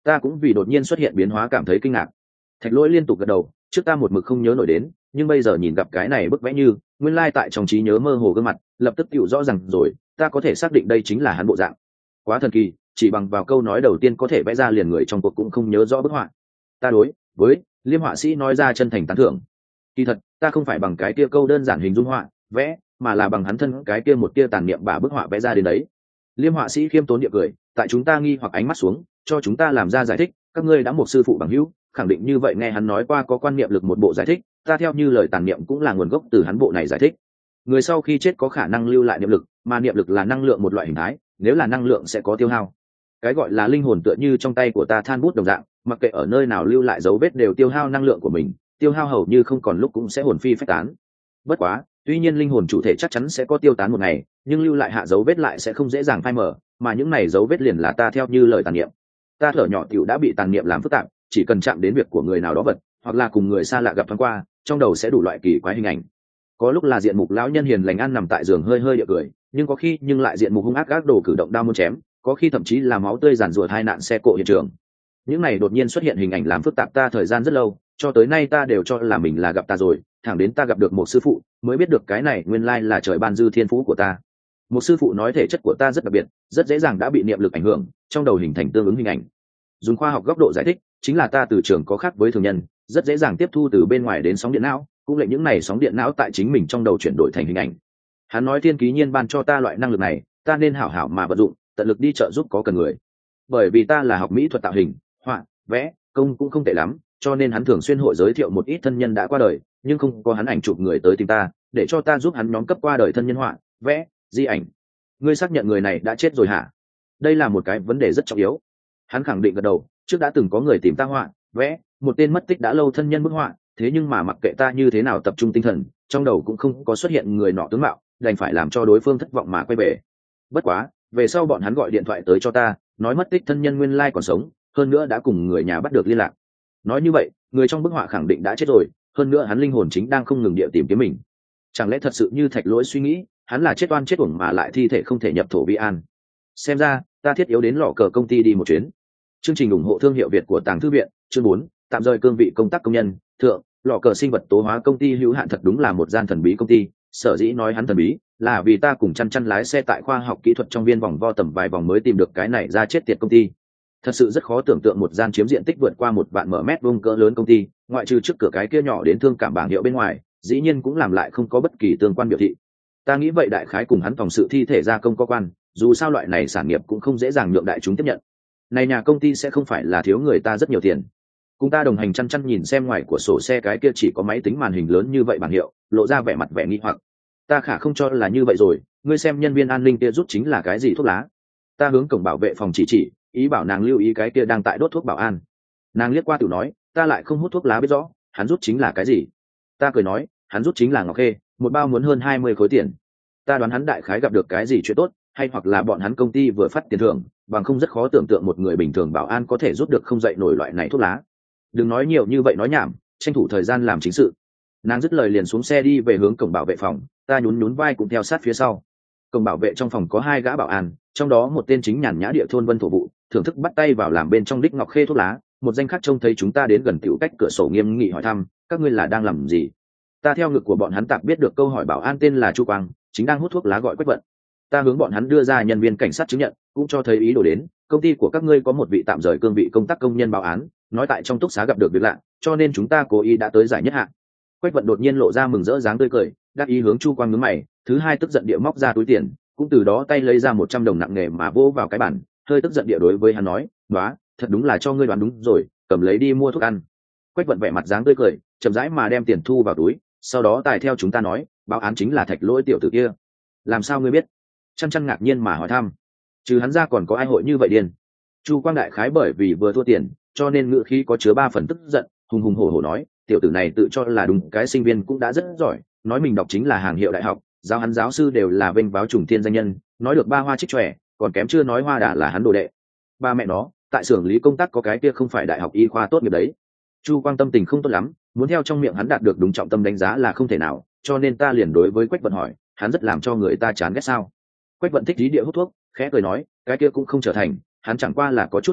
Ta cũng vì đột nhiên xuất hiện biến hóa cảm thấy kinh ngạc. Thạch Lỗi liên tục gật đầu, trước ta một mực không nhớ nổi đến, nhưng bây giờ nhìn gặp cái này bức vẽ như nguyên lai tại trong trí nhớ mơ hồ gương mặt, lập tức hiểu rõ rằng rồi, ta có thể xác định đây chính là hắn bộ dạng. Quá thần kỳ, chỉ bằng vào câu nói đầu tiên có thể vẽ ra liền người trong cuộc cũng không nhớ rõ bức họa. Ta đối với Liêm họa sĩ nói ra chân thành tán thưởng. Kỳ thật, ta không phải bằng cái kia câu đơn giản hình dung họa, vẽ, mà là bằng hắn thân cái kia một tia tàn niệm bả bức họa vẽ ra đến đấy. Liêm họa sĩ khiêm tốn địa cười, tại chúng ta nghi hoặc ánh mắt xuống, cho chúng ta làm ra giải thích, các ngươi đã một sư phụ bằng hữu, khẳng định như vậy nghe hắn nói qua có quan niệm lực một bộ giải thích, ta theo như lời tàn niệm cũng là nguồn gốc từ hắn bộ này giải thích. Người sau khi chết có khả năng lưu lại niệm lực, mà niệm lực là năng lượng một loại hình thái, nếu là năng lượng sẽ có tiêu hao. Cái gọi là linh hồn tựa như trong tay của ta than bút đồng dạng, mặc kệ ở nơi nào lưu lại dấu vết đều tiêu hao năng lượng của mình, tiêu hao hầu như không còn lúc cũng sẽ hồn phi phách tán. Bất quá, tuy nhiên linh hồn chủ thể chắc chắn sẽ có tiêu tán một ngày, nhưng lưu lại hạ dấu vết lại sẽ không dễ dàng phai mờ, mà những này dấu vết liền là ta theo như lời tàn niệm. Ta thở nhỏ tiểu đã bị tàn niệm làm phức tạp, chỉ cần chạm đến việc của người nào đó vật, hoặc là cùng người xa lạ gặp thoáng qua, trong đầu sẽ đủ loại kỳ quái hình ảnh. Có lúc là diện mục lão nhân hiền lành ăn nằm tại giường hơi hơi địa cười, nhưng có khi nhưng lại diện mục hung ác gác đồ cử động đao muốn chém, có khi thậm chí là máu tươi giàn ruột hai nạn xe cộ hiện trường. Những này đột nhiên xuất hiện hình ảnh làm phức tạp ta thời gian rất lâu, cho tới nay ta đều cho là mình là gặp ta rồi, thẳng đến ta gặp được một sư phụ mới biết được cái này nguyên lai là trời ban dư thiên phú của ta. Một sư phụ nói thể chất của ta rất đặc biệt, rất dễ dàng đã bị niệm lực ảnh hưởng, trong đầu hình thành tương ứng hình ảnh. Dùng khoa học góc độ giải thích, chính là ta từ trường có khác với thường nhân, rất dễ dàng tiếp thu từ bên ngoài đến sóng điện não, cũng lệnh những này sóng điện não tại chính mình trong đầu chuyển đổi thành hình ảnh. Hắn nói thiên ký nhiên ban cho ta loại năng lực này, ta nên hảo hảo mà vận dụng, tận lực đi trợ giúp có cần người. Bởi vì ta là học mỹ thuật tạo hình, họa, vẽ, công cũng không tệ lắm, cho nên hắn thường xuyên hội giới thiệu một ít thân nhân đã qua đời, nhưng không có hắn ảnh chụp người tới tìm ta, để cho ta giúp hắn nhóm cấp qua đời thân nhân họa, vẽ, di ảnh. Ngươi xác nhận người này đã chết rồi hả? Đây là một cái vấn đề rất trọng yếu. Hắn khẳng định gật đầu, trước đã từng có người tìm ta họa, vẽ, một tên mất tích đã lâu thân nhân bức họa, thế nhưng mà mặc kệ ta như thế nào tập trung tinh thần, trong đầu cũng không có xuất hiện người nọ tướng mạo, đành phải làm cho đối phương thất vọng mà quay về. Bất quá, về sau bọn hắn gọi điện thoại tới cho ta, nói mất tích thân nhân nguyên lai còn sống, hơn nữa đã cùng người nhà bắt được liên lạc. Nói như vậy, người trong bức họa khẳng định đã chết rồi, hơn nữa hắn linh hồn chính đang không ngừng địa tìm kiếm mình. Chẳng lẽ thật sự như Thạch Lỗi suy nghĩ, hắn là chết oan chết uổng mà lại thi thể không thể nhập thổ vi an? Xem ra, ta thiết yếu đến lò cờ công ty đi một chuyến. Chương trình ủng hộ thương hiệu Việt của Tàng Thư viện, chương 4, tạm rời cương vị công tác công nhân, thượng, lò cờ sinh vật tố hóa công ty hữu hạn thật đúng là một gian thần bí công ty, sở dĩ nói hắn thần bí, là vì ta cùng chăn lái xe tại khoa học kỹ thuật trong viên vòng vo tầm vài vòng mới tìm được cái này ra chết tiệt công ty. Thật sự rất khó tưởng tượng một gian chiếm diện tích vượt qua 1 vạn mở mét vuông cỡ lớn công ty, ngoại trừ trước cửa cái kia nhỏ đến thương cảm bảng hiệu bên ngoài, dĩ nhiên cũng làm lại không có bất kỳ tương quan biểu thị. Ta nghĩ vậy đại khái cùng hắn phòng sự thi thể gia công có quan, dù sao loại này sản nghiệp cũng không dễ dàng nhượng đại chúng tiếp nhận. Này nhà công ty sẽ không phải là thiếu người ta rất nhiều tiền. Cùng ta đồng hành chăn nhìn xem ngoài của sổ xe cái kia chỉ có máy tính màn hình lớn như vậy bảng hiệu, lộ ra vẻ mặt vẻ nghi hoặc. Ta khả không cho là như vậy rồi, ngươi xem nhân viên an ninh kia rút chính là cái gì thuốc lá? Ta hướng cổng bảo vệ phòng chỉ, ý bảo nàng lưu ý cái kia đang tại đốt thuốc bảo an. Nàng liếc qua tự nói, ta lại không hút thuốc lá biết rõ, hắn rút chính là cái gì? Ta cười nói, hắn rút chính là ngọc khê, một bao muốn hơn 20 khối tiền. Ta đoán hắn đại khái gặp được cái gì chuyện tốt, hay hoặc là bọn hắn công ty vừa phát tiền thưởng, bằng không rất khó tưởng tượng một người bình thường bảo an có thể rút được không dậy nổi loại này thuốc lá. Đừng nói nhiều như vậy nói nhảm, tranh thủ thời gian làm chính sự. Nàng dứt lời liền xuống xe đi về hướng cổng bảo vệ phòng, ta nhún vai cũng theo sát phía sau. Cổng bảo vệ trong phòng có 2 gã bảo an, trong đó một tên chính nhàn nhã địa thôn vân thổ vụ, thưởng thức bắt tay vào làm bên trong đích ngọc khê thuốc lá, một danh khác trông thấy chúng ta đến gần tiểu cách cửa sổ nghiêm nghị hỏi thăm, các ngươi là đang làm gì? Ta theo ngực của bọn hắn tạp biết được câu hỏi bảo an tên là Chu Quang, chính đang hút thuốc lá gọi Quách Vận. Ta hướng bọn hắn đưa ra nhân viên cảnh sát chứng nhận, cũng cho thấy ý đồ đến, công ty của các ngươi có một vị tạm rời cương vị công tác công nhân báo án, nói tại trong túc xá gặp được việc lạ, cho nên chúng ta cố ý đã tới giải nhất hạng. Quách Vận đột nhiên lộ ra mừng rỡ dáng tươi cười, đáp ý hướng Chu Quang nhướng mày, thứ hai tức giận địa móc ra túi tiền, cũng từ đó tay lấy ra 100 đồng nặng nề mà vỗ vào cái bàn, hơi tức giận địa đối với hắn nói, "Nóa, thật đúng là cho ngươi đoán đúng rồi, cầm lấy đi mua thuốc ăn." Quách Vận vẻ mặt dáng tươi cười, chậm rãi mà đem tiền thu vào túi, sau đó tài theo chúng ta nói, báo án chính là Thạch Lỗi tiểu tử kia. Làm sao ngươi biết? Chăn ngạc nhiên mà hỏi thăm. Trừ hắn ra còn có ai hội như vậy điên? Chu Quang đại khái bởi vì vừa thua tiền, cho nên ngữ khí có chứa 3 phần tức giận, hùng hùng hổ hổ nói, tiểu tử này tự cho là đúng cái sinh viên cũng đã rất giỏi, nói mình đọc chính là hàng hiệu đại học, giáo hắn giáo sư đều là vênh váo trùng thiên danh nhân, nói được 3 hoa trích tròe, còn kém chưa nói Hoa Đà là hắn đồ đệ. Ba mẹ nó, tại xưởng lý công tác có cái kia không phải đại học y khoa tốt nghiệp đấy. Chu Quang tâm tình không tốt lắm, muốn theo trong miệng hắn đạt được đúng trọng tâm đánh giá là không thể nào, cho nên ta liền đối với Quách Vận hỏi, hắn rất làm cho người ta chán ghét sao? Quách Vận thích lý địa hút thuốc, khẽ cười nói, cái kia cũng không trở thành, hắn chẳng qua là có chút tự đại,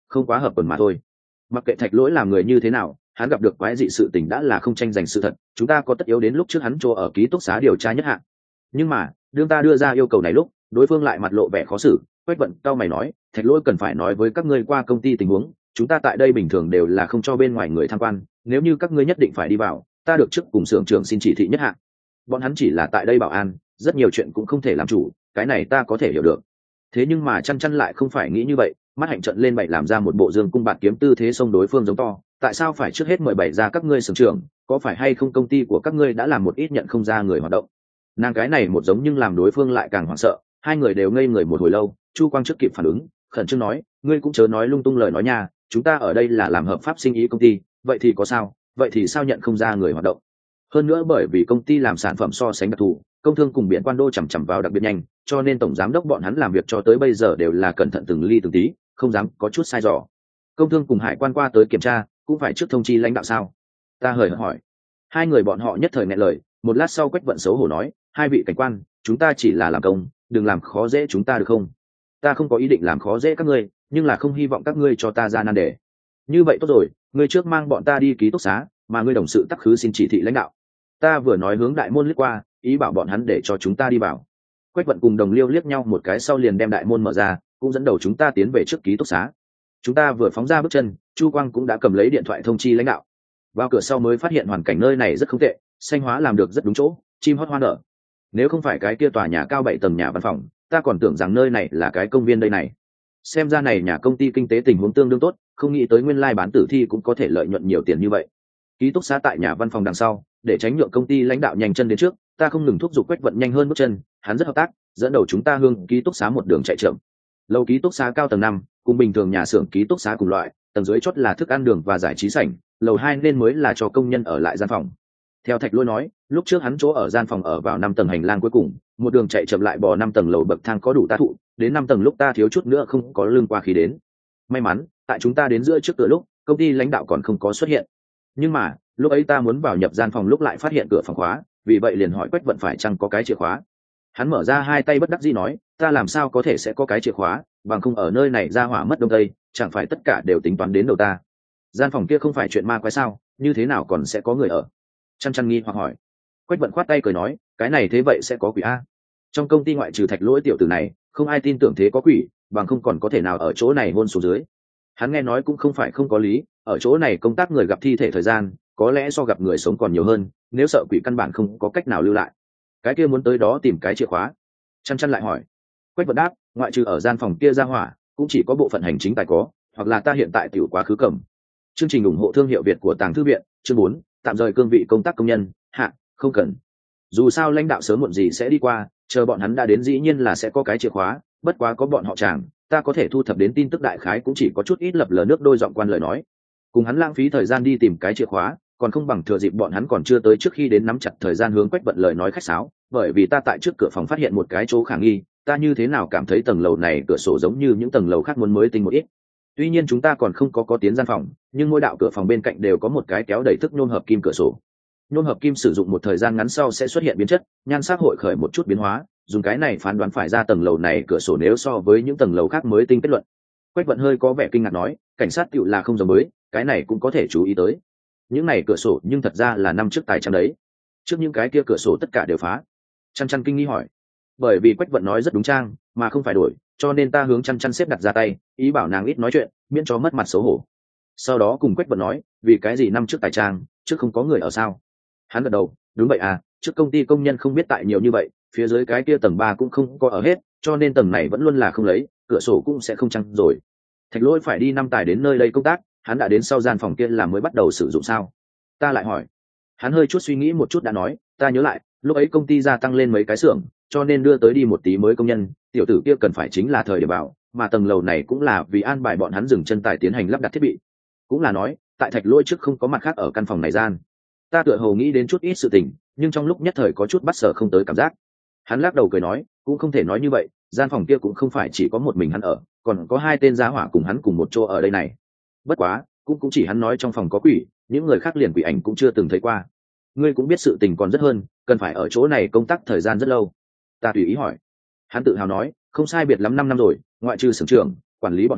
không quá hợp quần mà thôi. Mặc kệ Thạch Lỗi làm người như thế nào, hắn gặp được quái dị sự tình đã là không tranh giành sự thật, chúng ta có tất yếu đến lúc trước hắn chỗ ở ký túc xá điều tra nhất hạng. Nhưng mà đương ta đưa ra yêu cầu này lúc, đối phương lại mặt lộ vẻ khó xử. Quách Vận cao mày nói, Thạch Lỗi cần phải nói với các ngươi qua công ty tình huống, chúng ta tại đây bình thường đều là không cho bên ngoài người tham quan, nếu như các ngươi nhất định phải đi vào, ta được trước cùng xưởng trưởng xin chỉ thị nhất hạng. Bọn hắn chỉ là tại đây bảo an, rất nhiều chuyện cũng không thể làm chủ, cái này ta có thể hiểu được. Thế nhưng mà chăn chăn lại không phải nghĩ như vậy, mắt hạnh trận lên bậy làm ra một bộ dương cung bạt kiếm tư thế xông đối phương giống to, tại sao phải trước hết mời bày ra các ngươi xưởng trưởng, có phải hay không công ty của các ngươi đã làm một ít nhận không ra người hoạt động. Nàng cái này một giống nhưng làm đối phương lại càng hoảng sợ, hai người đều ngây người một hồi lâu. Chu Quang trước kịp phản ứng, khẩn trương nói, ngươi cũng chớ nói lung tung lời nói nha, chúng ta ở đây là làm hợp pháp sinh ý công ty, vậy thì có sao, vậy thì sao nhận không ra người hoạt động. Hơn nữa bởi vì công ty làm sản phẩm so sánh đặc thù, công thương cùng biển quan đô chằm chằm vào đặc biệt nhanh, cho nên tổng giám đốc bọn hắn làm việc cho tới bây giờ đều là cẩn thận từng ly từng tí, không dám có chút sai dò. Công thương cùng hải quan qua tới kiểm tra cũng phải trước thông chi lãnh đạo sao? Ta hời hợt hỏi. Hai người bọn họ nhất thời nghẹn lời, một lát sau Quách Vận xấu hổ nói, hai vị cảnh quan, chúng ta chỉ là làm công, đừng làm khó dễ chúng ta được không? Ta không có ý định làm khó dễ các ngươi, nhưng là không hy vọng các ngươi cho ta ra nan đề. Như vậy tốt rồi, ngươi trước mang bọn ta đi ký túc xá, mà ngươi đồng sự tắc khứ xin chỉ thị lãnh đạo. Ta vừa nói hướng đại môn liếc qua, ý bảo bọn hắn để cho chúng ta đi vào. Quách Vận cùng Đồng Liêu liếc nhau một cái sau liền đem đại môn mở ra, cũng dẫn đầu chúng ta tiến về trước ký túc xá. Chúng ta vừa phóng ra bước chân, Chu Quang cũng đã cầm lấy điện thoại thông chi lãnh đạo. Vào cửa sau mới phát hiện hoàn cảnh nơi này rất không tệ, xanh hóa làm được rất đúng chỗ, chim hót hoa nở. Nếu không phải cái kia tòa nhà cao 7 tầng nhà văn phòng, ta còn tưởng rằng nơi này là cái công viên đây này. Xem ra này nhà công ty kinh tế tình huống tương đương tốt, không nghĩ tới nguyên lai bán tử thi cũng có thể lợi nhuận nhiều tiền như vậy. Ký túc xá tại nhà văn phòng đằng sau, để tránh nhượng công ty lãnh đạo nhanh chân đến trước, ta không ngừng thúc giục Quách Vận nhanh hơn bước chân, hắn rất hợp tác, dẫn đầu chúng ta hướng ký túc xá một đường chạy chậm. Lầu ký túc xá cao tầng 5, cùng bình thường nhà xưởng ký túc xá cùng loại, tầng dưới chót là thức ăn đường và giải trí sảnh, lầu 2 nên mới là cho công nhân ở lại gian phòng. Theo Thạch Lỗi nói, lúc trước hắn chỗ ở gian phòng ở vào 5 tầng hành lang cuối cùng, một đường chạy chậm lại bò 5 tầng lầu bậc thang có đủ ta thụ, đến 5 tầng lúc ta thiếu chút nữa không có lưng qua khí đến. May mắn, tại chúng ta đến giữa trước cửa lúc, công ty lãnh đạo còn không có xuất hiện. Nhưng mà, lúc ấy ta muốn vào nhập gian phòng lúc lại phát hiện cửa phòng khóa, vì vậy liền hỏi Quách Vận phải chăng có cái chìa khóa. Hắn mở ra hai tay bất đắc dĩ nói, ta làm sao có thể sẽ có cái chìa khóa, bằng không ở nơi này ra hỏa mất đông tây, chẳng phải tất cả đều tính toán đến đầu ta. Gian phòng kia không phải chuyện ma quái sao, như thế nào còn sẽ có người ở? Chăn chăn nghi hoặc hỏi. Quách Vận khoát tay cười nói, cái này thế vậy sẽ có quỷ a. Trong công ty ngoại trừ Thạch Lỗi tiểu tử này, không ai tin tưởng thế có quỷ, bằng không còn có thể nào ở chỗ này hôn xuống dưới. Hắn nghe nói cũng không phải không có lý, ở chỗ này công tác người gặp thi thể thời gian, có lẽ so gặp người sống còn nhiều hơn, nếu sợ quỷ căn bản không có cách nào lưu lại. Cái kia muốn tới đó tìm cái chìa khóa. Chăn chăn lại hỏi. Quách Vận đáp, ngoại trừ ở gian phòng kia ra hỏa, cũng chỉ có bộ phận hành chính tài có, hoặc là ta hiện tại tiểu quá khứ cầm. Chương trình ủng hộ thương hiệu Việt của Tàng Thư viện, chương 4, tạm rời cương vị công tác công nhân, hạ, không cần. Dù sao lãnh đạo sớm muộn gì sẽ đi qua, chờ bọn hắn đã đến dĩ nhiên là sẽ có cái chìa khóa, bất quá có bọn họ chàng, ta có thể thu thập đến tin tức đại khái cũng chỉ có chút ít lập lờ nước đôi giọng quan lời nói. Cùng hắn lãng phí thời gian đi tìm cái chìa khóa, còn không bằng thừa dịp bọn hắn còn chưa tới trước khi đến nắm chặt thời gian hướng Quách Vận lời nói khách sáo, bởi vì ta tại trước cửa phòng phát hiện một cái chỗ khả nghi, ta như thế nào cảm thấy tầng lầu này cửa sổ giống như những tầng lầu khác muốn mới tinh một ít. Tuy nhiên chúng ta còn không có tiến gian phòng, nhưng mỗi đạo cửa phòng bên cạnh đều có một cái kéo đẩy thức nhôm hợp kim cửa sổ. Nhôm hợp kim sử dụng một thời gian ngắn sau sẽ xuất hiện biến chất, nhan sắc hội khởi một chút biến hóa, dùng cái này phán đoán phải ra tầng lầu này cửa sổ nếu so với những tầng lầu khác mới tinh kết luận. Quách Vận hơi có vẻ kinh ngạc nói, cảnh sát tựu là không giống mới, cái này cũng có thể chú ý tới. Những này cửa sổ nhưng thật ra là năm trước tài trang đấy. Trước những cái kia cửa sổ tất cả đều phá. Chăn chăn kinh nghi hỏi. Bởi vì Quách Vận nói rất đúng trang, mà không phải đổi, cho nên ta hướng chăn chăn xếp đặt ra tay, ý bảo nàng ít nói chuyện, miễn cho mất mặt xấu hổ. Sau đó cùng Quách Vận nói, vì cái gì năm trước tài trang, trước không có người ở sao? Hắn gật đầu, đúng vậy à, trước công ty công nhân không biết tại nhiều như vậy, phía dưới cái kia tầng 3 cũng không có ở hết, cho nên tầng này vẫn luôn là không lấy, cửa sổ cũng sẽ không trăng rồi. Thạch Lỗi phải đi 5 tài đến nơi đây công tác, hắn đã đến sau gian phòng kia là mới bắt đầu sử dụng sao? Ta lại hỏi. Hắn hơi chút suy nghĩ một chút đã nói, ta nhớ lại, lúc ấy công ty gia tăng lên mấy cái xưởng, cho nên đưa tới đi một tí mới công nhân, tiểu tử kia cần phải chính là thời điểm bảo, mà tầng lầu này cũng là vì an bài bọn hắn dừng chân tài tiến hành lắp đặt thiết bị. Cũng là nói, tại Thạch Lỗi trước không có mặt khác ở căn phòng này gian. Ta tựa hồ nghĩ đến chút ít sự tình, nhưng trong lúc nhất thời có chút bắt sở không tới cảm giác. Hắn lắc đầu cười nói, cũng không thể nói như vậy, gian phòng kia cũng không phải chỉ có một mình hắn ở, còn có hai tên giá hỏa cùng hắn cùng một chỗ ở đây này. Bất quá, cũng chỉ hắn nói trong phòng có quỷ, những người khác liền quỷ ảnh cũng chưa từng thấy qua. Ngươi cũng biết sự tình còn rất hơn, cần phải ở chỗ này công tác thời gian rất lâu. Ta tùy ý hỏi. Hắn tự hào nói, không sai biệt lắm 5 năm rồi, ngoại trừ xưởng trưởng, quản lý bọn hắn,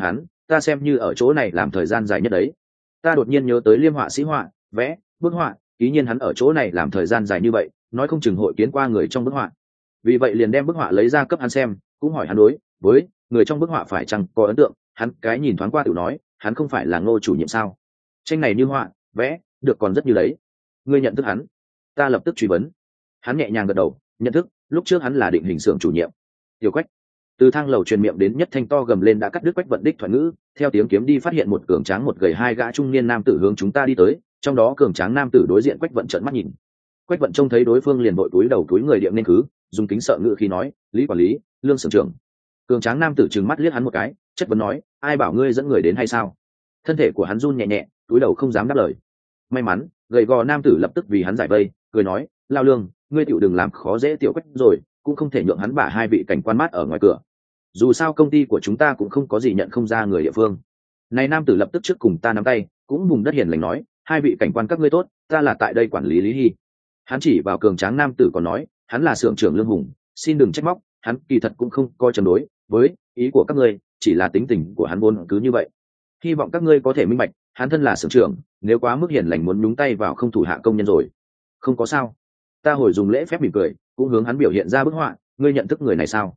ta xem như ở chỗ này làm thời gian dài nhất đấy. Ta đột nhiên nhớ tới Liêm họa sĩ họa vẽ bức họa, ý nhiên hắn ở chỗ này làm thời gian dài như vậy, nói không chừng hội kiến qua người trong bức họa. Vì vậy liền đem bức họa lấy ra cấp hắn xem, cũng hỏi hắn đối với người trong bức họa phải chăng có ấn tượng. Hắn cái nhìn thoáng qua tự nói, hắn không phải là Ngô chủ nhiệm sao? Tranh này như họa vẽ được còn rất như đấy, ngươi nhận thức hắn? Ta lập tức truy vấn. Hắn nhẹ nhàng gật đầu, nhận thức, lúc trước hắn là định hình xưởng chủ nhiệm. Tiểu Quách. Từ thang lầu truyền miệng đến Nhất Thanh to gầm lên đã cắt đứt Quách Vận đích thoại ngữ, theo tiếng kiếm đi phát hiện một cường tráng một gầy hai gã trung niên nam tử hướng chúng ta đi tới, trong đó cường tráng nam tử đối diện Quách Vận trợn mắt nhìn. Quách Vận trông thấy đối phương liền vội túi đầu túi người điệm nên cứ, dùng kính sợ ngữ khi nói, lý quản lý, Lương xưởng trưởng. Cường tráng nam tử trừng mắt liếc hắn một cái, chất vấn nói, ai bảo ngươi dẫn người đến hay sao? Thân thể của hắn run nhẹ nhẹ, túi đầu không dám đáp lời. May mắn, gầy gò nam tử lập tức vì hắn giải vây, cười nói, lao Lương, ngươi tiểu đừng làm khó dễ tiểu Quách rồi, cũng không thể nhượng hắn bả hai vị cảnh quan mát ở ngoài cửa. Dù sao công ty của chúng ta cũng không có gì nhận không ra người địa phương. Này nam tử lập tức trước cùng ta nắm tay, cũng vùng đất hiền lành nói, hai vị cảnh quan các ngươi tốt, ta là tại đây quản lý Lý Hy. Hắn chỉ vào cường tráng nam tử còn nói, hắn là xưởng trưởng Lương Hùng, xin đừng trách móc, hắn kỳ thật cũng không coi chống đối với ý của các ngươi, chỉ là tính tình của hắn vốn cứ như vậy. Hy vọng các ngươi có thể minh bạch, hắn thân là xưởng trưởng, nếu quá mức hiền lành muốn nhúng tay vào không thủ hạ công nhân rồi. Không có sao. Ta hồi dùng lễ phép mỉm cười, cũng hướng hắn biểu hiện ra bức họa, ngươi nhận thức người này sao?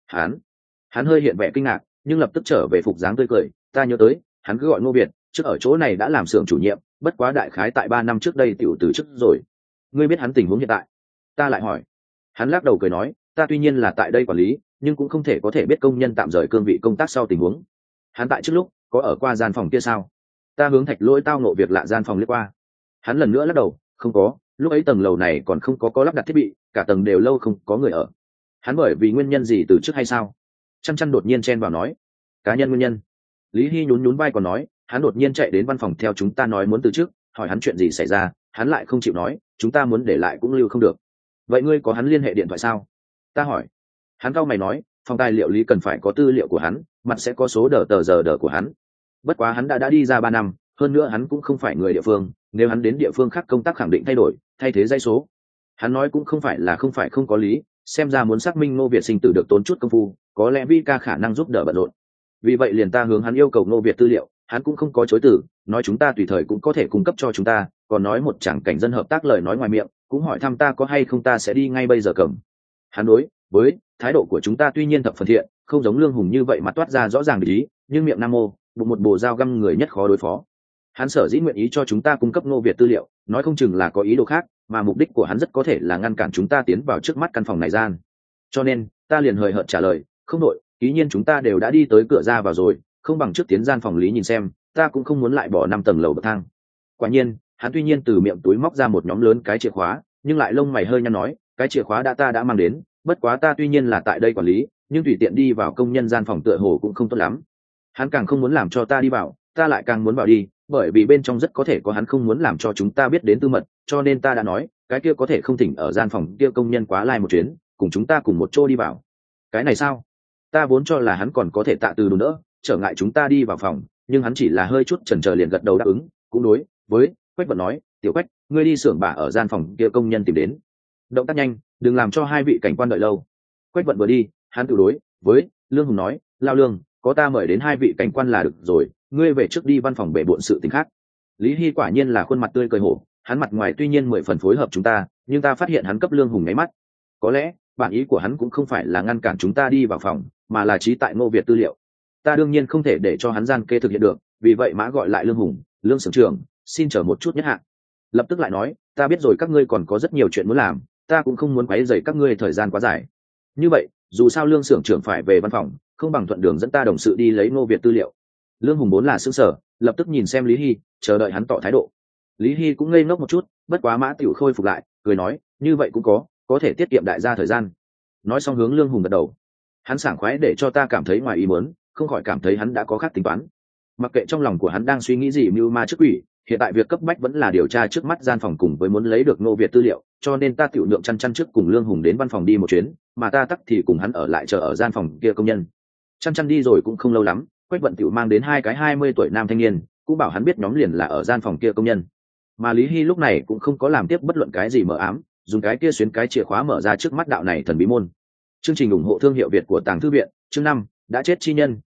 Hắn hơi hiện vẻ kinh ngạc, nhưng lập tức trở về phục dáng tươi cười, ta nhớ tới, hắn cứ gọi Ngô Việt, trước ở chỗ này đã làm xưởng chủ nhiệm, bất quá đại khái tại 3 năm trước đây tiểu từ chức rồi. Ngươi biết hắn tình huống hiện tại? Ta lại hỏi. Hắn lắc đầu cười nói, ta tuy nhiên là tại đây quản lý, nhưng cũng không thể có thể biết công nhân tạm rời cương vị công tác sau tình huống. Hắn tại trước lúc có ở qua gian phòng kia sao? Ta hướng Thạch Lỗi tao nộ việc lạ gian phòng liếc qua. Hắn lần nữa lắc đầu, không có, lúc ấy tầng lầu này còn không có lắp đặt thiết bị, cả tầng đều lâu không có người ở. Hắn bởi vì nguyên nhân gì từ trước hay sao? Chăn đột nhiên chen vào nói, cá nhân nguyên nhân. Lý Hy nhún vai còn nói, hắn đột nhiên chạy đến văn phòng theo chúng ta nói muốn từ trước, hỏi hắn chuyện gì xảy ra, hắn lại không chịu nói, chúng ta muốn để lại cũng lưu không được. Vậy ngươi có hắn liên hệ điện thoại sao? Ta hỏi. Hắn cau mày nói, phòng tài liệu Lý cần phải có tư liệu của hắn, mặt sẽ có số đờ của hắn. Bất quá hắn đã đi ra 3 năm, hơn nữa hắn cũng không phải người địa phương, nếu hắn đến địa phương khác công tác khẳng định thay đổi, thay thế dây số. Hắn nói cũng không phải không có lý, xem ra muốn xác minh Ngô Việt sinh tử được tốn chút công phu, có lẽ Vi ca khả năng giúp đỡ bận rộn. Vì vậy liền ta hướng hắn yêu cầu Ngô Việt tư liệu, hắn cũng không có chối từ, nói chúng ta tùy thời cũng có thể cung cấp cho chúng ta, còn nói một chẳng cảnh dân hợp tác lời nói ngoài miệng, cũng hỏi thăm ta có hay không ta sẽ đi ngay bây giờ cầm. Hắn đối với thái độ của chúng ta tuy nhiên thập phần thiện, không giống Lương Hùng như vậy mà toát ra rõ ràng ý, nhưng miệng nam mô, bụng một bồ dao găm người nhất khó đối phó. Hắn sở dĩ nguyện ý cho chúng ta cung cấp Ngô Việt tư liệu, nói không chừng là có ý đồ khác, mà mục đích của hắn rất có thể là ngăn cản chúng ta tiến vào trước mắt căn phòng này gian. Cho nên ta liền hời hợt trả lời, không đội, ý nhiên chúng ta đều đã đi tới cửa ra vào rồi, không bằng trước tiến gian phòng Lý nhìn xem, ta cũng không muốn lại bỏ 5 tầng lầu bậc thang. Quả nhiên hắn tuy nhiên từ miệng túi móc ra một nhóm lớn cái chìa khóa, nhưng lại lông mày hơi nhăn nói, cái chìa khóa ta đã mang đến, bất quá ta tuy nhiên là tại đây quản lý, nhưng tùy tiện đi vào công nhân gian phòng tựa hồ cũng không tốt lắm. Hắn càng không muốn làm cho ta đi vào, ta lại càng muốn vào đi, bởi vì bên trong rất có thể có hắn không muốn làm cho chúng ta biết đến tư mật, cho nên ta đã nói, cái kia có thể không thỉnh ở gian phòng kia công nhân quá lai một chuyến, cùng chúng ta cùng một chỗ đi vào. Cái này sao? Ta vốn cho là hắn còn có thể tạ từ đủ nữa, trở ngại chúng ta đi vào phòng, nhưng hắn chỉ là hơi chút chần chờ liền gật đầu đáp ứng, cũng đối với Quách Vận nói, tiểu Quách, ngươi đi xưởng bả ở gian phòng kia công nhân tìm đến. Động tác nhanh, đừng làm cho hai vị cảnh quan đợi lâu. Quách Vận vừa đi, hắn tự đối với Lương Hùng nói, lao Lương, có ta mời đến hai vị cảnh quan là được rồi, ngươi về trước đi văn phòng bể bộn sự tình khác. Lý Hy quả nhiên là khuôn mặt tươi cười hổ, hắn mặt ngoài tuy nhiên 10 phần phối hợp chúng ta, nhưng ta phát hiện hắn cấp Lương Hùng ngáy mắt. Có lẽ bản ý của hắn cũng không phải là ngăn cản chúng ta đi vào phòng, mà là trí tại Ngô Việt tư liệu. Ta đương nhiên không thể để cho hắn gian kê thực hiện được, vì vậy mã gọi lại Lương Hùng, Lương xưởng trưởng, xin chờ một chút nhất hạn. Lập tức lại nói, ta biết rồi các ngươi còn có rất nhiều chuyện muốn làm, ta cũng không muốn quấy rầy các ngươi thời gian quá dài. Như vậy, dù sao Lương xưởng trưởng phải về văn phòng, không bằng thuận đường dẫn ta đồng sự đi lấy Ngô Việt tư liệu. Lương Hùng vốn là sững sờ, lập tức nhìn xem Lý Hy, chờ đợi hắn tỏ thái độ. Lý Hy cũng ngây ngốc một chút, bất quá mã tiểu khôi phục lại, cười nói, như vậy cũng có thể tiết kiệm đại gia thời gian. Nói xong hướng Lương Hùng gật đầu. Hắn sảng khoái để cho ta cảm thấy ngoài ý muốn, không khỏi cảm thấy hắn đã có khác tính toán. Mặc kệ trong lòng của hắn đang suy nghĩ gì mưu ma trước quỷ, hiện tại việc cấp bách vẫn là điều tra trước mắt gian phòng cùng với muốn lấy được Ngô Việt tư liệu, cho nên ta tiểu lượng chăn trước cùng Lương Hùng đến văn phòng đi một chuyến, mà ta tắc thì cùng hắn ở lại chờ ở gian phòng kia công nhân. Chăn đi rồi cũng không lâu lắm, Quách Vận tiểu mang đến 2 cái 20 tuổi nam thanh niên, cũng bảo hắn biết nhóm liền là ở gian phòng kia công nhân. Mà Lý Hy lúc này cũng không có làm tiếp bất luận cái gì mờ ám, dùng cái kia xuyến cái chìa khóa mở ra trước mắt đạo này thần bí môn. Chương trình ủng hộ thương hiệu Việt của Tàng Thư viện, chương 5, đã chết chi nhân, thượng,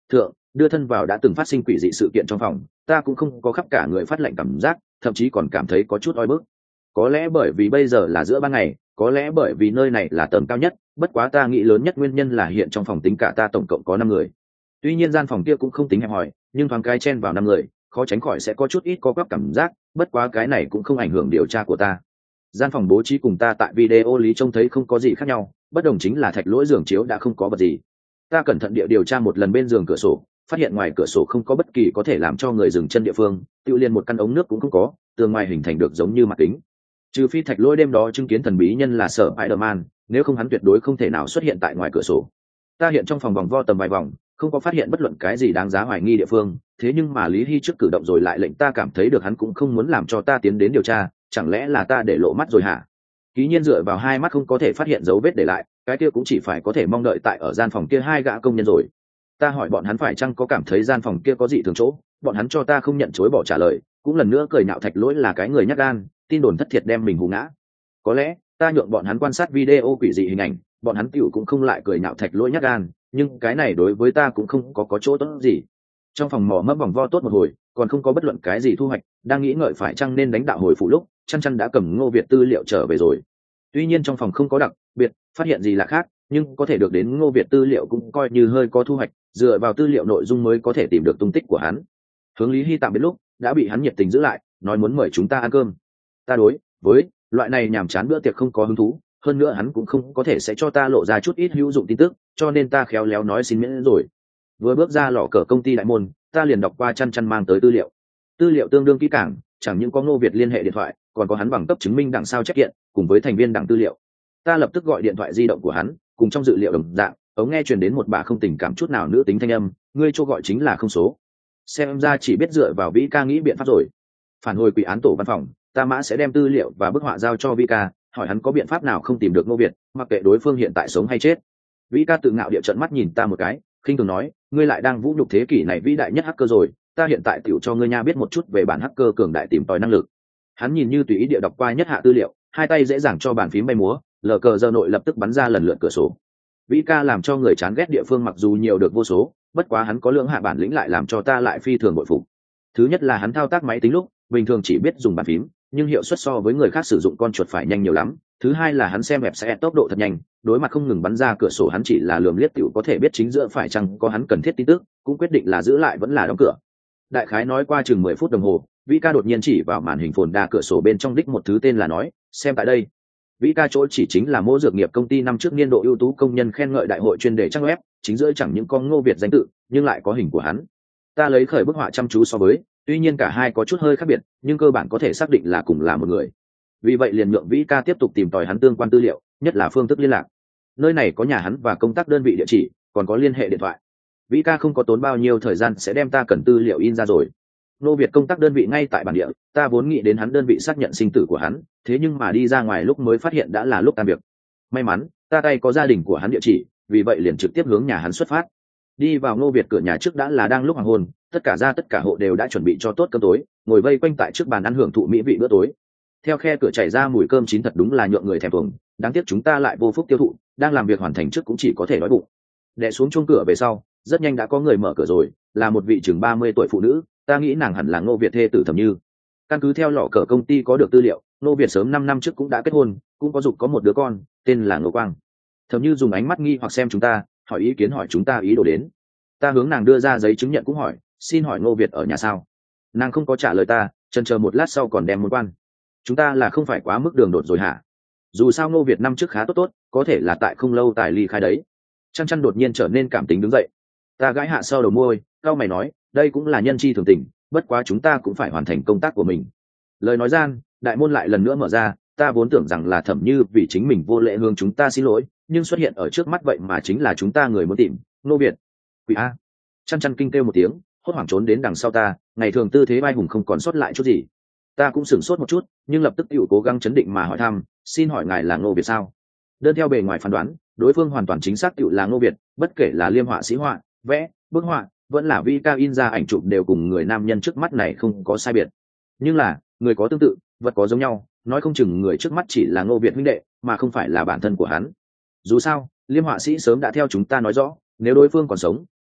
đưa thân vào đã từng phát sinh quỷ dị sự kiện trong phòng, ta cũng không có khắp cả người phát lạnh cảm giác, thậm chí còn cảm thấy có chút oi bức. Có lẽ bởi vì bây giờ là giữa ban ngày, có lẽ bởi vì nơi này là tầng cao nhất, bất quá ta nghĩ lớn nhất nguyên nhân là hiện trong phòng tính cả ta tổng cộng có 5 người. Tuy nhiên gian phòng kia cũng không tính hẹp hòi, nhưng thoáng cái chen vào 5 người, khó tránh khỏi sẽ có chút ít co quắp cảm giác, bất quá cái này cũng không ảnh hưởng điều tra của ta. Gian phòng bố trí cùng ta tại video lý trông thấy không có gì khác nhau, bất đồng chính là thạch lỗi giường chiếu đã không có vật gì. Ta cẩn thận điều tra một lần bên giường cửa sổ, phát hiện ngoài cửa sổ không có bất kỳ có thể làm cho người dừng chân địa phương, tự liền một căn ống nước cũng không có, tường ngoài hình thành được giống như mặt kính. Trừ phi thạch lỗi đêm đó chứng kiến thần bí nhân là Sở Spider-Man, nếu không hắn tuyệt đối không thể nào xuất hiện tại ngoài cửa sổ. Ta hiện trong phòng vòng vo tầm vài vòng, không có phát hiện bất luận cái gì đáng giá hoài nghi địa phương, thế nhưng mà Lý Hy trước cử động rồi lại lệnh ta cảm thấy được hắn cũng không muốn làm cho ta tiến đến điều tra, chẳng lẽ là ta để lộ mắt rồi hả? Ký nhiên dựa vào 2 mắt không có thể phát hiện dấu vết để lại, cái kia cũng chỉ phải có thể mong đợi tại ở gian phòng kia 2 gã công nhân rồi. Ta hỏi bọn hắn phải chăng có cảm thấy gian phòng kia có gì thường chỗ, bọn hắn cho ta không nhận chối bỏ trả lời, cũng lần nữa cười nhạo thạch lỗi là cái người nhát gan, tin đồn thất thiệt đem mình hù ngã. Có lẽ ta nhượng bọn hắn quan sát video quỷ dị hình ảnh, bọn hắn tiểu cũng không lại cười nhạo thạch lỗi nhát gan, nhưng cái này đối với ta cũng không có chỗ tốt gì. Trong phòng mò mẫm vòng vo tốt một hồi, còn không có bất luận cái gì thu hoạch, đang nghĩ ngợi phải chăng nên đánh đạo hồi phủ lúc chăn đã cầm Ngô Việt tư liệu trở về rồi. Tuy nhiên trong phòng không có đặc biệt phát hiện gì là khác, nhưng có thể được đến Ngô Việt tư liệu cũng coi như hơi có thu hoạch, dựa vào tư liệu nội dung mới có thể tìm được tung tích của hắn. Hướng Lý Hy tạm biệt lúc đã bị hắn nhiệt tình giữ lại, nói muốn mời chúng ta ăn cơm. Ta đối với loại này nhàm chán bữa tiệc không có hứng thú, hơn nữa hắn cũng không có thể sẽ cho ta lộ ra chút ít hữu dụng tin tức, cho nên ta khéo léo nói xin miễn rồi. Vừa bước ra lọ cờ công ty đại môn, ta liền đọc qua chăn mang tới tư liệu tương đương kỹ càng, chẳng những có Ngô Việt liên hệ điện thoại, còn có hắn bằng cấp chứng minh đằng sau trách kiện cùng với thành viên đảng tư liệu. Ta lập tức gọi điện thoại di động của hắn, cùng trong dự liệu đồng dạng, ống nghe truyền đến một bà không tình cảm chút nào nữ tính thanh âm, ngươi cho gọi chính là không số. Xem ra chỉ biết dựa vào Vĩ Ca nghĩ biện pháp rồi. Phản hồi quỷ án tổ văn phòng, ta mã sẽ đem tư liệu và bức họa giao cho Vĩ Ca, hỏi hắn có biện pháp nào không tìm được Ngô Việt, mặc kệ đối phương hiện tại sống hay chết. Vĩ Ca tự ngạo địa trợn mắt nhìn ta một cái, khinh thường nói, ngươi lại đang vũ nhục thế kỷ này vĩ đại nhất hacker rồi, ta hiện tại tiểu cho ngươi nha biết một chút về bản hacker cường đại tìm tòi năng lực. Hắn nhìn như tùy ý địa đọc qua nhất hạ tư liệu, hai tay dễ dàng cho bàn phím bay múa, lờ cờ giờ nội lập tức bắn ra lần lượt cửa sổ. Vĩ Ca làm cho người chán ghét địa phương mặc dù nhiều được vô số, bất quá hắn có lượng hạ bản lĩnh lại làm cho ta lại phi thường bội phục. Thứ nhất là hắn thao tác máy tính lúc bình thường chỉ biết dùng bàn phím, nhưng hiệu suất so với người khác sử dụng con chuột phải nhanh nhiều lắm. Thứ hai là hắn xem website tốc độ thật nhanh, đối mặt không ngừng bắn ra cửa sổ hắn chỉ là lườm liếc tiểu có thể biết chính giữa phải chăng có hắn cần thiết tin tức, cũng quyết định là giữ lại vẫn là đóng cửa. Đại khái nói qua chừng 10 phút đồng hồ, Vĩ Ca đột nhiên chỉ vào màn hình phồn đa cửa sổ bên trong đích một thứ tên là nói, xem tại đây. Vĩ Ca chỗ chỉ chính là mô dược nghiệp công ty năm trước niên độ ưu tú công nhân khen ngợi đại hội chuyên đề trang web, chính giữa chẳng những có Ngô Việt danh tự, nhưng lại có hình của hắn. Ta lấy khởi bức họa chăm chú so với, tuy nhiên cả hai có chút hơi khác biệt, nhưng cơ bản có thể xác định là cùng là một người. Vì vậy liền nhượng Vĩ Ca tiếp tục tìm tòi hắn tương quan tư liệu, nhất là phương thức liên lạc. Nơi này có nhà hắn và công tác đơn vị địa chỉ, còn có liên hệ điện thoại. Vĩ Ca không có tốn bao nhiêu thời gian sẽ đem ta cần tư liệu in ra rồi. Ngô Việt công tác đơn vị ngay tại bản địa, ta vốn nghĩ đến hắn đơn vị xác nhận sinh tử của hắn, thế nhưng mà đi ra ngoài lúc mới phát hiện đã là lúc tan việc. May mắn, ta tay có gia đình của hắn địa chỉ, vì vậy liền trực tiếp hướng nhà hắn xuất phát. Đi vào Ngô Việt cửa nhà trước đã là đang lúc hoàng hôn, tất cả hộ đều đã chuẩn bị cho tốt cơm tối, ngồi vây quanh tại trước bàn ăn hưởng thụ mỹ vị bữa tối. Theo khe cửa chảy ra mùi cơm chín thật đúng là nhượng người thèm thuồng, đáng tiếc chúng ta lại vô phúc tiêu thụ, đang làm việc hoàn thành trước cũng chỉ có thể đói bụng. Đè xuống chuông cửa về sau, rất nhanh đã có người mở cửa rồi, là một vị chừng 30 tuổi phụ nữ, ta nghĩ nàng hẳn là Ngô Việt thê tử Thẩm Như. Căn cứ theo lọ cờ công ty có được tư liệu, Ngô Việt sớm 5 năm trước cũng đã kết hôn, cũng có dục có một đứa con, tên là Ngô Quang. Thẩm Như dùng ánh mắt nghi hoặc xem chúng ta, hỏi ý kiến hỏi chúng ta ý đồ đến. Ta hướng nàng đưa ra giấy chứng nhận cũng hỏi, xin hỏi Ngô Việt ở nhà sao? Nàng không có trả lời ta, chần chờ một lát sau còn đem môn quan. Chúng ta là không phải quá mức đường đột rồi hả? Dù sao Ngô Việt năm trước khá tốt, có thể là tại không lâu tài ly khai đấy. Chăn đột nhiên trở nên cảm tính đứng dậy. Ta gãi hạ sau đầu môi, cao mày nói, đây cũng là nhân chi thường tình, bất quá chúng ta cũng phải hoàn thành công tác của mình. Lời nói gian, đại môn lại lần nữa mở ra, ta vốn tưởng rằng là Thẩm Như vì chính mình vô lễ hướng chúng ta xin lỗi, nhưng xuất hiện ở trước mắt vậy mà chính là chúng ta người muốn tìm, Ngô Việt. Quỷ a! Chăn kinh kêu một tiếng, hốt hoảng trốn đến đằng sau ta, ngày thường tư thế vai hùng không còn sót lại chút gì. Ta cũng sửng sốt một chút, nhưng lập tức tự cố gắng chấn định mà hỏi thăm, xin hỏi ngài là Ngô Việt sao? Đơn theo bề ngoài phán đoán, đối phương hoàn toàn chính xác tự là Ngô Việt, bất kể là liêm họa sĩ họa, vẽ, bức họa, vẫn là vi cao in ra ảnh chụp đều cùng người nam nhân trước mắt này không có sai biệt. Nhưng là, người có tương tự, vật có giống nhau, nói không chừng người trước mắt chỉ là Ngô Việt huynh đệ, mà không phải là bản thân của hắn. Dù sao, liêm họa sĩ sớm đã theo chúng ta nói rõ, nếu đối phương còn sống,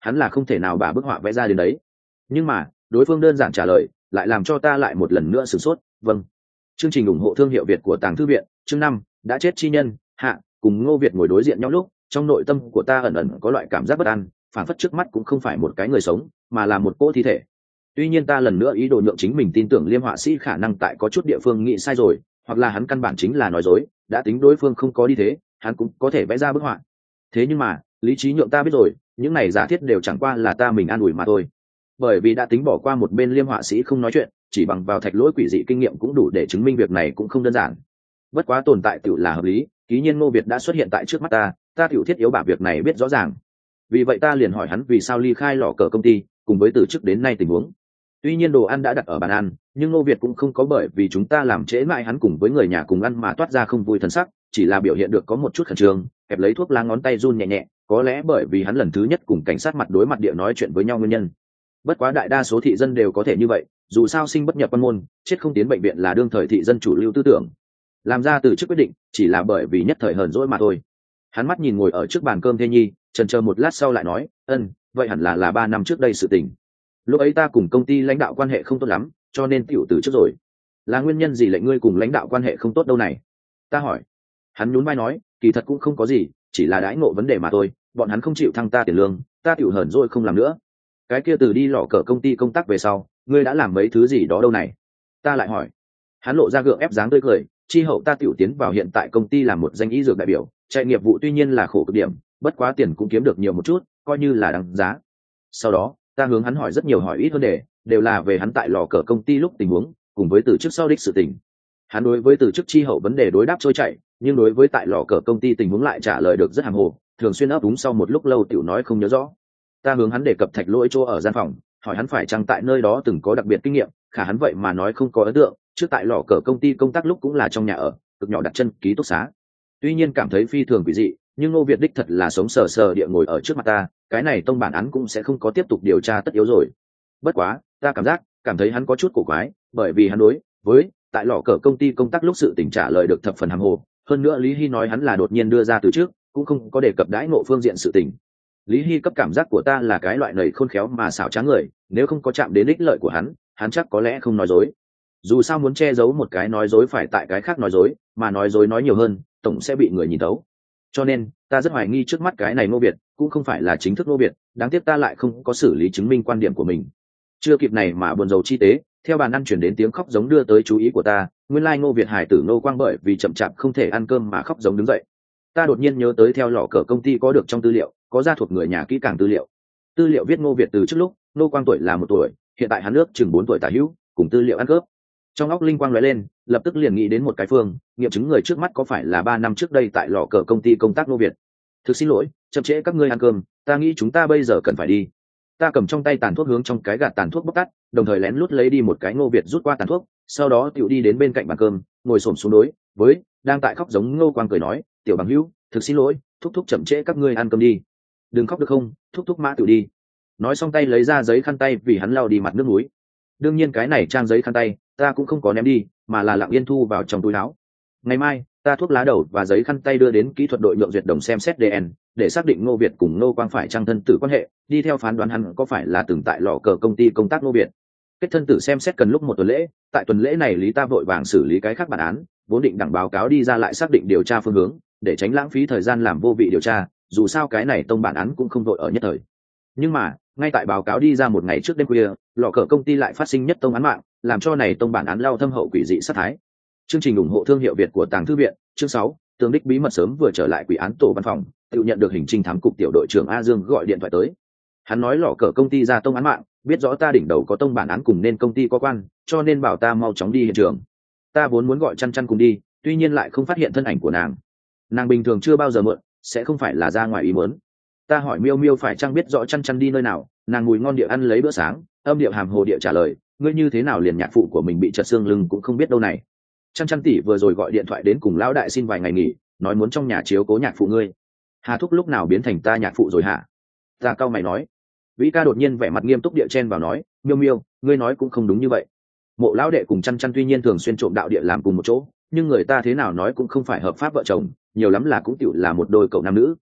hắn là không thể nào bà bức họa vẽ ra đến đấy. Nhưng mà đối phương đơn giản trả lời lại làm cho ta lại một lần nữa sửng sốt. Vâng. Chương trình ủng hộ thương hiệu Việt của Tàng Thư Viện, chương 5, đã chết chi nhân, hạ. Cùng Ngô Việt ngồi đối diện nhau lúc, trong nội tâm của ta ẩn ẩn có loại cảm giác bất an, phản phất trước mắt cũng không phải một cái người sống, mà là một cỗ thi thể. Tuy nhiên ta lần nữa ý đồ nhượng chính mình tin tưởng Liêm họa sĩ khả năng tại có chút địa phương nghĩ sai rồi, hoặc là hắn căn bản chính là nói dối, đã tính đối phương không có đi thế, hắn cũng có thể vẽ ra bức họa. Thế nhưng mà, lý trí nhượng ta biết rồi, những này giả thiết đều chẳng qua là ta mình an ủi mà thôi. Bởi vì đã tính bỏ qua một bên Liêm họa sĩ không nói chuyện, chỉ bằng vào thạch lỗi quỷ dị kinh nghiệm cũng đủ để chứng minh việc này cũng không đơn giản. Bất quá tồn tại tựu là hợp lý, ký nhiên Ngô Việt đã xuất hiện tại trước mắt ta tựu thiết yếu bả việc này biết rõ ràng. Vì vậy ta liền hỏi hắn vì sao ly khai lò cờ công ty, cùng với từ trước đến nay tình huống. Tuy nhiên đồ ăn đã đặt ở bàn ăn, nhưng Ngô Việt cũng không có bởi vì chúng ta làm trễ mãi hắn cùng với người nhà cùng ăn mà toát ra không vui thần sắc, chỉ là biểu hiện được có một chút khẩn trương, kẹp lấy thuốc lá ngón tay run nhẹ nhẹ, có lẽ bởi vì hắn lần thứ nhất cùng cảnh sát mặt đối mặt địa nói chuyện với nhau nguyên nhân. Bất quá đại đa số thị dân đều có thể như vậy, dù sao sinh bất nhập quan môn, chết không tiến bệnh viện là đương thời thị dân chủ lưu tư tưởng. Làm ra từ trước quyết định chỉ là bởi vì nhất thời hờn dỗi mà thôi. Hắn mắt nhìn ngồi ở trước bàn cơm Thê Nhi, chần chờ một lát sau lại nói, vậy hẳn là 3 năm trước đây sự tình. Lúc ấy ta cùng công ty lãnh đạo quan hệ không tốt lắm, cho nên tiểu từ trước rồi. Là nguyên nhân gì lệnh ngươi cùng lãnh đạo quan hệ không tốt đâu này? Ta hỏi. Hắn nhún vai nói, kỳ thật cũng không có gì, chỉ là đãi ngộ vấn đề mà thôi, bọn hắn không chịu thăng ta tiền lương, ta tiểu hờn dỗi không làm nữa. Cái kia từ đi lọ cờ công ty công tác về sau, ngươi đã làm mấy thứ gì đó đâu này? Ta lại hỏi. Hắn lộ ra gượng ép dáng tươi cười, chi hậu ta tiểu tiến vào hiện tại công ty làm một danh y dược đại biểu, chạy nghiệp vụ tuy nhiên là khổ cực điểm, bất quá tiền cũng kiếm được nhiều một chút, coi như là đáng giá. Sau đó ta hướng hắn hỏi rất nhiều hỏi ít hơn đề, đều là về hắn tại lò cờ công ty lúc tình huống, cùng với từ chức sau đích sự tình. Hắn đối với từ chức chi hậu vấn đề đối đáp trôi chảy, nhưng đối với tại lò cờ công ty tình huống lại trả lời được rất hàm hồ, thường xuyên ấp úng sau một lúc lâu tiểu nói không nhớ rõ. Ta hướng hắn đề cập thạch lỗi chỗ ở gian phòng, hỏi hắn phải chăng tại nơi đó từng có đặc biệt kinh nghiệm, khả hắn vậy mà nói không có ấn tượng, trước tại lò cờ công ty công tác lúc cũng là trong nhà ở, cực nhỏ đặt chân ký túc xá. Tuy nhiên cảm thấy phi thường quỷ dị, nhưng Ngô Việt đích thật là sống sờ sờ địa ngồi ở trước mặt ta, cái này tông bản án cũng sẽ không có tiếp tục điều tra tất yếu rồi. Bất quá ta cảm thấy hắn có chút cổ quái, bởi vì hắn đối với tại lò cờ công ty công tác lúc sự tình trả lời được thập phần hàm hồ, hơn nữa Lý Hy nói hắn là đột nhiên đưa ra từ trước, cũng không có đề cập đãi ngộ phương diện sự tình. Lý Hy cấp cảm giác của ta là cái loại nầy khôn khéo mà xảo trá người, nếu không có chạm đến ích lợi của hắn chắc có lẽ không nói dối. Dù sao muốn che giấu một cái nói dối phải tại cái khác nói dối, mà nói dối nói nhiều hơn tổng sẽ bị người nhìn tấu. Cho nên ta rất hoài nghi trước mắt cái này Ngô Việt cũng không phải là chính thức Ngô Việt, đáng tiếc ta lại không có xử lý chứng minh quan điểm của mình. Chưa kịp này mà buồn rầu chi tế, theo bàn ăn chuyển đến tiếng khóc giống đưa tới chú ý của ta, nguyên lai Ngô Việt hải tử Ngô Quang bởi vì chậm chạp không thể ăn cơm mà khóc giống đứng dậy. Ta đột nhiên nhớ tới theo lọ cờ công ty có được trong tư liệu, có gia thuộc người nhà kỹ càng tư liệu viết Ngô Việt từ trước lúc Ngô Quang tuổi là 1 tuổi, hiện tại hắn ước chừng 4 tuổi tả hữu, cùng tư liệu ăn cướp. Trong óc linh quang lóe lên, lập tức liền nghĩ đến một cái phương nghiệm chứng người trước mắt có phải là 3 năm trước đây tại lò cờ công ty công tác Ngô Việt. Thực xin lỗi, chậm trễ các ngươi ăn cơm, ta nghĩ chúng ta bây giờ cần phải đi. Ta cầm trong tay tàn thuốc hướng trong cái gạt tàn thuốc bóc tắt, đồng thời lén lút lấy đi một cái Ngô Việt rút qua tàn thuốc, sau đó tiểu đi đến bên cạnh bàn cơm, ngồi xổm xuống đối với đang tại khóc giống Ngô Quang cười nói, tiểu bằng hữu, thực xin lỗi, thúc thúc chậm trễ các ngươi ăn cơm đi. Đừng khóc được không, thúc thúc mã tiểu đi. Nói xong tay lấy ra giấy khăn tay vì hắn lau đi mặt nước mũi. Đương nhiên cái này trang giấy khăn tay ta cũng không có ném đi, mà là lặng yên thu vào trong túi áo. Ngày mai ta thuốc lá đầu và giấy khăn tay đưa đến kỹ thuật đội nhượng duyệt đồng xem xét DN, để xác định Ngô Việt cùng Ngô Quang phải chăng thân tử quan hệ, đi theo phán đoán hắn có phải là từng tại lò cờ công ty công tác Ngô Việt. Kết thân tử xem xét cần lúc 1 tuần lễ, tại tuần lễ này Lý ta vội vàng xử lý cái khác bản án, vốn định đẳng báo cáo đi ra lại xác định điều tra phương hướng, để tránh lãng phí thời gian làm vô vị điều tra, dù sao cái này tông bản án cũng không vội ở nhất thời. Nhưng mà ngay tại báo cáo đi ra 1 ngày trước đêm khuya, lò cờ công ty lại phát sinh nhất tông án mạng, làm cho này tông bản án lao thâm hậu quỷ dị sát thái. Chương trình ủng hộ thương hiệu Việt của Tàng Thư Viện, chương 6, Tường Đích bí mật sớm vừa trở lại quỷ án tổ văn phòng, tự nhận được hình trinh thám cục tiểu đội trưởng A Dương gọi điện thoại tới. Hắn nói lò cờ công ty ra tông án mạng, biết rõ ta đỉnh đầu có tông bản án cùng nên công ty có quan, cho nên bảo ta mau chóng đi hiện trường. Ta vốn muốn gọi Chăn Chăn cùng đi, tuy nhiên lại không phát hiện thân ảnh của nàng. Nàng bình thường chưa bao giờ mượn, sẽ không phải là ra ngoài ý muốn. Ta hỏi Miêu Miêu phải chăng biết rõ Chăn Chăn đi nơi nào, nàng mùi ngon địa ăn lấy bữa sáng, âm điệu hàm hồ địa trả lời, ngươi như thế nào liền nhạc phụ của mình bị chật xương lưng cũng không biết đâu này. Chăn Chăn tỷ vừa rồi gọi điện thoại đến cùng lão đại xin vài ngày nghỉ, nói muốn trong nhà chiếu cố nhạc phụ ngươi. Hà thúc lúc nào biến thành ta nhạc phụ rồi hả? Ta cau mày nói. Vĩ ca đột nhiên vẻ mặt nghiêm túc địa chen vào nói, Miêu Miêu, ngươi nói cũng không đúng như vậy. Mộ lão đệ cùng Chăn Chăn tuy nhiên thường xuyên trộm đạo địa làm cùng một chỗ, nhưng người ta thế nào nói cũng không phải hợp pháp vợ chồng, nhiều lắm là cũng tiểu là một đôi cậu nam nữ.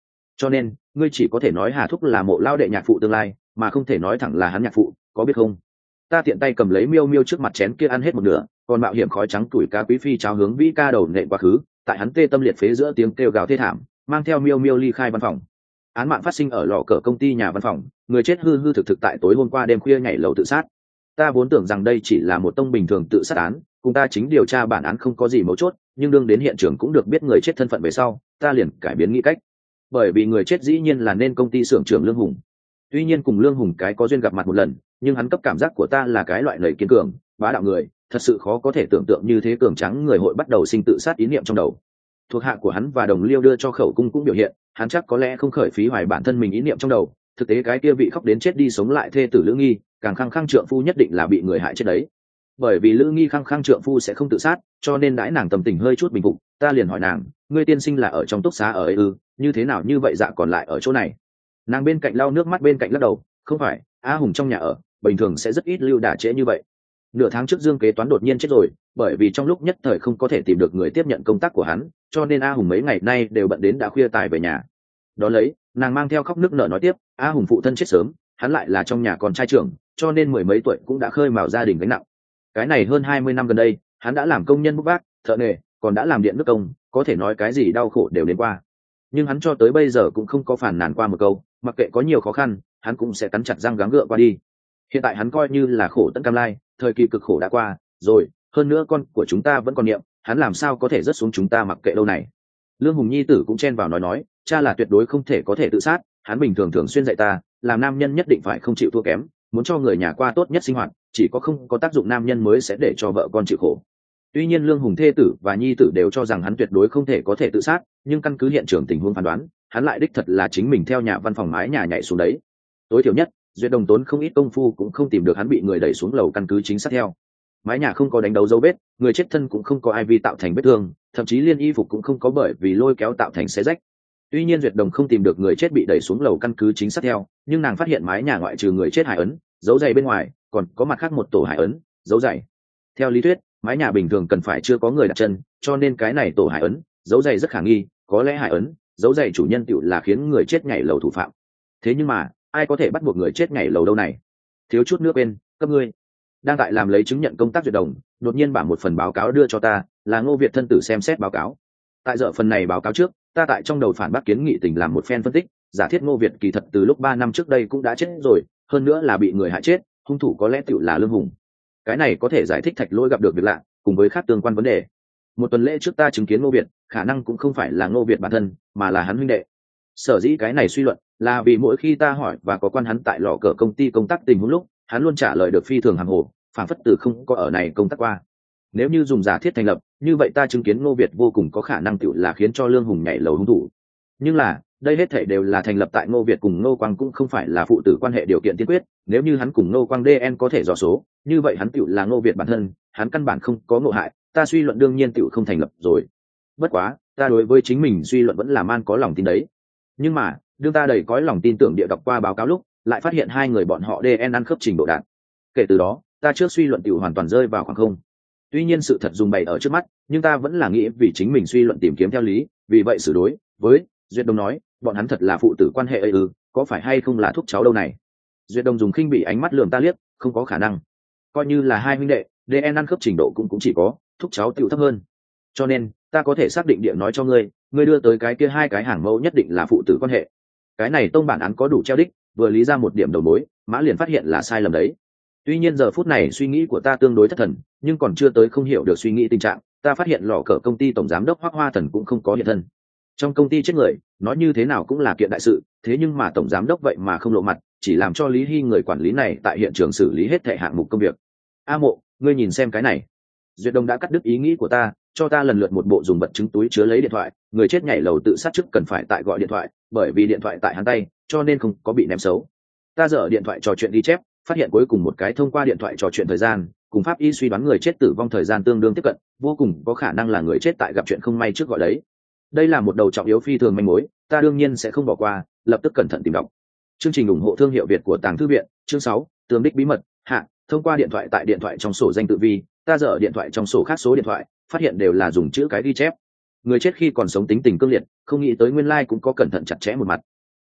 cho nên ngươi chỉ có thể nói Hà thúc là Mộ lao đệ nhạc phụ tương lai, mà không thể nói thẳng là hắn nhạc phụ, có biết không? Ta tiện tay cầm lấy miêu miêu trước mặt chén kia ăn hết một nửa, còn mạo hiểm khói trắng tuổi cá quý phi cháo hướng Vĩ Ca đầu nện quá khứ, tại hắn tê tâm liệt phế giữa tiếng kêu gào thê thảm, mang theo miêu miêu ly khai văn phòng. Án mạng phát sinh ở lò cờ công ty nhà văn phòng, người chết hư hư thực thực tại tối hôm qua đêm khuya nhảy lầu tự sát. Ta vốn tưởng rằng đây chỉ là một tông bình thường tự sát án, cùng ta chính điều tra bản án không có gì mấu chốt, nhưng đương đến hiện trường cũng được biết người chết thân phận về sau, ta liền cải biến nghĩ cách. Bởi vì người chết dĩ nhiên là nên công ty xưởng trưởng Lương Hùng. Tuy nhiên cùng Lương Hùng cái có duyên gặp mặt một lần, nhưng hắn cấp cảm giác của ta là cái loại lời kiên cường, bá đạo người, thật sự khó có thể tưởng tượng như thế cường tráng người hội bắt đầu sinh tự sát ý niệm trong đầu. Thuộc hạ của hắn và đồng liêu đưa cho khẩu cung cũng biểu hiện, hắn chắc có lẽ không khởi phí hoài bản thân mình ý niệm trong đầu, thực tế cái kia vị khóc đến chết đi sống lại thê tử Lữ Nghi, càng khăng khăng trượng phu nhất định là bị người hại chết đấy. Bởi vì Lữ Nghi khăng khăng trượng phu sẽ không tự sát, cho nên đãi nàng tâm tình hơi chút bình phục, ta liền hỏi nàng, ngươi tiên sinh là ở trong túc xá ở ấy ư, như thế nào như vậy dạ còn lại ở chỗ này? Nàng bên cạnh lau nước mắt bên cạnh lắc đầu, không phải, A Hùng trong nhà ở, bình thường sẽ rất ít lưu đả trễ như vậy. Nửa tháng trước Dương kế toán đột nhiên chết rồi, bởi vì trong lúc nhất thời không có thể tìm được người tiếp nhận công tác của hắn, cho nên A Hùng mấy ngày nay đều bận đến đã khuya tài về nhà. Đó lấy, nàng mang theo khóc nức nở nói tiếp, A Hùng phụ thân chết sớm, hắn lại là trong nhà con trai trưởng, cho nên mười mấy tuổi cũng đã khơi mào gia đình gánh nặng. Cái này hơn 20 năm gần đây, hắn đã làm công nhân bốc vác, thợ nghề, còn đã làm điện nước công, có thể nói cái gì đau khổ đều đến qua. Nhưng hắn cho tới bây giờ cũng không có phản nàn qua một câu, mặc kệ có nhiều khó khăn, hắn cũng sẽ cắn chặt răng gắng gượng qua đi. Hiện tại hắn coi như là khổ tận cam lai, thời kỳ cực khổ đã qua, rồi, hơn nữa con của chúng ta vẫn còn niệm, hắn làm sao có thể rớt xuống chúng ta mặc kệ lâu này. Lương Hùng nhi tử cũng chen vào nói, cha là tuyệt đối không thể có thể tự sát, hắn bình thường thường xuyên dạy ta, làm nam nhân nhất định phải không chịu thua kém, muốn cho người nhà qua tốt nhất sinh hoạt, chỉ có không có tác dụng nam nhân mới sẽ để cho vợ con chịu khổ. Tuy nhiên Lương Hùng thê tử và nhi tử đều cho rằng hắn tuyệt đối không thể có thể tự sát, nhưng căn cứ hiện trường tình huống phán đoán, hắn lại đích thật là chính mình theo nhà văn phòng mái nhà nhảy xuống đấy. Tối thiểu nhất, Duyệt Đồng tốn không ít công phu cũng không tìm được hắn bị người đẩy xuống lầu căn cứ chính xác theo. Mái nhà không có đánh dấu dấu vết, người chết thân cũng không có ai vi tạo thành vết thương, thậm chí liên y phục cũng không có bởi vì lôi kéo tạo thành xé rách. Tuy nhiên Duyệt Đồng không tìm được người chết bị đẩy xuống lầu căn cứ chính xác theo, nhưng nàng phát hiện mái nhà ngoại trừ người chết hải ấn, dấu giày bên ngoài, còn có mặt khác một tổ hải ấn, dấu giày. Theo lý thuyết, mái nhà bình thường cần phải chưa có người đặt chân, cho nên cái này tổ hải ấn, dấu giày rất khả nghi, có lẽ hải ấn, dấu giày chủ nhân tựu là khiến người chết nhảy lầu thủ phạm. Thế nhưng mà, ai có thể bắt buộc người chết nhảy lầu đâu này? Thiếu chút nước bên, cấp ngươi. Đang tại làm lấy chứng nhận công tác Duyệt Đồng, đột nhiên bả một phần báo cáo đưa cho ta, là Ngô Việt thân tử xem xét báo cáo. Tại giờ phần này báo cáo trước, ta tại trong đầu phản bác kiến nghị tình làm một phen phân tích, giả thiết Ngô Việt kỳ thật từ lúc 3 năm trước đây cũng đã chết rồi, hơn nữa là bị người hại chết, hung thủ có lẽ tựu là Lương Hùng. Cái này có thể giải thích Thạch Lỗi gặp được việc lạ, cùng với khác tương quan vấn đề. Một tuần lễ trước ta chứng kiến Ngô Việt, khả năng cũng không phải là Ngô Việt bản thân, mà là hắn huynh đệ. Sở dĩ cái này suy luận là vì mỗi khi ta hỏi và có quan hắn tại lò cờ công ty công tác tình huống lúc, hắn luôn trả lời được phi thường hàng hồ, phản phất từ không có ở này công tác qua. Nếu như dùng giả thiết thành lập, như vậy ta chứng kiến Ngô Việt vô cùng có khả năng tựu là khiến cho Lương Hùng nhảy lầu hung thủ. Nhưng là, đây hết thảy đều là thành lập tại Ngô Việt cùng Ngô Quang cũng không phải là phụ tử quan hệ điều kiện tiên quyết, nếu như hắn cùng Ngô Quang DN có thể dò số, như vậy hắn tựu là Ngô Việt bản thân, hắn căn bản không có ngộ hại, ta suy luận đương nhiên tựu không thành lập rồi. Bất quá, ta đối với chính mình suy luận vẫn là man có lòng tin đấy. Nhưng mà, đương ta đầy cõi lòng tin tưởng địa đọc qua báo cáo lúc, lại phát hiện hai người bọn họ DN ăn khớp trình độ đạt. Kể từ đó, ta trước suy luận tiểu hoàn toàn rơi vào khoảng không. Tuy nhiên sự thật dùng bày ở trước mắt, nhưng ta vẫn là nghĩ vì chính mình suy luận tìm kiếm theo lý, vì vậy xử đối với Duyệt Đồng nói, bọn hắn thật là phụ tử quan hệ ấy ư, có phải hay không là thúc cháu đâu này? Duyệt Đồng dùng khinh bị ánh mắt lườm ta liếc, không có khả năng. Coi như là hai huynh đệ, DN ăn khớp trình độ cũng chỉ có thúc cháu tiểu thấp hơn. Cho nên, ta có thể xác định địa nói cho ngươi, ngươi đưa tới cái kia hai cái hàng mẫu nhất định là phụ tử quan hệ. Cái này tông bản án có đủ treo đích, vừa lý ra một điểm đầu mối, Mã liền phát hiện là sai lầm đấy. Tuy nhiên giờ phút này suy nghĩ của ta tương đối thất thần, nhưng còn chưa tới không hiểu được suy nghĩ tình trạng, ta phát hiện lò cờ công ty tổng giám đốc Hoắc Hoa Thần cũng không có hiện thân. Trong công ty chết người, nói như thế nào cũng là kiện đại sự, thế nhưng mà tổng giám đốc vậy mà không lộ mặt, chỉ làm cho Lý Hy người quản lý này tại hiện trường xử lý hết thảy hạng mục công việc. A Mộ, ngươi nhìn xem cái này. Duyệt Đồng đã cắt đứt ý nghĩ của ta, cho ta lần lượt một bộ dùng vật chứng túi chứa lấy điện thoại, người chết nhảy lầu tự sát trước cần phải tại gọi điện thoại, bởi vì điện thoại tại hắn tay, cho nên không có bị ném xấu. Ta dở điện thoại trò chuyện ghi chép, phát hiện cuối cùng một cái thông qua điện thoại trò chuyện thời gian, cùng pháp y suy đoán người chết tử vong thời gian tương đương tiếp cận, vô cùng có khả năng là người chết tại gặp chuyện không may trước gọi đấy. Đây là một đầu trọng yếu phi thường manh mối, ta đương nhiên sẽ không bỏ qua, lập tức cẩn thận tìm đọc. Chương trình ủng hộ thương hiệu Việt của Tàng Thư viện, chương 6, tường đích bí mật, hạ, thông qua điện thoại tại điện thoại trong sổ danh tự vi, ta dở điện thoại trong sổ khác số điện thoại, phát hiện đều là dùng chữ cái ghi chép. Người chết khi còn sống tính tình cương liệt, không nghĩ tới nguyên lai cũng có cẩn thận chặt chẽ một mặt.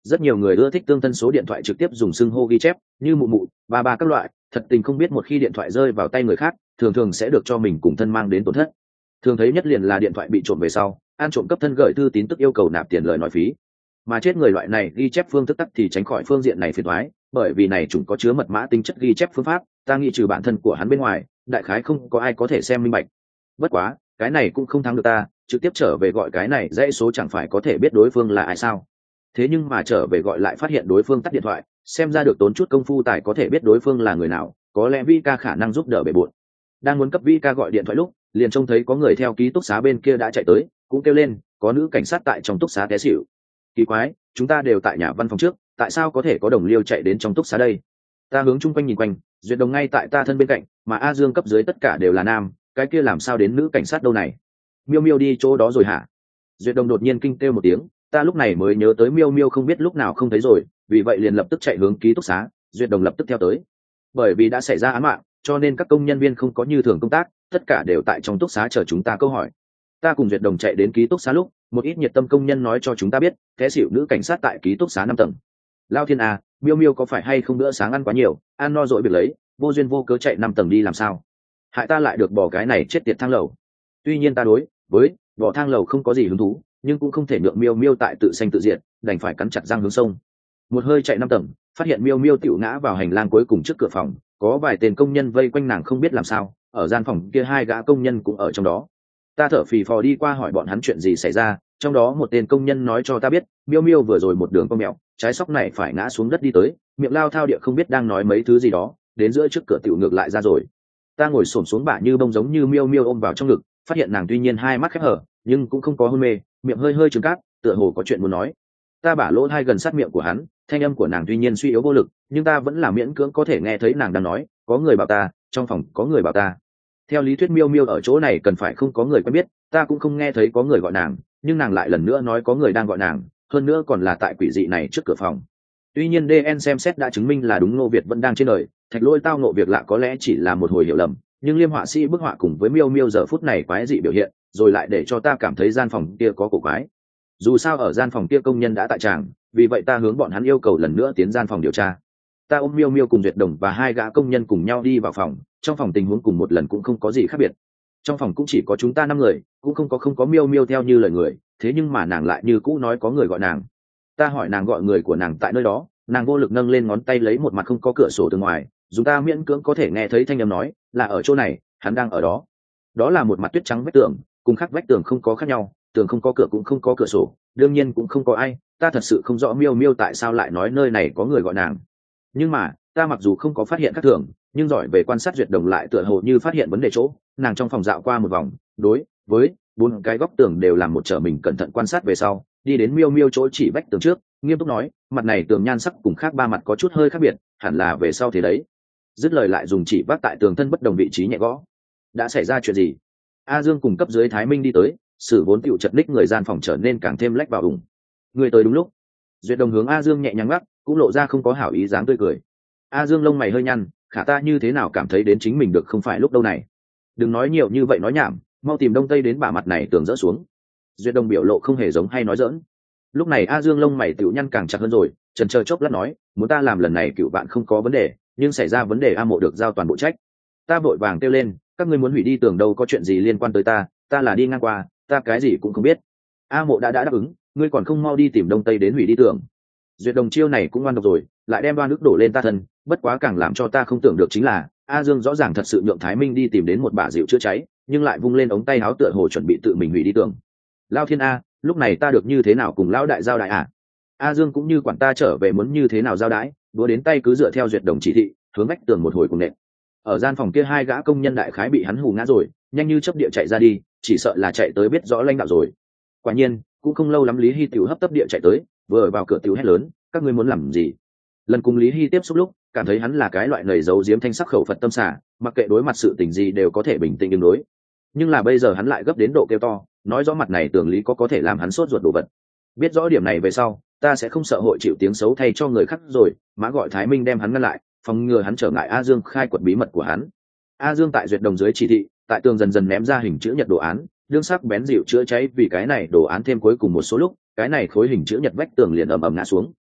Rất nhiều người ưa thích tương thân số điện thoại trực tiếp dùng xưng hô ghi chép như mụ mụ, ba ba các loại, thật tình không biết một khi điện thoại rơi vào tay người khác thường thường sẽ được cho mình cùng thân mang đến tổn thất. Thường thấy nhất liền là điện thoại bị trộm về sau an trộm cấp thân gửi thư tín tức yêu cầu nạp tiền lời nói phí, mà chết người loại này ghi chép phương thức tắc thì tránh khỏi phương diện này phiền toái, bởi vì này chúng có chứa mật mã tính chất ghi chép phương pháp, ta nghĩ trừ bản thân của hắn bên ngoài đại khái không có ai có thể xem minh bạch. Bất quá cái này cũng không thắng được ta, trực tiếp trở về gọi cái này dãy số chẳng phải có thể biết đối phương là ai sao? Thế nhưng mà trở về gọi lại phát hiện đối phương tắt điện thoại, xem ra được tốn chút công phu tài có thể biết đối phương là người nào, có lẽ Vi ca khả năng giúp đỡ bề bộn. Đang muốn cấp Vi ca gọi điện thoại lúc liền trông thấy có người theo ký túc xá bên kia đã chạy tới, cũng kêu lên có nữ cảnh sát tại trong túc xá té xỉu. Kỳ quái, chúng ta đều tại nhà văn phòng trước, tại sao có thể có đồng liêu chạy đến trong túc xá đây? Ta hướng chung quanh nhìn quanh, Duyệt Đồng ngay tại ta thân bên cạnh, mà A Dương cấp dưới tất cả đều là nam, cái kia làm sao đến nữ cảnh sát đâu này? Miêu Miêu đi chỗ đó rồi hả? Duyệt Đồng đột nhiên kinh kêu một tiếng, ta lúc này mới nhớ tới Miêu Miêu không biết lúc nào không thấy rồi, vì vậy liền lập tức chạy hướng ký túc xá. Duyệt Đồng lập tức theo tới. Bởi vì đã xảy ra án mạng, cho nên các công nhân viên không có như thường công tác, tất cả đều tại trong túc xá chờ chúng ta câu hỏi. Ta cùng Duyệt Đồng chạy đến ký túc xá lúc, một ít nhiệt tâm công nhân nói cho chúng ta biết, té xỉu nữ cảnh sát tại ký túc xá 5 tầng. Lao thiên à, Miêu Miêu có phải hay không bữa sáng ăn quá nhiều, ăn no rồi việc lấy, vô duyên vô cớ chạy 5 tầng đi làm sao? Hại ta lại được bỏ cái này chết tiệt thang lầu. Tuy nhiên ta đối với bỏ thang lầu không có gì hứng thú, nhưng cũng không thể nhượng Miêu Miêu tại tự sanh tự diệt, đành phải cắn chặt răng hướng sông. Một hơi chạy 5 tầng, phát hiện Miêu Miêu tiểu ngã vào hành lang cuối cùng trước cửa phòng, có vài tên công nhân vây quanh nàng không biết làm sao, ở gian phòng kia 2 gã công nhân cũng ở trong đó. Ta thở phì phò đi qua hỏi bọn hắn chuyện gì xảy ra, trong đó một tên công nhân nói cho ta biết, Miêu Miêu vừa rồi một đường cong mẹo, trái sóc này phải ngã xuống đất đi tới, miệng lao thao địa không biết đang nói mấy thứ gì đó, đến giữa trước cửa tiểu ngược lại ra rồi. Ta ngồi xổm xuống bả như bông giống như Miêu Miêu ôm vào trong ngực, phát hiện nàng tuy nhiên 2 mắt khép hở, nhưng cũng không có hôn mê, miệng hơi hơi trừng cát, tựa hồ có chuyện muốn nói. Ta bả lỗ tai gần sát miệng của hắn, thanh âm của nàng tuy nhiên suy yếu vô lực, nhưng ta vẫn là miễn cưỡng có thể nghe thấy nàng đang nói, có người bảo ta, trong phòng có người bảo ta. Theo lý thuyết Miêu Miêu ở chỗ này cần phải không có người quen biết, ta cũng không nghe thấy có người gọi nàng, nhưng nàng lại lần nữa nói có người đang gọi nàng, hơn nữa còn là tại quỷ dị này trước cửa phòng. Tuy nhiên DN xem xét đã chứng minh là đúng, Ngô Việt vẫn đang trên đời, Thạch Lôi tao nộ việc lạ có lẽ chỉ là một hồi hiểu lầm, nhưng Liêm họa sĩ bức họa cùng với Miêu Miêu giờ phút này quái dị biểu hiện, rồi lại để cho ta cảm thấy gian phòng kia có cổ quái. Dù sao ở gian phòng kia công nhân đã tại tràng, vì vậy ta hướng bọn hắn yêu cầu lần nữa tiến gian phòng điều tra. Ta ôm Miêu Miêu cùng Duyệt Đồng và 2 gã công nhân cùng nhau đi vào phòng, trong phòng tình huống cùng một lần cũng không có gì khác biệt. Trong phòng cũng chỉ có chúng ta 5 người, cũng không có Miêu Miêu theo như lời người, thế nhưng mà nàng lại như cũ nói có người gọi nàng. Ta hỏi nàng gọi người của nàng tại nơi đó, nàng vô lực nâng lên ngón tay lấy một mặt không có cửa sổ từ ngoài, chúng ta miễn cưỡng có thể nghe thấy thanh âm nói là ở chỗ này, hắn đang ở đó. Đó là một mặt tuyết trắng vách tường, cùng khác vách tường không có khác nhau, tường không có cửa cũng không có cửa sổ, đương nhiên cũng không có ai. Ta thật sự không rõ Miêu Miêu tại sao lại nói nơi này có người gọi nàng. Nhưng mà ta mặc dù không có phát hiện khác thường, nhưng giỏi về quan sát Duyệt Đồng lại tựa hồ như phát hiện vấn đề chỗ. Nàng trong phòng dạo qua một vòng, đối với 4 cái góc tường đều làm một trở mình cẩn thận quan sát về sau, đi đến Miêu Miêu chỗ chỉ vách tường trước, nghiêm túc nói, mặt này tường nhan sắc cùng khác 3 mặt có chút hơi khác biệt, hẳn là về sau thế đấy. Dứt lời lại dùng chỉ vác tại tường thân bất đồng vị trí nhẹ gõ. Đã xảy ra chuyện gì? A Dương cùng cấp dưới Thái Minh đi tới, sự vốn tiểu chật ních người gian phòng trở nên càng thêm lách vào ủng. Người tới đúng lúc. Duyệt Đồng hướng A Dương nhẹ nhàng ngắc, cũng lộ ra không có hảo ý dáng tươi cười. A Dương lông mày hơi nhăn, khả ta như thế nào cảm thấy đến chính mình được không phải lúc đâu này. Đừng nói nhiều như vậy nói nhảm, mau tìm Đông Tây đến bả mặt này tường dỡ xuống. Duyệt Đồng biểu lộ không hề giống hay nói giỡn. Lúc này A Dương lông mày tiểu nhăn càng chặt hơn rồi, chần chờ chốc lát nói, muốn ta làm lần này cựu bạn không có vấn đề, nhưng xảy ra vấn đề A Mộ được giao toàn bộ trách. Ta vội vàng kêu lên, các ngươi muốn hủy đi tường đâu có chuyện gì liên quan tới ta, ta là đi ngang qua, ta cái gì cũng không biết. A Mộ đã đáp ứng, ngươi còn không mau đi tìm Đông Tây đến hủy đi tường. Duyệt Đồng chiêu này cũng ngoan độc rồi, lại đem đoan nước đổ lên ta thân, bất quá càng làm cho ta không tưởng được chính là A Dương rõ ràng thật sự nhượng Thái Minh đi tìm đến một bả rượu chữa cháy, nhưng lại vung lên ống tay áo tựa hồ chuẩn bị tự mình hủy đi tường. Lao thiên A, lúc này ta được như thế nào cùng lão đại giao đại à? A Dương cũng như quản ta trở về muốn như thế nào giao đãi, đũa đến tay cứ dựa theo Duyệt Đồng chỉ thị, hướng vách tường một hồi cùng nện. Ở gian phòng kia 2 gã công nhân đại khái bị hắn hù ngã rồi, nhanh như chớp địa chạy ra đi, chỉ sợ là chạy tới biết rõ lãnh đạo rồi. Quả nhiên, cũng không lâu lắm Lý Hy tiểu hấp tấp địa chạy tới, vừa ở vào cửa tiểu hét lớn, các ngươi muốn làm gì? Lần cùng Lý Hy tiếp xúc lúc, cảm thấy hắn là cái loại nầy giấu giếm thanh sắc khẩu Phật tâm xả, mặc kệ đối mặt sự tình gì đều có thể bình tĩnh ứng đối. Nhưng là bây giờ hắn lại gấp đến độ kêu to, nói rõ mặt này tưởng lý có thể làm hắn sốt ruột đồ vật. Biết rõ điểm này về sau, ta sẽ không sợ hội chịu tiếng xấu thay cho người khác rồi, mã gọi Thái Minh đem hắn ngăn lại, phòng ngừa hắn trở ngại A Dương khai quật bí mật của hắn. A Dương tại Duyệt Đồng dưới chỉ thị, tại tường dần dần ném ra hình chữ nhật đồ án, đương sắc bén dịu chữa cháy vì cái này đồ án thêm cuối cùng một số lúc, cái này khối hình chữ nhật vách tường liền ầm ầm ngã xuống.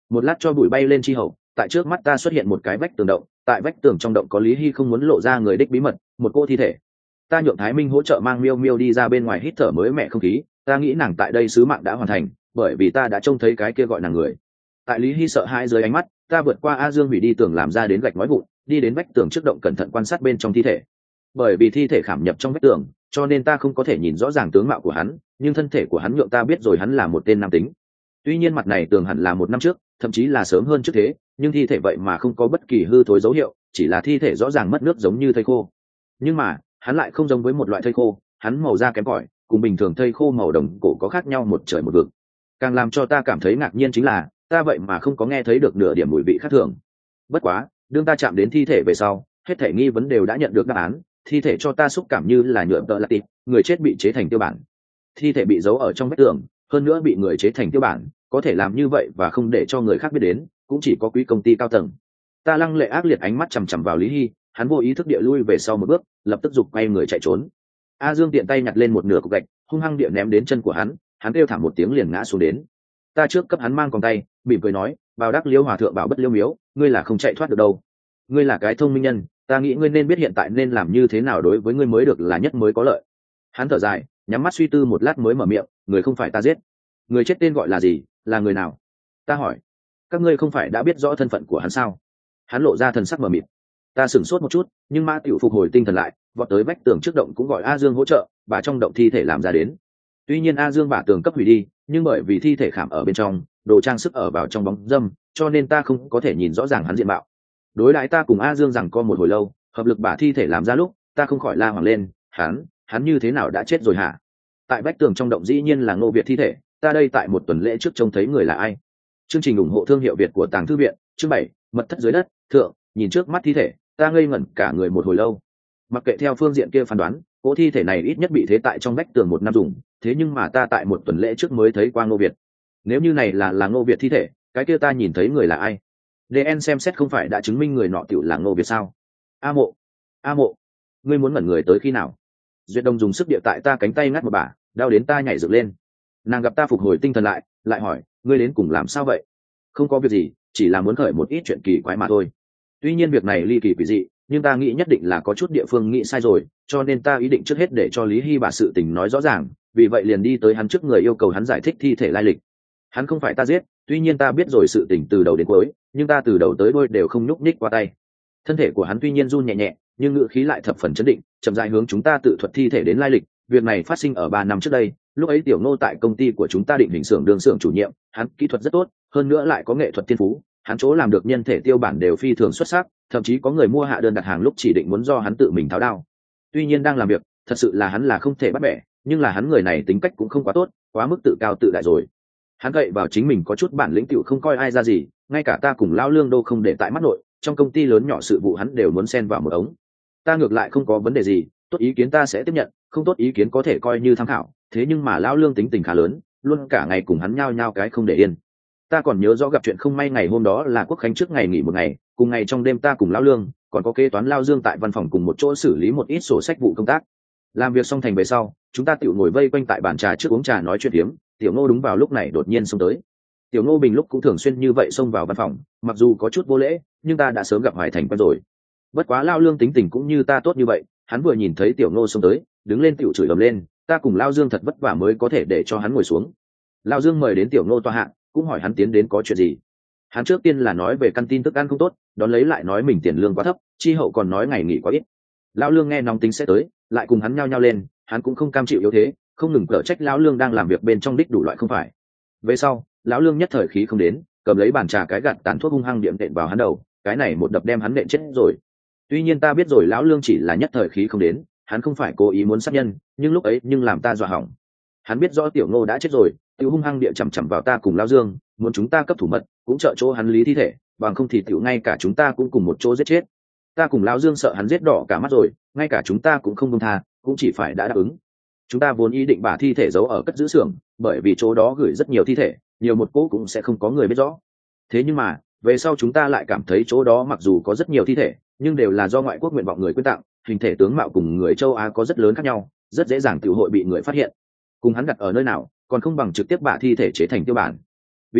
Một lát cho bụi bay lên chi hậu, tại trước mắt ta xuất hiện một cái vách tường động, tại vách tường trong động có Lý Hy không muốn lộ ra người đích bí mật, một cô thi thể. Ta nhượng Thái Minh hỗ trợ mang Miêu Miêu đi ra bên ngoài hít thở mới mẻ không khí, ta nghĩ nàng tại đây sứ mạng đã hoàn thành, bởi vì ta đã trông thấy cái kia gọi nàng người. Tại Lý Hy sợ hãi dưới ánh mắt, ta vượt qua A Dương hủy đi tường làm ra đến gạch ngói vụn, đi đến vách tường trước động cẩn thận quan sát bên trong thi thể. Bởi vì thi thể khảm nhập trong vách tường, cho nên ta không có thể nhìn rõ ràng tướng mạo của hắn, nhưng thân thể của hắn nhượng ta biết rồi hắn là một tên nam tính. Tuy nhiên mặt này tường hẳn là 1 năm trước, thậm chí là sớm hơn trước thế, nhưng thi thể vậy mà không có bất kỳ hư thối dấu hiệu, chỉ là thi thể rõ ràng mất nước giống như thây khô. Nhưng mà hắn lại không giống với một loại thây khô, hắn màu da kém cỏi, cùng bình thường thây khô màu đồng cổ có khác nhau một trời một vực. Càng làm cho ta cảm thấy ngạc nhiên chính là ta vậy mà không có nghe thấy được nửa điểm mùi vị khác thường. Bất quá đương ta chạm đến thi thể về sau, hết thể nghi vấn đều đã nhận được đáp án. Thi thể cho ta xúc cảm như là nhựa tợ lạt tịt, người chết bị chế thành tiêu bản. Thi thể bị giấu ở trong vách tường, hơn nữa bị người chế thành tiêu bản, có thể làm như vậy và không để cho người khác biết đến, cũng chỉ có quý công ty cao tầng. Ta lăng lệ ác liệt ánh mắt chằm chằm vào Lý Hy, hắn vô ý thức địa lui về sau một bước, lập tức giục quay người chạy trốn. A Dương tiện tay nhặt lên một nửa cục gạch, hung hăng địa ném đến chân của hắn, hắn kêu thảm một tiếng liền ngã xuống đến. Ta trước cấp hắn mang còng tay, mỉm cười nói, vào đắc liêu hòa thượng bảo bất liêu miếu, ngươi là không chạy thoát được đâu. Ngươi là cái thông minh nhân, ta nghĩ ngươi nên biết hiện tại nên làm như thế nào đối với ngươi mới được là nhất mới có lợi. Hắn thở dài, nhắm mắt suy tư một lát mới mở miệng, người không phải ta giết. Người chết tên gọi là gì, là người nào? Ta hỏi. Các ngươi không phải đã biết rõ thân phận của hắn sao? Hắn lộ ra thần sắc mờ mịt. Ta sửng sốt một chút, nhưng Mã Tiểu phục hồi tinh thần lại, vọt tới vách tường trước động cũng gọi A Dương hỗ trợ, bà trong động thi thể làm ra đến. Tuy nhiên A Dương bả tường cấp hủy đi, nhưng bởi vì thi thể khảm ở bên trong, đồ trang sức ở vào trong bóng dâm, cho nên ta không có thể nhìn rõ ràng hắn diện mạo. Đối đãi ta cùng A Dương rằng co một hồi lâu, hợp lực bả thi thể làm ra lúc, ta không khỏi la hoảng lên, hắn như thế nào đã chết rồi hả? Tại vách tường trong động dĩ nhiên là Ngô Việt thi thể, ta đây tại một tuần lễ trước trông thấy người là ai? Chương trình ủng hộ thương hiệu Việt của Tàng Thư viện, chương 7, mật thất dưới đất, thượng, nhìn trước mắt thi thể, ta ngây ngẩn cả người một hồi lâu. Mặc kệ theo phương diện kia phán đoán, cỗ thi thể này ít nhất bị thế tại trong vách tường 1 năm dùng, thế nhưng mà ta tại một tuần lễ trước mới thấy qua Ngô Việt. Nếu như này là Ngô Việt thi thể, cái kia ta nhìn thấy người là ai? DN xem xét không phải đã chứng minh người nọ tiểu là Ngô Việt sao? A Mộ, ngươi muốn ngẩn người tới khi nào? Duyệt Đông dùng sức địa tại ta cánh tay ngắt một bả, đau đến ta nhảy dựng lên. Nàng gặp ta phục hồi tinh thần lại hỏi, ngươi đến cùng làm sao vậy? Không có việc gì, chỉ là muốn khởi một ít chuyện kỳ quái mà thôi. Tuy nhiên việc này ly kỳ quỷ dị, nhưng ta nghĩ nhất định là có chút địa phương nghĩ sai rồi, cho nên ta ý định trước hết để cho Lý Hy bà sự tình nói rõ ràng, vì vậy liền đi tới hắn trước người yêu cầu hắn giải thích thi thể lai lịch. Hắn không phải ta giết, tuy nhiên ta biết rồi sự tình từ đầu đến cuối, nhưng ta từ đầu tới đuôi đều không nhúc nhích qua tay. Thân thể của hắn tuy nhiên run nhẹ nhẹ, nhưng ngữ khí lại thập phần chấn định, chậm rãi hướng chúng ta tự thuật thi thể đến lai lịch. Việc này phát sinh ở 3 năm trước đây, lúc ấy Tiểu Ngô tại công ty của chúng ta định hình xưởng đương xưởng chủ nhiệm, hắn kỹ thuật rất tốt, hơn nữa lại có nghệ thuật thiên phú, hắn chỗ làm được nhân thể tiêu bản đều phi thường xuất sắc, thậm chí có người mua hạ đơn đặt hàng lúc chỉ định muốn do hắn tự mình tháo đao. Tuy nhiên đang làm việc, thật sự là hắn là không thể bắt bẻ, nhưng là hắn người này tính cách cũng không quá tốt, quá mức tự cao tự đại rồi. Hắn gậy vào chính mình có chút bản lĩnh tiểu không coi ai ra gì, ngay cả ta cùng Lão Lương đô không để tại mắt nội, trong công ty lớn nhỏ sự vụ hắn đều muốn xen vào một ống. Ta ngược lại không có vấn đề gì, tốt ý kiến ta sẽ tiếp nhận, không tốt ý kiến có thể coi như tham khảo, thế nhưng mà Lão Lương tính tình khá lớn, luôn cả ngày cùng hắn nhao nhao cái không để yên. Ta còn nhớ rõ gặp chuyện không may ngày hôm đó là Quốc khánh trước ngày nghỉ một ngày, cùng ngày trong đêm ta cùng Lão Lương còn có kế toán Lao Dương tại văn phòng cùng một chỗ xử lý một ít sổ sách vụ công tác. Làm việc xong thành về sau, chúng ta tiểu ngồi vây quanh tại bàn trà trước uống trà nói chuyện hiếm. Tiểu Ngô đúng vào lúc này đột nhiên xông tới. Tiểu Ngô bình lúc cũng thường xuyên như vậy xông vào văn phòng, mặc dù có chút vô lễ, nhưng ta đã sớm gặp Hoài Thành quen rồi. Bất quá Lao Lương tính tình cũng như ta tốt như vậy, hắn vừa nhìn thấy Tiểu Ngô xông tới, đứng lên tiểu chửi ầm lên, ta cùng Lao Dương thật vất vả mới có thể để cho hắn ngồi xuống. Lao Dương mời đến Tiểu Ngô tọa hạ, cũng hỏi hắn tiến đến có chuyện gì. Hắn trước tiên là nói về căn tin thức ăn không tốt, đón lấy lại nói mình tiền lương quá thấp, chi hậu còn nói ngày nghỉ quá ít. Lão Lương nghe nóng tính sẽ tới, lại cùng hắn nhao nhao lên, hắn cũng không cam chịu yếu thế, không ngừng cở trách Lão Lương đang làm việc bên trong đích đủ loại không phải. Về sau, Lão Lương nhất thời khí không đến, cầm lấy bàn trà cái gạt tàn thuốc hung hăng điểm đệm vào hắn đầu, cái này một đập đem hắn nện chết rồi. Tuy nhiên ta biết rồi Lão Lương chỉ là nhất thời khí không đến, hắn không phải cố ý muốn sát nhân, nhưng lúc ấy nhưng làm ta dọa hỏng. Hắn biết rõ Tiểu Ngô đã chết rồi, tiểu hung hăng địa chằm chằm vào ta cùng Lão Dương, muốn chúng ta cấp thủ mật, cũng trợ chỗ hắn lý thi thể, bằng không thì tiểu ngay cả chúng ta cũng cùng một chỗ giết chết. Ta cùng Lão Dương sợ hắn giết đỏ cả mắt rồi, ngay cả chúng ta cũng không buông tha, cũng chỉ phải đã đáp ứng. Chúng ta vốn ý định把thi thể giấu ở cất giữ xưởng, bởi vì chỗ đó gửi rất nhiều thi thể, nhiều một cỗ cũng sẽ không có người biết rõ. Thế nhưng mà, về sau chúng ta lại cảm thấy chỗ đó mặc dù có rất nhiều thi thể, nhưng đều là do ngoại quốc nguyện vọng người quyên tặng, hình thể tướng mạo cùng người châu Á có rất lớn khác nhau, rất dễ dàng tiểu hội bị người phát hiện. Cùng hắn đặt ở nơi nào, còn không bằng trực tiếp bả thi thể chế thành tiêu bản. Vì vậy,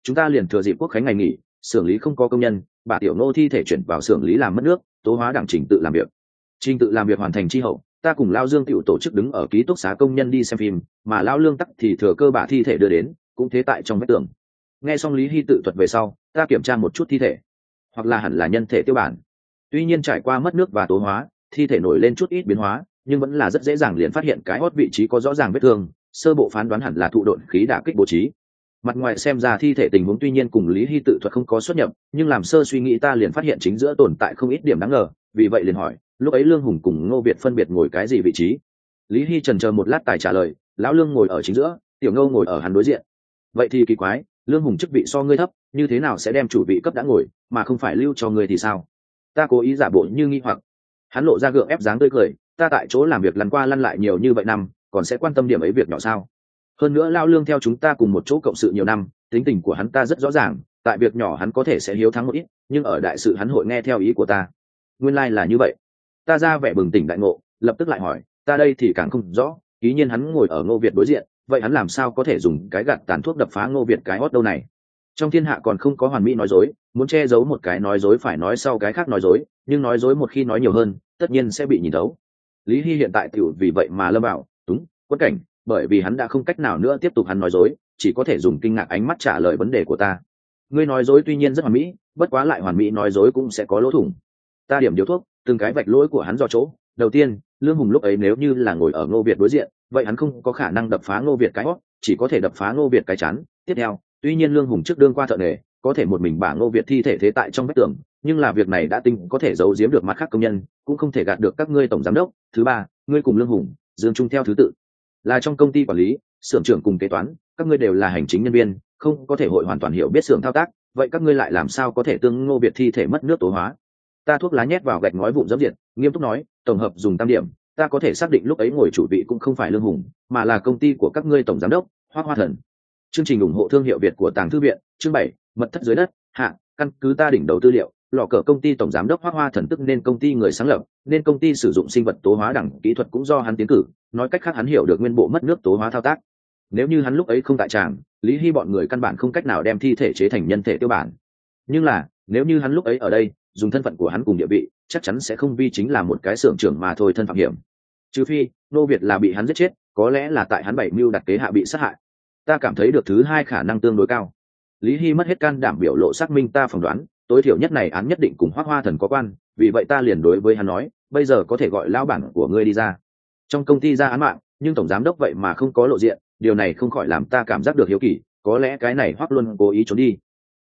chúng ta liền thừa dịp quốc khánh ngày nghỉ, xưởng lý không có công nhân, bà tiểu nô thi thể chuyển vào xưởng lý làm mất nước, tố hóa đẳng trình tự làm việc. Trình tự làm việc hoàn thành chi hậu, ta cùng Lao Dương tiểu tổ chức đứng ở ký túc xá công nhân đi xem phim, mà Lao Lương tắc thì thừa cơ bà thi thể đưa đến, cũng thế tại trong vách tường. Nghe xong Lý Hy tự thuật về sau, ta kiểm tra một chút thi thể, hoặc là hẳn là nhân thể tiêu bản. Tuy nhiên trải qua mất nước và tố hóa, thi thể nổi lên chút ít biến hóa, nhưng vẫn là rất dễ dàng liền phát hiện cái hót vị trí có rõ ràng vết thương, sơ bộ phán đoán hẳn là thụ độn khí đả kích bố trí. Mặt ngoài xem ra thi thể tình huống tuy nhiên cùng Lý Hy tự thuật không có xuất nhập, nhưng làm sơ suy nghĩ ta liền phát hiện chính giữa tồn tại không ít điểm đáng ngờ, vì vậy liền hỏi, lúc ấy Lương Hùng cùng Ngô Việt phân biệt ngồi cái gì vị trí? Lý Hy chần chờ một lát tài trả lời, lão Lương ngồi ở chính giữa, tiểu Ngô ngồi ở hắn đối diện. Vậy thì kỳ quái, Lương Hùng chức vị so ngươi thấp, như thế nào sẽ đem chủ vị cấp đã ngồi, mà không phải lưu cho ngươi thì sao? Ta cố ý giả bộ như nghi hoặc. Hắn lộ ra gượng ép dáng tươi cười, ta tại chỗ làm việc lăn qua lăn lại nhiều như vậy năm, còn sẽ quan tâm điểm ấy việc nhỏ sao? Hơn nữa Lao Lương theo chúng ta cùng một chỗ cộng sự nhiều năm, tính tình của hắn ta rất rõ ràng, tại việc nhỏ hắn có thể sẽ hiếu thắng một ít, nhưng ở đại sự hắn hội nghe theo ý của ta. Nguyên lai là như vậy. Ta ra vẻ bừng tỉnh đại ngộ, lập tức lại hỏi, ta đây thì càng không rõ, ý nhiên hắn ngồi ở Ngô Việt đối diện, vậy hắn làm sao có thể dùng cái gạt tàn thuốc đập phá Ngô Việt cái hót đâu này? Trong thiên hạ còn không có hoàn mỹ nói dối, muốn che giấu một cái nói dối phải nói sau cái khác nói dối, nhưng nói dối một khi nói nhiều hơn, tất nhiên sẽ bị nhìn thấu. Lý Hy hiện tại tiểu vì vậy mà lâm vào túng quất cảnh, bởi vì hắn đã không cách nào nữa tiếp tục hắn nói dối, chỉ có thể dùng kinh ngạc ánh mắt trả lời vấn đề của ta. Ngươi nói dối tuy nhiên rất hoàn mỹ, bất quá lại hoàn mỹ nói dối cũng sẽ có lỗ thủng. Ta điểm điếu thuốc, từng cái vạch lỗi của hắn do chỗ. Đầu tiên, Lương Hùng lúc ấy nếu như là ngồi ở Ngô Việt đối diện, vậy hắn không có khả năng đập phá Ngô Việt cái hót, chỉ có thể đập phá Ngô Việt cái chắn. Tiếp theo, tuy nhiên Lương Hùng trước đương qua thợ nghề, có thể một mình bả Ngô Việt thi thể thế tại trong vách tường, nhưng là việc này đã tính có thể giấu giếm được mặt khác công nhân, cũng không thể gạt được các ngươi tổng giám đốc. Thứ ba, ngươi cùng Lương Hùng, Dương Trung theo thứ tự là trong công ty quản lý, xưởng trưởng cùng kế toán, các ngươi đều là hành chính nhân viên, không có thể hội hoàn toàn hiểu biết xưởng thao tác, vậy các ngươi lại làm sao có thể tương Ngô Việt thi thể mất nước tố hóa? Ta thuốc lá nhét vào gạch ngói vụn dẫm diệt, nghiêm túc nói, tổng hợp dùng tam điểm, ta có thể xác định lúc ấy ngồi chủ vị cũng không phải Lương Hùng, mà là công ty của các ngươi tổng giám đốc Hoắc Hoa Thần. Chương trình ủng hộ thương hiệu Việt của Tàng Thư viện, chương 7, mật thất dưới đất, hạ, căn cứ ta đỉnh đầu tư liệu, lò cờ công ty tổng giám đốc Hoắc Hoa Thần tức nên công ty người sáng lập, nên công ty sử dụng sinh vật tố hóa đẳng kỹ thuật cũng do hắn tiến cử, nói cách khác hắn hiểu được nguyên bộ mất nước tố hóa thao tác. Nếu như hắn lúc ấy không tại tràng, Lý Hy bọn người căn bản không cách nào đem thi thể chế thành nhân thể tiêu bản. Nhưng là, nếu như hắn lúc ấy ở đây, dùng thân phận của hắn cùng địa vị, chắc chắn sẽ không vi chính là một cái xưởng trưởng mà thôi thân phạm hiểm. Trừ phi, Ngô Việt là bị hắn giết chết, có lẽ là tại hắn bảy mưu đặt kế hạ bị sát hại. Ta cảm thấy được thứ hai khả năng tương đối cao. Lý Hy mất hết can đảm biểu lộ xác minh ta phỏng đoán, tối thiểu nhất này án nhất định cùng Hoắc Hoa Thần có quan, vì vậy ta liền đối với hắn nói, bây giờ có thể gọi lão bản của ngươi đi ra. Trong công ty ra án mạng, nhưng tổng giám đốc vậy mà không có lộ diện, điều này không khỏi làm ta cảm giác được hiếu kỳ, có lẽ cái này Hoắc luôn cố ý trốn đi.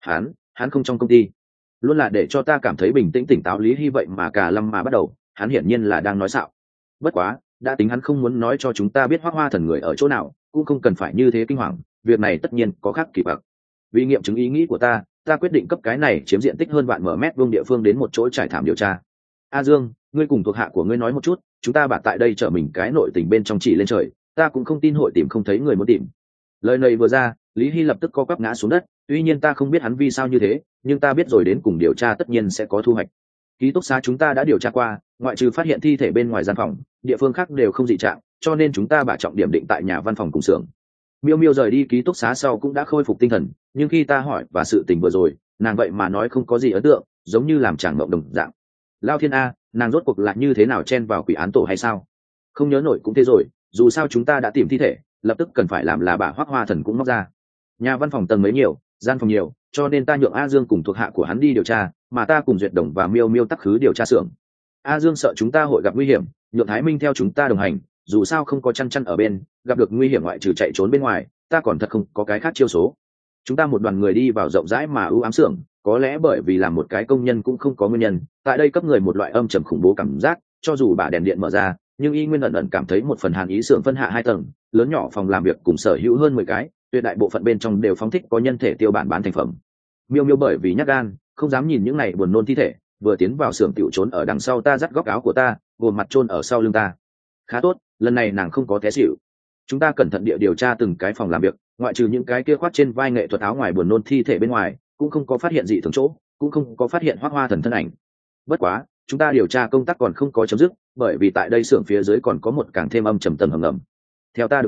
Hắn không trong công ty. Luôn là để cho ta cảm thấy bình tĩnh tỉnh táo. Lý Hy vậy mà cả lâm mà bắt đầu, hắn hiển nhiên là đang nói xạo. Bất quá, đã tính hắn không muốn nói cho chúng ta biết Hoắc Hoa Thần người ở chỗ nào, cũng không cần phải như thế kinh hoàng, việc này tất nhiên có khác kỳ bạc. Vì nghiệm chứng ý nghĩ của ta quyết định cấp cái này chiếm diện tích hơn vạn mét vuông địa phương đến một chỗ trải thảm điều tra. A Dương, ngươi cùng thuộc hạ của ngươi nói một chút, chúng ta bả tại đây chở mình cái nội tình bên trong chỉ lên trời, ta cũng không tin hội tìm không thấy người muốn tìm. Lời này vừa ra, Lý Hy lập tức co quắp ngã xuống đất, tuy nhiên ta không biết hắn vì sao như thế, nhưng ta biết rồi đến cùng điều tra tất nhiên sẽ có thu hoạch. Ký túc xá chúng ta đã điều tra qua, ngoại trừ phát hiện thi thể bên ngoài gian phòng, địa phương khác đều không dị trạng, cho nên chúng ta bả trọng điểm định tại nhà văn phòng cùng xưởng. Miêu Miêu rời đi ký túc xá sau cũng đã khôi phục tinh thần, nhưng khi ta hỏi và sự tình vừa rồi, nàng vậy mà nói không có gì ấn tượng, giống như làm chàng mộng đồng dạng. Lao Thiên A, nàng rốt cuộc lại như thế nào chen vào quỷ án tổ hay sao? Không nhớ nổi cũng thế rồi, dù sao chúng ta đã tìm thi thể, lập tức cần phải làm là bà Hoắc Hoa Thần cũng móc ra. Nhà văn phòng tầng mấy nhiều, gian phòng nhiều, cho nên ta nhượng A Dương cùng thuộc hạ của hắn đi điều tra, mà ta cùng Duyệt Đồng và Miêu Miêu tắc khứ điều tra xưởng. A Dương sợ chúng ta hội gặp nguy hiểm, nhượng Thái Minh theo chúng ta đồng hành, dù sao không có chăn ở bên, gặp được nguy hiểm ngoại trừ chạy trốn bên ngoài, ta còn thật không có cái khác chiêu số. Chúng ta một đoàn người đi vào rộng rãi mà ưu ám xưởng, có lẽ bởi vì làm một cái công nhân cũng không có nguyên nhân, tại đây cấp người một loại âm trầm khủng bố cảm giác, cho dù bà đèn điện mở ra, nhưng y nguyên ẩn ẩn cảm thấy một phần hàn ý. Xưởng phân hạ 2 tầng, lớn nhỏ phòng làm việc cùng sở hữu hơn 10 cái, tuyệt đại bộ phận bên trong đều phóng thích có nhân thể tiêu bản bán thành phẩm. Miêu Miêu bởi vì nhát gan, không dám nhìn những này buồn nôn thi thể, vừa tiến vào xưởng tiểu trốn ở đằng sau ta, dắt góc áo của ta, gồm mặt chôn ở sau lưng ta. Khá tốt, lần này nàng không có té xỉu. Chúng ta cẩn thận địa điều tra từng cái phòng làm việc, ngoại trừ những cái kia khoác trên vai nghệ thuật áo ngoài buồn nôn thi thể bên ngoài, cũng không có phát hiện gì thường chỗ, cũng không có phát hiện Hoắc Hoa Thần thân ảnh. Bất quá, chúng ta điều tra công tác còn không có chấm dứt, bởi vì tại đây xưởng phía dưới còn có một càng thêm âm trầm tầng hầm ngầm. Theo ta được biết,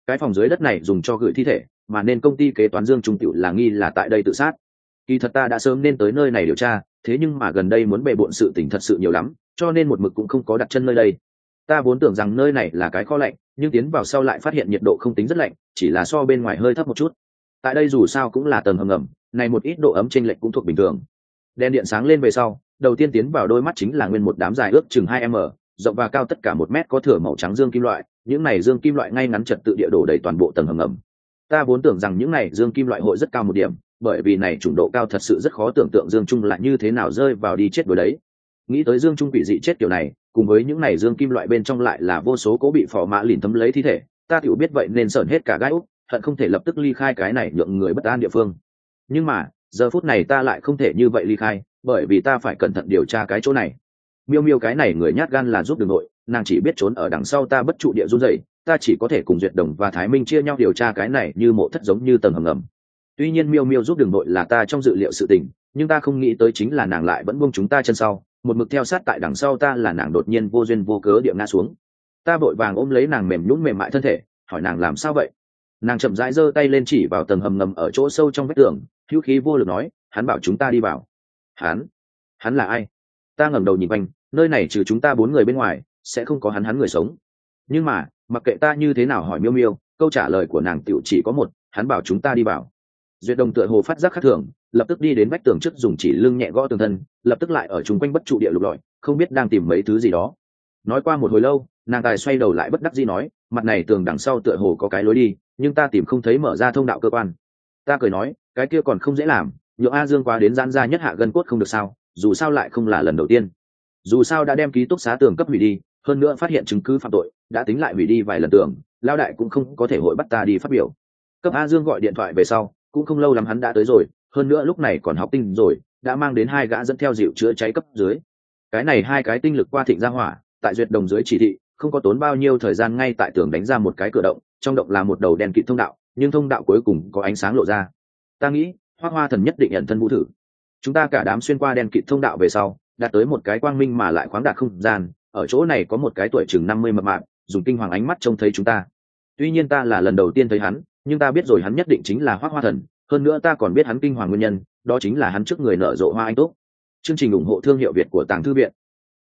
cái phòng dưới đất này dùng cho gửi thi thể, mà nên công ty kế toán Dương Trung Tiểu là nghi là tại đây tự sát. Kỳ thật ta đã sớm nên tới nơi này điều tra, thế nhưng mà gần đây muốn bề bộn sự tình thật sự nhiều lắm, cho nên một mực cũng không có đặt chân nơi đây. Ta vốn tưởng rằng nơi này là cái kho lạnh, nhưng tiến vào sau lại phát hiện nhiệt độ không tính rất lạnh, chỉ là so bên ngoài hơi thấp một chút. Tại đây dù sao cũng là tầng hầm ngầm, này một ít độ ấm chênh lệch cũng thuộc bình thường. Đèn điện sáng lên về sau, đầu tiên tiến vào đôi mắt chính là nguyên một đám dài ước chừng 2 m, rộng và cao tất cả 1 mét có thửa màu trắng dương kim loại, những này dương kim loại ngay ngắn trật tự địa đổ đầy toàn bộ tầng hầm ngầm. Ta vốn tưởng rằng những này dương kim loại hội rất cao một điểm, bởi vì này chủng độ cao thật sự rất khó tưởng tượng dương trung lại như thế nào rơi vào đi chết đối đấy. Nghĩ tới dương trung quỷ dị chết kiểu này, cùng với những này dương kim loại bên trong lại là vô số cố bị phò mã lìn thấm lấy thi thể, ta tiểu biết vậy nên sởn hết cả gai úc, hận không thể lập tức ly khai cái này nhượng người bất an địa phương. Nhưng mà giờ phút này ta lại không thể như vậy ly khai, bởi vì ta phải cẩn thận điều tra cái chỗ này. Miêu miêu cái này người nhát gan là giúp đường nội, nàng chỉ biết trốn ở đằng sau ta bất trụ địa run rẩy, ta chỉ có thể cùng Duyệt Đồng và Thái Minh chia nhau điều tra cái này như mộ thất giống như tầng hầm ngầm. Tuy nhiên miêu miêu giúp đường nội là ta trong dự liệu sự tình, nhưng ta không nghĩ tới chính là nàng lại vẫn buông chúng ta chân sau, một mực theo sát tại đằng sau ta là nàng đột nhiên vô duyên vô cớ địa ngã xuống. Ta vội vàng ôm lấy nàng mềm nhũn mềm mại thân thể, hỏi nàng làm sao vậy. Nàng chậm rãi giơ tay lên chỉ vào tầng hầm ngầm ở chỗ sâu trong vách tường, hữu khí vô lực nói, hắn bảo chúng ta đi vào. Hắn là ai? Ta ngẩng đầu nhìn quanh, nơi này trừ chúng ta 4 người bên ngoài sẽ không có hắn người sống. Nhưng mà mặc kệ ta như thế nào hỏi miêu miêu, câu trả lời của nàng tiểu chỉ có một, hắn bảo chúng ta đi vào. Duyệt Đồng tựa hồ phát giác khác thường, lập tức đi đến vách tường trước dùng chỉ lưng nhẹ gõ tường thân, lập tức lại ở chung quanh bất trụ địa lục lọi, không biết đang tìm mấy thứ gì đó. Nói qua một hồi lâu, nàng tài xoay đầu lại bất đắc dĩ nói, mặt này tường đằng sau tựa hồ có cái lối đi, nhưng ta tìm không thấy mở ra thông đạo cơ quan. Ta cười nói, cái kia còn không dễ làm, nhượng A Dương qua đến giãn ra nhất hạ gân cốt không được sao, dù sao lại không là lần đầu tiên. Dù sao đã đem ký túc xá tường cấp hủy đi, hơn nữa phát hiện chứng cứ phạm tội, đã tính lại hủy đi vài lần tường, lao đại cũng không có thể hội bắt ta đi phát biểu. Cấp A Dương gọi điện thoại về sau, cũng không lâu lắm hắn đã tới rồi, hơn nữa lúc này còn học tinh rồi, đã mang đến 2 gã dẫn theo dịu chữa cháy cấp dưới. Cái này 2 cái tinh lực qua thịnh ra hỏa, tại Duyệt Đồng dưới chỉ thị, không có tốn bao nhiêu thời gian ngay tại tường đánh ra một cái cửa động, trong động là một đầu đèn kịt thông đạo, nhưng thông đạo cuối cùng có ánh sáng lộ ra. Ta nghĩ, Hoắc Hoa Thần nhất định nhận thân vũ thử. Chúng ta cả đám xuyên qua đèn kịt thông đạo về sau, đạt tới một cái quang minh mà lại khoáng đạt không gian, ở chỗ này có một cái tuổi chừng 50 mập mạp, dùng kinh hoàng ánh mắt trông thấy chúng ta. Tuy nhiên ta là lần đầu tiên thấy hắn, nhưng ta biết rồi hắn nhất định chính là Hoắc Hoa Thần, hơn nữa ta còn biết hắn kinh hoàng nguyên nhân, đó chính là hắn trước người nở rộ hoa anh túc. Chương trình ủng hộ thương hiệu Việt của Tàng Thư Viện.